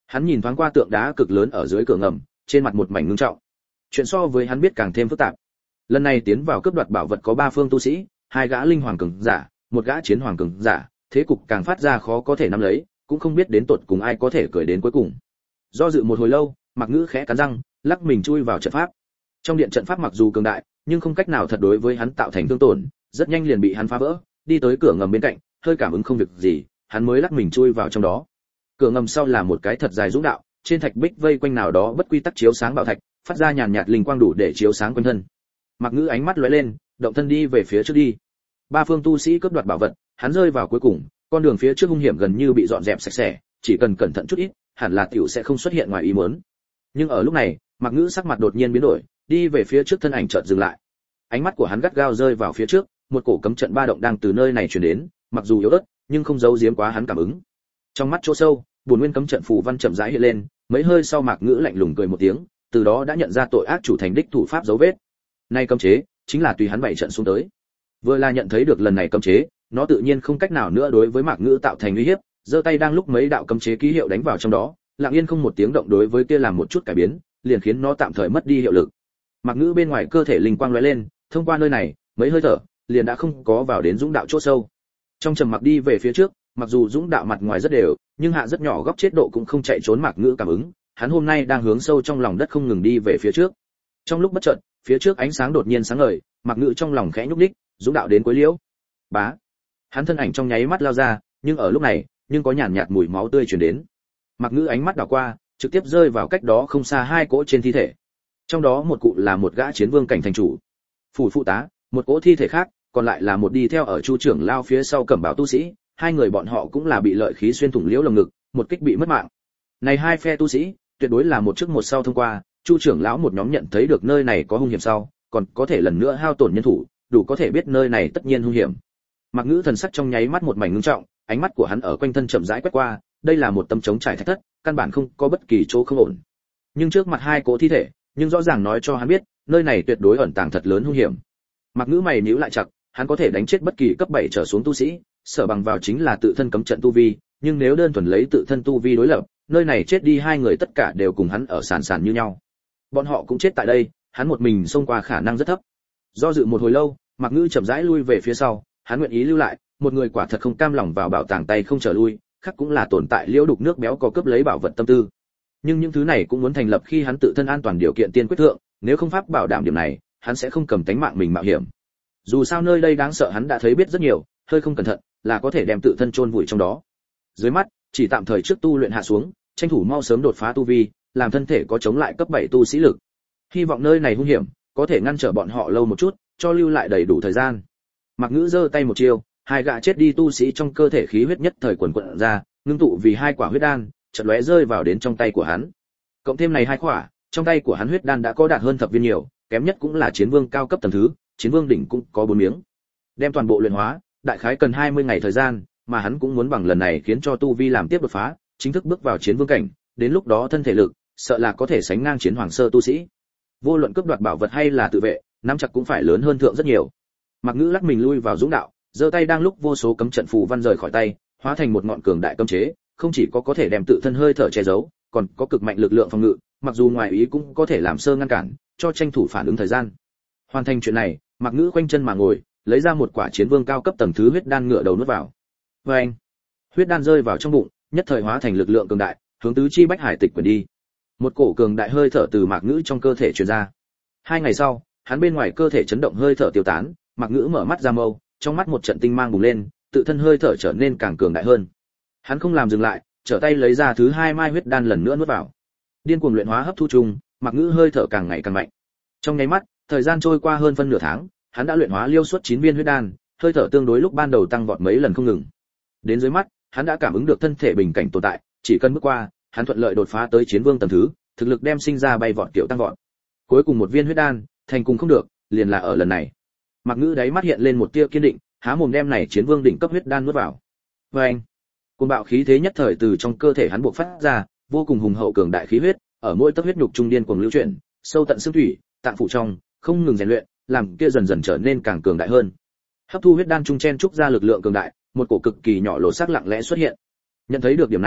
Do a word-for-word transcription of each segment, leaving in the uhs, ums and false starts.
Hắn nhìn thoáng qua tượng đá cực lớn ở dưới cửa ngầm, trên mặt một mảnh ngưng trọng. Chuyện so với hắn biết càng thêm phức tạp. Lần này tiến vào cướp đoạt bảo vật có ba phương tu sĩ, hai gã linh hoàng cường giả, một gã chiến hoàng cường giả, thế cục càng phát ra khó có thể nắm lấy, cũng không biết đến tột cùng ai có thể cười đến cuối cùng. Do dự một hồi lâu, Mạc Ngữ khẽ cắn răng, lắc mình chui vào trận pháp. Trong điện trận pháp mặc dù cường đại, nhưng không cách nào thật đối với hắn tạo thành thương tổn, rất nhanh liền bị hắn phá vỡ, đi tới cửa ngầm bên cạnh, hơi cảm ứng không việc gì, hắn mới lắc mình chui vào trong đó. Cửa ngầm sau là một cái thật dài dũng đạo, trên thạch bích vây quanh nào đó bất quy tắc chiếu sáng bảo thạch, phát ra nhàn nhạt linh quang đủ để chiếu sáng quanh thân. Mạc Ngữ ánh mắt lóe lên, động thân đi về phía trước đi. Ba phương tu sĩ cướp đoạt bảo vật, hắn rơi vào cuối cùng, con đường phía trước hung hiểm gần như bị dọn dẹp sạch sẽ, chỉ cần cẩn thận chút ít, hẳn là tiểu sẽ không xuất hiện ngoài ý muốn. Nhưng ở lúc này, Mạc Ngữ sắc mặt đột nhiên biến đổi, đi về phía trước thân ảnh chợt dừng lại. Ánh mắt của hắn gắt gao rơi vào phía trước, một cổ cấm trận ba động đang từ nơi này truyền đến, mặc dù yếu ớt, nhưng không giấu giếm quá hắn cảm ứng. Trong mắt chỗ sâu, buồn nguyên cấm trận phù văn chậm rãi hiện lên, mấy hơi sau Mạc Ngữ lạnh lùng cười một tiếng, từ đó đã nhận ra tội ác chủ thành đích thủ pháp dấu vết. Nay cấm chế, chính là tùy hắn bảy trận xuống tới. Vừa là nhận thấy được lần này cấm chế, nó tự nhiên không cách nào nữa đối với Mạc Ngữ tạo thành uy hiếp, giơ tay đang lúc mấy đạo cấm chế ký hiệu đánh vào trong đó, lặng yên không một tiếng động đối với kia làm một chút cải biến, liền khiến nó tạm thời mất đi hiệu lực. Mạc Ngữ bên ngoài cơ thể linh quang lóe lên, thông qua nơi này, mấy hơi thở, liền đã không có vào đến dũng đạo chỗ sâu. Trong trầm mặc đi về phía trước, mặc dù dũng đạo mặt ngoài rất đều, nhưng hạ rất nhỏ góc chết độ cũng không chạy trốn Mạc Ngữ cảm ứng, hắn hôm nay đang hướng sâu trong lòng đất không ngừng đi về phía trước. Trong lúc bất chợt, phía trước ánh sáng đột nhiên sáng ngời, Mạc Ngữ trong lòng khẽ nhúc nhích, dũng đạo đến cuối liễu. Bá. Hắn thân ảnh trong nháy mắt lao ra, nhưng ở lúc này, nhưng có nhàn nhạt mùi máu tươi truyền đến. Mạc Ngữ ánh mắt đảo qua, trực tiếp rơi vào cách đó không xa hai cỗ trên thi thể. Trong đó một cụ là một gã chiến vương cảnh thành chủ, phủ phụ tá, một cỗ thi thể khác, còn lại là một đi theo ở Chu trưởng lao phía sau cẩm bào tu sĩ, hai người bọn họ cũng là bị lợi khí xuyên thủng liễu lồng ngực, một kích bị mất mạng. Này hai phe tu sĩ, tuyệt đối là một trước một sau thông qua, Chu trưởng lão một nhóm nhận thấy được nơi này có hung hiểm sau, còn có thể lần nữa hao tổn nhân thủ, đủ có thể biết nơi này tất nhiên hung hiểm. Mạc Ngữ thần sắc trong nháy mắt một mảnh ngưng trọng, ánh mắt của hắn ở quanh thân chậm rãi quét qua, đây là một tấm trống trải thạch thất, căn bản không có bất kỳ chỗ không ổn. Nhưng trước mặt hai cỗ thi thể, nhưng rõ ràng nói cho hắn biết, nơi này tuyệt đối ẩn tàng thật lớn hung hiểm. Mạc Ngữ mày nhíu lại chặt, hắn có thể đánh chết bất kỳ cấp bảy trở xuống tu sĩ, sở bằng vào chính là tự thân cấm trận tu vi, nhưng nếu đơn thuần lấy tự thân tu vi đối lập, nơi này chết đi hai người tất cả đều cùng hắn ở sàn sàn như nhau. Bọn họ cũng chết tại đây, hắn một mình xông qua khả năng rất thấp. Do dự một hồi lâu, Mạc Ngữ chậm rãi lui về phía sau, hắn nguyện ý lưu lại, một người quả thật không cam lòng vào bảo tàng tay không trở lui, khác cũng là tồn tại liễu đục nước béo có cướp lấy bảo vật tâm tư. Nhưng những thứ này cũng muốn thành lập khi hắn tự thân an toàn điều kiện tiên quyết thượng, nếu không pháp bảo đảm điểm này, hắn sẽ không cầm tánh mạng mình mạo hiểm. Dù sao nơi đây đáng sợ hắn đã thấy biết rất nhiều, hơi không cẩn thận là có thể đem tự thân chôn vùi trong đó. Dưới mắt, chỉ tạm thời trước tu luyện hạ xuống, tranh thủ mau sớm đột phá tu vi, làm thân thể có chống lại cấp bảy tu sĩ lực. Hy vọng nơi này hung hiểm, có thể ngăn trở bọn họ lâu một chút, cho lưu lại đầy đủ thời gian. Mạc Ngữ giơ tay một chiêu, hai gã chết đi tu sĩ trong cơ thể khí huyết nhất thời quần quật ra, ngưng tụ vì hai quả huyết đan, chợt lóe rơi vào đến trong tay của hắn. Cộng thêm này hai quả, trong tay của hắn huyết đan đã có đạt hơn thập viên nhiều, kém nhất cũng là chiến vương cao cấp tầng thứ, chiến vương đỉnh cũng có bốn miếng. Đem toàn bộ luyện hóa, đại khái cần hai mươi ngày thời gian, mà hắn cũng muốn bằng lần này khiến cho tu vi làm tiếp đột phá, chính thức bước vào chiến vương cảnh, đến lúc đó thân thể lực, sợ là có thể sánh ngang chiến hoàng sơ tu sĩ. Vô luận cướp đoạt bảo vật hay là tự vệ, nắm chặt cũng phải lớn hơn thượng rất nhiều. Mạc Ngữ lắc mình lui vào dũng đạo, giơ tay đang lúc vô số cấm trận phù văn rời khỏi tay, hóa thành một ngọn cường đại cấm chế, không chỉ có có thể đem tự thân hơi thở che giấu, còn có cực mạnh lực lượng phòng ngự, mặc dù ngoài ý cũng có thể làm sơ ngăn cản, cho tranh thủ phản ứng thời gian. Hoàn thành chuyện này, Mạc Ngữ khoanh chân mà ngồi, lấy ra một quả chiến vương cao cấp tầng thứ huyết đan ngựa đầu nuốt vào. Oeng! Huyết đan rơi vào trong bụng, nhất thời hóa thành lực lượng cường đại, hướng tứ chi bách hải tịch quyển đi. Một cổ cường đại hơi thở từ Mạc Ngữ trong cơ thể truyền ra. Hai ngày sau, hắn bên ngoài cơ thể chấn động hơi thở tiêu tán, Mạc Ngữ mở mắt ra mâu, trong mắt một trận tinh mang bùng lên, tự thân hơi thở trở nên càng cường đại hơn. Hắn không làm dừng lại, trở tay lấy ra thứ hai mai huyết đan lần nữa nuốt vào. Điên cuồng luyện hóa hấp thu chung, Mạc Ngữ hơi thở càng ngày càng mạnh. Trong nháy mắt, thời gian trôi qua hơn phân nửa tháng, hắn đã luyện hóa liêu suốt chín viên huyết đan, hơi thở tương đối lúc ban đầu tăng vọt mấy lần không ngừng. Đến dưới mắt, hắn đã cảm ứng được thân thể bình cảnh tồn tại, chỉ cần bước qua, hắn thuận lợi đột phá tới chiến vương tầng thứ, thực lực đem sinh ra bay vọt kiểu tăng vọt. Cuối cùng một viên huyết đan, thành cùng không được, liền là ở lần này. Mạc Ngữ đáy mắt hiện lên một tia kiên định, há mồm đem này chiến vương đỉnh cấp huyết đan nuốt vào. Oeng! Cuồng bạo khí thế nhất thời từ trong cơ thể hắn bộc phát ra, vô cùng hùng hậu cường đại khí huyết, ở mỗi tấc huyết nhục trung điên cuồng lưu chuyển, sâu tận xương thủy, tạng phủ trong, không ngừng rèn luyện, làm kia dần dần trở nên càng cường đại hơn. Hấp thu huyết đan trung chen trúc ra lực lượng cường đại, một cổ cực kỳ nhỏ lỗ sắc lặng lẽ xuất hiện. Nhận thấy được điểm này,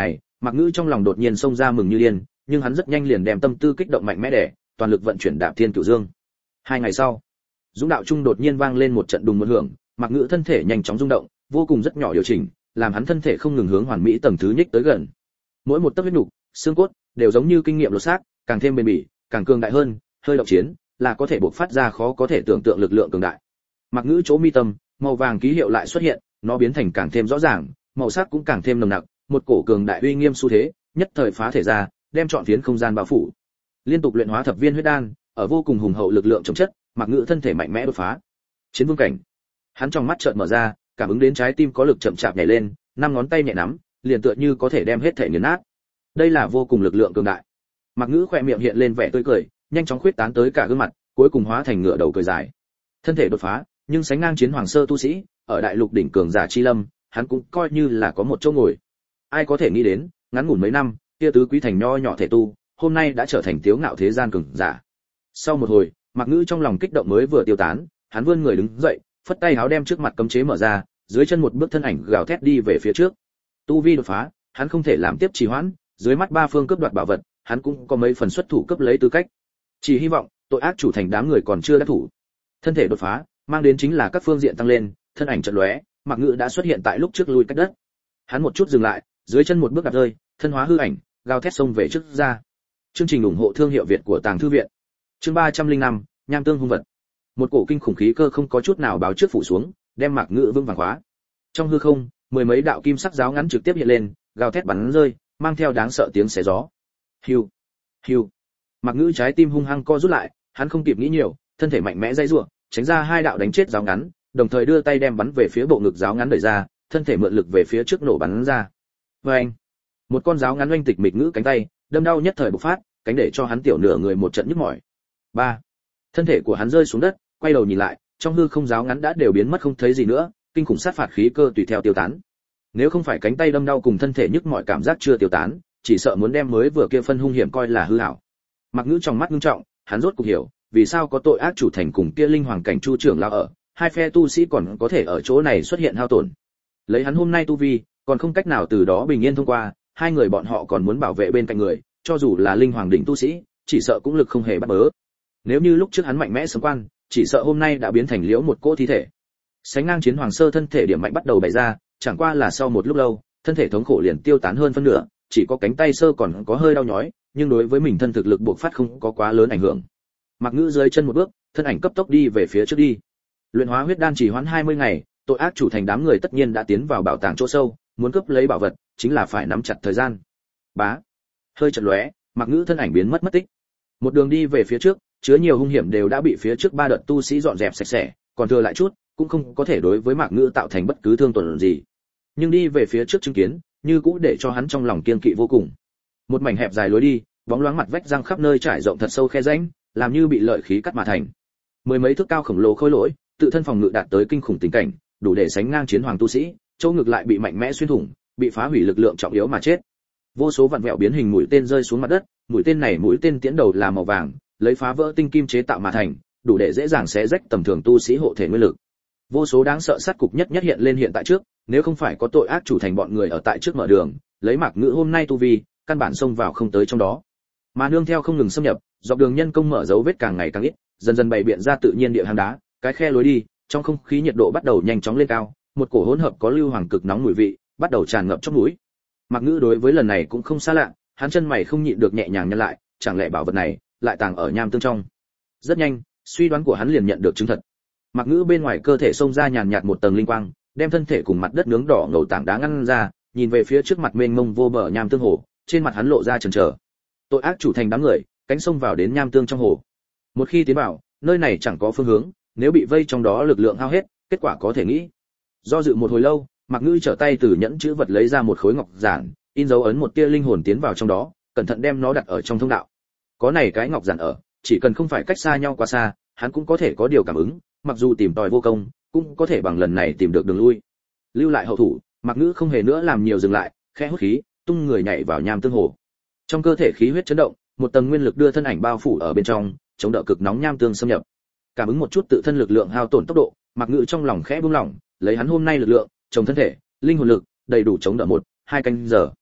Mạc Ngữ trong lòng đột nhiên xông ra mừng như điên, nhưng hắn rất nhanh liền đem tâm tư kích động mạnh mẽ đẻ, toàn lực vận chuyển Đạp Thiên Cửu Dương. Hai ngày sau, dũng đạo trung đột nhiên vang lên một trận đùng một hưởng, Mạc Ngữ thân thể nhanh chóng rung động, vô cùng rất nhỏ điều chỉnh, làm hắn thân thể không ngừng hướng hoàn mỹ tầng thứ nhích tới gần. Mỗi một tấc huyết nhục, xương cốt đều giống như kinh nghiệm lột xác, càng thêm bền bỉ, càng cường đại hơn, hơi động chiến là có thể bộc phát ra khó có thể tưởng tượng lực lượng cường đại. Mạc Ngữ chỗ mi tâm, màu vàng ký hiệu lại xuất hiện, nó biến thành càng thêm rõ ràng, màu sắc cũng càng thêm nồng nặc, một cổ cường đại uy nghiêm xu thế, nhất thời phá thể ra, đem trọn phiến không gian bao phủ. Liên tục luyện hóa thập viên huyết đan, ở vô cùng hùng hậu lực lượng chống chất, Mạc Ngữ thân thể mạnh mẽ đột phá. Chiến vương cảnh. Hắn trong mắt chợt mở ra, cảm ứng đến trái tim có lực chậm chạp nhảy lên, năm ngón tay nhẹ nắm, liền tựa như có thể đem hết thể nghiền nát. Đây là vô cùng lực lượng cường đại. Mạc Ngữ khẽ miệng hiện lên vẻ tươi cười, nhanh chóng khuyết tán tới cả gương mặt, cuối cùng hóa thành ngựa đầu cười dài. Thân thể đột phá, nhưng sánh ngang chiến hoàng sơ tu sĩ, ở đại lục đỉnh cường giả chi lâm, hắn cũng coi như là có một chỗ ngồi. Ai có thể nghĩ đến, ngắn ngủn mấy năm, kia tứ quý thành nho nhỏ thể tu, hôm nay đã trở thành tiếu ngạo thế gian cường giả. Sau một hồi, Mạc Ngữ trong lòng kích động mới vừa tiêu tán, hắn vươn người đứng dậy, phất tay háo đem trước mặt cấm chế mở ra, dưới chân một bước thân ảnh gào thét đi về phía trước. Tu vi đột phá, hắn không thể làm tiếp trì hoãn, dưới mắt ba phương cướp đoạt bảo vật, hắn cũng có mấy phần xuất thủ cấp lấy tư cách. Chỉ hy vọng, tội ác chủ thành đám người còn chưa đã thủ. Thân thể đột phá, mang đến chính là các phương diện tăng lên, thân ảnh chợt lóe, Mạc Ngữ đã xuất hiện tại lúc trước lui cách đất. Hắn một chút dừng lại, dưới chân một bước đạp rơi, thân hóa hư ảnh, gào thét xông về trước ra. Chương trình ủng hộ thương hiệu Việt của Tàng Thư viện. Chương ba trăm linh năm, nham tương hung vật. Một cổ kinh khủng khí cơ không có chút nào báo trước phủ xuống, đem Mạc Ngữ vững vàng khóa. Trong hư không, mười mấy đạo kim sắc giáo ngắn trực tiếp hiện lên, gào thét bắn rơi, mang theo đáng sợ tiếng xé gió. Hưu, hưu. Mạc Ngữ trái tim hung hăng co rút lại, hắn không kịp nghĩ nhiều, thân thể mạnh mẽ dây rủa, tránh ra hai đạo đánh chết giáo ngắn, đồng thời đưa tay đem bắn về phía bộ ngực giáo ngắn đẩy ra, thân thể mượn lực về phía trước nổ bắn ra. Oeng! Một con giáo ngắn oanh tịch mịch Ngữ cánh tay, đâm đau nhất thời bộc phát, cánh để cho hắn tiểu nửa người một trận nhức mỏi. Ba! Thân thể của hắn rơi xuống đất, quay đầu nhìn lại, trong hư không giáo ngắn đã đều biến mất không thấy gì nữa, kinh khủng sát phạt khí cơ tùy theo tiêu tán. Nếu không phải cánh tay đâm đau cùng thân thể nhức mỏi cảm giác chưa tiêu tán, chỉ sợ muốn đem mới vừa kia phân hung hiểm coi là hư ảo. Mạc Ngữ trong mắt nghiêm trọng, hắn rốt cuộc hiểu, vì sao có tội ác chủ thành cùng kia linh hoàng cảnh chu trưởng lao ở, hai phe tu sĩ còn có thể ở chỗ này xuất hiện hao tổn. Lấy hắn hôm nay tu vi, còn không cách nào từ đó bình yên thông qua, hai người bọn họ còn muốn bảo vệ bên cạnh người, cho dù là linh hoàng đỉnh tu sĩ, chỉ sợ cũng lực không hề bắt bớ. Nếu như lúc trước hắn mạnh mẽ sớm quan, chỉ sợ hôm nay đã biến thành liễu một cỗ thi thể. Sánh ngang chiến hoàng sơ thân thể điểm mạnh bắt đầu bày ra, chẳng qua là sau một lúc lâu, thân thể thống khổ liền tiêu tán hơn phân nửa, chỉ có cánh tay sơ còn có hơi đau nhói, nhưng đối với mình thân thực lực buộc phát không có quá lớn ảnh hưởng. Mạc Ngữ dưới chân một bước, thân ảnh cấp tốc đi về phía trước đi. Luyện hóa huyết đan chỉ hoãn hai mươi ngày, tội ác chủ thành đám người tất nhiên đã tiến vào bảo tàng chỗ sâu, muốn cướp lấy bảo vật, chính là phải nắm chặt thời gian. Bá, hơi chợt lóe, Mạc Ngữ thân ảnh biến mất mất tích. Một đường đi về phía trước, chứa nhiều hung hiểm đều đã bị phía trước ba đợt tu sĩ dọn dẹp sạch sẽ, còn thừa lại chút, cũng không có thể đối với Mạc Ngữ tạo thành bất cứ thương tổn gì. Nhưng đi về phía trước chứng kiến, như cũng để cho hắn trong lòng kiên kỵ vô cùng. Một mảnh hẹp dài lối đi, bóng loáng mặt vách răng khắp nơi trải rộng thật sâu khe rãnh, làm như bị lợi khí cắt mà thành. Mười mấy thước cao khổng lồ khôi lỗi, tự thân phòng ngự đạt tới kinh khủng tình cảnh, đủ để sánh ngang chiến hoàng tu sĩ, chỗ ngực lại bị mạnh mẽ xuyên thủng, bị phá hủy lực lượng trọng yếu mà chết. Vô số vặn vẹo biến hình mũi tên rơi xuống mặt đất, mũi tên này mũi tên tiễn đầu là màu vàng, lấy phá vỡ tinh kim chế tạo mà thành, đủ để dễ dàng xé rách tầm thường tu sĩ hộ thể nguyên lực. Vô số đáng sợ sát cục nhất nhất hiện lên hiện tại trước, nếu không phải có tội ác chủ thành bọn người ở tại trước mở đường, lấy Mạc Ngữ hôm nay tu vi, căn bản xông vào không tới trong đó. Mà nương theo không ngừng xâm nhập, dọc đường nhân công mở dấu vết càng ngày càng ít, dần dần bày biện ra tự nhiên địa hang đá, cái khe lối đi, trong không khí nhiệt độ bắt đầu nhanh chóng lên cao, một cổ hỗn hợp có lưu hoàng cực nóng mùi vị, bắt đầu tràn ngập trong mũi. Mạc Ngữ đối với lần này cũng không xa lạ, hắn chân mày không nhịn được nhẹ nhàng nhăn lại, chẳng lẽ bảo vật này lại tàng ở nham tương trong. Rất nhanh, suy đoán của hắn liền nhận được chứng thật. Mạc Ngữ bên ngoài cơ thể xông ra nhàn nhạt một tầng linh quang, đem thân thể cùng mặt đất nướng đỏ ngầu tảng đá ngăn ra, nhìn về phía trước mặt mênh mông vô bờ nham tương hồ, trên mặt hắn lộ ra chần chờ. Tội ác chủ thành đám người, cánh sông vào đến nham tương trong hồ. Một khi tiến vào, nơi này chẳng có phương hướng, nếu bị vây trong đó lực lượng hao hết, kết quả có thể nghĩ. Do dự một hồi lâu, Mạc Ngữ trở tay từ nhẫn chữ vật lấy ra một khối ngọc giản, in dấu ấn một tia linh hồn tiến vào trong đó, cẩn thận đem nó đặt ở trong thông đạo. Có này cái ngọc giản ở, chỉ cần không phải cách xa nhau quá xa, hắn cũng có thể có điều cảm ứng, mặc dù tìm tòi vô công, cũng có thể bằng lần này tìm được đường lui. Lưu lại hậu thủ, Mạc Ngữ không hề nữa làm nhiều dừng lại, khẽ hút khí, tung người nhảy vào nham tương hồ. Trong cơ thể khí huyết chấn động, một tầng nguyên lực đưa thân ảnh bao phủ ở bên trong, chống đỡ cực nóng nham tương xâm nhập. Cảm ứng một chút tự thân lực lượng hao tổn tốc độ, Mạc Ngữ trong lòng khẽ buông lỏng, lấy hắn hôm nay lực lượng, trồng thân thể, linh hồn lực, đầy đủ chống đỡ một, hai canh giờ.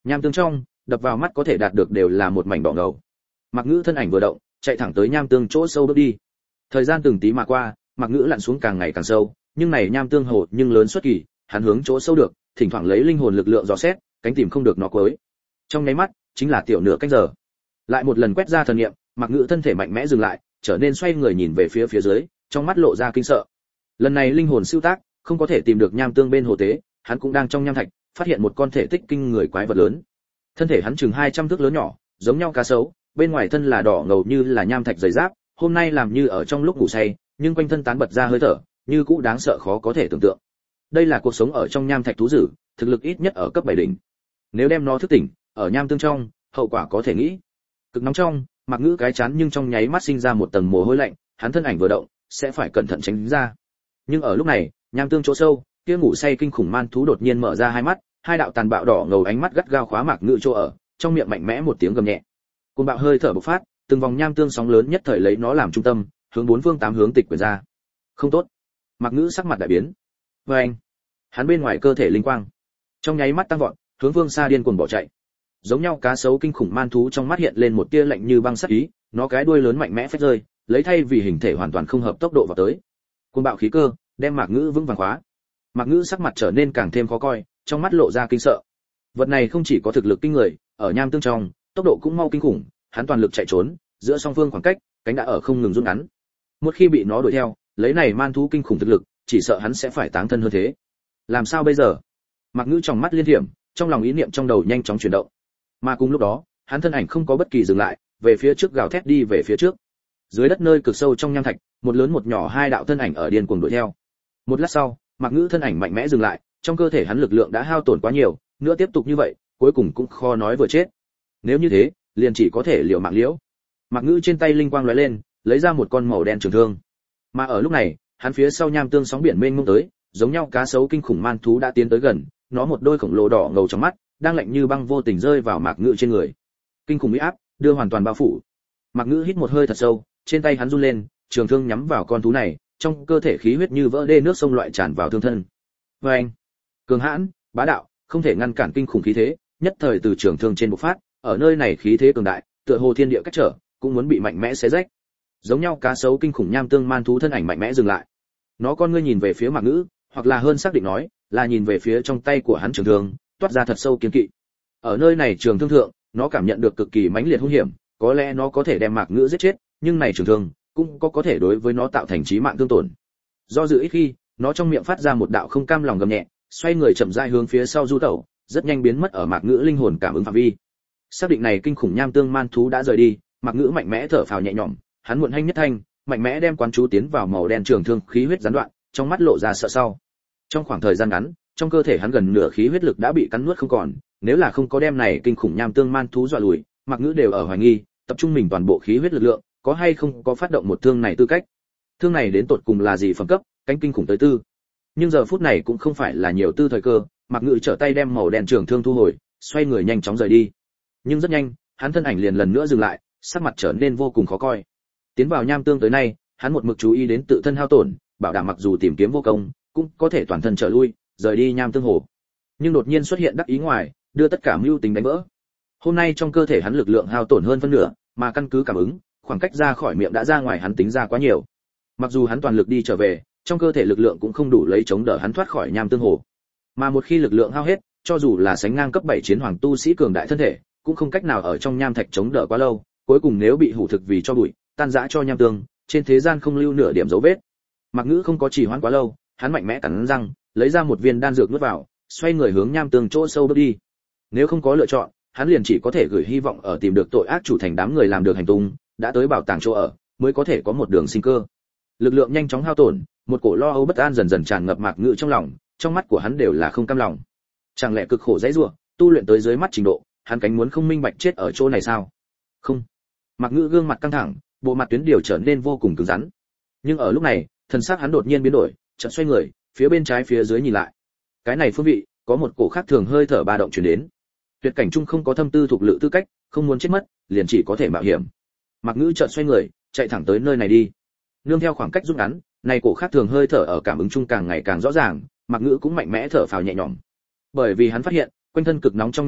Nham tương trong, đập vào mắt có thể đạt được đều là một mảnh đỏ ngầu. Mạc Ngữ thân ảnh vừa động, chạy thẳng tới nham tương chỗ sâu bước đi. Thời gian từng tí mà qua, Mạc Ngữ lặn xuống càng ngày càng sâu, nhưng này nham tương hồ nhưng lớn xuất kỳ, hắn hướng chỗ sâu được, thỉnh thoảng lấy linh hồn lực lượng dò xét, cánh tìm không được nó cuối. Trong nháy mắt, chính là tiểu nửa canh giờ. Lại một lần quét ra thần niệm, Mạc Ngữ thân thể mạnh mẽ dừng lại, trở nên xoay người nhìn về phía phía dưới, trong mắt lộ ra kinh sợ. Lần này linh hồn siêu tác, không có thể tìm được nham tương bên hồ tế, hắn cũng đang trong nham thạch, phát hiện một con thể tích kinh người quái vật lớn. Thân thể hắn chừng hai trăm thước lớn nhỏ, giống nhau cá sấu, bên ngoài thân là đỏ ngầu như là nham thạch dày giáp, hôm nay làm như ở trong lúc ngủ say, nhưng quanh thân tán bật ra hơi thở, như cũ đáng sợ khó có thể tưởng tượng. Đây là cuộc sống ở trong nham thạch thú dữ, thực lực ít nhất ở cấp bảy đỉnh. Nếu đem nó thức tỉnh, ở nham tương trong, hậu quả có thể nghĩ. Cực nóng trong, Mạc Ngữ cái chán nhưng trong nháy mắt sinh ra một tầng mồ hôi lạnh, hắn thân ảnh vừa động, sẽ phải cẩn thận tránh ra. Nhưng ở lúc này, nham tương chỗ sâu, kia ngủ say kinh khủng man thú đột nhiên mở ra hai mắt, hai đạo tàn bạo đỏ ngầu ánh mắt gắt gao khóa Mạc Ngữ chỗ ở, trong miệng mạnh mẽ một tiếng gầm nhẹ. Cơn bạo hơi thở bộc phát, từng vòng nham tương sóng lớn nhất thời lấy nó làm trung tâm, hướng bốn phương tám hướng tịch quyển ra. Không tốt. Mạc Ngữ sắc mặt đại biến. Và anh, hắn bên ngoài cơ thể linh quang, trong nháy mắt tăng vọt, hướng phương xa điên cuồng bỏ chạy. Giống nhau cá sấu kinh khủng man thú trong mắt hiện lên một tia lạnh như băng sắc ý, nó cái đuôi lớn mạnh mẽ phách rơi, lấy thay vì hình thể hoàn toàn không hợp tốc độ vào tới. Cuồng bạo khí cơ, đem Mạc Ngữ vững vàng khóa. Mạc Ngữ sắc mặt trở nên càng thêm khó coi, trong mắt lộ ra kinh sợ. Vật này không chỉ có thực lực kinh người, ở nham tương trong, tốc độ cũng mau kinh khủng, hắn toàn lực chạy trốn, giữa song phương khoảng cách, cánh đã ở không ngừng rút ngắn. Một khi bị nó đuổi theo, lấy này man thú kinh khủng thực lực, chỉ sợ hắn sẽ phải táng thân hơn thế. Làm sao bây giờ? Mạc Ngữ trong mắt liên thiểm, trong lòng ý niệm trong đầu nhanh chóng chuyển động. Mà cùng lúc đó, hắn thân ảnh không có bất kỳ dừng lại, về phía trước gào thét đi về phía trước. Dưới đất nơi cực sâu trong nham thạch, một lớn một nhỏ hai đạo thân ảnh ở điên cuồng đuổi theo. Một lát sau, Mạc Ngữ thân ảnh mạnh mẽ dừng lại, trong cơ thể hắn lực lượng đã hao tổn quá nhiều, nữa tiếp tục như vậy, cuối cùng cũng khó nói vừa chết. Nếu như thế, liền chỉ có thể liều mạng liễu. Mạc Ngữ trên tay linh quang lóe lên, lấy ra một con màu đen trường thương. Mà ở lúc này, hắn phía sau nham tương sóng biển mênh mông tới, giống nhau cá sấu kinh khủng man thú đã tiến tới gần, nó một đôi khổng lồ đỏ ngầu trong mắt, đang lạnh như băng vô tình rơi vào Mạc Ngữ trên người. Kinh khủng uy áp, đưa hoàn toàn bao phủ. Mạc Ngữ hít một hơi thật sâu, trên tay hắn run lên, trường thương nhắm vào con thú này, trong cơ thể khí huyết như vỡ đê nước sông loại tràn vào thương thân. Và anh, cường hãn, bá đạo, không thể ngăn cản kinh khủng khí thế, nhất thời từ trường thương trên bộc phát, ở nơi này khí thế cường đại, tựa hồ thiên địa cách trở, cũng muốn bị mạnh mẽ xé rách. Giống nhau cá sấu kinh khủng nham tương man thú thân ảnh mạnh mẽ dừng lại. Nó con ngươi nhìn về phía Mạc Ngữ, hoặc là hơn xác định nói, là nhìn về phía trong tay của hắn trường thương, toát ra thật sâu kiên kỵ. Ở nơi này trường thương thượng, nó cảm nhận được cực kỳ mãnh liệt hung hiểm, có lẽ nó có thể đem Mạc Ngữ giết chết, nhưng này trường thương cũng có có thể đối với nó tạo thành chí mạng thương tổn. Do dự ít khi, nó trong miệng phát ra một đạo không cam lòng gầm nhẹ, xoay người chậm rãi hướng phía sau du tẩu, rất nhanh biến mất ở Mạc Ngữ linh hồn cảm ứng phạm vi. Xác định này kinh khủng nham tương man thú đã rời đi, Mạc Ngữ mạnh mẽ thở phào nhẹ nhõm, hắn muộn hanh nhất thanh, mạnh mẽ đem quán chú tiến vào màu đen trường thương, khí huyết gián đoạn, trong mắt lộ ra sợ sau. Trong khoảng thời gian ngắn, trong cơ thể hắn gần nửa khí huyết lực đã bị cắn nuốt không còn, nếu là không có đem này kinh khủng nham tương man thú dọa lùi, Mạc Ngữ đều ở hoài nghi, tập trung mình toàn bộ khí huyết lực lượng, có hay không có phát động một thương này tư cách. Thương này đến tột cùng là gì phẩm cấp, cánh kinh khủng tới tư. Nhưng giờ phút này cũng không phải là nhiều tư thời cơ, Mạc Ngữ trở tay đem màu đen trường thương thu hồi, xoay người nhanh chóng rời đi. Nhưng rất nhanh, hắn thân ảnh liền lần nữa dừng lại, sắc mặt trở nên vô cùng khó coi. Tiến vào nham tương tới nay, hắn một mực chú ý đến tự thân hao tổn, bảo đảm mặc dù tìm kiếm vô công, cũng có thể toàn thân trở lui, rời đi nham tương hồ. Nhưng đột nhiên xuất hiện đắc ý ngoài, đưa tất cả mưu tính đánh vỡ. Hôm nay trong cơ thể hắn lực lượng hao tổn hơn phân nửa, mà căn cứ cảm ứng, khoảng cách ra khỏi miệng đã ra ngoài hắn tính ra quá nhiều. Mặc dù hắn toàn lực đi trở về, trong cơ thể lực lượng cũng không đủ lấy chống đỡ hắn thoát khỏi nham tương hồ. Mà một khi lực lượng hao hết, cho dù là sánh ngang cấp bảy chiến hoàng tu sĩ cường đại thân thể, cũng không cách nào ở trong nham thạch chống đỡ quá lâu, cuối cùng nếu bị hủ thực vì cho bụi, tan rã cho nham tương, trên thế gian không lưu nửa điểm dấu vết. Mạc Ngữ không có trì hoãn quá lâu, hắn mạnh mẽ cắn răng, lấy ra một viên đan dược nuốt vào, xoay người hướng nham tương chỗ sâu bước đi. Nếu không có lựa chọn, hắn liền chỉ có thể gửi hy vọng ở tìm được tội ác chủ thành đám người làm được hành tung, đã tới bảo tàng chỗ ở, mới có thể có một đường sinh cơ. Lực lượng nhanh chóng hao tổn, một cổ lo âu bất an dần dần tràn ngập Mạc Ngữ trong lòng, trong mắt của hắn đều là không cam lòng. Chẳng lẽ cực khổ dãy rủa, tu luyện tới dưới mắt trình độ, hắn cánh muốn không minh bạch chết ở chỗ này sao? Không. Mạc Ngữ gương mặt căng thẳng, bộ mặt tuyến điều trở nên vô cùng cứng rắn. Nhưng ở lúc này, thần sắc hắn đột nhiên biến đổi, chợt xoay người, phía bên trái phía dưới nhìn lại. Cái này phương vị, có một cổ khác thường hơi thở ba động truyền đến. Tuyệt cảnh trung không có thâm tư thuộc lự tư cách, không muốn chết mất, liền chỉ có thể mạo hiểm. Mạc Ngữ chợt xoay người, chạy thẳng tới nơi này đi. Nương theo khoảng cách rút ngắn, này cổ khác thường hơi thở ở cảm ứng chung càng ngày càng rõ ràng, Mạc Ngữ cũng mạnh mẽ thở phào nhẹ nhõm. Bởi vì hắn phát hiện, quanh thân cực nóng trong nham thạch,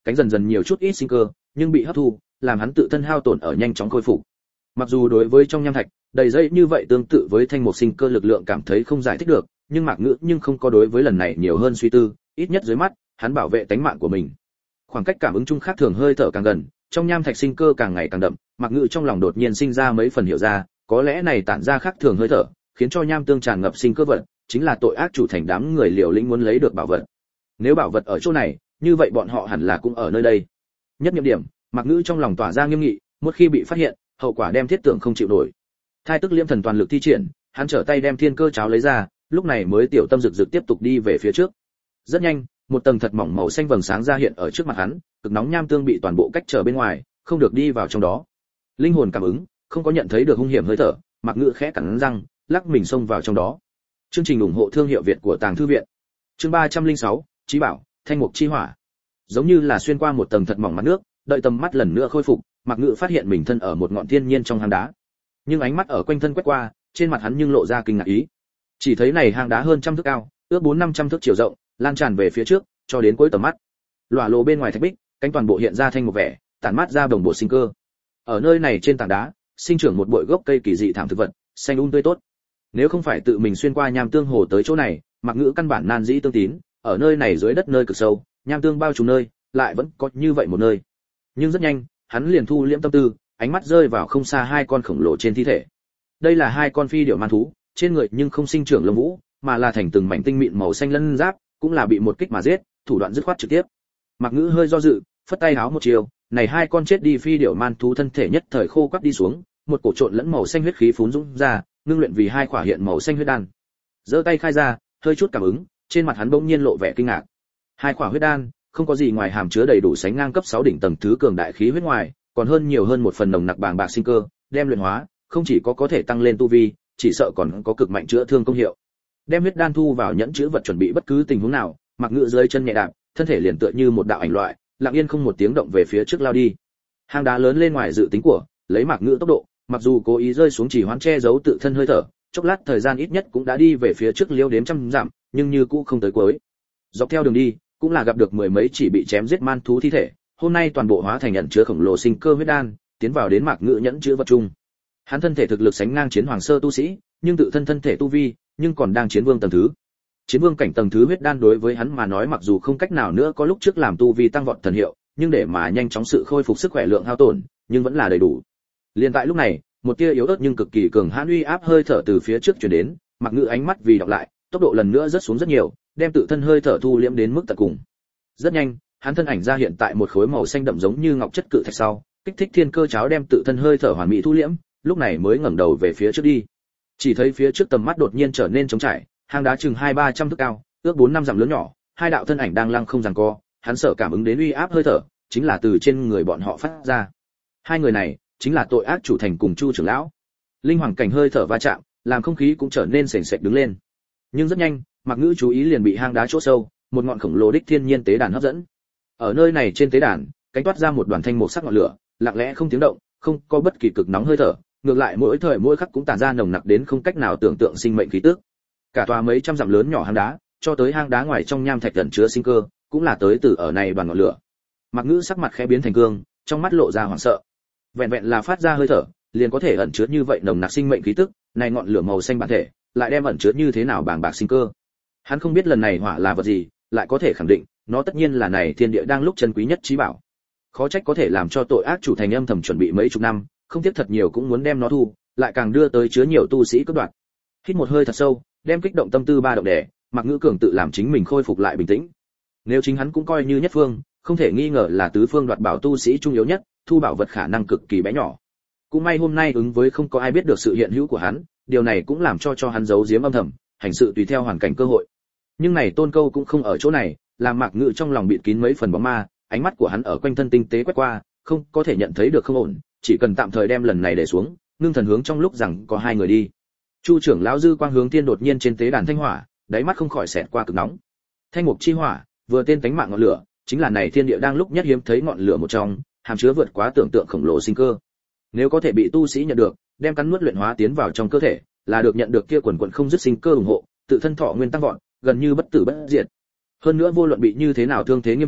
cánh dần dần nhiều chút ít sinh cơ, nhưng bị hấp thu, làm hắn tự thân hao tổn ở nhanh chóng khôi phục. Mặc dù đối với trong nham thạch, đầy dây như vậy tương tự với thanh một sinh cơ lực lượng cảm thấy không giải thích được, nhưng Mạc Ngữ nhưng không có đối với lần này nhiều hơn suy tư, ít nhất dưới mắt, hắn bảo vệ tánh mạng của mình. Khoảng cách cảm ứng chung khác thường hơi thở càng gần, trong nham thạch sinh cơ càng ngày càng đậm, Mạc Ngữ trong lòng đột nhiên sinh ra mấy phần hiểu ra, có lẽ này tản ra khác thường hơi thở, khiến cho nham tương tràn ngập sinh cơ vật, chính là tội ác chủ thành đám người liều lĩnh muốn lấy được bảo vật. Nếu bảo vật ở chỗ này, như vậy bọn họ hẳn là cũng ở nơi đây. Nhất niệm điểm, Mạc Ngữ trong lòng tỏa ra nghiêm nghị, một khi bị phát hiện, hậu quả đem thiết tưởng không chịu nổi. Thai tức liêm thần toàn lực thi triển, hắn trở tay đem thiên cơ cháo lấy ra, lúc này mới tiểu tâm rực rực tiếp tục đi về phía trước. Rất nhanh, một tầng thật mỏng màu xanh vầng sáng ra hiện ở trước mặt hắn, cực nóng nham tương bị toàn bộ cách trở bên ngoài, không được đi vào trong đó. Linh hồn cảm ứng, không có nhận thấy được hung hiểm hơi thở, Mạc Ngữ khẽ cắn răng, lắc mình xông vào trong đó. Chương trình ủng hộ thương hiệu Việt của Tàng Thư viện. Chương ba trăm lẻ sáu, Chí bảo, Thanh mục chi hỏa. Giống như là xuyên qua một tầng thật mỏng mặt nước, đợi tầm mắt lần nữa khôi phục, Mạc Ngữ phát hiện mình thân ở một ngọn thiên nhiên trong hang đá. Nhưng ánh mắt ở quanh thân quét qua, trên mặt hắn nhưng lộ ra kinh ngạc ý. Chỉ thấy này hang đá hơn trăm thước cao, ước bốn năm trăm thước chiều rộng, lan tràn về phía trước, cho đến cuối tầm mắt. Lỏa lộ bên ngoài thạch bích, cánh toàn bộ hiện ra thanh một vẻ, tản mát ra đồng bộ sinh cơ. Ở nơi này trên tảng đá, sinh trưởng một bụi gốc cây kỳ dị thảm thực vật, xanh um tươi tốt. Nếu không phải tự mình xuyên qua nham tương hồ tới chỗ này, Mạc Ngữ căn bản nan dĩ tương tín, ở nơi này dưới đất nơi cực sâu, nham tương bao trùm nơi, lại vẫn có như vậy một nơi. Nhưng rất nhanh, hắn liền thu liễm tâm tư, ánh mắt rơi vào không xa hai con khổng lồ trên thi thể. Đây là hai con phi điểu man thú, trên người nhưng không sinh trưởng lông vũ, mà là thành từng mảnh tinh mịn màu xanh lân giáp, cũng là bị một kích mà giết, thủ đoạn dứt khoát trực tiếp. Mạc Ngữ hơi do dự, phất tay háo một chiều, này hai con chết đi phi điểu man thú thân thể nhất thời khô quắt đi xuống, một cổ trộn lẫn màu xanh huyết khí phún dũng ra, ngưng luyện vì hai quả hiện màu xanh huyết đan. Giơ tay khai ra, hơi chút cảm ứng, trên mặt hắn bỗng nhiên lộ vẻ kinh ngạc. Hai quả huyết đan, không có gì ngoài hàm chứa đầy đủ sánh ngang cấp sáu đỉnh tầng thứ cường đại khí huyết ngoài, còn hơn nhiều hơn một phần nồng nặc bàng bạc sinh cơ, đem luyện hóa, không chỉ có có thể tăng lên tu vi, chỉ sợ còn có cực mạnh chữa thương công hiệu. Đem huyết đan thu vào nhẫn chứa vật chuẩn bị bất cứ tình huống nào, Mạc Ngữ dưới chân nhẹ đạp, thân thể liền tựa như một đạo ảnh loại, lặng yên không một tiếng động về phía trước lao đi. Hang đá lớn lên ngoài dự tính của, lấy Mạc Ngữ tốc độ, mặc dù cố ý rơi xuống chỉ hoán che giấu tự thân hơi thở, chốc lát thời gian ít nhất cũng đã đi về phía trước liêu đếm trăm dặm, nhưng như cũ không tới cuối. Dọc theo đường đi, cũng là gặp được mười mấy chỉ bị chém giết man thú thi thể, hôm nay toàn bộ hóa thành nhận chứa khổng lồ sinh cơ huyết đan, tiến vào đến Mạc Ngữ nhẫn chứa vật chung. Hắn thân thể thực lực sánh ngang chiến hoàng sơ tu sĩ, nhưng tự thân thân thể tu vi, nhưng còn đang chiến vương tầng thứ. Chiến vương cảnh tầng thứ huyết đan đối với hắn mà nói mặc dù không cách nào nữa có lúc trước làm tu vi tăng vọt thần hiệu, nhưng để mà nhanh chóng sự khôi phục sức khỏe lượng hao tổn, nhưng vẫn là đầy đủ. Liên tại lúc này, một tia yếu ớt nhưng cực kỳ cường hãn uy áp hơi thở từ phía trước truyền đến, Mạc Ngữ ánh mắt vì đọc lại, tốc độ lần nữa rất xuống rất nhiều, đem tự thân hơi thở thu liễm đến mức tận cùng. Rất nhanh, hắn thân ảnh ra hiện tại một khối màu xanh đậm giống như ngọc chất cự thạch sau, kích thích thiên cơ cháo đem tự thân hơi thở hoàn mỹ thu liễm, lúc này mới ngẩng đầu về phía trước đi. Chỉ thấy phía trước tầm mắt đột nhiên trở nên trống trải, hang đá chừng hai ba trăm thước cao, ước bốn năm dặm lớn nhỏ, hai đạo thân ảnh đang lăng không giằng co, hắn sợ cảm ứng đến uy áp hơi thở, chính là từ trên người bọn họ phát ra. Hai người này, chính là tội ác chủ thành cùng Chu trưởng lão. Linh hoàng cảnh hơi thở va chạm, làm không khí cũng trở nên sền sệt đứng lên. Nhưng rất nhanh, Mạc Ngữ chú ý liền bị hang đá chỗ sâu, một ngọn khổng lồ đích thiên nhiên tế đàn hấp dẫn. Ở nơi này trên tế đàn, cánh toát ra một đoàn thanh mục sắc ngọn lửa, lặng lẽ không tiếng động, không có bất kỳ cực nóng hơi thở, ngược lại mỗi thời mỗi khắc cũng tản ra nồng nặc đến không cách nào tưởng tượng sinh mệnh khí tức. Cả tòa mấy trăm dặm lớn nhỏ hang đá, cho tới hang đá ngoài trong nham thạch ẩn chứa sinh cơ, cũng là tới từ ở này đoàn ngọn lửa. Mạc Ngữ sắc mặt khẽ biến thành cương, trong mắt lộ ra hoảng sợ. Vẹn vẹn là phát ra hơi thở, liền có thể ẩn chứa như vậy nồng nặc sinh mệnh khí tức, này ngọn lửa màu xanh bản thể, lại đem ẩn chứa như thế nào bàng bạc sinh cơ. Hắn không biết lần này hỏa là vật gì, lại có thể khẳng định, nó tất nhiên là này thiên địa đang lúc chân quý nhất chí bảo. Khó trách có thể làm cho tội ác chủ thành âm thầm chuẩn bị mấy chục năm, không tiếc thật nhiều cũng muốn đem nó thu, lại càng đưa tới chứa nhiều tu sĩ cướp đoạt. Hít một hơi thật sâu, đem kích động tâm tư ba động đè, Mạc Ngữ cường tự làm chính mình khôi phục lại bình tĩnh. Nếu chính hắn cũng coi như nhất phương, không thể nghi ngờ là tứ phương đoạt bảo tu sĩ trung yếu nhất, thu bảo vật khả năng cực kỳ bé nhỏ. Cũng may hôm nay ứng với không có ai biết được sự hiện hữu của hắn, điều này cũng làm cho cho hắn giấu giếm âm thầm, hành sự tùy theo hoàn cảnh cơ hội. Nhưng này Tôn Câu cũng không ở chỗ này, làm Mạc Ngữ trong lòng bịt kín mấy phần bóng ma, ánh mắt của hắn ở quanh thân tinh tế quét qua, không có thể nhận thấy được không ổn, chỉ cần tạm thời đem lần này để xuống, ngưng thần hướng trong lúc rằng có hai người đi. Chu trưởng lão dư quang hướng tiên đột nhiên trên tế đàn thanh hỏa, đáy mắt không khỏi xẹt qua cực nóng. Thanh mục chi hỏa, vừa tên tánh mạng ngọn lửa, chính là này thiên địa đang lúc nhất hiếm thấy ngọn lửa một trong, hàm chứa vượt quá tưởng tượng khổng lồ sinh cơ. Nếu có thể bị tu sĩ nhận được, đem cắn nuốt luyện hóa tiến vào trong cơ thể, là được nhận được kia quần quần không dứt sinh cơ ủng hộ, tự thân thọ nguyên tăng vọt, gần như bất tử bất diệt. Hơn nữa vô luận bị như thế nào thương thế nghiêm trọng,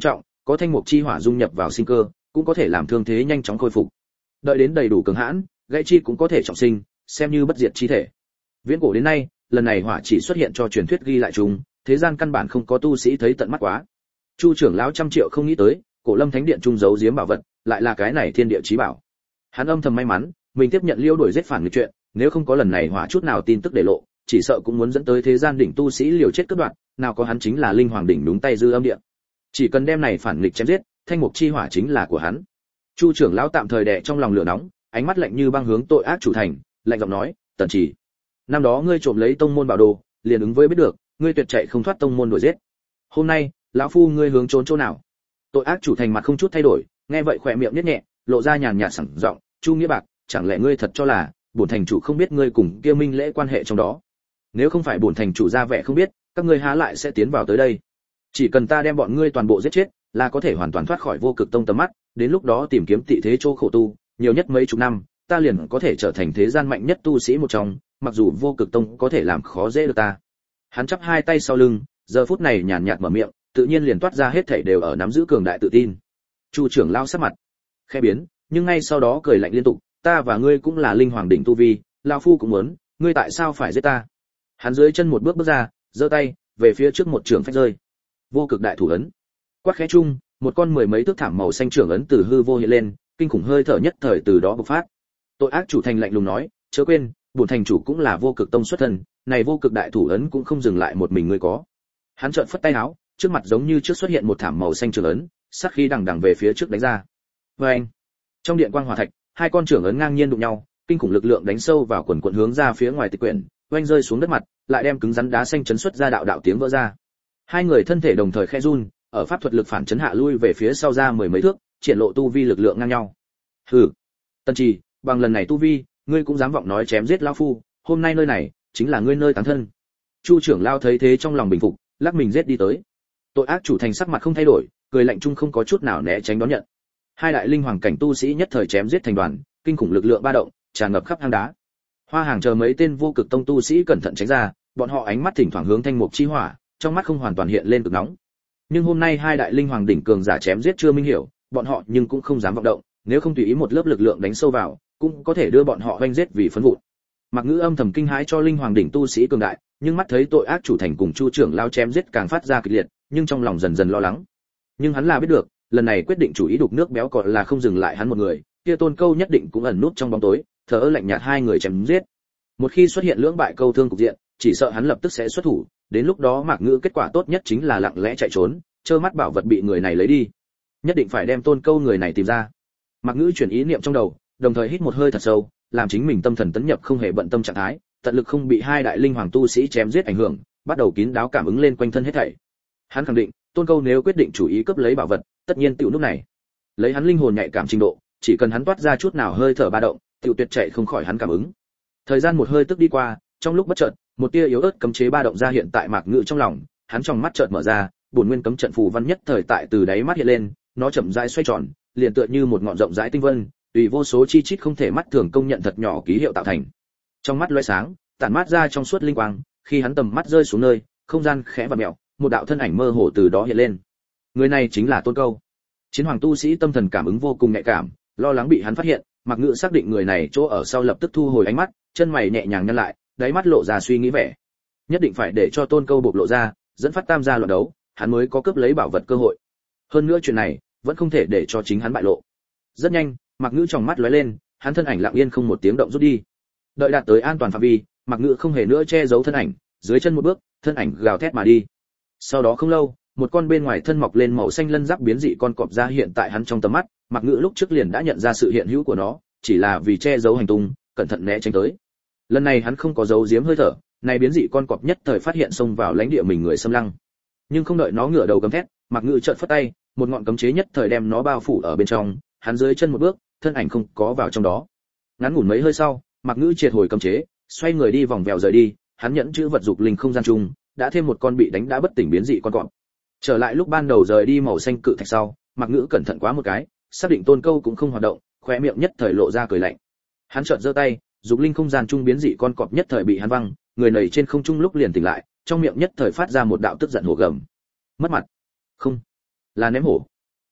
có thanh mục chi hỏa dung nhập vào sinh cơ, cũng có thể làm thương thế nhanh chóng khôi phục. Đợi đến đầy đủ cường hãn, gãy chi cũng có thể trọng sinh, xem như bất diệt chi thể. Viễn cổ đến nay, lần này hỏa chỉ xuất hiện cho truyền thuyết ghi lại chung, thế gian căn bản không có tu sĩ thấy tận mắt quá. Chu trưởng lão trăm triệu không nghĩ tới, Cổ Lâm Thánh Điện trung giấu giếm bảo vật, lại là cái này thiên địa chí bảo. Hắn âm thầm may mắn, mình tiếp nhận Liêu đuổi giết phản người chuyện, nếu không có lần này hỏa chút nào tin tức để lộ, chỉ sợ cũng muốn dẫn tới thế gian đỉnh tu sĩ liều chết cướp đoạt, nào có hắn chính là linh hoàng đỉnh đúng tay dư âm địa. Chỉ cần đem này phản nghịch chém giết, thanh mục chi hỏa chính là của hắn. Chu trưởng lão tạm thời đè trong lòng lửa nóng, ánh mắt lạnh như băng hướng tội ác chủ thành, lạnh giọng nói, "Tần Chỉ, năm đó ngươi trộm lấy tông môn bảo đồ, liền ứng với biết được, ngươi tuyệt chạy không thoát tông môn đuổi giết. Hôm nay, lão phu ngươi hướng trốn chỗ nào?" Tội ác chủ thành mặt không chút thay đổi, nghe vậy khỏe miệng nhếch nhẹ, lộ ra nhàn nhạt sảng giọng, "Chu Nghĩa Bạc, chẳng lẽ ngươi thật cho là bổn thành chủ không biết ngươi cùng kia Minh Lễ quan hệ trong đó? Nếu không phải bổn thành chủ ra vẻ không biết, các ngươi há lại sẽ tiến vào tới đây? Chỉ cần ta đem bọn ngươi toàn bộ giết chết, là có thể hoàn toàn thoát khỏi Vô Cực Tông tầm mắt, đến lúc đó tìm kiếm tị thế chỗ khổ tu, nhiều nhất mấy chục năm, ta liền có thể trở thành thế gian mạnh nhất tu sĩ một trong, mặc dù Vô Cực Tông có thể làm khó dễ được ta." Hắn chắp hai tay sau lưng, giờ phút này nhàn nhạt mở miệng, tự nhiên liền toát ra hết thảy đều ở nắm giữ cường đại tự tin. Chu trưởng lao sắc mặt khẽ biến, nhưng ngay sau đó cười lạnh liên tục, "Ta và ngươi cũng là linh hoàng đỉnh tu vi, lão phu cũng muốn, ngươi tại sao phải giết ta?" Hắn dưới chân một bước bước ra, giơ tay về phía trước một trường phách rơi. Vô cực đại thủ ấn. Quát khẽ chung, một con mười mấy thước thảm màu xanh trường ấn từ hư vô hiện lên, kinh khủng hơi thở nhất thời từ đó bộc phát. Tội ác chủ thành lạnh lùng nói, "Chớ quên, bổn thành chủ cũng là Vô Cực Tông xuất thân, này Vô Cực đại thủ ấn cũng không dừng lại một mình ngươi có." Hắn chợt phất tay áo, trước mặt giống như trước xuất hiện một thảm màu xanh trường ấn, sát khí đằng đằng về phía trước đánh ra. Oeng! Trong điện quang hỏa thạch, hai con trường ấn ngang nhiên đụng nhau, kinh khủng lực lượng đánh sâu vào quần quần hướng ra phía ngoài tịch quyển, oanh rơi xuống đất mặt, lại đem cứng rắn đá xanh chấn xuất ra đạo đạo tiếng vỡ ra. Hai người thân thể đồng thời khẽ run, ở pháp thuật lực phản chấn hạ lui về phía sau ra mười mấy thước, triển lộ tu vi lực lượng ngang nhau. Hừ, Tần Trì, bằng lần này tu vi, ngươi cũng dám vọng nói chém giết lão phu, hôm nay nơi này chính là ngươi nơi táng thân. Chu trưởng lao thấy thế trong lòng bình phục, lắc mình giết đi tới. Tội ác chủ thành sắc mặt không thay đổi, cười lạnh chung không có chút nào né tránh đón nhận. Hai đại linh hoàng cảnh tu sĩ nhất thời chém giết thành đoàn, kinh khủng lực lượng ba động, tràn ngập khắp hang đá. Hoa Hàng chờ mấy tên Vô Cực Tông tu sĩ cẩn thận tránh ra, bọn họ ánh mắt thỉnh thoảng hướng thanh mục chi hỏa, trong mắt không hoàn toàn hiện lên cực nóng. Nhưng hôm nay hai đại linh hoàng đỉnh cường giả chém giết chưa minh hiểu, bọn họ nhưng cũng không dám vọng động, nếu không tùy ý một lớp lực lượng đánh sâu vào, cũng có thể đưa bọn họ vênh giết vì phấn vụn. Mặc Ngữ âm thầm kinh hãi cho linh hoàng đỉnh tu sĩ cường đại, nhưng mắt thấy tội ác chủ thành cùng Chu trưởng lao chém giết càng phát ra kịch liệt, nhưng trong lòng dần dần lo lắng. Nhưng hắn là biết được, lần này quyết định chủ ý đục nước béo còn là không dừng lại hắn một người, kia Tôn Câu nhất định cũng ẩn núp trong bóng tối, thờ ơ lạnh nhạt hai người chém giết. Một khi xuất hiện lưỡng bại câu thương cục diện, chỉ sợ hắn lập tức sẽ xuất thủ, đến lúc đó Mạc Ngữ kết quả tốt nhất chính là lặng lẽ chạy trốn, trơ mắt bảo vật bị người này lấy đi. Nhất định phải đem Tôn Câu người này tìm ra. Mạc Ngữ chuyển ý niệm trong đầu, đồng thời hít một hơi thật sâu, làm chính mình tâm thần tấn nhập không hề bận tâm trạng thái, tận lực không bị hai đại linh hoàng tu sĩ chém giết ảnh hưởng, bắt đầu kín đáo cảm ứng lên quanh thân hết thảy. Hắn khẳng định, Tôn Câu nếu quyết định chủ ý cướp lấy bảo vật, tất nhiên tiểu nút này. Lấy hắn linh hồn nhạy cảm trình độ, chỉ cần hắn toát ra chút nào hơi thở ba động, tiểu tuyệt chạy không khỏi hắn cảm ứng. Thời gian một hơi tức đi qua, trong lúc bất chợt, một tia yếu ớt cấm chế ba động ra hiện tại Mạc Ngữ trong lòng, hắn trong mắt chợt mở ra, bổn nguyên cấm trận phù văn nhất thời tại từ đáy mắt hiện lên, nó chậm rãi xoay tròn, liền tựa như một ngọn rộng rãi tinh vân, tùy vô số chi chít không thể mắt thường công nhận thật nhỏ ký hiệu tạo thành. Trong mắt lóe sáng, tản mát ra trong suốt linh quang, khi hắn tầm mắt rơi xuống nơi, không gian khẽ và mèo, một đạo thân ảnh mơ hồ từ đó hiện lên. Người này chính là Tôn Câu. Chiến hoàng tu sĩ tâm thần cảm ứng vô cùng nhạy cảm, lo lắng bị hắn phát hiện, Mạc Ngữ xác định người này chỗ ở sau lập tức thu hồi ánh mắt, chân mày nhẹ nhàng nhăn lại, đáy mắt lộ ra suy nghĩ vẻ. Nhất định phải để cho Tôn Câu bộc lộ ra, dẫn phát tam gia loạn đấu, hắn mới có cướp lấy bảo vật cơ hội. Hơn nữa chuyện này, vẫn không thể để cho chính hắn bại lộ. Rất nhanh, Mạc Ngữ trong mắt lóe lên, hắn thân ảnh lặng yên không một tiếng động rút đi. Đợi đạt tới an toàn phạm vi, Mạc Ngữ không hề nữa che giấu thân ảnh, dưới chân một bước, thân ảnh gào thét mà đi. Sau đó không lâu, một con bên ngoài thân mọc lên màu xanh lân giáp biến dị con cọp ra hiện tại hắn trong tầm mắt, Mạc Ngữ lúc trước liền đã nhận ra sự hiện hữu của nó, chỉ là vì che giấu hành tung, cẩn thận né tránh tới. Lần này hắn không có giấu giếm hơi thở, này biến dị con cọp nhất thời phát hiện xông vào lãnh địa mình người xâm lăng. Nhưng không đợi nó ngửa đầu gầm thét, Mạc Ngữ chợt phất tay, một ngọn cấm chế nhất thời đem nó bao phủ ở bên trong, hắn dưới chân một bước, thân ảnh không có vào trong đó. Ngắn ngủn mấy hơi sau, Mạc Ngữ triệt hồi cấm chế, xoay người đi vòng vèo rời đi, hắn nhẫn chữ vật dục linh không gian chung, đã thêm một con bị đánh đã bất tỉnh biến dị con cọp. Trở lại lúc ban đầu rời đi màu xanh cự thạch sau, Mạc Ngữ cẩn thận quá một cái, xác định Tôn Câu cũng không hoạt động, khóe miệng nhất thời lộ ra cười lạnh. Hắn chợt giơ tay, dục linh không gian trung biến dị con cọp nhất thời bị hắn văng, người nảy trên không trung lúc liền tỉnh lại, trong miệng nhất thời phát ra một đạo tức giận hổ gầm. Mất mặt? Không, là ném hổ.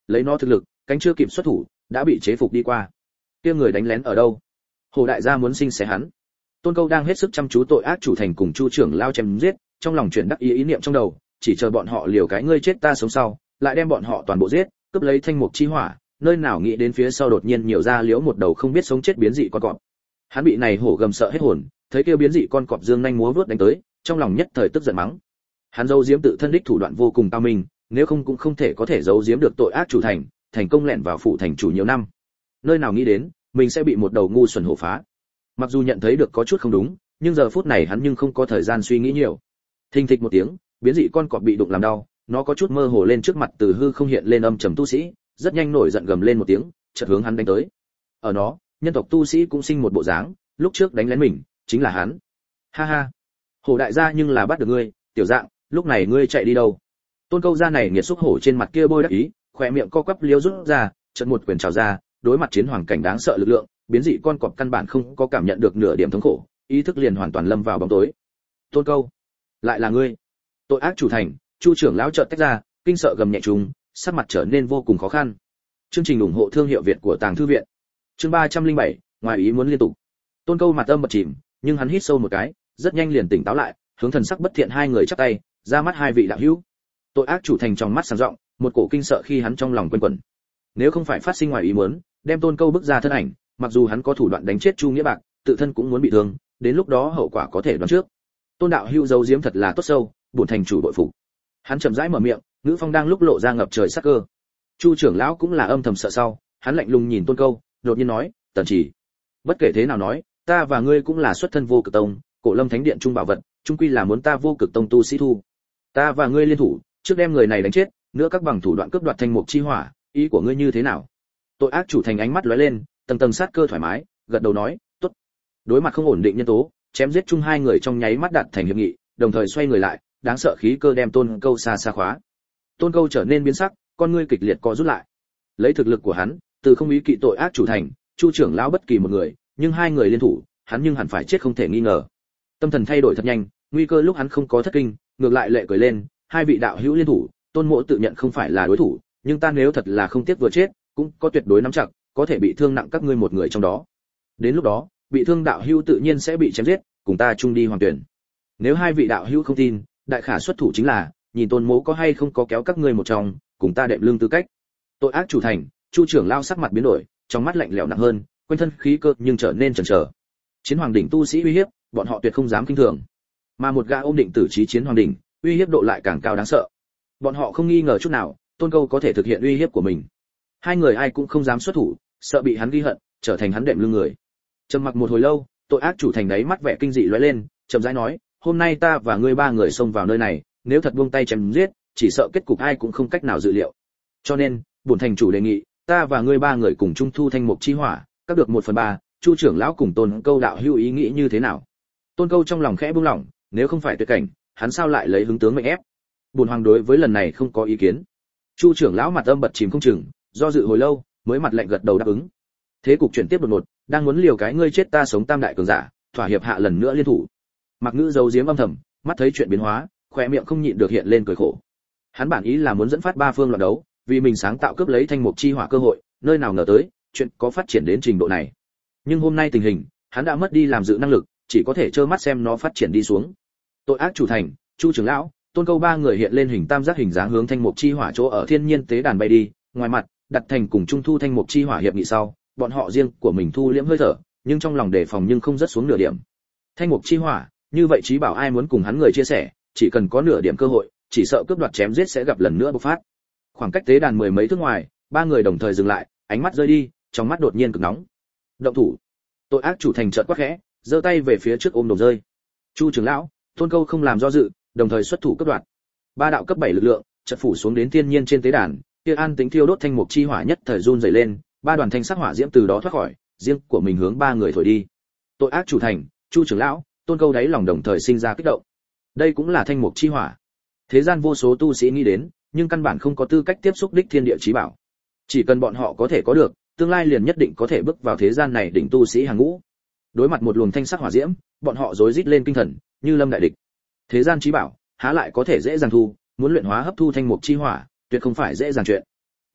lấy nó thực lực, cánh chưa kịp xuất thủ, đã bị chế phục đi qua. Kia người đánh lén ở đâu? Hồ đại gia muốn sinh xé hắn. Tôn Câu đang hết sức chăm chú tội ác chủ thành cùng Chu trưởng lao chém giết, trong lòng chuyển đắc ý ý niệm trong đầu, chỉ chờ bọn họ liều cái ngươi chết ta sống sau, lại đem bọn họ toàn bộ giết, cướp lấy thanh mục chi hỏa, nơi nào nghĩ đến phía sau đột nhiên nhiều ra liễu một đầu không biết sống chết biến dị con cọp. Hắn bị này hổ gầm sợ hết hồn, thấy kia biến dị con cọp dương nhanh múa vuốt đánh tới, trong lòng nhất thời tức giận mắng. Hắn giấu giếm tự thân đích thủ đoạn vô cùng cao minh, nếu không cũng không thể có thể giấu giếm được tội ác chủ thành, thành công lẻn vào phủ thành chủ nhiều năm. Nơi nào nghĩ đến, mình sẽ bị một đầu ngu xuẩn hổ phá. Mặc dù nhận thấy được có chút không đúng, nhưng giờ phút này hắn nhưng không có thời gian suy nghĩ nhiều. Thình thịch một tiếng, biến dị con cọp bị đụng làm đau, nó có chút mơ hồ lên trước mặt từ hư không hiện lên âm trầm tu sĩ, rất nhanh nổi giận gầm lên một tiếng, chợt hướng hắn đánh tới. Ở nó, nhân tộc tu sĩ cũng sinh một bộ dáng, lúc trước đánh lén mình, chính là hắn. Ha ha, hổ đại gia nhưng là bắt được ngươi, tiểu dạng, lúc này ngươi chạy đi đâu? Tôn Câu gia này nghiệt xúc hổ trên mặt kia bôi đắc ý, khóe miệng co quắp liếu rút ra, chợt một quyền trào ra, đối mặt chiến hoàng cảnh đáng sợ lực lượng, biến dị con cọp căn bản không có cảm nhận được nửa điểm thống khổ, ý thức liền hoàn toàn lâm vào bóng tối. Tôn Câu, lại là ngươi? Tội ác chủ thành, Chu trưởng lão chợt tách ra, kinh sợ gầm nhẹ trùng, sắc mặt trở nên vô cùng khó khăn. Chương trình ủng hộ thương hiệu Việt của Tàng Thư viện. Chương ba trăm linh bảy, ngoài ý muốn liên tục. Tôn Câu mặt âm bật chìm, nhưng hắn hít sâu một cái, rất nhanh liền tỉnh táo lại, hướng thần sắc bất thiện hai người chắp tay, ra mắt hai vị đạo hữu. Tội ác chủ thành trong mắt sáng rộng, một cổ kinh sợ khi hắn trong lòng quanh quẩn. Nếu không phải phát sinh ngoài ý muốn, đem Tôn Câu bức ra thân ảnh, mặc dù hắn có thủ đoạn đánh chết Chu Nghĩa Bạc, tự thân cũng muốn bị thương, đến lúc đó hậu quả có thể đoán trước. Tôn đạo hữu giấu giếm thật là tốt sâu, bổn thành chủ đội phục. Hắn chậm rãi mở miệng, ngữ phong đang lúc lộ ra ngập trời sắc cơ. Chu trưởng lão cũng là âm thầm sợ sau, hắn lạnh lùng nhìn Tôn Câu, đột nhiên nói, "Tần Chỉ, bất kể thế nào nói, ta và ngươi cũng là xuất thân Vô Cực Tông, Cổ Lâm Thánh Điện trung bảo vật, chung quy là muốn ta Vô Cực Tông tu sĩ thu. Ta và ngươi liên thủ, trước đem người này đánh chết, nữa các bằng thủ đoạn cướp đoạt thanh mục chi hỏa, ý của ngươi như thế nào?" Tội ác chủ thành ánh mắt lóe lên, tầng tầng sát cơ thoải mái, gật đầu nói, "Tốt." Đối mặt không ổn định nhân tố, chém giết chung hai người trong nháy mắt đạt thành hiệp nghị, đồng thời xoay người lại, đáng sợ khí cơ đem Tôn Câu xa xa khóa. Tôn Câu trở nên biến sắc, con ngươi kịch liệt co rút lại. Lấy thực lực của hắn, từ không ý kỵ tội ác chủ thành, Chu trưởng lão bất kỳ một người, nhưng hai người liên thủ, hắn nhưng hẳn phải chết không thể nghi ngờ. Tâm thần thay đổi thật nhanh, nguy cơ lúc hắn không có thất kinh, ngược lại lệ cười lên, hai vị đạo hữu liên thủ, Tôn Mộ tự nhận không phải là đối thủ, nhưng ta nếu thật là không tiếc vừa chết, cũng có tuyệt đối nắm chặt, có thể bị thương nặng các ngươi một người trong đó. Đến lúc đó, bị thương đạo hữu tự nhiên sẽ bị chém giết, cùng ta chung đi hoàng tuyển. Nếu hai vị đạo hữu không tin, đại khả xuất thủ chính là, nhìn Tôn Mộ có hay không có kéo các ngươi một trong, cùng ta đệm lưng tư cách. Tội ác chủ thành, Chu trưởng lao sắc mặt biến đổi, trong mắt lạnh lẽo nặng hơn, quanh thân khí cơ nhưng trở nên chần chờ. Chiến hoàng đỉnh tu sĩ uy hiếp, bọn họ tuyệt không dám kinh thường. Mà một gã ôm định tử chí chiến hoàng đỉnh, uy hiếp độ lại càng cao đáng sợ. Bọn họ không nghi ngờ chút nào, Tôn Câu có thể thực hiện uy hiếp của mình. Hai người ai cũng không dám xuất thủ, sợ bị hắn ghi hận, trở thành hắn đệm lưng người. Trầm mặc một hồi lâu, tội ác chủ thành đấy mắt vẻ kinh dị lóe lên, chậm rãi nói, "Hôm nay ta và ngươi ba người xông vào nơi này, nếu thật buông tay chém giết, chỉ sợ kết cục ai cũng không cách nào dự liệu. Cho nên, bổn thành chủ đề nghị, ta và ngươi ba người cùng chung thu thanh mục chi hỏa, các được một phần ba, Chu trưởng lão cùng Tôn Câu đạo hữu ý nghĩ như thế nào?" Tôn Câu trong lòng khẽ buông lỏng, nếu không phải tuyệt cảnh, hắn sao lại lấy hứng tướng mệnh ép. Bổn hoàng đối với lần này không có ý kiến. Chu trưởng lão mặt âm bật chìm không chừng, do dự hồi lâu, mới mặt lạnh gật đầu đáp ứng. Thế cục chuyển tiếp đột ngột, đang muốn liều cái ngươi chết ta sống tam đại cường giả, thỏa hiệp hạ lần nữa liên thủ. Mặc Ngữ giấu giếm âm thầm, mắt thấy chuyện biến hóa, khóe miệng không nhịn được hiện lên cười khổ. Hắn bản ý là muốn dẫn phát ba phương loạn đấu, vì mình sáng tạo cướp lấy thanh mục chi hỏa cơ hội, nơi nào ngờ tới, chuyện có phát triển đến trình độ này. Nhưng hôm nay tình hình, hắn đã mất đi làm dự năng lực, chỉ có thể trơ mắt xem nó phát triển đi xuống. Tội ác chủ thành, Chu trưởng lão, Tôn Câu ba người hiện lên hình tam giác hình dáng hướng thanh mục chi hỏa chỗ ở thiên nhiên tế đàn bay đi, ngoài mặt, đặt thành cùng trung thu thanh mục chi hỏa hiệp nghị sau, bọn họ riêng của mình thu liễm hơi thở, nhưng trong lòng đề phòng nhưng không rất xuống nửa điểm. Thanh mục chi hỏa, như vậy chí bảo ai muốn cùng hắn người chia sẻ, chỉ cần có nửa điểm cơ hội, chỉ sợ cướp đoạt chém giết sẽ gặp lần nữa bộc phát. Khoảng cách tế đàn mười mấy thước ngoài, ba người đồng thời dừng lại, ánh mắt rơi đi, trong mắt đột nhiên cực nóng. Động thủ. Tội ác chủ thành chợt quát khẽ, giơ tay về phía trước ôm đầu rơi. Chu trưởng lão, Tôn Câu không làm do dự, đồng thời xuất thủ cướp đoạt. Ba đạo cấp bảy lực lượng, chợt phủ xuống đến thiên nhiên trên tế đàn, kia an tính thiêu đốt thanh mục chi hỏa nhất thời run rẩy lên, ba đoàn thanh sắc hỏa diễm từ đó thoát khỏi, riêng của mình hướng ba người thổi đi. Tội ác chủ thành, Chu trưởng lão, Tôn Câu đáy lòng đồng thời sinh ra kích động. Đây cũng là thanh mục chi hỏa. Thế gian vô số tu sĩ nghĩ đến, nhưng căn bản không có tư cách tiếp xúc đích thiên địa chí bảo. Chỉ cần bọn họ có thể có được, tương lai liền nhất định có thể bước vào thế gian này đỉnh tu sĩ hàng ngũ. Đối mặt một luồng thanh sắc hỏa diễm, bọn họ rối rít lên kinh thần, như lâm đại địch. Thế gian chí bảo, há lại có thể dễ dàng thu, muốn luyện hóa hấp thu thanh mục chi hỏa, tuyệt không phải dễ dàng chuyện.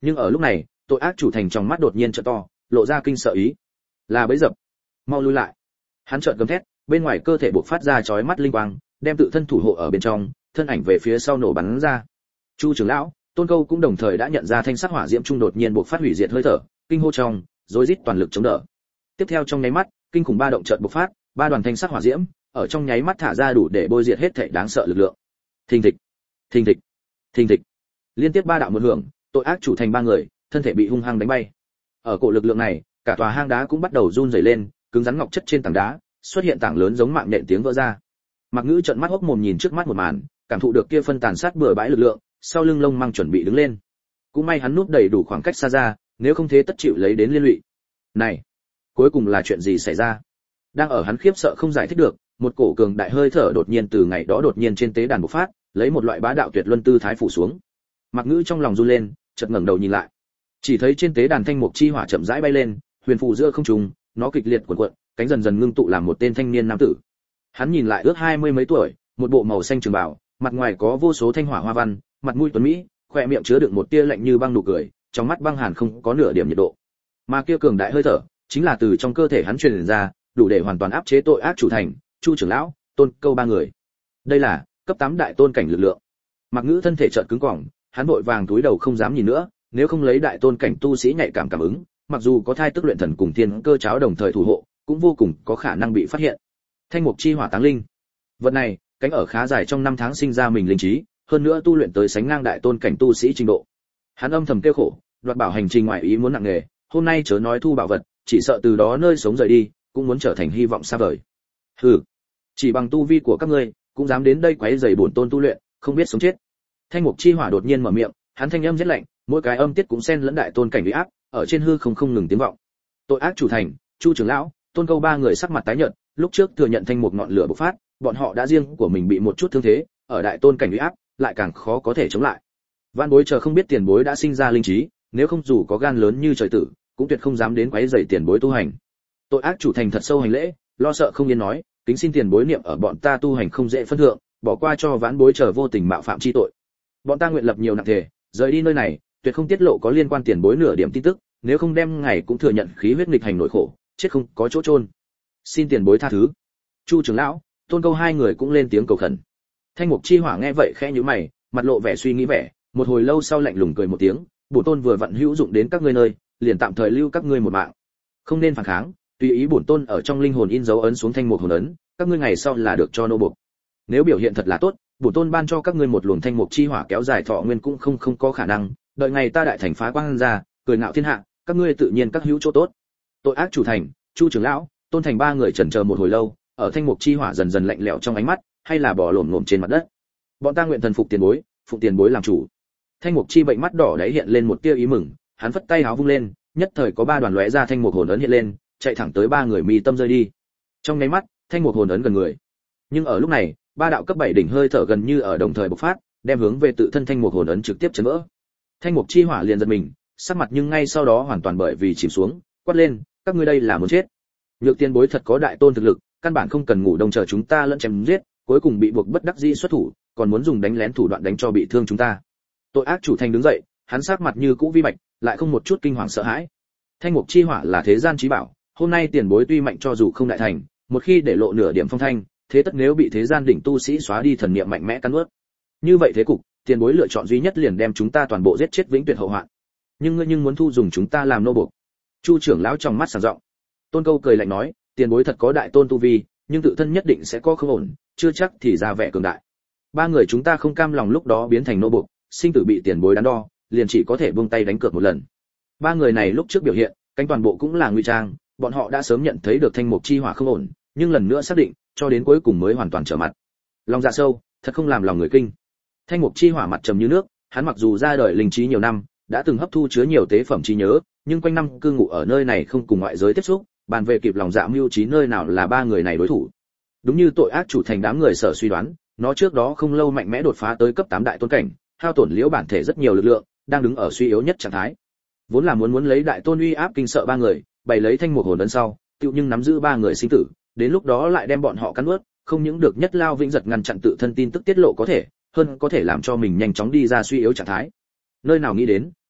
Nhưng ở lúc này, tội ác chủ thành trong mắt đột nhiên trợ to, lộ ra kinh sợ ý. Là bẫy dập, mau lui lại. Hắn chợt gầm thét, bên ngoài cơ thể bộc phát ra chói mắt linh quang, đem tự thân thủ hộ ở bên trong, thân ảnh về phía sau nổ bắn ra. Chu trưởng lão, Tôn Câu cũng đồng thời đã nhận ra thanh sắc hỏa diễm trung đột nhiên bộc phát hủy diệt hơi thở, kinh hô trong, rối rít toàn lực chống đỡ. Tiếp theo trong nháy mắt, kinh khủng ba động chợt bộc phát, ba đoàn thanh sắc hỏa diễm ở trong nháy mắt thả ra đủ để bôi diệt hết thảy đáng sợ lực lượng. Thình thịch, thình thịch, thình thịch. Liên tiếp ba đạo một hưởng, tội ác chủ thành ba người, thân thể bị hung hăng đánh bay. Ở cổ lực lượng này, cả tòa hang đá cũng bắt đầu run rẩy lên, cứng rắn ngọc chất trên tảng đá, xuất hiện tảng lớn giống mạng nhện tiếng vỡ ra. Mạc Ngữ trợn mắt hốc mồm nhìn trước mắt một màn, cảm thụ được kia phân tàn sát bừa bãi lực lượng, sau lưng lông măng chuẩn bị đứng lên. Cũng may hắn núp đầy đủ khoảng cách xa ra, nếu không thế tất chịu lấy đến liên lụy. Này, cuối cùng là chuyện gì xảy ra? Đang ở hắn khiếp sợ không giải thích được, một cổ cường đại hơi thở đột nhiên từ ngày đó đột nhiên trên tế đàn bộc phát, lấy một loại bá đạo tuyệt luân tư thái phủ xuống. Mạc Ngữ trong lòng run lên, chợt ngẩng đầu nhìn lại. Chỉ thấy trên tế đàn thanh mục chi hỏa chậm rãi bay lên, huyền phù giữa không trung, nó kịch liệt cuộn cuộn, cánh dần dần ngưng tụ làm một tên thanh niên nam tử. Hắn nhìn lại ước hai mươi mấy tuổi, một bộ màu xanh trường bào, mặt ngoài có vô số thanh hỏa hoa văn, mặt mũi tuấn mỹ, khóe miệng chứa đựng một tia lạnh như băng nụ cười, trong mắt băng hàn không có nửa điểm nhiệt độ. Mà kia cường đại hơi thở, chính là từ trong cơ thể hắn truyền ra, đủ để hoàn toàn áp chế tội ác chủ thành, Chu trưởng lão, Tôn Câu ba người. Đây là cấp tám đại tôn cảnh lực lượng. Mạc Ngữ thân thể chợt cứng cỏng, hắn vội vàng túi đầu không dám nhìn nữa, nếu không lấy đại tôn cảnh tu sĩ nhạy cảm cảm ứng, mặc dù có thai tức luyện thần cùng thiên cơ cháo đồng thời thủ hộ, cũng vô cùng có khả năng bị phát hiện. Thanh mục chi hỏa táng linh. Vật này, cánh ở khá dài trong năm tháng sinh ra mình linh trí, hơn nữa tu luyện tới sánh ngang đại tôn cảnh tu sĩ trình độ. Hắn âm thầm kêu khổ, đoạt bảo hành trình ngoại ý muốn nặng nề, hôm nay chớ nói thu bảo vật, chỉ sợ từ đó nơi sống rời đi, cũng muốn trở thành hy vọng xa vời. Hừ, chỉ bằng tu vi của các ngươi, cũng dám đến đây quấy rầy bổn tôn tu luyện, không biết sống chết. Thanh mục chi hỏa đột nhiên mở miệng, hắn thanh âm rất lạnh, mỗi cái âm tiết cũng xen lẫn đại tôn cảnh uy áp, ở trên hư không không ngừng tiếng vọng. Tội ác chủ thành, Chu trưởng lão, Tôn Câu ba người sắc mặt tái nhợt, lúc trước thừa nhận thanh mục ngọn lửa bộc phát, bọn họ đã riêng của mình bị một chút thương thế, ở đại tôn cảnh uy áp, lại càng khó có thể chống lại. Vạn bối chờ không biết tiền bối đã sinh ra linh trí, nếu không dù có gan lớn như trời tử, cũng tuyệt không dám đến quấy rầy tiền bối tu hành. Tội ác chủ thành thật sâu hành lễ, lo sợ không yên nói, kính xin tiền bối niệm ở bọn ta tu hành không dễ phân thượng, bỏ qua cho vãn bối chờ vô tình mạo phạm chi tội. Bọn ta nguyện lập nhiều nặng thể, rời đi nơi này, tuyệt không tiết lộ có liên quan tiền bối nửa điểm tin tức, nếu không đem ngày cũng thừa nhận khí huyết nghịch hành nỗi khổ, chết không có chỗ chôn. Xin tiền bối tha thứ. Chu trưởng lão, Tôn Câu hai người cũng lên tiếng cầu khẩn. Thanh mục chi hỏa nghe vậy khẽ nhíu mày, mặt lộ vẻ suy nghĩ vẻ, một hồi lâu sau lạnh lùng cười một tiếng, bổn tôn vừa vặn hữu dụng đến các ngươi nơi, liền tạm thời lưu các ngươi một mạng. Không nên phản kháng, tùy ý bổn tôn ở trong linh hồn in dấu ấn xuống thanh mục hồn ấn, các ngươi ngày sau là được cho nô buộc. Nếu biểu hiện thật là tốt, bổn tôn ban cho các ngươi một luồng thanh mục chi hỏa kéo dài thọ nguyên cũng không không có khả năng, đợi ngày ta đại thành phá quang ra, cười ngạo thiên hạ, các ngươi tự nhiên các hữu chỗ tốt. Tội ác chủ thành, Chu trưởng lão, Tôn Thành ba người chần chờ một hồi lâu, ở thanh mục chi hỏa dần dần lạnh lẽo trong ánh mắt, hay là bò lổm lổm trên mặt đất. Bọn ta nguyện thần phục tiền bối, phục tiền bối làm chủ. Thanh mục chi bệnh mắt đỏ đấy hiện lên một tia ý mừng, hắn phất tay áo vung lên, nhất thời có ba đoàn lóe ra thanh mục hồn ấn hiện lên, chạy thẳng tới ba người mi tâm rơi đi. Trong nháy mắt, thanh mục hồn ấn gần người. Nhưng ở lúc này, ba đạo cấp bảy đỉnh hơi thở gần như ở đồng thời bộc phát, đem hướng về tự thân thanh mục hồn ấn trực tiếp chấn vỡ. Thanh mục chi hỏa liền giật mình, sắc mặt nhưng ngay sau đó hoàn toàn bởi vì chìm xuống, quát lên, các ngươi đây là muốn chết. Nhược tiên bối thật có đại tôn thực lực, căn bản không cần ngủ đông chờ chúng ta lẫn chém giết, cuối cùng bị buộc bất đắc dĩ xuất thủ, còn muốn dùng đánh lén thủ đoạn đánh cho bị thương chúng ta. Tội ác chủ thành đứng dậy, hắn sắc mặt như cũ vi bạch, lại không một chút kinh hoàng sợ hãi. Thanh mục chi hỏa là thế gian chí bảo, hôm nay tiền bối tuy mạnh cho dù không đại thành, một khi để lộ nửa điểm phong thanh, thế tất nếu bị thế gian đỉnh tu sĩ xóa đi thần niệm mạnh mẽ cắn nuốt. Như vậy thế cục, tiền bối lựa chọn duy nhất liền đem chúng ta toàn bộ giết chết vĩnh tuyệt hậu hoạn. Nhưng ngươi nhưng muốn thu dùng chúng ta làm nô buộc. Chu trưởng lão trong mắt sáng rộng. Tôn Câu cười lạnh nói, tiền bối thật có đại tôn tu vi, nhưng tự thân nhất định sẽ có không ổn, chưa chắc thì ra vẻ cường đại. Ba người chúng ta không cam lòng lúc đó biến thành nô buộc, sinh tử bị tiền bối đắn đo, liền chỉ có thể buông tay đánh cược một lần. Ba người này lúc trước biểu hiện, cánh toàn bộ cũng là nguy trang, bọn họ đã sớm nhận thấy được thanh mục chi hỏa không ổn, nhưng lần nữa xác định, cho đến cuối cùng mới hoàn toàn trở mặt. Lòng dạ sâu, thật không làm lòng người kinh. Thanh mục chi hỏa mặt trầm như nước, hắn mặc dù ra đời linh trí nhiều năm, đã từng hấp thu chứa nhiều tế phẩm trí nhớ, nhưng quanh năm cư ngụ ở nơi này không cùng ngoại giới tiếp xúc, bàn về kịp lòng dạ mưu trí nơi nào là ba người này đối thủ. Đúng như tội ác chủ thành đám người sở suy đoán, nó trước đó không lâu mạnh mẽ đột phá tới cấp tám đại tôn cảnh, hao tổn liễu bản thể rất nhiều lực lượng, đang đứng ở suy yếu nhất trạng thái. Vốn là muốn muốn lấy đại tôn uy áp kinh sợ ba người, bày lấy thanh mục hồn ấn sau, tiêu nhưng nắm giữ ba người sinh tử, đến lúc đó lại đem bọn họ cắn nuốt, không những được nhất lao vĩnh giật ngăn chặn tự thân tin tức tiết lộ có thể, hơn có thể làm cho mình nhanh chóng đi ra suy yếu trạng thái. Nơi nào nghĩ đến,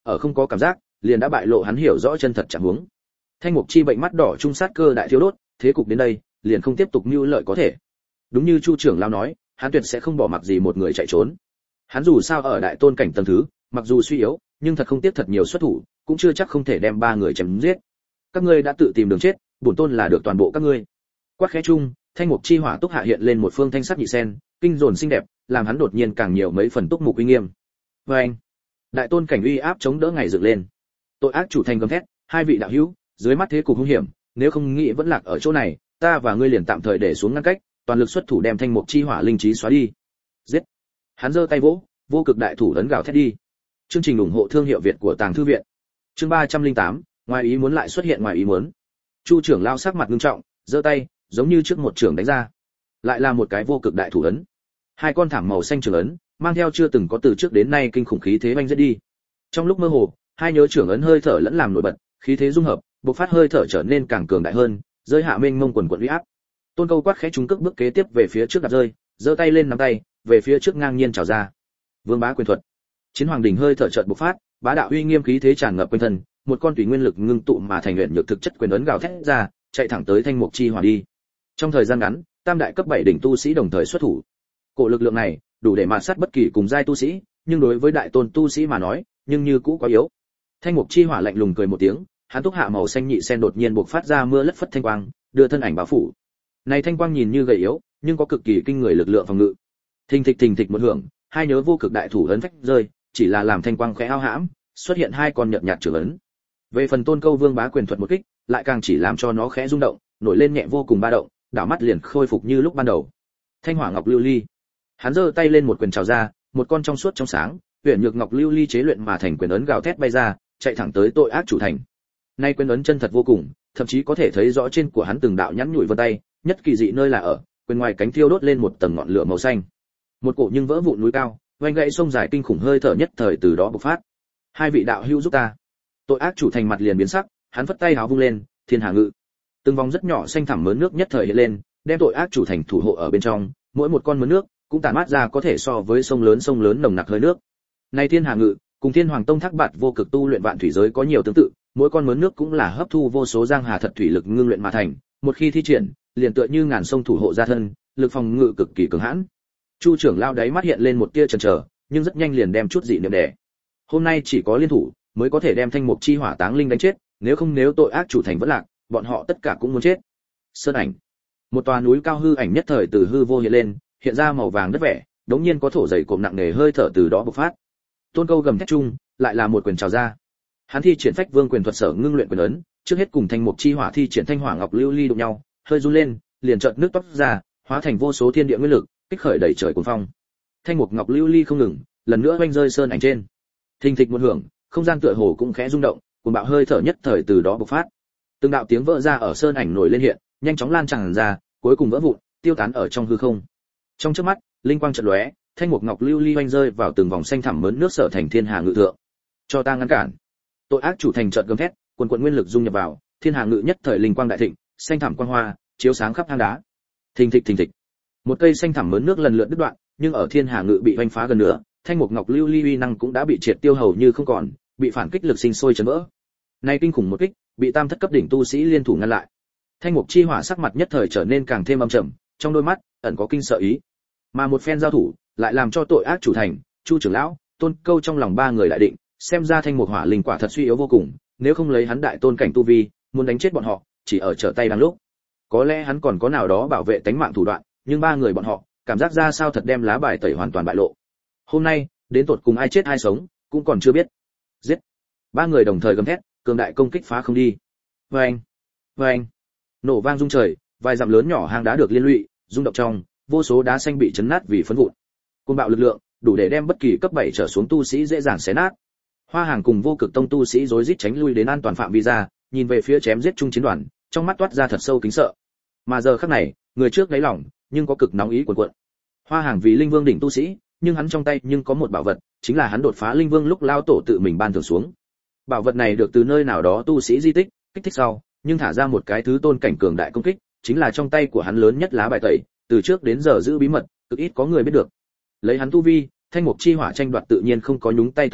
ở không có cảm giác, liền đã bại lộ hắn hiểu rõ chân thật trạng huống. Thanh mục chi bệnh mắt đỏ trung sát cơ đại thiếu đốt, thế cục đến đây, liền không tiếp tục mưu lợi có thể. Đúng như Chu trưởng lão nói, hắn tuyệt sẽ không bỏ mặc gì một người chạy trốn. Hắn dù sao ở đại tôn cảnh tầng thứ, mặc dù suy yếu, nhưng thật không tiếp thật nhiều xuất thủ, cũng chưa chắc không thể đem ba người chém giết. Các ngươi đã tự tìm đường chết, bổn tôn là được toàn bộ các ngươi. Quát khẽ chung, thanh mục chi hỏa túc hạ hiện lên một phương thanh sắc nhị sen, kinh dồn xinh đẹp, làm hắn đột nhiên càng nhiều mấy phần túc mục uy nghiêm. Và anh, đại tôn cảnh uy áp chống đỡ ngày dựng lên. Tội ác chủ thành gầm thét, hai vị đạo hữu, dưới mắt thế cục hung hiểm, nếu không nghĩ vẫn lạc ở chỗ này, ta và ngươi liền tạm thời để xuống ngăn cách, toàn lực xuất thủ đem thanh mục chi hỏa linh trí xóa đi. Giết! Hắn giơ tay vỗ, vô cực đại thủ ấn gào thét đi. Chương trình ủng hộ thương hiệu Việt của Tàng Thư viện. Chương ba trăm lẻ tám, ngoài ý muốn lại xuất hiện ngoài ý muốn. Chu trưởng lao sắc mặt nghiêm trọng, giơ tay, giống như trước một trưởng đánh ra. Lại là một cái vô cực đại thủ ấn. Hai con thảm màu xanh trưởng ấn, mang theo chưa từng có từ trước đến nay kinh khủng khí thế vanh giết đi. Trong lúc mơ hồ, hai nhớ trưởng ấn hơi thở lẫn làm nổi bật, khí thế dung hợp, bộc phát hơi thở trở nên càng cường đại hơn, rơi hạ mênh mông quần quần uy áp. Tôn Câu quát khẽ trúng cước bước kế tiếp về phía trước đạp rơi, giơ tay lên nắm tay, về phía trước ngang nhiên chào ra. Vương bá quyền thuật. Chiến hoàng đỉnh hơi thở chợt bộc phát, bá đạo uy nghiêm khí thế tràn ngập quanh thân, một con tùy nguyên lực ngưng tụ mà thành luyện nhược thực chất quyền ấn gào thét ra, chạy thẳng tới thanh mục chi hỏa đi. Trong thời gian ngắn, tam đại cấp bảy đỉnh tu sĩ đồng thời xuất thủ. Cổ lực lượng này, đủ để mạt sát bất kỳ cùng giai tu sĩ, nhưng đối với đại tôn tu sĩ mà nói, nhưng như cũ quá yếu. Thanh mục chi hỏa lạnh lùng cười một tiếng, hắn túc hạ màu xanh nhị sen đột nhiên bộc phát ra mưa lất phất thanh quang, đưa thân ảnh bao phủ. Này thanh quang nhìn như gầy yếu, nhưng có cực kỳ kinh người lực lượng phòng ngự. Thình thịch thình thịch một hưởng, hai nhớ vô cực đại thủ ấn phách rơi, chỉ là làm thanh quang khẽ ao hãm, xuất hiện hai con nhợt nhạt trưởng ấn. Về phần Tôn Câu Vương bá quyền thuật một kích, lại càng chỉ làm cho nó khẽ rung động, nổi lên nhẹ vô cùng ba động, đảo mắt liền khôi phục như lúc ban đầu. Thanh hỏa ngọc lưu ly. Hắn giơ tay lên một quyền chào ra, một con trong suốt trong sáng, huyền nhược ngọc lưu ly chế luyện mà thành quyền ấn gào thét bay ra, chạy thẳng tới tội ác chủ thành. Nay quyền ấn chân thật vô cùng, thậm chí có thể thấy rõ trên của hắn từng đạo nhắn nhủi vân tay, nhất kỳ dị nơi là ở, quyền ngoài cánh thiêu đốt lên một tầng ngọn lửa màu xanh. Một cổ nhưng vỡ vụn núi cao, oanh gãy sông dài kinh khủng hơi thở nhất thời từ đó bộc phát. Hai vị đạo hữu giúp ta. Tội ác chủ thành mặt liền biến sắc, hắn vất tay háo vung lên, thiên hà ngự. Từng vòng rất nhỏ xanh thẳm mớn nước nhất thời hiện lên, đem tội ác chủ thành thủ hộ ở bên trong, mỗi một con mớn nước cũng tản mát ra có thể so với sông lớn sông lớn nồng nặc hơi nước. Này thiên hà ngự, cùng Thiên Hoàng Tông Thác Bạt vô cực tu luyện vạn thủy giới có nhiều tương tự, mỗi con mớn nước cũng là hấp thu vô số giang hà thật thủy lực ngưng luyện mà thành, một khi thi triển, liền tựa như ngàn sông thủ hộ gia thân, lực phòng ngự cực kỳ cường hãn. Chu trưởng lao đáy mắt hiện lên một tia chần chờ, nhưng rất nhanh liền đem chút dị niệm đẻ. Hôm nay chỉ có liên thủ mới có thể đem thanh mục chi hỏa táng linh đánh chết, nếu không nếu tội ác chủ thành vẫn lạc, bọn họ tất cả cũng muốn chết. Sơn ảnh. Một tòa núi cao hư ảnh nhất thời từ hư vô hiện lên, hiện ra màu vàng đất vẻ, đống nhiên có thổ dày cộm nặng nề hơi thở từ đó bộc phát. Tôn Câu gầm thét chung, lại là một quyền trào ra. Hắn thi triển phách vương quyền thuật sở ngưng luyện quyền ấn, trước hết cùng thanh mục chi hỏa thi triển thanh hỏa ngọc lưu ly đụng nhau, hơi run lên, liền chợt nước toát ra, hóa thành vô số thiên địa nguyên lực, kích khởi đẩy trời cuồng phong. Thanh mục ngọc lưu ly không ngừng, lần nữa oanh rơi sơn ảnh trên. Thình thịch một hưởng, không gian tựa hồ cũng khẽ rung động, cuồng bạo hơi thở nhất thời từ đó bộc phát. Từng đạo tiếng vỡ ra ở sơn ảnh nổi lên hiện, nhanh chóng lan tràn ra, cuối cùng vỡ vụn, tiêu tán ở trong hư không. Trong chớp mắt, linh quang chợt lóe, thanh mục ngọc lưu ly oanh rơi vào từng vòng xanh thẳm mớn nước sở thành thiên hà ngự thượng. Cho ta ngăn cản. Tội ác chủ thành chợt gầm thét, quần quần nguyên lực dung nhập vào, thiên hà ngự nhất thời linh quang đại thịnh, xanh thẳm quang hoa chiếu sáng khắp hang đá. Thình thịch thình thịch. Một cây xanh thẳm mớn nước lần lượt đứt đoạn, nhưng ở thiên hà ngự bị oanh phá gần nữa, thanh mục ngọc lưu ly uy năng cũng đã bị triệt tiêu hầu như không còn, bị phản kích lực sinh sôi chấn vỡ. Nay kinh khủng một kích, bị tam thất cấp đỉnh tu sĩ liên thủ ngăn lại. Thanh mục chi hỏa sắc mặt nhất thời trở nên càng thêm âm trầm, trong đôi mắt ẩn có kinh sợ ý. Mà một phen giao thủ, lại làm cho tội ác chủ thành, Chu trưởng lão, Tôn Câu trong lòng ba người đại định, xem ra thanh mục hỏa linh quả thật suy yếu vô cùng, nếu không lấy hắn đại tôn cảnh tu vi, muốn đánh chết bọn họ, chỉ ở trở tay đang lúc. Có lẽ hắn còn có nào đó bảo vệ tánh mạng thủ đoạn, nhưng ba người bọn họ, cảm giác ra sao thật đem lá bài tẩy hoàn toàn bại lộ. Hôm nay, đến tột cùng ai chết ai sống, cũng còn chưa biết. Giết! Ba người đồng thời gầm thét, cường đại công kích phá không đi. Oeng, oeng, nổ vang rung trời, vài dặm lớn nhỏ hang đá được liên lụy, rung động trong, vô số đá xanh bị chấn nát vì phấn vụn. Côn bạo lực lượng, đủ để đem bất kỳ cấp bảy trở xuống tu sĩ dễ dàng xé nát. Hoa Hàng cùng Vô Cực Tông tu sĩ rối rít tránh lui đến an toàn phạm vi ra, nhìn về phía chém giết chung chiến đoàn, trong mắt toát ra thật sâu kính sợ. Mà giờ khắc này, người trước đáy lòng, nhưng có cực nóng ý cuồn cuộn. Hoa Hàng vì Linh Vương đỉnh tu sĩ, nhưng hắn trong tay nhưng có một bảo vật, chính là hắn đột phá Linh Vương lúc lao tổ tự mình ban thưởng xuống. Bảo vật này được từ nơi nào đó tu sĩ di tích kích thích sau, nhưng thả ra một cái thứ tôn cảnh cường đại công kích, chính là trong tay của hắn lớn nhất lá bài tẩy, từ trước đến giờ giữ bí mật, cực ít có người biết được. Lấy hắn tu vi, thanh mục chi hỏa tranh đoạt tự nhiên không có nhúng tay tư cách,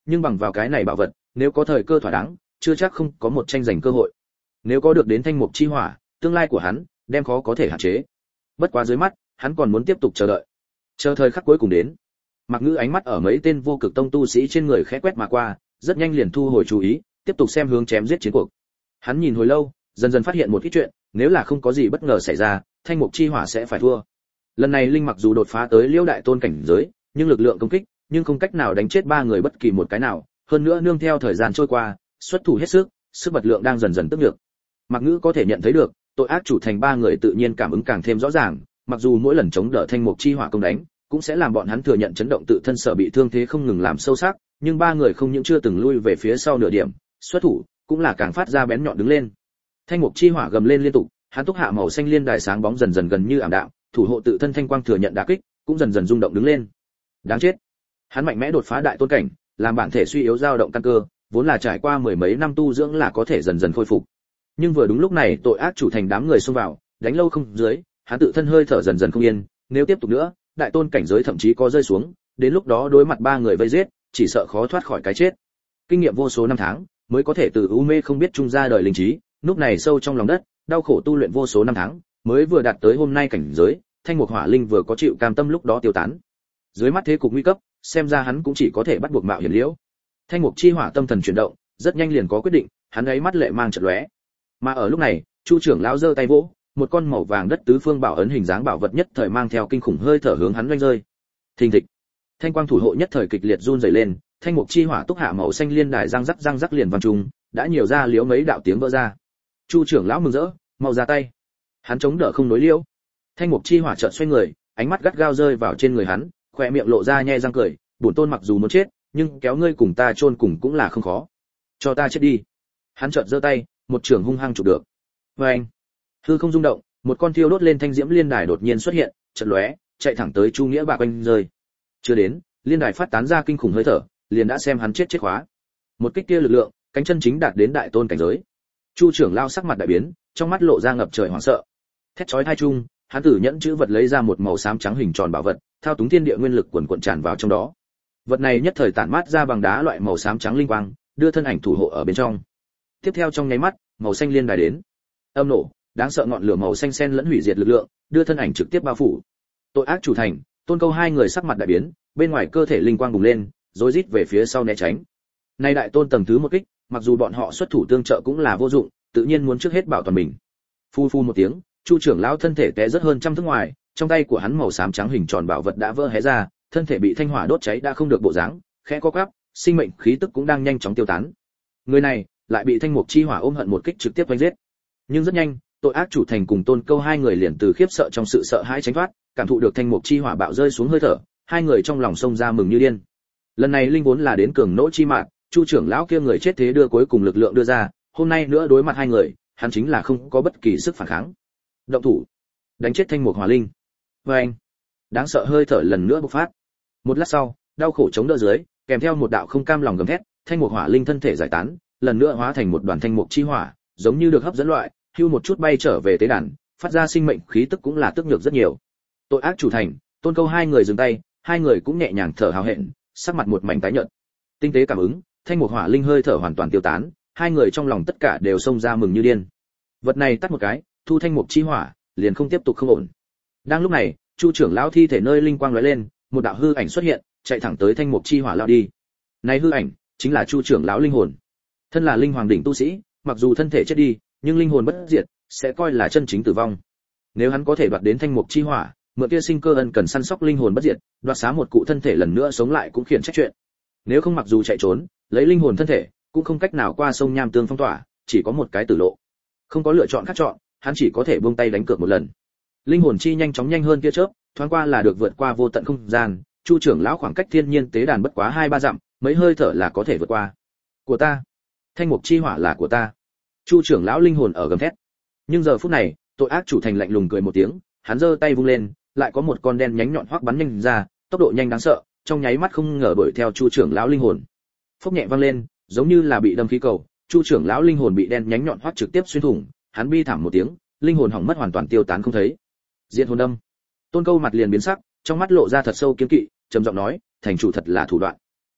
nhưng bằng vào cái này bảo vật, nếu có thời cơ thỏa đáng, chưa chắc không có một tranh giành cơ hội. Nếu có được đến thanh mục chi hỏa, tương lai của hắn đem khó có thể hạn chế. Bất quá dưới mắt, hắn còn muốn tiếp tục chờ đợi. Chờ thời khắc cuối cùng đến. Mạc Ngữ ánh mắt ở mấy tên vô cực tông tu sĩ trên người khẽ quét mà qua, rất nhanh liền thu hồi chú ý, tiếp tục xem hướng chém giết chiến cuộc. Hắn nhìn hồi lâu, dần dần phát hiện một ít chuyện, nếu là không có gì bất ngờ xảy ra, thanh mục chi hỏa sẽ phải thua. Lần này linh mặc dù đột phá tới Liễu đại tôn cảnh giới, nhưng lực lượng công kích, nhưng không cách nào đánh chết ba người bất kỳ một cái nào, hơn nữa nương theo thời gian trôi qua, xuất thủ hết sức, sức bật lượng đang dần dần tức nhược. Mạc Ngữ có thể nhận thấy được, tội ác chủ thành ba người tự nhiên cảm ứng càng thêm rõ ràng, mặc dù mỗi lần chống đỡ thanh mục chi hỏa công đánh, cũng sẽ làm bọn hắn thừa nhận chấn động tự thân sở bị thương thế không ngừng làm sâu sắc, nhưng ba người không những chưa từng lui về phía sau nửa điểm, xuất thủ cũng là càng phát ra bén nhọn đứng lên. Thanh mục chi hỏa gầm lên liên tục, hắn túc hạ màu xanh liên đài sáng bóng dần dần gần như ảm đạm, thủ hộ tự thân thanh quang thừa nhận đả kích, cũng dần dần rung động đứng lên. Đáng chết. Hắn mạnh mẽ đột phá đại tôn cảnh, làm bản thể suy yếu dao động căn cơ, vốn là trải qua mười mấy năm tu dưỡng là có thể dần dần khôi phục. Nhưng vừa đúng lúc này, tội ác chủ thành đám người xông vào, đánh lâu không dưới, hắn tự thân hơi thở dần dần không yên, nếu tiếp tục nữa, đại tôn cảnh giới thậm chí có rơi xuống, đến lúc đó đối mặt ba người vây giết, chỉ sợ khó thoát khỏi cái chết. Kinh nghiệm vô số năm tháng, mới có thể từ u mê không biết trung ra đời linh trí, núp này sâu trong lòng đất, đau khổ tu luyện vô số năm tháng, mới vừa đạt tới hôm nay cảnh giới, thanh mục hỏa linh vừa có chịu cam tâm lúc đó tiêu tán. Dưới mắt thế cục nguy cấp, xem ra hắn cũng chỉ có thể bắt buộc mạo hiểm liễu. Thanh mục chi hỏa tâm thần chuyển động, rất nhanh liền có quyết định, hắn ấy mắt lệ mang chợt lóe. Mà ở lúc này, Chu trưởng lão giơ tay vỗ, một con màu vàng đất tứ phương bảo ấn hình dáng bảo vật nhất thời mang theo kinh khủng hơi thở hướng hắn vung rơi. Thình thịch. Thanh quang thủ hộ nhất thời kịch liệt run rẩy lên, thanh mục chi hỏa túc hạ màu xanh liên đài răng rắc răng rắc liền vang trùng, đã nhiều ra liếu mấy đạo tiếng vỡ ra. Chu trưởng lão mừng rỡ, mau ra tay. Hắn chống đỡ không nối liêu. Thanh mục chi hỏa chợt xoay người, ánh mắt gắt gao rơi vào trên người hắn, khóe miệng lộ ra nhe răng cười, bổn tôn mặc dù muốn chết, nhưng kéo ngươi cùng ta chôn cùng cũng là không khó. Cho ta chết đi. Hắn chợt giơ tay, một trường hung hăng chụp được. Oeng. Hư không rung động, một con thiêu đốt lên thanh diễm liên đài đột nhiên xuất hiện, chợt lóe, chạy thẳng tới Chu Nghĩa Bạc quanh rơi. Chưa đến, liên đài phát tán ra kinh khủng hơi thở, liền đã xem hắn chết chết khóa. Một kích kia lực lượng, cánh chân chính đạt đến đại tôn cảnh giới. Chu trưởng lao sắc mặt đại biến, trong mắt lộ ra ngập trời hoảng sợ. Thét chói tai chung, hắn tử nhẫn chữ vật lấy ra một màu xám trắng hình tròn bảo vật, thao túng thiên địa nguyên lực quần quần tràn vào trong đó. Vật này nhất thời tản mát ra bằng đá loại màu xám trắng linh quang, đưa thân ảnh thủ hộ ở bên trong. Tiếp theo trong nháy mắt, màu xanh liên đài đến. Âm nổ, đáng sợ ngọn lửa màu xanh xen lẫn hủy diệt lực lượng, đưa thân ảnh trực tiếp bao phủ. Tội ác chủ thành, Tôn Câu hai người sắc mặt đại biến, bên ngoài cơ thể linh quang bùng lên, rối rít về phía sau né tránh. Nay đại tôn tầng thứ một kích, mặc dù bọn họ xuất thủ tương trợ cũng là vô dụng, tự nhiên muốn trước hết bảo toàn mình. Phu phu một tiếng, Chu trưởng lão thân thể té rất hơn trăm thước ngoài, trong tay của hắn màu xám trắng hình tròn bảo vật đã vỡ hé ra, thân thể bị thanh hỏa đốt cháy đã không được bộ dáng, khẽ co quắp, sinh mệnh khí tức cũng đang nhanh chóng tiêu tán. Người này lại bị thanh mục chi hỏa ôm hận một kích trực tiếp đánh giết. Nhưng rất nhanh, tội ác chủ thành cùng Tôn Câu hai người liền từ khiếp sợ trong sự sợ hãi tránh thoát, cảm thụ được thanh mục chi hỏa bạo rơi xuống hơi thở, hai người trong lòng xông ra mừng như điên. Lần này linh vốn là đến cường nỗ chi mạng, Chu trưởng lão kia người chết thế đưa cuối cùng lực lượng đưa ra, hôm nay nữa đối mặt hai người, hắn chính là không có bất kỳ sức phản kháng. Động thủ, đánh chết thanh mục hỏa linh. Oeng. Đáng sợ hơi thở lần nữa bộc phát. Một lát sau, đau khổ chống đỡ dưới, kèm theo một đạo không cam lòng gầm thét, thanh mục hỏa linh thân thể giải tán, lần nữa hóa thành một đoàn thanh mục chi hỏa, giống như được hấp dẫn loại, hưu một chút bay trở về tế đàn, phát ra sinh mệnh khí tức cũng là tức nhược rất nhiều. Tội ác chủ thành, Tôn Câu hai người dừng tay, hai người cũng nhẹ nhàng thở hào hẹn, sắc mặt một mảnh tái nhợt. Tinh tế cảm ứng, thanh mục hỏa linh hơi thở hoàn toàn tiêu tán, hai người trong lòng tất cả đều xông ra mừng như điên. Vật này tắt một cái, thu thanh mục chi hỏa, liền không tiếp tục không ổn. Đang lúc này, Chu trưởng lão thi thể nơi linh quang lóe lên, một đạo hư ảnh xuất hiện, chạy thẳng tới thanh mục chi hỏa lao đi. Này hư ảnh, chính là Chu trưởng lão linh hồn. Thân là linh hoàng đỉnh tu sĩ, mặc dù thân thể chết đi, nhưng linh hồn bất diệt, sẽ coi là chân chính tử vong. Nếu hắn có thể đoạt đến thanh mục chi hỏa, mượn kia sinh cơ ân cần săn sóc linh hồn bất diệt, đoạt xá một cụ thân thể lần nữa sống lại cũng khiển trách chuyện. Nếu không mặc dù chạy trốn, lấy linh hồn thân thể, cũng không cách nào qua sông nham tương phong tỏa, chỉ có một cái tử lộ. Không có lựa chọn khác chọn, hắn chỉ có thể buông tay đánh cược một lần. Linh hồn chi nhanh chóng nhanh hơn tia chớp, thoáng qua là được vượt qua vô tận không gian, Chu trưởng lão khoảng cách thiên nhiên tế đàn bất quá hai ba dặm, mấy hơi thở là có thể vượt qua. Của ta, thanh mục chi hỏa là của ta. Chu trưởng lão linh hồn ở gầm thét. Nhưng giờ phút này, tội ác chủ thành lạnh lùng cười một tiếng, hắn giơ tay vung lên, lại có một con đen nhánh nhọn hoắc bắn nhanh ra, tốc độ nhanh đáng sợ, trong nháy mắt không ngờ đuổi theo Chu trưởng lão linh hồn. Phốc nhẹ vang lên, giống như là bị đâm khí cầu, Chu trưởng lão linh hồn bị đen nhánh nhọn hoắc trực tiếp xuyên thủng, hắn bi thảm một tiếng, linh hồn hỏng mất hoàn toàn tiêu tán không thấy. Diện hồn đâm. Tôn Câu mặt liền biến sắc, trong mắt lộ ra thật sâu kiêng kỵ, trầm giọng nói, thành chủ thật là thủ đoạn.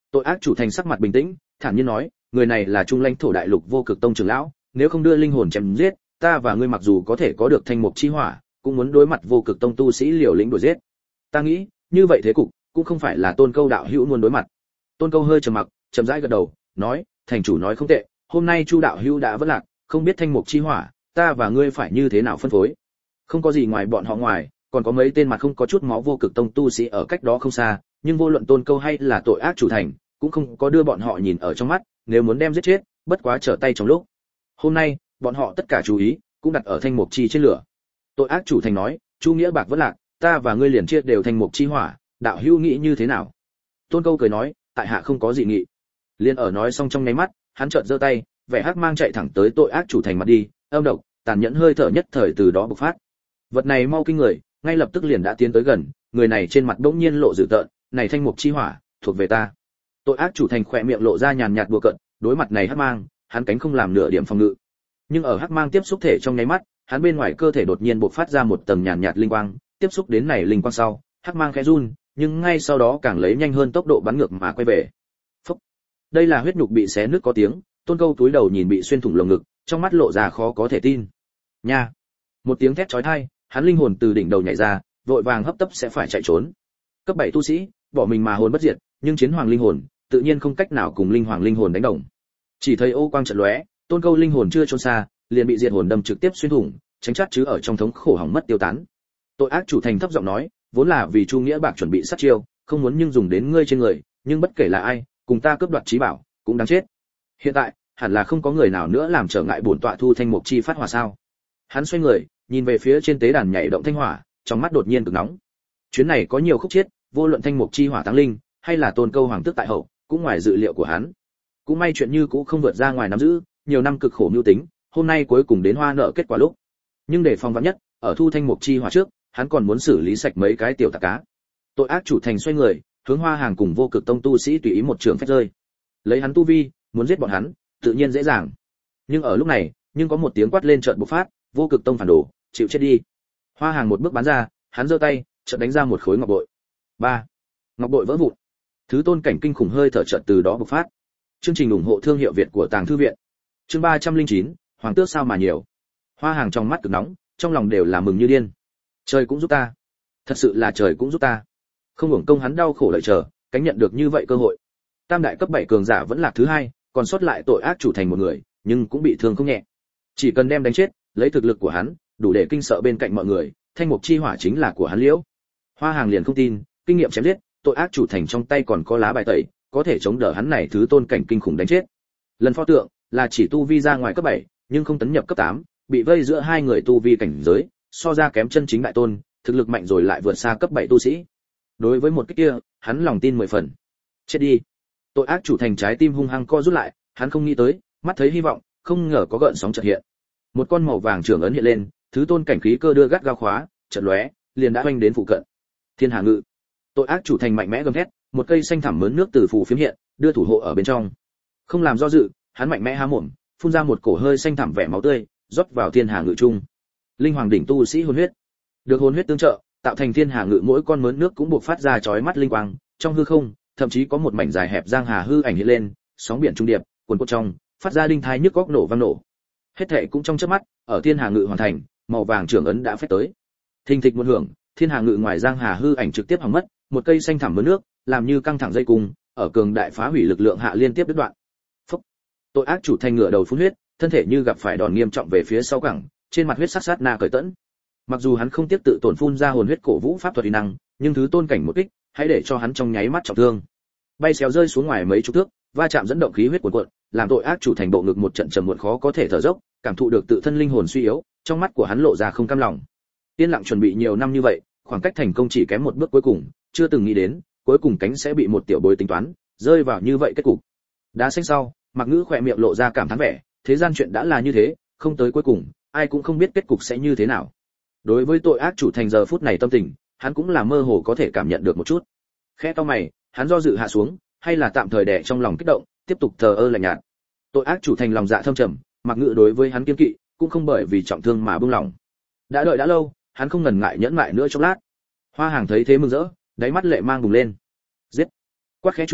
Tội ác chủ thành sắc mặt bình tĩnh, thản nhiên nói, người này là trung lãnh thổ đại lục vô cực tông trưởng lão, nếu không đưa linh hồn chém giết, ta và ngươi mặc dù có thể có được thanh mục chi hỏa, cũng muốn đối mặt vô cực tông tu sĩ liều lĩnh đuổi giết. Ta nghĩ, như vậy thế cục cũng không phải là Tôn Câu đạo hữu muốn đối mặt. Tôn Câu hơi trầm mặc, chậm rãi gật đầu, nói, thành chủ nói không tệ, hôm nay Chu đạo hữu đã vất lạc, không biết thanh mục chi hỏa, ta và ngươi phải như thế nào phân phối. Không có gì ngoài bọn họ ngoài, còn có mấy tên mặt không có chút máu vô cực tông tu sĩ ở cách đó không xa, nhưng vô luận Tôn Câu hay là tội ác chủ thành, cũng không có đưa bọn họ nhìn ở trong mắt, nếu muốn đem giết chết, bất quá trở tay trong lúc. Hôm nay, bọn họ tất cả chú ý cũng đặt ở thanh mục chi trên lửa. Tội ác chủ thành nói, Chu nghĩa bạc vất lạc, ta và ngươi liền chia đều thanh mục chi hỏa, đạo hữu nghĩ như thế nào? Tôn Câu cười nói, tại hạ không có gì nghị. Liên ở nói xong trong nháy mắt, hắn chợt giơ tay, vẻ hắc mang chạy thẳng tới tội ác chủ thành mặt đi, âm độc, tàn nhẫn hơi thở nhất thời từ đó bộc phát. Vật này mau kinh người, ngay lập tức liền đã tiến tới gần, người này trên mặt bỗng nhiên lộ dữ tợn, này thanh mục chi hỏa, thuộc về ta. Tội ác chủ thành khỏe miệng lộ ra nhàn nhạt đùa cợt, đối mặt này hắc mang, hắn cánh không làm nửa điểm phòng ngự. Nhưng ở hắc mang tiếp xúc thể trong nháy mắt, hắn bên ngoài cơ thể đột nhiên bộc phát ra một tầng nhàn nhạt linh quang, tiếp xúc đến này linh quang sau, hắc mang khẽ run, nhưng ngay sau đó càng lấy nhanh hơn tốc độ bắn ngược mà quay về. Phốc. Đây là huyết nhục bị xé nứt có tiếng, Tôn Câu túi đầu nhìn bị xuyên thủng lồng ngực, trong mắt lộ ra khó có thể tin. Nha. Một tiếng thét chói tai, hắn linh hồn từ đỉnh đầu nhảy ra, vội vàng hấp tấp sẽ phải chạy trốn. Cấp bảy tu sĩ, bỏ mình mà hồn bất diệt, nhưng chiến hoàng linh hồn, tự nhiên không cách nào cùng linh hoàng linh hồn đánh đồng. Chỉ thấy ô quang chợt lóe, Tôn Câu linh hồn chưa trốn xa, liền bị diệt hồn đâm trực tiếp xuyên thủng, tránh chát chứ ở trong thống khổ hỏng mất tiêu tán. Tội ác chủ thành thấp giọng nói, vốn là vì Chu nghĩa bạc chuẩn bị sát chiêu, không muốn nhưng dùng đến ngươi trên người, nhưng bất kể là ai, cùng ta cướp đoạt trí bảo, cũng đáng chết. Hiện tại, hẳn là không có người nào nữa làm trở ngại bổn tọa thu thanh mục chi phát hỏa sao? Hắn xoay người, nhìn về phía trên tế đàn nhảy động thanh hỏa, trong mắt đột nhiên cực nóng. Chuyến này có nhiều khúc chiết, vô luận thanh mục chi hỏa tăng linh, hay là Tôn Câu hoàng tước tại hậu, cũng ngoài dự liệu của hắn. Cũng may chuyện như cũ không vượt ra ngoài nắm giữ, nhiều năm cực khổ mưu tính, hôm nay cuối cùng đến hoa nợ kết quả lúc. Nhưng để phòng vắn nhất, ở thu thanh mục chi hỏa trước, hắn còn muốn xử lý sạch mấy cái tiểu tặc cá. Tội ác chủ thành xoay người, hướng Hoa Hàng cùng vô cực tông tu sĩ tùy ý một trường phách rơi. Lấy hắn tu vi, muốn giết bọn hắn, tự nhiên dễ dàng. Nhưng ở lúc này, nhưng có một tiếng quát lên chợt bộc phát, vô cực tông phản đồ, chịu chết đi. Hoa Hàng một bước bắn ra, hắn giơ tay, chợt đánh ra một khối ngọc bội. Ba, ngọc bội vỡ vụn. Thứ tôn cảnh kinh khủng hơi thở chợt từ đó bộc phát. Chương trình ủng hộ thương hiệu Việt của Tàng Thư viện. Chương ba trăm linh chín, hoàng tước sao mà nhiều. Hoa Hàng trong mắt cực nóng, trong lòng đều là mừng như điên. Trời cũng giúp ta, thật sự là trời cũng giúp ta. Không hưởng công hắn đau khổ đợi chờ, cánh nhận được như vậy cơ hội. Tam đại cấp bảy cường giả vẫn là thứ hai, còn sót lại tội ác chủ thành một người, nhưng cũng bị thương không nhẹ. Chỉ cần đem đánh chết, lấy thực lực của hắn, đủ để kinh sợ bên cạnh mọi người, thanh mục chi hỏa chính là của hắn liễu. Hoa Hàng liền không tin, kinh nghiệm chém giết, tội ác chủ thành trong tay còn có lá bài tẩy, có thể chống đỡ hắn này thứ tôn cảnh kinh khủng đánh chết. Lần pho tượng là chỉ tu vi ra ngoài cấp bảy, nhưng không tấn nhập cấp tám, bị vây giữa hai người tu vi cảnh giới, so ra kém chân chính đại tôn, thực lực mạnh rồi lại vượt xa cấp bảy tu sĩ. Đối với một cái kia, hắn lòng tin mười phần. Chết đi. Tội ác chủ thành trái tim hung hăng co rút lại, hắn không nghĩ tới, mắt thấy hy vọng, không ngờ có gợn sóng chợt hiện. Một con màu vàng trường ấn hiện lên, thứ tôn cảnh khí cơ đưa gắt gao khóa, chợt lóe, liền đã oanh đến phụ cận. Thiên Hà Ngự. Tội ác chủ thành mạnh mẽ gầm thét, một cây xanh thẳm mớn nước từ phù phiếm hiện, đưa thủ hộ ở bên trong. Không làm do dự, hắn mạnh mẽ há mồm, phun ra một cổ hơi xanh thẳm vẻ máu tươi, rót vào Thiên Hà Ngự trung. Linh hoàng đỉnh tu sĩ hồn huyết. Được hồn huyết tương trợ, tạo thành Thiên Hà Ngự mỗi con mớn nước cũng bộc phát ra chói mắt linh quang, trong hư không, thậm chí có một mảnh dài hẹp giang hà hư ảnh hiện lên, sóng biển trung điệp, cuồn cuộn trong, phát ra đinh thai nhức góc nổ vang nổ. Hết thảy cũng trong chớp mắt, ở Thiên Hà Ngự hoàn thành, màu vàng trưởng ấn đã phách tới. Thình thịch một hưởng, Thiên Hà Ngự ngoài giang hà hư ảnh trực tiếp hỏng mất, một cây xanh thẳm mớn nước, làm như căng thẳng dây cung, ở cường đại phá hủy lực lượng hạ liên tiếp đứt đoạn. Phốc. Tội ác chủ thành ngựa đầu phun huyết, thân thể như gặp phải đòn nghiêm trọng về phía sau cẳng, trên mặt huyết sắc sát na cởi tẫn. Mặc dù hắn không tiếp tự tổn phun ra hồn huyết cổ vũ pháp thuật uy năng, nhưng thứ tôn cảnh một kích, hãy để cho hắn trong nháy mắt trọng thương. Bay xéo rơi xuống ngoài mấy chục thước, va chạm dẫn động khí huyết cuồn cuộn, làm tội ác chủ thành bộ ngực một trận trầm muộn khó có thể thở dốc, cảm thụ được tự thân linh hồn suy yếu, trong mắt của hắn lộ ra không cam lòng. Tiên lặng chuẩn bị nhiều năm như vậy, khoảng cách thành công chỉ kém một bước cuối cùng, chưa từng nghĩ đến, cuối cùng cánh sẽ bị một tiểu bối tính toán, rơi vào như vậy kết cục. Đá xanh sau, Mạc Ngữ khỏe miệng lộ ra cảm thán vẻ, thế gian chuyện đã là như thế, không tới cuối cùng, ai cũng không biết kết cục sẽ như thế nào. Đối với tội ác chủ thành giờ phút này tâm tình, hắn cũng là mơ hồ có thể cảm nhận được một chút. Khẽ cau mày, hắn do dự hạ xuống, hay là tạm thời đè trong lòng kích động, tiếp tục thờ ơ lạnh nhạt. Tội ác chủ thành lòng dạ thâm trầm, Mạc Ngữ đối với hắn kiêng kỵ, cũng không bởi vì trọng thương mà buông lòng. Đã đợi đã lâu, hắn không ngần ngại nhẫn nại nữa chốc lát. Hoa Hàng thấy thế mừng rỡ, đáy mắt lệ mang bùng lên. Giết! Quát khẽ chung,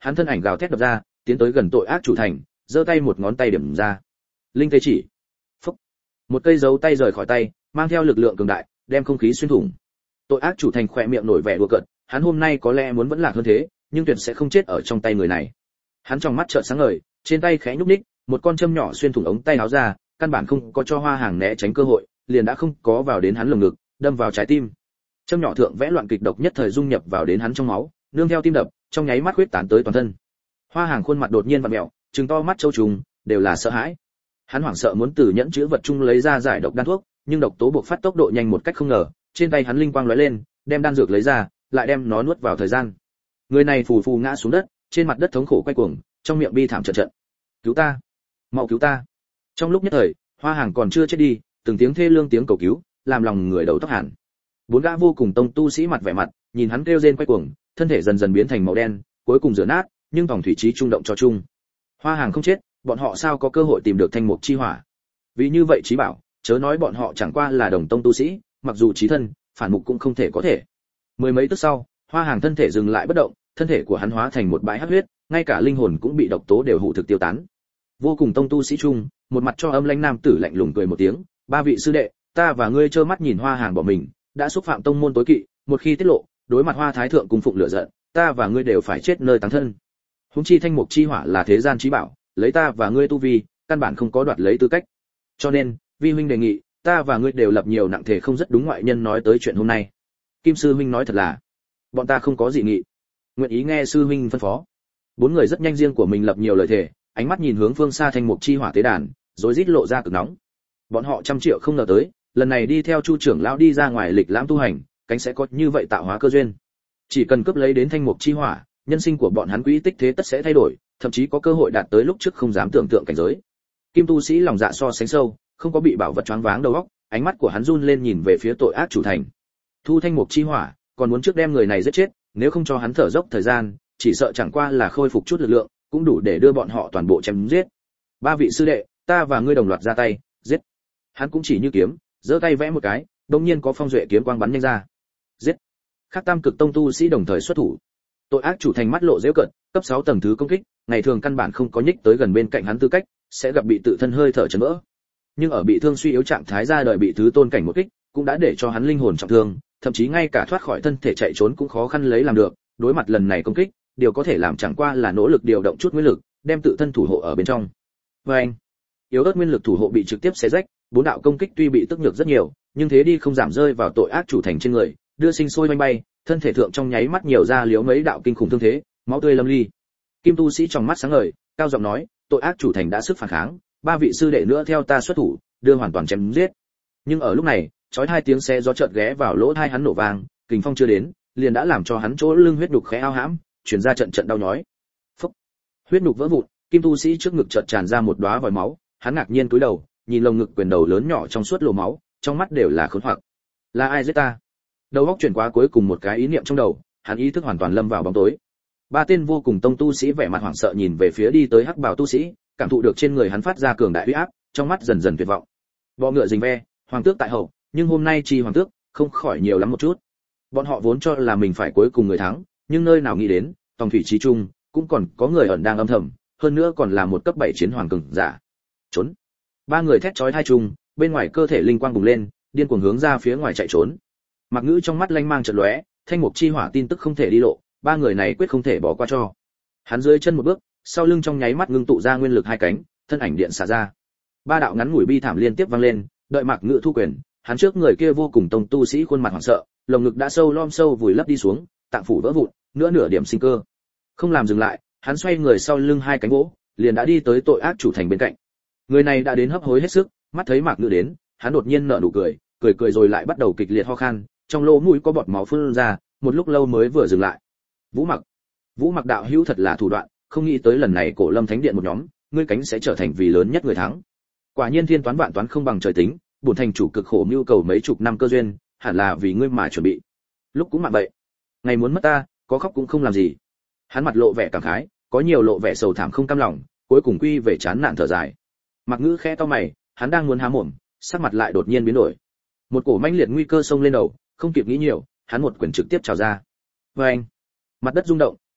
hắn thân ảnh gào thét đập ra, tiến tới gần tội ác chủ thành, giơ tay một ngón tay điểm ra. Linh tế chỉ. Phốc. Một cây dấu tay rời khỏi tay, mang theo lực lượng cường đại, đem không khí xuyên thủng. Tội ác chủ thành khỏe miệng nổi vẻ đùa cợt, hắn hôm nay có lẽ muốn vẫn lạc hơn thế, nhưng tuyệt sẽ không chết ở trong tay người này. Hắn trong mắt chợt sáng ngời, trên tay khẽ nhúc nhích, một con châm nhỏ xuyên thủng ống tay áo ra, căn bản không có cho Hoa Hàng né tránh cơ hội, liền đã không có vào đến hắn lồng ngực, đâm vào trái tim. Châm nhỏ thượng vẽ loạn kịch độc nhất thời dung nhập vào đến hắn trong máu, nương theo tim đập, trong nháy mắt huyết tán tới toàn thân. Hoa Hàng khuôn mặt đột nhiên vặn mèo, trừng to mắt trâu trùng, đều là sợ hãi. Hắn hoảng sợ muốn từ nhẫn chứa vật chung lấy ra giải độc đan thuốc, nhưng độc tố buộc phát tốc độ nhanh một cách không ngờ, trên tay hắn linh quang lóe lên, đem đan dược lấy ra, lại đem nó nuốt vào thời gian. Người này phù phù ngã xuống đất, trên mặt đất thống khổ quay cuồng, trong miệng bi thảm trận trận. "Cứu ta! Mau cứu ta!" Trong lúc nhất thời, Hoa Hàng còn chưa chết đi, từng tiếng thê lương tiếng cầu cứu, làm lòng người đầu tóc hẳn. Bốn gã vô cùng tông tu sĩ mặt vẻ mặt, nhìn hắn kêu rên quay cuồng, thân thể dần dần biến thành màu đen, cuối cùng rửa nát, nhưng tổng thủy chí trung động cho chung. Hoa Hàng không chết, bọn họ sao có cơ hội tìm được thanh mục chi hỏa? Vì như vậy chí bảo, chớ nói bọn họ chẳng qua là đồng tông tu sĩ, mặc dù chí thân, phản mục cũng không thể có thể. Mười mấy tức sau, Hoa Hàng thân thể dừng lại bất động, thân thể của hắn hóa thành một bãi hắc huyết, ngay cả linh hồn cũng bị độc tố đều hủ thực tiêu tán. Vô cùng tông tu sĩ chung, một mặt cho âm lãnh nam tử lạnh lùng cười một tiếng, "Ba vị sư đệ, ta và ngươi trơ mắt nhìn Hoa Hàng bỏ mình, đã xúc phạm tông môn tối kỵ, một khi tiết lộ, đối mặt Hoa Thái thượng cùng phụng lửa giận, ta và ngươi đều phải chết nơi táng thân. Huống chi thanh mục chi hỏa là thế gian chí bảo, lấy ta và ngươi tu vi, căn bản không có đoạt lấy tư cách. Cho nên, vi huynh đề nghị, ta và ngươi đều lập nhiều nặng thể không rất đúng ngoại nhân nói tới chuyện hôm nay." Kim sư huynh nói thật là, bọn ta không có dị nghị, nguyện ý nghe sư huynh phân phó. Bốn người rất nhanh riêng của mình lập nhiều lời thề, ánh mắt nhìn hướng phương xa thanh mục chi hỏa tế đàn, rồi rít lộ ra cực nóng. Bọn họ trăm triệu không ngờ tới, lần này đi theo Chu trưởng lão đi ra ngoài lịch lãm tu hành, cánh sẽ có như vậy tạo hóa cơ duyên. Chỉ cần cướp lấy đến thanh mục chi hỏa, nhân sinh của bọn hắn quỹ tích thế tất sẽ thay đổi, thậm chí có cơ hội đạt tới lúc trước không dám tưởng tượng cảnh giới. Kim tu sĩ lòng dạ so sánh sâu, không có bị bảo vật choáng váng đầu óc, ánh mắt của hắn run lên nhìn về phía tội ác chủ thành. Thu thanh mục chi hỏa, còn muốn trước đem người này giết chết, nếu không cho hắn thở dốc thời gian, chỉ sợ chẳng qua là khôi phục chút lực lượng, cũng đủ để đưa bọn họ toàn bộ chém giết. "Ba vị sư đệ, ta và ngươi đồng loạt ra tay, giết." Hắn cũng chỉ như kiếm, giơ tay vẽ một cái, đột nhiên có phong duệ kiếm quang bắn nhanh ra. Giết. Khác tam cực tông tu sĩ đồng thời xuất thủ. Tội ác chủ thành mắt lộ giễu cận, cấp sáu tầng thứ công kích, ngày thường căn bản không có nhích tới gần bên cạnh hắn tư cách, sẽ gặp bị tự thân hơi thở chấn vỡ. Nhưng ở bị thương suy yếu trạng thái ra đời bị thứ tôn cảnh một kích, cũng đã để cho hắn linh hồn trọng thương, thậm chí ngay cả thoát khỏi thân thể chạy trốn cũng khó khăn lấy làm được. Đối mặt lần này công kích, điều có thể làm chẳng qua là nỗ lực điều động chút nguyên lực, đem tự thân thủ hộ ở bên trong. Và anh, yếu ớt nguyên lực thủ hộ bị trực tiếp xé rách, bốn đạo công kích tuy bị tức nhược rất nhiều, nhưng thế đi không giảm rơi vào tội ác chủ thành trên người, đưa sinh sôi bay bay, thân thể thượng trong nháy mắt nhiều ra liếu mấy đạo kinh khủng thương thế, máu tươi lâm ly. Kim tu sĩ trong mắt sáng ngời, cao giọng nói, tội ác chủ thành đã sức phản kháng, ba vị sư đệ nữa theo ta xuất thủ, đưa hoàn toàn chém giết. Nhưng ở lúc này, chói hai tiếng xe gió chợt ghé vào lỗ tai hắn nổ vang, kình phong chưa đến, liền đã làm cho hắn chỗ lưng huyết đục khẽ ao hãm, truyền ra trận trận đau nhói. Phốc, huyết nhục vỡ vụn, kim tu sĩ trước ngực chợt tràn ra một đóa vòi máu, hắn ngạc nhiên cúi đầu, nhìn lồng ngực quyền đầu lớn nhỏ trong suốt lỗ máu, trong mắt đều là khốn hoặc. Là ai giết ta? Đầu óc chuyển qua cuối cùng một cái ý niệm trong đầu, hắn ý thức hoàn toàn lâm vào bóng tối. Ba tên vô cùng tông tu sĩ vẻ mặt hoảng sợ nhìn về phía đi tới hắc bào tu sĩ, cảm thụ được trên người hắn phát ra cường đại uy áp, trong mắt dần dần tuyệt vọng. Bọ ngựa rình ve, hoàng tước tại hậu, nhưng hôm nay chi hoàng tước không khỏi nhiều lắm một chút. Bọn họ vốn cho là mình phải cuối cùng người thắng, nhưng nơi nào nghĩ đến, tòng thủy chí trung cũng còn có người ẩn đang âm thầm, hơn nữa còn là một cấp bảy chiến hoàng cường giả. Trốn! Ba người thét chói tai trùng, bên ngoài cơ thể linh quang bùng lên, điên cuồng hướng ra phía ngoài chạy trốn. Mặc Ngữ trong mắt lanh mang chợt lóe, thanh mục chi hỏa tin tức không thể đi lộ, ba người này quyết không thể bỏ qua cho. Hắn dưới chân một bước, sau lưng trong nháy mắt ngưng tụ ra nguyên lực hai cánh, thân ảnh điện xả ra. Ba đạo ngắn ngủi bi thảm liên tiếp vang lên, đợi Mạc Ngữ thu quyền, hắn trước người kia vô cùng tông tu sĩ khuôn mặt hoảng sợ, lồng ngực đã sâu lom sâu vùi lấp đi xuống, tạng phủ vỡ vụn, nửa nửa điểm sinh cơ. Không làm dừng lại, hắn xoay người sau lưng hai cánh gỗ, liền đã đi tới tội ác chủ thành bên cạnh. Người này đã đến hấp hối hết sức, mắt thấy Mạc Ngữ đến, hắn đột nhiên nở nụ cười, cười cười rồi lại bắt đầu kịch liệt ho khan, trong lỗ mũi có bọt máu phun ra, một lúc lâu mới vừa dừng lại. Vũ Mặc, Vũ Mặc đạo hữu thật là thủ đoạn, không nghĩ tới lần này Cổ Lâm Thánh Điện một nhóm, ngươi cánh sẽ trở thành vì lớn nhất người thắng. Quả nhiên thiên toán vạn toán không bằng trời tính, bổn thành chủ cực khổ mưu cầu mấy chục năm cơ duyên, hẳn là vì ngươi mà chuẩn bị. Lúc cũng mạn bậy, ngày muốn mất ta, có khóc cũng không làm gì. Hắn mặt lộ vẻ cảm khái, có nhiều lộ vẻ sầu thảm không cam lòng, cuối cùng quy về chán nản thở dài. Mạc Ngữ khẽ cau mày, hắn đang muốn há mồm, sắc mặt lại đột nhiên biến đổi. Một cổ mãnh liệt nguy cơ xông lên đầu, không kịp nghĩ nhiều, hắn một quyền trực tiếp chào ra. Và anh, mặt đất rung động,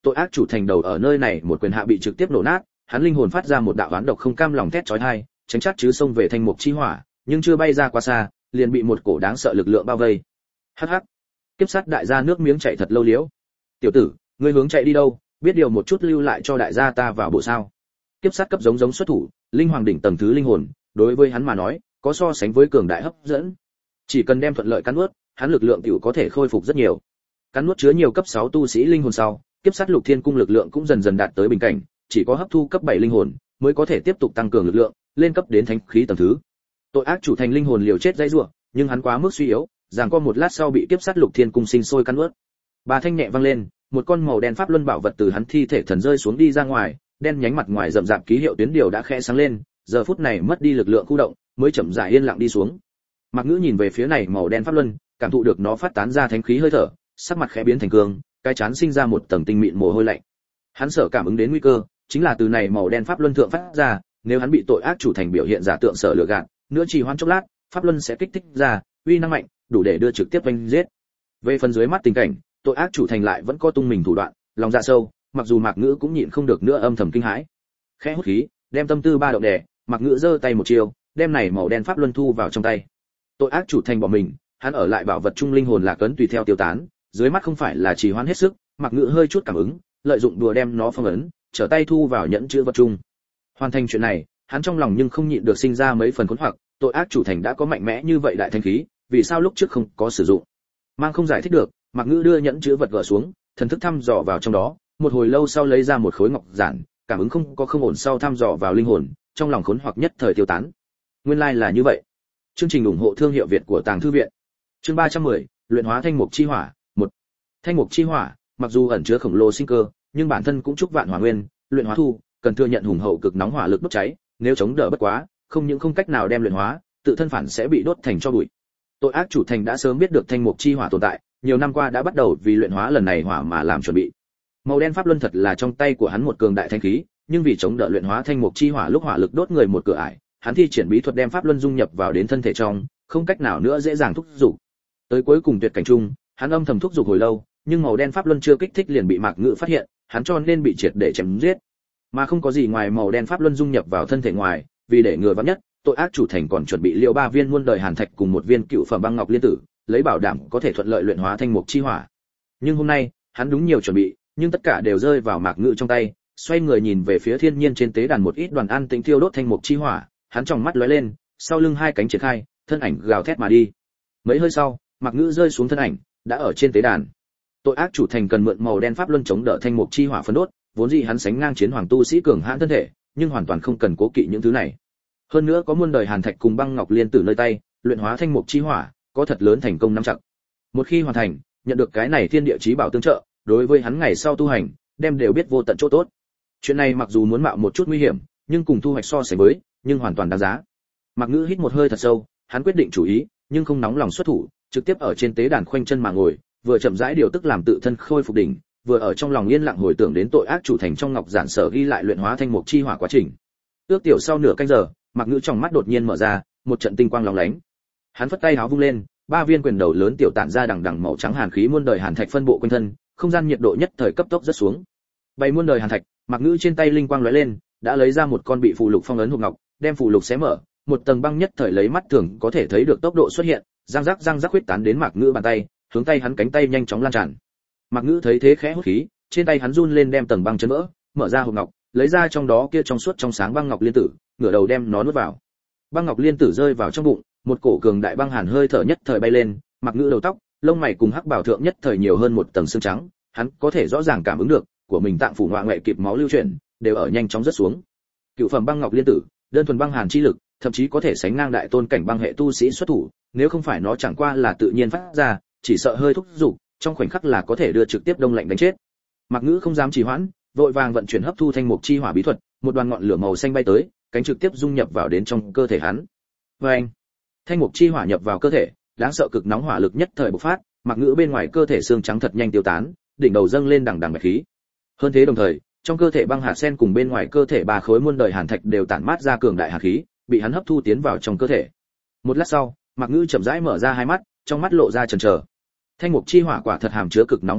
Tội ác chủ thành đầu ở nơi này một quyền hạ bị trực tiếp nổ nát, hắn linh hồn phát ra một đạo oán độc không cam lòng thét chói tai, tránh chát chứ xông về thanh mục chi hỏa, nhưng chưa bay ra quá xa, liền bị một cổ đáng sợ lực lượng bao vây. Hắc hắc. Kiếp sát đại gia nước miếng chảy thật lâu liễu. Tiểu tử, ngươi hướng chạy đi đâu, biết điều một chút lưu lại cho đại gia ta vào bộ sao? Kiếp sát cấp giống giống xuất thủ, linh hoàng đỉnh tầng thứ linh hồn, đối với hắn mà nói, có so sánh với cường đại hấp dẫn. Chỉ cần đem thuận lợi cắn nuốt, hắn lực lượng tiểu có thể khôi phục rất nhiều. Cắn nuốt chứa nhiều cấp sáu tu sĩ linh hồn sau, kiếp sát lục thiên cung lực lượng cũng dần dần đạt tới bình cảnh, chỉ có hấp thu cấp bảy linh hồn mới có thể tiếp tục tăng cường lực lượng, lên cấp đến thánh khí tầng thứ. Tội ác chủ thành linh hồn liều chết dãy rủa, nhưng hắn quá mức suy yếu, giằng co một lát sau bị kiếp sát lục thiên cung sinh sôi cắn nuốt. Ba thanh nhẹ vang lên, một con màu đen pháp luân bảo vật từ hắn thi thể thần rơi xuống đi ra ngoài, đen nhánh mặt ngoài rậm rạp ký hiệu tuyến điều đã khẽ sáng lên, giờ phút này mất đi lực lượng khu động, mới chậm rãi yên lặng đi xuống. Mạc Ngữ nhìn về phía này màu đen pháp luân, cảm thụ được nó phát tán ra thánh khí hơi thở, sắc mặt khẽ biến thành cương, cái chán sinh ra một tầng tinh mịn mồ hôi lạnh. Hắn sợ cảm ứng đến nguy cơ, chính là từ này màu đen pháp luân thượng phát ra, nếu hắn bị tội ác chủ thành biểu hiện giả tượng sở lừa gạt, nữa trì hoãn chốc lát, pháp luân sẽ kích thích ra, uy năng mạnh, đủ để đưa trực tiếp vây giết. Về phần dưới mắt tình cảnh, tội ác chủ thành lại vẫn có tung mình thủ đoạn, lòng dạ sâu, mặc dù Mạc Ngữ cũng nhịn không được nữa âm thầm kinh hãi. Khẽ hút khí, đem tâm tư ba động đè, Mạc Ngữ giơ tay một chiều, đem này màu đen pháp luân thu vào trong tay. Tội ác chủ thành bỏ mình, hắn ở lại bảo vật trung linh hồn lạc ấn tùy theo tiêu tán, dưới mắt không phải là trì hoãn hết sức, Mạc Ngữ hơi chút cảm ứng, lợi dụng đùa đem nó phong ấn, trở tay thu vào nhẫn chứa vật chung. Hoàn thành chuyện này, hắn trong lòng nhưng không nhịn được sinh ra mấy phần khốn hoặc, tội ác chủ thành đã có mạnh mẽ như vậy đại thanh khí, vì sao lúc trước không có sử dụng? Mang không giải thích được, Mạc Ngữ đưa nhẫn chứa vật gỡ xuống, thần thức thăm dò vào trong đó, một hồi lâu sau lấy ra một khối ngọc giản, cảm ứng không có không ổn sau thăm dò vào linh hồn, trong lòng khốn hoặc nhất thời tiêu tán. Nguyên lai like là như vậy. Chương trình ủng hộ thương hiệu Việt của Tàng thư viện. Chương ba trăm mười, luyện hóa thanh mục chi hỏa, một. Thanh mục chi hỏa, mặc dù ẩn chứa khổng lồ sinh cơ, nhưng bản thân cũng chúc vạn hỏa nguyên, luyện hóa thu, cần thừa nhận hùng hậu cực nóng hỏa lực đốt cháy, nếu chống đỡ bất quá, không những không cách nào đem luyện hóa, tự thân phản sẽ bị đốt thành tro bụi. Tội ác chủ thành đã sớm biết được thanh mục chi hỏa tồn tại, nhiều năm qua đã bắt đầu vì luyện hóa lần này hỏa mà làm chuẩn bị. Màu đen pháp luân thật là trong tay của hắn một cường đại thanh khí, nhưng vì chống đỡ luyện hóa thanh mục chi hỏa lúc hỏa lực đốt người một cửa ải, hắn thi triển bí thuật đem pháp luân dung nhập vào đến thân thể trong, không cách nào nữa dễ dàng thúc dục. Tới cuối cùng tuyệt cảnh chung, hắn âm thầm thúc dục hồi lâu, nhưng màu đen pháp luân chưa kích thích liền bị Mạc Ngữ phát hiện, hắn cho nên bị triệt để chém giết. Mà không có gì ngoài màu đen pháp luân dung nhập vào thân thể ngoài, vì để ngừa vắn nhất, tội ác chủ thành còn chuẩn bị liệu ba viên muôn đời hàn thạch cùng một viên cựu phẩm băng ngọc liên tử, lấy bảo đảm có thể thuận lợi luyện hóa thanh mục chi hỏa. Nhưng hôm nay, hắn đúng nhiều chuẩn bị, nhưng tất cả đều rơi vào Mạc Ngữ trong tay, xoay người nhìn về phía thiên nhiên trên tế đàn một ít đoàn an tĩnh thiêu đốt thanh mục chi hỏa, hắn trong mắt lóe lên, sau lưng hai cánh triển khai, thân ảnh gào thét mà đi. Mấy hơi sau, Mạc Ngữ rơi xuống thân ảnh, đã ở trên tế đàn. Tội ác chủ thành cần mượn màu đen pháp luân chống đỡ thanh mục chi hỏa phân đốt, vốn dĩ hắn sánh ngang chiến hoàng tu sĩ cường hãn thân thể, nhưng hoàn toàn không cần cố kỵ những thứ này. Hơn nữa có muôn đời hàn thạch cùng băng ngọc liên tử nơi tay, luyện hóa thanh mục chi hỏa, có thật lớn thành công nắm chặt. Một khi hoàn thành, nhận được cái này thiên địa chí bảo tương trợ, đối với hắn ngày sau tu hành, đem đều biết vô tận chỗ tốt. Chuyện này mặc dù muốn mạo một chút nguy hiểm, nhưng cùng thu hoạch so sánh với, nhưng hoàn toàn đáng giá. Mạc Ngữ hít một hơi thật sâu, hắn quyết định chủ ý, nhưng không nóng lòng xuất thủ, trực tiếp ở trên tế đàn khoanh chân mà ngồi, vừa chậm rãi điều tức làm tự thân khôi phục đỉnh, vừa ở trong lòng yên lặng hồi tưởng đến tội ác chủ thành trong ngọc giản sở ghi lại luyện hóa thanh mục chi hỏa quá trình. Ước tiểu sau nửa canh giờ, Mạc Ngữ trong mắt đột nhiên mở ra, một trận tinh quang lóng lánh. Hắn phất tay háo vung lên, ba viên quyền đầu lớn tiểu tản ra đằng đằng màu trắng hàn khí muôn đời hàn thạch phân bộ quanh thân, không gian nhiệt độ nhất thời cấp tốc rất xuống. Bày muôn đời hàn thạch, Mạc Ngữ trên tay linh quang lóe lên, đã lấy ra một con bị phù lục phong ấn hộp ngọc, đem phù lục xé mở, một tầng băng nhất thời lấy mắt thường có thể thấy được tốc độ xuất hiện, răng rắc răng rắc huyết tán đến Mạc Ngữ bàn tay, hướng tay hắn cánh tay nhanh chóng lan tràn. Mạc Ngữ thấy thế khẽ hút khí, trên tay hắn run lên đem tầng băng chấn vỡ, mở ra hộp ngọc, lấy ra trong đó kia trong suốt trong sáng băng ngọc liên tử, ngửa đầu đem nó nuốt vào. Băng ngọc liên tử rơi vào trong bụng, một cổ cường đại băng hàn hơi thở nhất thời bay lên, Mạc Ngữ đầu tóc, lông mày cùng hắc bảo thượng nhất thời nhiều hơn một tầng xương trắng, hắn có thể rõ ràng cảm ứng được, của mình tạng phủ ngoại ngoại kịp máu lưu chuyển, đều ở nhanh chóng rất xuống. Cựu phẩm băng ngọc liên tử, đơn thuần băng hàn chi lực, thậm chí có thể sánh ngang đại tôn cảnh băng hệ tu sĩ xuất thủ, nếu không phải nó chẳng qua là tự nhiên phát ra, chỉ sợ hơi thúc dục, trong khoảnh khắc là có thể đưa trực tiếp đông lạnh đánh chết. Mạc Ngữ không dám trì hoãn, vội vàng vận chuyển hấp thu thanh mục chi hỏa bí thuật, một đoàn ngọn lửa màu xanh bay tới, cánh trực tiếp dung nhập vào đến trong cơ thể hắn. Oeng! Thanh mục chi hỏa nhập vào cơ thể, đáng sợ cực nóng hỏa lực nhất thời bộc phát, Mạc Ngữ bên ngoài cơ thể xương trắng thật nhanh tiêu tán, đỉnh đầu dâng lên đằng đằng bạch khí. Hơn thế đồng thời, trong cơ thể băng hạt sen cùng bên ngoài cơ thể ba khối muôn đời hàn thạch đều tản mát ra cường đại hàn khí, bị hắn hấp thu tiến vào trong cơ thể. Một lát sau, Mạc Ngữ chậm rãi mở ra hai mắt, trong mắt lộ ra chần chờ. Thanh mục chi hỏa quả thật hàm chứa cực nóng hỏa lực,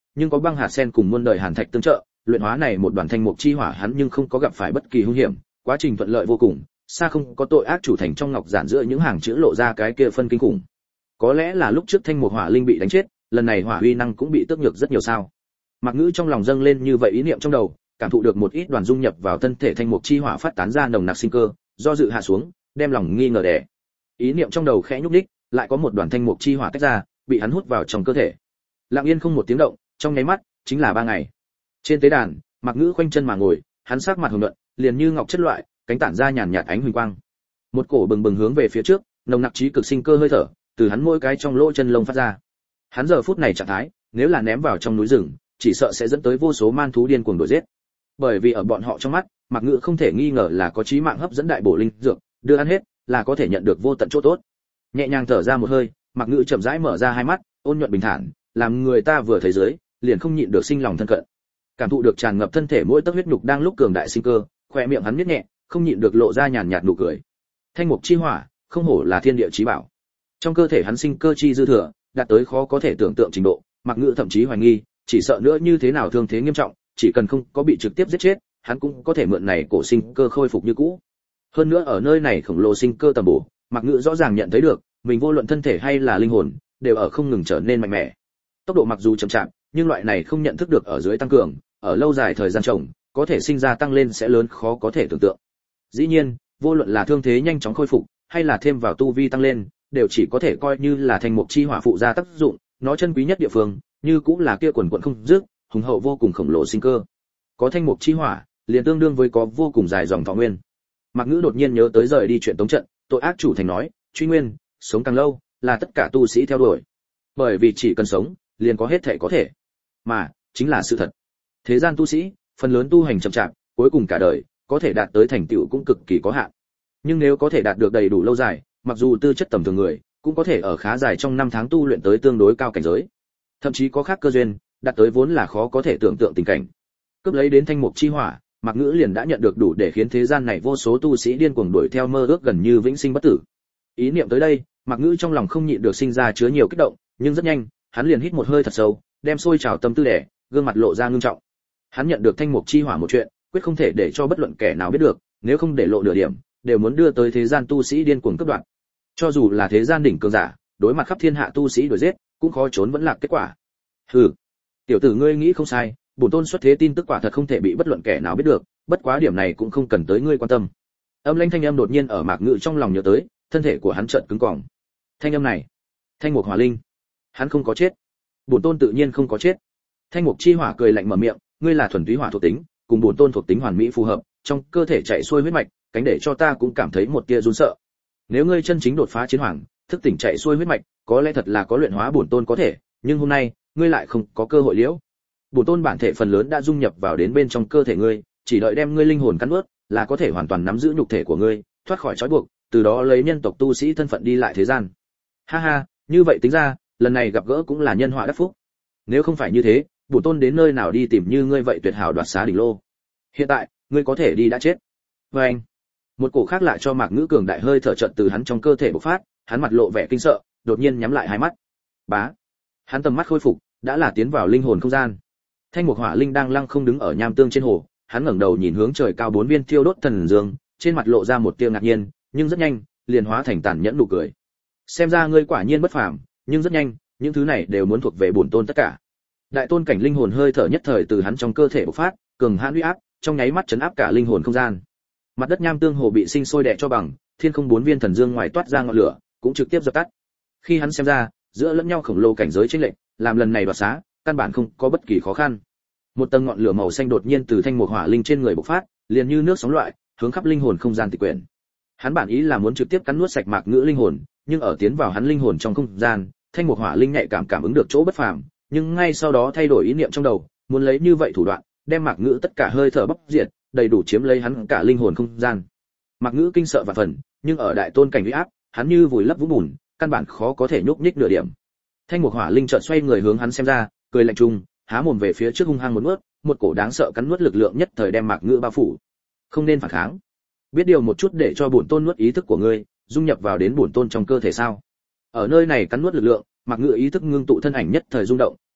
nhưng có băng hạt sen cùng muôn đời hàn thạch tương trợ, luyện hóa này một đoàn thanh mục chi hỏa hắn nhưng không có gặp phải bất kỳ hung hiểm, quá trình thuận lợi vô cùng, xa không có tội ác chủ thành trong ngọc giản giữa những hàng chữ lộ ra cái kia phân kinh khủng. Có lẽ là lúc trước thanh mục hỏa linh bị đánh chết, lần này hỏa uy năng cũng bị tước nhược rất nhiều sao. Mạc Ngữ trong lòng dâng lên như vậy ý niệm trong đầu, cảm thụ được một ít đoàn dung nhập vào thân thể thanh mục chi hỏa phát tán ra nồng nặc sinh cơ, do dự hạ xuống, đem lòng nghi ngờ đè. Ý niệm trong đầu khẽ nhúc nhích, lại có một đoàn thanh mục chi hỏa tách ra, bị hắn hút vào trong cơ thể. Lặng yên không một tiếng động, trong nháy mắt, chính là ba ngày. Trên tế đàn, Mạc Ngữ khoanh chân mà ngồi, hắn sắc mặt hồng nhuận, liền như ngọc chất loại, cánh tản ra nhàn nhạt ánh huỳnh quang. Một cổ bừng bừng hướng về phía trước, nồng nặc trí cực sinh cơ hơi thở, từ hắn mỗi cái trong lỗ chân lông phát ra. Hắn giờ phút này trạng thái, nếu là ném vào trong núi rừng, chỉ sợ sẽ dẫn tới vô số man thú điên cuồng đuổi giết. Bởi vì ở bọn họ trong mắt, Mạc Ngữ không thể nghi ngờ là có chí mạng hấp dẫn đại bổ linh dược, đưa ăn hết, là có thể nhận được vô tận chỗ tốt. Nhẹ nhàng thở ra một hơi, Mạc Ngữ chậm rãi mở ra hai mắt, ôn nhuận bình thản, làm người ta vừa thấy dưới, liền không nhịn được sinh lòng thân cận. Cảm thụ được tràn ngập thân thể mỗi tấc huyết nhục đang lúc cường đại sinh cơ, khóe miệng hắn nhếch nhẹ, không nhịn được lộ ra nhàn nhạt nụ cười. Thanh mục chi hỏa, không hổ là thiên địa chí bảo. Trong cơ thể hắn sinh cơ chi dư thừa, đạt tới khó có thể tưởng tượng trình độ, Mạc Ngữ thậm chí hoài nghi, chỉ sợ nữa như thế nào thương thế nghiêm trọng, chỉ cần không có bị trực tiếp giết chết, hắn cũng có thể mượn này cổ sinh cơ khôi phục như cũ. Hơn nữa ở nơi này khổng lồ sinh cơ tầm bổ, Mạc Ngữ rõ ràng nhận thấy được, mình vô luận thân thể hay là linh hồn, đều ở không ngừng trở nên mạnh mẽ. Tốc độ mặc dù chậm chạp, nhưng loại này không nhận thức được ở dưới tăng cường, ở lâu dài thời gian trồng, có thể sinh ra tăng lên sẽ lớn khó có thể tưởng tượng. Dĩ nhiên, vô luận là thương thế nhanh chóng khôi phục, hay là thêm vào tu vi tăng lên, đều chỉ có thể coi như là thành mục chi hỏa phụ gia tác dụng, nó chân quý nhất địa phương, như cũng là kia quần quần không dứt, hùng hậu vô cùng khổng lồ sinh cơ. Có thanh mục chi hỏa, liền tương đương với có vô cùng dài dòng thọ nguyên. Mạc Ngữ đột nhiên nhớ tới rời đi chuyện tống trận, tội ác chủ thành nói, truy nguyên, sống càng lâu, là tất cả tu sĩ theo đuổi. Bởi vì chỉ cần sống, liền có hết thể có thể. Mà, chính là sự thật. Thế gian tu sĩ, phần lớn tu hành chậm chạp, cuối cùng cả đời, có thể đạt tới thành tựu cũng cực kỳ có hạn. Nhưng nếu có thể đạt được đầy đủ lâu dài, mặc dù tư chất tầm thường người, cũng có thể ở khá dài trong năm tháng tu luyện tới tương đối cao cảnh giới. Thậm chí có khác cơ duyên, đạt tới vốn là khó có thể tưởng tượng tình cảnh. Cướp lấy đến thanh mục chi hỏa, Mạc Ngữ liền đã nhận được đủ để khiến thế gian này vô số tu sĩ điên cuồng đuổi theo mơ ước gần như vĩnh sinh bất tử. Ý niệm tới đây, Mạc Ngữ trong lòng không nhịn được sinh ra chứa nhiều kích động, nhưng rất nhanh, hắn liền hít một hơi thật sâu, đem sôi trào tâm tư đè, gương mặt lộ ra ngưng trọng. Hắn nhận được thanh mục chi hỏa một chuyện, quyết không thể để cho bất luận kẻ nào biết được, nếu không để lộ nửa điểm, đều muốn đưa tới thế gian tu sĩ điên cuồng cướp đoạt. Cho dù là thế gian đỉnh cường giả, đối mặt khắp thiên hạ tu sĩ đuổi giết, cũng khó trốn vẫn là kết quả. Hừ, tiểu tử ngươi nghĩ không sai, bổn tôn xuất thế tin tức quả thật không thể bị bất luận kẻ nào biết được, bất quá điểm này cũng không cần tới ngươi quan tâm. Âm lãnh thanh âm đột nhiên ở Mạc Ngữ trong lòng nhớ tới, thân thể của hắn chợt cứng cỏng. Thanh âm này, thanh mục hỏa linh, hắn không có chết. Bổn tôn tự nhiên không có chết. Thanh mục chi hỏa cười lạnh mở miệng, ngươi là thuần túy hỏa thuộc tính, cùng bổn tôn thuộc tính hoàn mỹ phù hợp, trong cơ thể chạy xuôi huyết mạch, cánh để cho ta cũng cảm thấy một tia run sợ. Nếu ngươi chân chính đột phá chiến hoàng, thức tỉnh chạy xuôi huyết mạch, có lẽ thật là có luyện hóa bổn tôn có thể, nhưng hôm nay, ngươi lại không có cơ hội liễu. Bổn tôn bản thể phần lớn đã dung nhập vào đến bên trong cơ thể ngươi, chỉ đợi đem ngươi linh hồn cắn nuốt, là có thể hoàn toàn nắm giữ nhục thể của ngươi, thoát khỏi trói buộc, từ đó lấy nhân tộc tu sĩ thân phận đi lại thế gian. Ha ha, như vậy tính ra, lần này gặp gỡ cũng là nhân họa đắc phúc. Nếu không phải như thế, bổn tôn đến nơi nào đi tìm như ngươi vậy tuyệt hảo đoạt xá đỉnh lô. Hiện tại, ngươi có thể đi đã chết. Và anh, một cổ khác lại cho Mạc Ngữ cường đại hơi thở trận từ hắn trong cơ thể bộc phát, hắn mặt lộ vẻ kinh sợ, đột nhiên nhắm lại hai mắt. Bá, hắn tầm mắt khôi phục, đã là tiến vào linh hồn không gian. Thanh mục hỏa linh đang lăng không đứng ở nham tương trên hồ, hắn ngẩng đầu nhìn hướng trời cao bốn viên thiêu đốt thần dương, trên mặt lộ ra một tia ngạc nhiên, nhưng rất nhanh, liền hóa thành tàn nhẫn nụ cười. Xem ra ngươi quả nhiên bất phàm, nhưng rất nhanh, những thứ này đều muốn thuộc về bổn tôn tất cả. Đại tôn cảnh linh hồn hơi thở nhất thời từ hắn trong cơ thể bộc phát, cường hãn uy áp, trong nháy mắt chấn áp cả linh hồn không gian. Mặt đất nham tương hồ bị sinh sôi đè cho bằng, thiên không bốn viên thần dương ngoài toát ra ngọn lửa, cũng trực tiếp dập tắt. Khi hắn xem ra, giữa lẫn nhau khổng lồ cảnh giới chênh lệch, làm lần này đoạt xá, căn bản không có bất kỳ khó khăn. Một tầng ngọn lửa màu xanh đột nhiên từ thanh mục hỏa linh trên người bộc phát, liền như nước sóng loại, hướng khắp linh hồn không gian tịch quyển. Hắn bản ý là muốn trực tiếp cắn nuốt sạch Mạc Ngữ linh hồn, nhưng ở tiến vào hắn linh hồn trong không gian, thanh mục hỏa linh nhạy cảm cảm ứng được chỗ bất phàm, nhưng ngay sau đó thay đổi ý niệm trong đầu, muốn lấy như vậy thủ đoạn, đem Mạc Ngữ tất cả hơi thở bóc diệt, đầy đủ chiếm lấy hắn cả linh hồn không gian. Mạc Ngữ kinh sợ vạn phần, nhưng ở đại tôn cảnh uy áp, hắn như vùi lấp vũng bùn, căn bản khó có thể nhúc nhích nửa điểm. Thanh mục hỏa linh chợt xoay người hướng hắn xem ra, cười lạnh trùng, há mồm về phía trước hung hăng một nuốt, một cổ đáng sợ cắn nuốt lực lượng nhất thời đem Mạc Ngữ bao phủ. Không nên phản kháng. Biết điều một chút để cho bổn tôn nuốt ý thức của ngươi, dung nhập vào đến bổn tôn trong cơ thể sao? Ở nơi này cắn nuốt lực lượng, Mạc Ngữ ý thức ngưng tụ thân ảnh nhất thời rung động,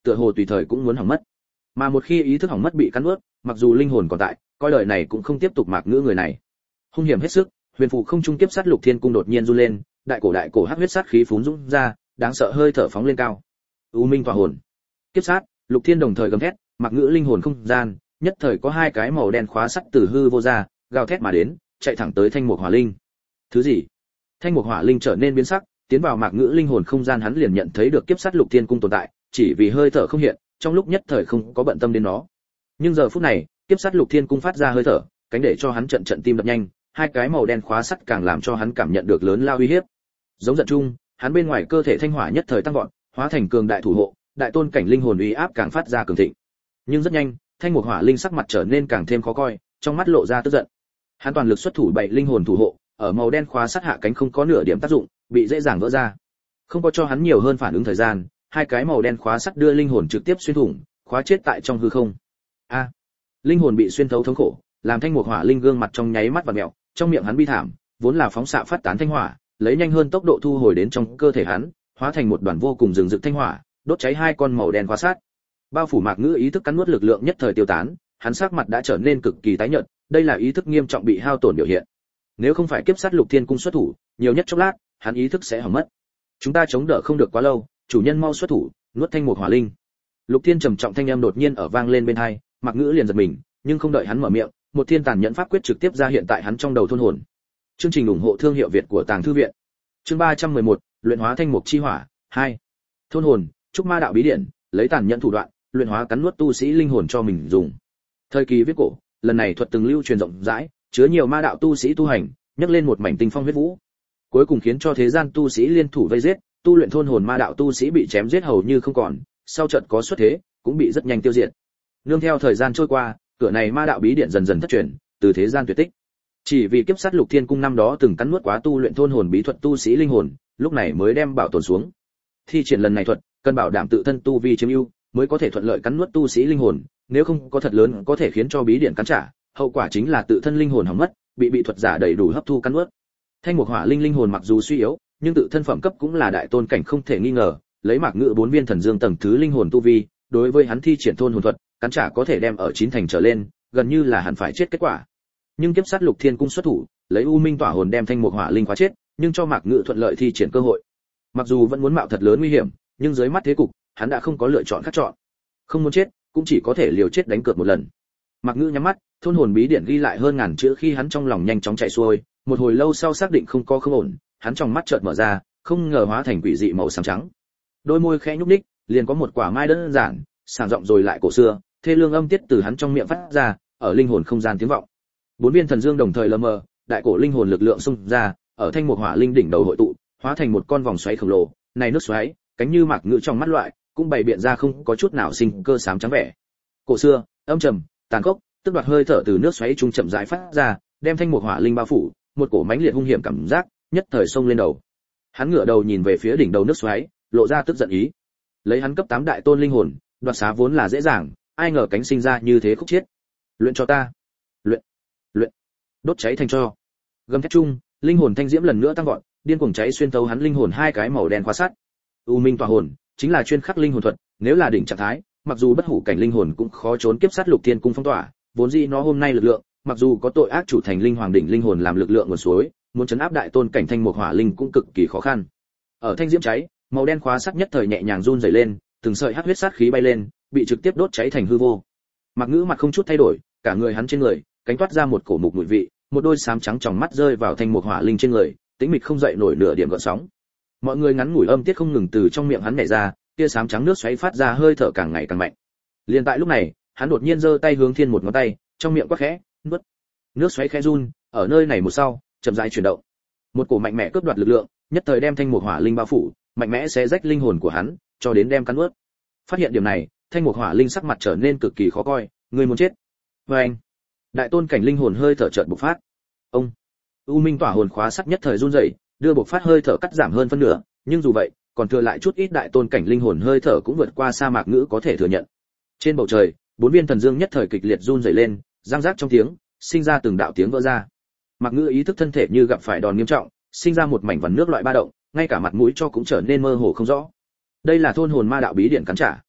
tựa hồ tùy thời cũng muốn hỏng mất. Mà một khi ý thức hỏng mất bị cắn nuốt, mặc dù linh hồn còn tại, coi đời này cũng không tiếp tục mạc ngữ người này. Hung hiểm hết sức, huyền phù không trung kiếp sát lục thiên cung đột nhiên run lên, đại cổ đại cổ hắc huyết sát khí phún dũng ra, đáng sợ hơi thở phóng lên cao. U minh tỏa hồn. Kiếp sát, lục thiên đồng thời gầm thét, mạc ngữ linh hồn không gian, nhất thời có hai cái màu đen khóa sắt từ hư vô ra, gào thét mà đến, chạy thẳng tới thanh mục hỏa linh. Thứ gì? Thanh mục hỏa linh trở nên biến sắc, tiến vào mạc ngữ linh hồn không gian, hắn liền nhận thấy được kiếp sát lục thiên cung tồn tại, chỉ vì hơi thở không hiện, trong lúc nhất thời không có bận tâm đến nó. Nhưng giờ phút này, kiếp sát lục thiên cung phát ra hơi thở, cánh để cho hắn trận trận tim đập nhanh, hai cái màu đen khóa sắt càng làm cho hắn cảm nhận được lớn lao uy hiếp. Giống giận chung, hắn bên ngoài cơ thể thanh hỏa nhất thời tăng vọt, hóa thành cường đại thủ hộ, đại tôn cảnh linh hồn uy áp càng phát ra cường thịnh. Nhưng rất nhanh, thanh mục hỏa linh sắc mặt trở nên càng thêm khó coi, trong mắt lộ ra tức giận. Hắn toàn lực xuất thủ bảy linh hồn thủ hộ, ở màu đen khóa sắt hạ cánh không có nửa điểm tác dụng, bị dễ dàng vỡ ra. Không có cho hắn nhiều hơn phản ứng thời gian, hai cái màu đen khóa sắt đưa linh hồn trực tiếp xuyên thủng, khóa chết tại trong hư không. A, linh hồn bị xuyên thấu thống khổ, làm thanh mục hỏa linh gương mặt trong nháy mắt vặn mèo, trong miệng hắn bi thảm, vốn là phóng xạ phát tán thanh hỏa, lấy nhanh hơn tốc độ thu hồi đến trong cơ thể hắn, hóa thành một đoàn vô cùng rừng rực thanh hỏa, đốt cháy hai con màu đen khóa sắt. Bao phủ mạc ngữ ý thức cắn nuốt lực lượng nhất thời tiêu tán, hắn sắc mặt đã trở nên cực kỳ tái nhợt, đây là ý thức nghiêm trọng bị hao tổn biểu hiện. Nếu không phải kiếp sát lục thiên cung xuất thủ, nhiều nhất chốc lát, hắn ý thức sẽ hỏng mất. Chúng ta chống đỡ không được quá lâu, chủ nhân mau xuất thủ, nuốt thanh mục hỏa linh. Lục Thiên trầm trọng thanh âm đột nhiên ở vang lên bên tai, Mạc Ngữ liền giật mình, nhưng không đợi hắn mở miệng, một thiên tàn nhẫn pháp quyết trực tiếp ra hiện tại hắn trong đầu thôn hồn. Chương trình ủng hộ thương hiệu Việt của Tàng Thư viện. Chương ba trăm mười một, luyện hóa thanh mục chi hỏa, hai. Thôn hồn, trúc ma đạo bí điển, lấy tàn nhẫn thủ đoạn, luyện hóa cắn nuốt tu sĩ linh hồn cho mình dùng. Thời kỳ viết cổ, lần này thuật từng lưu truyền rộng rãi, chứa nhiều ma đạo tu sĩ tu hành, nhấc lên một mảnh tinh phong huyết vũ. Cuối cùng khiến cho thế gian tu sĩ liên thủ vây giết, tu luyện thôn hồn ma đạo tu sĩ bị chém giết hầu như không còn, sau trận có xuất thế, cũng bị rất nhanh tiêu diệt. Nương theo thời gian trôi qua, cửa này ma đạo bí điện dần dần thất truyền, từ thế gian tuyệt tích. Chỉ vì kiếp sát lục thiên cung năm đó từng cắn nuốt quá tu luyện thôn hồn bí thuật tu sĩ linh hồn, lúc này mới đem bảo tồn xuống. Thi triển lần này thuật, cần bảo đảm tự thân tu vi chiếm ưu, mới có thể thuận lợi cắn nuốt tu sĩ linh hồn, nếu không có thật lớn có thể khiến cho bí điện cắn trả, hậu quả chính là tự thân linh hồn hỏng mất, bị bị thuật giả đầy đủ hấp thu cắn nuốt. Thanh mục hỏa linh linh hồn mặc dù suy yếu, nhưng tự thân phẩm cấp cũng là đại tôn cảnh không thể nghi ngờ, lấy Mạc Ngữ bốn viên thần dương tầng thứ linh hồn tu vi, đối với hắn thi triển thôn hồn thuật, cắn trả có thể đem ở chín thành trở lên, gần như là hẳn phải chết kết quả. Nhưng kiếp sát lục thiên cung xuất thủ, lấy u minh tỏa hồn đem thanh mục hỏa linh khóa chết, nhưng cho Mạc Ngữ thuận lợi thi triển cơ hội. Mặc dù vẫn muốn mạo thật lớn nguy hiểm, nhưng dưới mắt thế cục, hắn đã không có lựa chọn khác chọn. Không muốn chết, cũng chỉ có thể liều chết đánh cược một lần. Mạc Ngữ nhắm mắt, thôn hồn bí điển ghi lại hơn ngàn chữ khi hắn trong lòng nhanh chóng chạy xuôi, một hồi lâu sau xác định không có không ổn, hắn trong mắt chợt mở ra, không ngờ hóa thành quỷ dị màu xám trắng. Đôi môi khẽ nhúc nhích, liền có một quả mai đơn giản, sảng giọng rồi lại cổ xưa, thê lương âm tiết từ hắn trong miệng phát ra, ở linh hồn không gian tiếng vọng. Bốn viên thần dương đồng thời lờ mờ, đại cổ linh hồn lực lượng xung ra, ở thanh mục hỏa linh đỉnh đầu hội tụ, hóa thành một con vòng xoáy khổng lồ, này nước xoáy, cánh như Mạc Ngữ trong mắt loại, cũng bày biện ra không có chút nào sinh cơ xám trắng vẻ. Cổ xưa, âm trầm, tàn khốc, tức đoạt hơi thở từ nước xoáy trung chậm rãi phát ra, đem thanh mục hỏa linh bao phủ, một cổ mãnh liệt hung hiểm cảm giác nhất thời xông lên đầu. Hắn ngửa đầu nhìn về phía đỉnh đầu nước xoáy, lộ ra tức giận ý. Lấy hắn cấp tám đại tôn linh hồn, đoạt xá vốn là dễ dàng, ai ngờ cánh sinh ra như thế khúc chiết. Luyện cho ta. Luyện. Luyện. Đốt cháy thành tro. Gầm thét chung, linh hồn thanh diễm lần nữa tăng vọt, điên cuồng cháy xuyên thấu hắn linh hồn hai cái màu đen khóa sắt. U minh tỏa hồn, chính là chuyên khắc linh hồn thuật, nếu là đỉnh trạng thái, mặc dù bất hủ cảnh linh hồn cũng khó trốn kiếp sát lục thiên cung phong tỏa, vốn dĩ nó hôm nay lực lượng, mặc dù có tội ác chủ thành linh hoàng đỉnh linh hồn làm lực lượng nguồn suối, muốn chấn áp đại tôn cảnh thanh mục hỏa linh cũng cực kỳ khó khăn. Ở thanh diễm cháy, màu đen khóa sắt nhất thời nhẹ nhàng run rẩy lên, từng sợi hắc huyết sát khí bay lên, bị trực tiếp đốt cháy thành hư vô. Mạc Ngữ mặt không chút thay đổi, cả người hắn trên người, cánh toát ra một cổ mục mùi vị, một đôi xám trắng tròng mắt rơi vào thanh mục hỏa linh trên người, tĩnh mịch không dậy nổi nửa điểm gợn sóng. Mọi người ngắn ngủi âm tiết không ngừng từ trong miệng hắn nhảy ra, tia xám trắng nước xoáy phát ra hơi thở càng ngày càng mạnh. Liên tại lúc này, hắn đột nhiên giơ tay hướng thiên một ngón tay, trong miệng quát khẽ, nuốt. Nước xoáy khẽ run, ở nơi này một sau, chậm rãi chuyển động. Một cổ mạnh mẽ cướp đoạt lực lượng, nhất thời đem thanh mục hỏa linh bao phủ, mạnh mẽ xé rách linh hồn của hắn, cho đến đem cắn nuốt. Phát hiện điểm này, thanh mục hỏa linh sắc mặt trở nên cực kỳ khó coi, người muốn chết. Và anh, đại tôn cảnh linh hồn hơi thở chợt bộc phát. Ông, u minh tỏa hồn khóa sắt nhất thời run rẩy, đưa bộc phát hơi thở cắt giảm hơn phân nửa, nhưng dù vậy, còn thừa lại chút ít đại tôn cảnh linh hồn hơi thở cũng vượt qua sa Mạc Ngữ có thể thừa nhận. Trên bầu trời, bốn viên thần dương nhất thời kịch liệt run rẩy lên, răng rác trong tiếng, sinh ra từng đạo tiếng vỡ ra. Mạc Ngữ ý thức thân thể như gặp phải đòn nghiêm trọng, sinh ra một mảnh vằn nước loại ba động, ngay cả mặt mũi cho cũng trở nên mơ hồ không rõ. Đây là thôn hồn ma đạo bí điển cắn trả.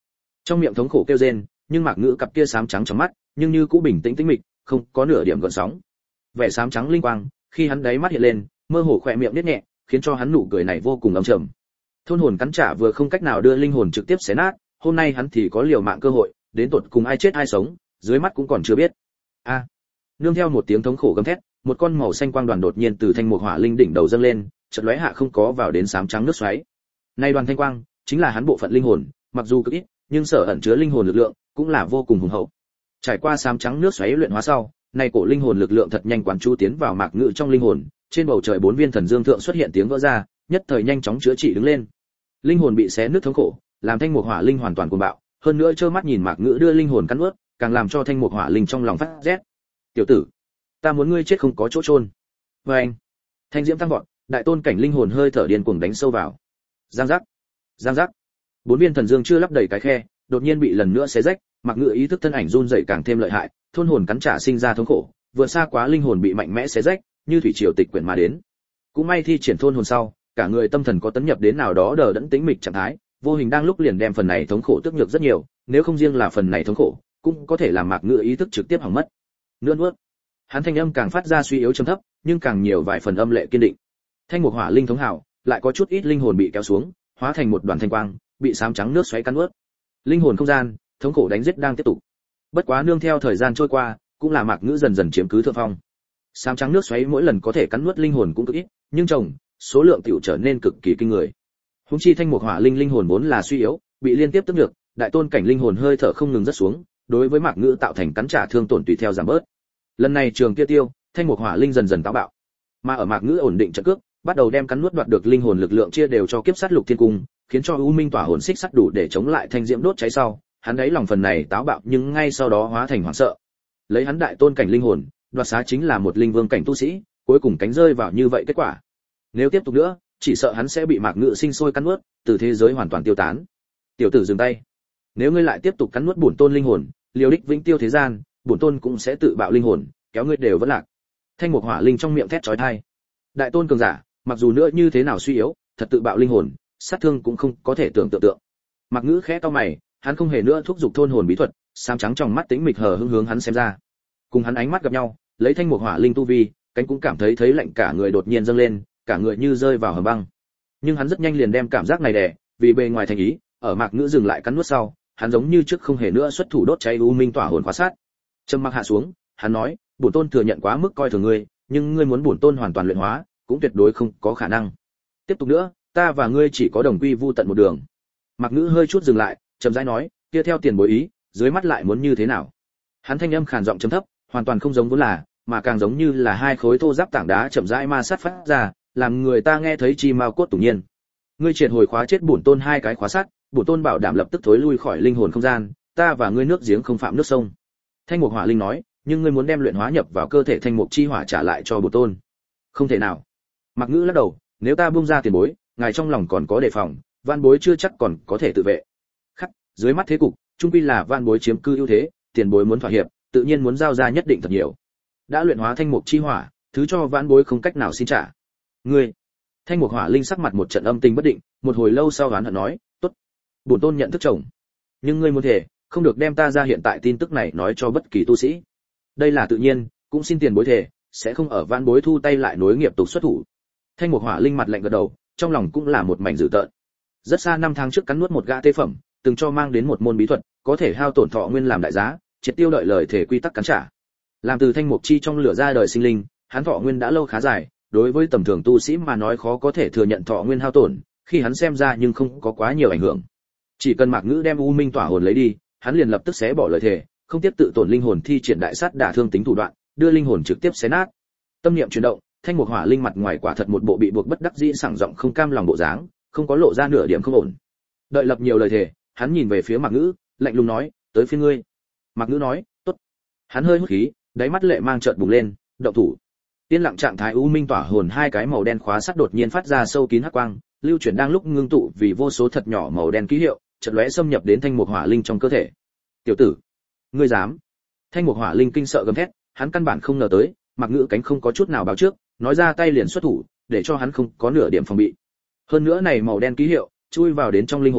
Trong miệng thống khổ kêu rên, nhưng Mạc Ngữ cặp kia xám trắng trong mắt, nhưng như cũ bình tĩnh tĩnh mịch, không có nửa điểm gợn sóng. Vẻ xám trắng linh quang, khi hắn đáy mắt hiện lên, mơ hồ khỏe miệng nhếch nhẹ, khiến cho hắn nụ cười này vô cùng âm trầm. Thôn hồn cắn trả vừa không cách nào đưa linh hồn trực tiếp xé nát, hôm nay hắn thì có liều mạng cơ hội, đến tột cùng ai chết ai sống, dưới mắt cũng còn chưa biết. A! À, nương theo một tiếng thống khổ gầm thét, một con màu xanh quang đoàn đột nhiên từ thanh mục hỏa linh đỉnh đầu dâng lên, chợt lóe hạ không có vào đến xám trắng nước xoáy. Nay đoàn thanh quang, chính là hắn bộ phận linh hồn, mặc dù cực ít, nhưng sở ẩn chứa linh hồn lực lượng cũng là vô cùng hùng hậu. Trải qua xám trắng nước xoáy luyện hóa sau, nay cổ linh hồn lực lượng thật nhanh quán chú tiến vào Mạc Ngữ trong linh hồn, trên bầu trời bốn viên thần dương thượng xuất hiện tiếng vỡ ra, nhất thời nhanh chóng chữa trị đứng lên. Linh hồn bị xé nứt thống khổ, làm thanh mục hỏa linh hoàn toàn cuồng bạo, hơn nữa trơ mắt nhìn Mạc Ngữ đưa linh hồn cắn nuốt, càng làm cho thanh mục hỏa linh trong lòng phát rét. "Tiểu tử, ta muốn ngươi chết không có chỗ chôn." Và anh, thanh diễm tăng vọt, đại tôn cảnh linh hồn hơi thở điên cuồng đánh sâu vào. Giang giác, giang giác. Bốn viên thần dương chưa lắp đầy cái khe, đột nhiên bị lần nữa xé rách, Mạc Ngữ ý thức thân ảnh run rẩy càng thêm lợi hại, thôn hồn cắn trả sinh ra thống khổ, vừa xa quá linh hồn bị mạnh mẽ xé rách, như thủy triều tịch quyển mà đến. Cũng may thi triển thôn hồn sau, cả người tâm thần có tấn nhập đến nào đó đờ đẫn tĩnh mịch trạng thái, vô hình đang lúc liền đem phần này thống khổ tức nhược rất nhiều, nếu không riêng là phần này thống khổ, cũng có thể làm Mạc Ngữ ý thức trực tiếp hỏng mất. Nương nuốt. Hắn thanh âm càng phát ra suy yếu trầm thấp, nhưng càng nhiều vài phần âm lệ kiên định. Thanh mục hỏa linh thống hảo, lại có chút ít linh hồn bị kéo xuống, hóa thành một đoàn thanh quang, bị xám trắng nước xoáy cắn nuốt. Linh hồn không gian, thống khổ đánh giết đang tiếp tục. Bất quá nương theo thời gian trôi qua, cũng là Mạc Ngữ dần dần chiếm cứ thượng phong. Xám trắng nước xoáy mỗi lần có thể cắn nuốt linh hồn cũng cực ít, nhưng chồng, số lượng tiểu trở nên cực kỳ kinh người. Húng chi thanh mục hỏa linh linh hồn vốn là suy yếu, bị liên tiếp tức nhược, đại tôn cảnh linh hồn hơi thở không ngừng rất xuống, đối với Mạc Ngữ tạo thành cắn trả thương tổn tùy theo giảm bớt. Lần này trường kia tiêu, thanh mục hỏa linh dần dần táo bạo. Mà ở Mạc Ngữ ổn định trận cước, bắt đầu đem cắn nuốt đoạt được linh hồn lực lượng chia đều cho kiếp sát lục thiên cung, khiến cho U Minh tỏa hồn xích sắt đủ để chống lại thanh diễm đốt cháy sau, hắn ấy lòng phần này táo bạo nhưng ngay sau đó hóa thành hoảng sợ. Lấy hắn đại tôn cảnh linh hồn, đoạt xá chính là một linh vương cảnh tu sĩ, cuối cùng cánh rơi vào như vậy kết quả. Nếu tiếp tục nữa, chỉ sợ hắn sẽ bị Mạc Ngữ sinh sôi cắn nuốt, từ thế giới hoàn toàn tiêu tán. Tiểu tử dừng tay. Nếu ngươi lại tiếp tục cắn nuốt bổn tôn linh hồn, liều đích vĩnh tiêu thế gian, bổn tôn cũng sẽ tự bạo linh hồn, kéo ngươi đều vẫn lạc. Thanh mục hỏa linh trong miệng thét chói tai. Đại tôn cường giả, mặc dù nữa như thế nào suy yếu, thật tự bạo linh hồn, sát thương cũng không có thể tưởng tượng tượng. Mạc Ngữ khẽ cau mày, hắn không hề nữa thúc giục thôn hồn bí thuật, xám trắng trong mắt tĩnh mịch hờ hững hướng hắn xem ra. Cùng hắn ánh mắt gặp nhau, lấy thanh mục hỏa linh tu vi, cánh cũng cảm thấy thấy lạnh cả người đột nhiên dâng lên, cả người như rơi vào hầm băng. Nhưng hắn rất nhanh liền đem cảm giác này đè, vì bề ngoài thành ý, ở Mạc Ngữ dừng lại cắn nuốt sau, hắn giống như trước không hề nữa xuất thủ đốt cháy U Minh tỏa hồn khóa sát. Trầm mặc hạ xuống, hắn nói, bổn tôn thừa nhận quá mức coi thường ngươi, nhưng ngươi muốn bổn tôn hoàn toàn luyện hóa, cũng tuyệt đối không có khả năng. Tiếp tục nữa, ta và ngươi chỉ có đồng quy vu tận một đường. Mạc Ngữ hơi chút dừng lại, chậm rãi nói, kia theo tiền bối ý, dưới mắt lại muốn như thế nào? Hắn thanh âm khàn giọng trầm thấp, hoàn toàn không giống vốn là, mà càng giống như là hai khối thô ráp tảng đá chậm rãi ma sát phát ra, làm người ta nghe thấy chi mao cốt tủng nhiên. Ngươi triệt hồi khóa chết bổn tôn hai cái khóa sắt, bổn tôn bảo đảm lập tức thối lui khỏi linh hồn không gian, ta và ngươi nước giếng không phạm nước sông. Thanh mục hỏa linh nói, nhưng ngươi muốn đem luyện hóa nhập vào cơ thể thanh mục chi hỏa trả lại cho bổn tôn. Không thể nào. Mạc Ngữ lắc đầu, nếu ta buông ra tiền bối, ngài trong lòng còn có đề phòng, van bối chưa chắc còn có thể tự vệ. Khắc, dưới mắt thế cục, trung quy là van bối chiếm cư ưu thế, tiền bối muốn thỏa hiệp, tự nhiên muốn giao ra nhất định thật nhiều. Đã luyện hóa thanh mục chi hỏa, thứ cho van bối không cách nào xin trả. Ngươi. Thanh mục hỏa linh sắc mặt một trận âm tình bất định, một hồi lâu sau đoán hận nói, tốt, bổn tôn nhận thức chồng, nhưng ngươi muốn thể, không được đem ta ra hiện tại tin tức này nói cho bất kỳ tu sĩ. Đây là tự nhiên, cũng xin tiền bối thể, sẽ không ở van bối thu tay lại nối nghiệp tục xuất thủ. Thanh mục hỏa linh mặt lạnh gật đầu, trong lòng cũng là một mảnh dữ tợn. Rất xa năm tháng trước cắn nuốt một gã tế phẩm, từng cho mang đến một môn bí thuật, có thể hao tổn thọ nguyên làm đại giá, triệt tiêu đợi lời thể quy tắc cắn trả. Làm từ thanh mục chi trong lửa ra đời sinh linh, hắn thọ nguyên đã lâu khá dài, đối với tầm thường tu sĩ mà nói khó có thể thừa nhận thọ nguyên hao tổn, khi hắn xem ra nhưng không có quá nhiều ảnh hưởng. Chỉ cần Mạc Ngữ đem U Minh tỏa hồn lấy đi, hắn liền lập tức xé bỏ lời thề, không tiếp tự tổn linh hồn thi triển đại sát đả thương tính thủ đoạn, đưa linh hồn trực tiếp xé nát. Tâm niệm chuyển động, thanh mục hỏa linh mặt ngoài quả thật một bộ bị buộc bất đắc dĩ sảng giọng không cam lòng bộ dáng, không có lộ ra nửa điểm không ổn. Đợi lập nhiều lời thề, hắn nhìn về phía Mạc Ngữ, lạnh lùng nói, tới phiên ngươi. Mạc Ngữ nói, tốt. Hắn hơi hút khí, đáy mắt lệ mang chợt bùng lên, động thủ. Tiên lặng trạng thái U Minh tỏa hồn hai cái màu đen khóa sắt đột nhiên phát ra sâu kín hắc quang, lưu chuyển đang lúc ngưng tụ vì vô số thật nhỏ màu đen ký hiệu, chợt lóe xâm nhập đến thanh mục hỏa linh trong cơ thể. Tiểu tử, ngươi dám? Thanh mục hỏa linh kinh sợ gầm thét, hắn căn bản không ngờ tới, Mạc Ngữ cánh không có chút nào báo trước, nói ra tay liền xuất thủ, để cho hắn không có nửa điểm phòng bị. Hơn nữa này màu đen ký hiệu chui vào đến trong linh hồn,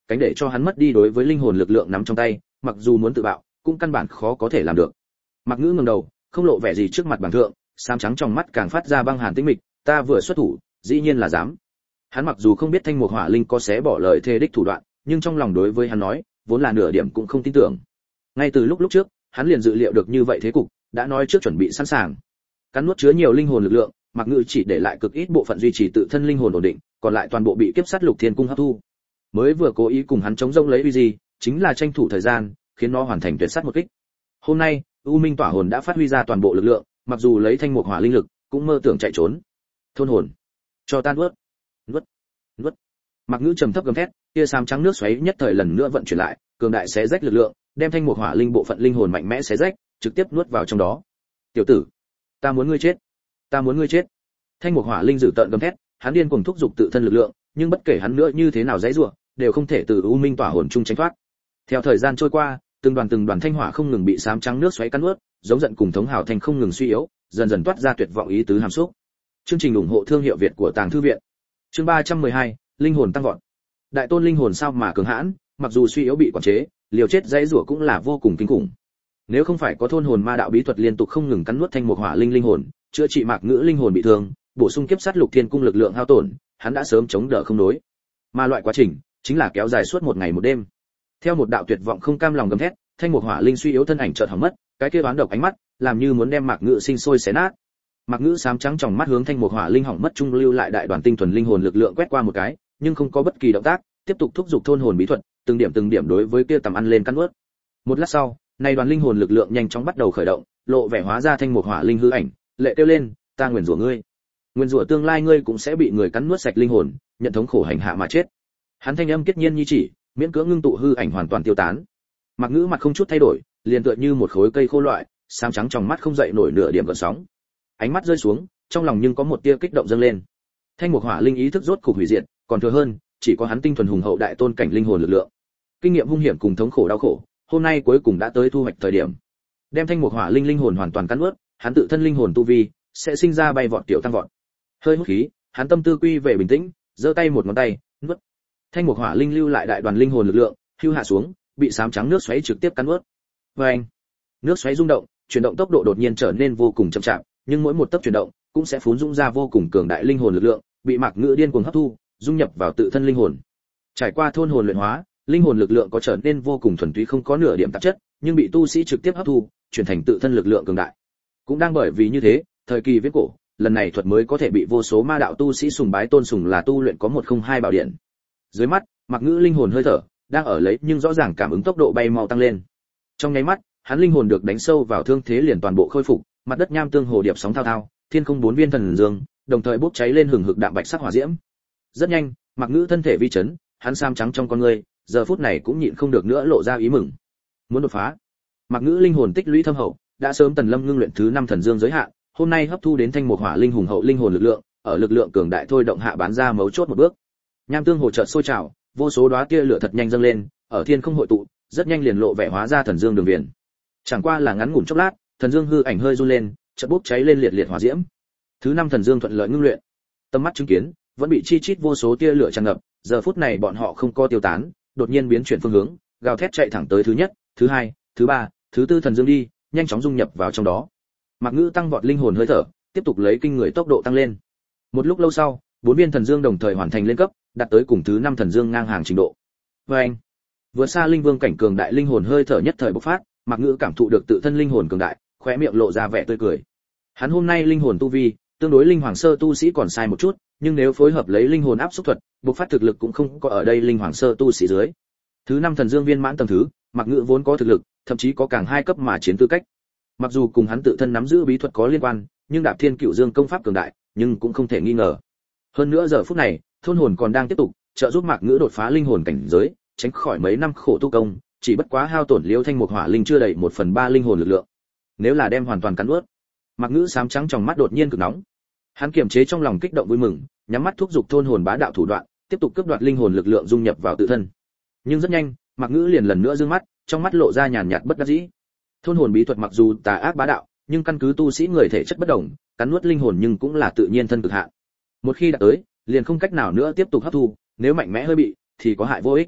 cánh để cho hắn mất đi đối với linh hồn lực lượng nắm trong tay, mặc dù muốn tự bạo, cũng căn bản khó có thể làm được. Mạc Ngữ ngẩng đầu, không lộ vẻ gì trước mặt bảng thượng, xám trắng trong mắt càng phát ra băng hàn tĩnh mịch, ta vừa xuất thủ, dĩ nhiên là dám. Hắn mặc dù không biết Thanh Mục Hỏa Linh có xé bỏ lời thề đích thủ đoạn, nhưng trong lòng đối với hắn nói, vốn là nửa điểm cũng không tin tưởng. Ngay từ lúc lúc trước, hắn liền dự liệu được như vậy thế cục, đã nói trước chuẩn bị sẵn sàng. Cắn nuốt chứa nhiều linh hồn lực lượng, Mạc Ngữ chỉ để lại cực ít bộ phận duy trì tự thân linh hồn ổn định, còn lại toàn bộ bị kiếp sát lục thiên cung hấp thu. Mới vừa cố ý cùng hắn chống rông lấy uy gì, chính là tranh thủ thời gian, khiến nó hoàn thành tuyệt sát một kích. Hôm nay, U Minh Tỏa Hồn đã phát huy ra toàn bộ lực lượng, mặc dù lấy Thanh Mục Hỏa Linh lực, cũng mơ tưởng chạy trốn. Thôn hồn, cho tan nuốt, nuốt, nuốt. Mạc Ngữ trầm thấp gầm thét, tia xám trắng nước xoáy nhất thời lần nữa vận chuyển lại, cường đại xé rách lực lượng, đem Thanh Mục Hỏa Linh bộ phận linh hồn mạnh mẽ xé rách, trực tiếp nuốt vào trong đó. Tiểu tử, ta muốn ngươi chết, ta muốn ngươi chết. Thanh Mục Hỏa Linh dữ tợn gầm thét, hắn điên cuồng thúc giục tự thân lực lượng, nhưng bất kể hắn nữa như thế nào giãy giụa, đều không thể từ U Minh Tỏa Hồn chung tránh thoát. Theo thời gian trôi qua, từng đoàn từng đoàn thanh hỏa không ngừng bị xám trắng nước xoáy cắn nuốt, giống giận cùng thống hào thành không ngừng suy yếu, dần dần toát ra tuyệt vọng ý tứ hàm xúc. Chương trình ủng hộ thương hiệu Việt của Tàng Thư viện. Chương ba trăm mười hai, linh hồn tăng vọt. Đại tôn linh hồn sao mà cường hãn, mặc dù suy yếu bị quản chế, liều chết dãy rủa cũng là vô cùng kinh khủng. Nếu không phải có thôn hồn ma đạo bí thuật liên tục không ngừng cắn nuốt Thanh Mục Hỏa Linh linh hồn, chữa trị Mạc Ngữ linh hồn bị thương, bổ sung kiếp sát lục thiên cung lực lượng hao tổn, hắn đã sớm chống đỡ không nổi. Mà loại quá trình chính là kéo dài suốt một ngày một đêm. Theo một đạo tuyệt vọng không cam lòng gầm thét, Thanh Mục Hỏa Linh suy yếu thân ảnh chợt hỏng mất, cái kia đoán độc ánh mắt, làm như muốn đem Mạc Ngữ sinh sôi xé nát. Mạc Ngữ xám trắng trong mắt hướng Thanh Mục Hỏa Linh hỏng mất trung lưu lại đại đoàn tinh thuần linh hồn lực lượng quét qua một cái, nhưng không có bất kỳ động tác, tiếp tục thúc giục thôn hồn bí thuật, từng điểm từng điểm đối với kia tầm ăn lên cắn nuốt. Một lát sau, này đoàn linh hồn lực lượng nhanh chóng bắt đầu khởi động, lộ vẻ hóa ra Thanh Mục Hỏa Linh hư ảnh, lệ kêu lên, ta nguyền rủa ngươi. Nguyên rủa tương lai ngươi cũng sẽ bị người cắn nuốt sạch linh hồn, nhận thống khổ hành hạ mà chết. Hắn thanh âm kết nhiên như chỉ, miễn cưỡng ngưng tụ hư ảnh hoàn toàn tiêu tán. Mạc Ngữ mặt không chút thay đổi, liền tựa như một khối cây khô loại, xám trắng trong mắt không dậy nổi nửa điểm gợn sóng. Ánh mắt rơi xuống, trong lòng nhưng có một tia kích động dâng lên. Thanh Mục Hỏa Linh ý thức rốt cục hủy diệt, còn thừa hơn, chỉ có hắn tinh thuần hùng hậu đại tôn cảnh linh hồn lực lượng. Kinh nghiệm hung hiểm cùng thống khổ đau khổ, hôm nay cuối cùng đã tới thu hoạch thời điểm. Đem Thanh Mục Hỏa Linh linh hồn hoàn toàn cắn nuốt, hắn tự thân linh hồn tu vi sẽ sinh ra bay vọt tiểu tăng vọt. Hơi hút khí, hắn tâm tư quy về bình tĩnh, giơ tay một ngón tay, nuốt. Thanh Mục Hỏa Linh lưu lại đại đoàn linh hồn lực lượng, hưu hạ xuống, bị xám trắng nước xoáy trực tiếp cắn nuốt. Oeng! Nước xoáy rung động, chuyển động tốc độ đột nhiên trở nên vô cùng chậm chạp, nhưng mỗi một tấc chuyển động cũng sẽ phún dung ra vô cùng cường đại linh hồn lực lượng, bị Mạc Ngữ điên cuồng hấp thu, dung nhập vào tự thân linh hồn. Trải qua thôn hồn luyện hóa, linh hồn lực lượng có trở nên vô cùng thuần túy không có nửa điểm tạp chất, nhưng bị tu sĩ trực tiếp hấp thu, chuyển thành tự thân lực lượng cường đại. Cũng đang bởi vì như thế, thời kỳ viễn cổ, lần này thuật mới có thể bị vô số ma đạo tu sĩ sùng bái tôn sùng là tu luyện có một không hai bảo điện. Dưới mắt, Mạc Ngữ linh hồn hơi thở đang ở lấy nhưng rõ ràng cảm ứng tốc độ bay mau tăng lên. Trong nháy mắt, hắn linh hồn được đánh sâu vào thương thế liền toàn bộ khôi phục, mặt đất nham tương hồ điệp sóng thao thao, thiên không bốn viên thần dương, đồng thời bốc cháy lên hừng hực đạm bạch sắc hỏa diễm. Rất nhanh, Mạc Ngữ thân thể vi chấn, hắn sam trắng trong con người, giờ phút này cũng nhịn không được nữa lộ ra ý mừng. Muốn đột phá. Mạc Ngữ linh hồn tích lũy thâm hậu, đã sớm tần lâm ngưng luyện thứ năm thần dương giới hạn, hôm nay hấp thu đến Thanh Mục Hỏa Linh hùng hậu linh hồn lực lượng, ở lực lượng cường đại thôi động hạ bán ra mấu chốt một bước. Nham tương hồ chợt sôi trào, vô số đóa tia lửa thật nhanh dâng lên, ở thiên không hội tụ, rất nhanh liền lộ vẻ hóa ra thần dương đường viền. Chẳng qua là ngắn ngủn chốc lát, thần dương hư ảnh hơi run lên, chợt bốc cháy lên liệt liệt hỏa diễm. Thứ năm thần dương thuận lợi ngưng luyện. Tâm mắt chứng kiến, vẫn bị chi chít vô số tia lửa tràn ngập, giờ phút này bọn họ không có tiêu tán, đột nhiên biến chuyển phương hướng, gào thét chạy thẳng tới thứ nhất, thứ hai, thứ ba, thứ tư thần dương đi, nhanh chóng dung nhập vào trong đó. Mạc Ngữ tăng vọt linh hồn hơi thở, tiếp tục lấy kinh người tốc độ tăng lên. Một lúc lâu sau, bốn viên thần dương đồng thời hoàn thành lên cấp, đạt tới cùng thứ năm thần dương ngang hàng trình độ. Oeng! Vượt xa linh vương cảnh cường đại linh hồn hơi thở nhất thời bộc phát, Mạc Ngữ cảm thụ được tự thân linh hồn cường đại, khóe miệng lộ ra vẻ tươi cười. Hắn hôm nay linh hồn tu vi, tương đối linh hoàng sơ tu sĩ còn sai một chút, nhưng nếu phối hợp lấy linh hồn áp xúc thuật, bộc phát thực lực cũng không có ở đây linh hoàng sơ tu sĩ dưới. Thứ năm thần dương viên mãn tầng thứ, Mạc Ngữ vốn có thực lực, thậm chí có càng hai cấp mà chiến tư cách. Mặc dù cùng hắn tự thân nắm giữ bí thuật có liên quan, nhưng Đạp Thiên Cửu Dương công pháp cường đại, nhưng cũng không thể nghi ngờ. Hơn nữa giờ phút này, thôn hồn còn đang tiếp tục trợ giúp Mạc Ngữ đột phá linh hồn cảnh giới, tránh khỏi mấy năm khổ tu công, chỉ bất quá hao tổn Liễu Thanh Mục Hỏa Linh chưa đầy một phần ba linh hồn lực lượng. Nếu là đem hoàn toàn cắn nuốt, Mạc Ngữ xám trắng trong mắt đột nhiên cực nóng. Hắn kiềm chế trong lòng kích động vui mừng, nhắm mắt thúc giục thôn hồn bá đạo thủ đoạn, tiếp tục cướp đoạt linh hồn lực lượng dung nhập vào tự thân. Nhưng rất nhanh, Mạc Ngữ liền lần nữa dương mắt, trong mắt lộ ra nhàn nhạt bất đắc dĩ. Thôn hồn bí thuật mặc dù tà ác bá đạo, nhưng căn cứ tu sĩ người thể chất bất đồng, cắn nuốt linh hồn nhưng cũng là tự nhiên thân cực hạn. Một khi đã tới, liền không cách nào nữa tiếp tục hấp thu, nếu mạnh mẽ hơi bị, thì có hại vô ích.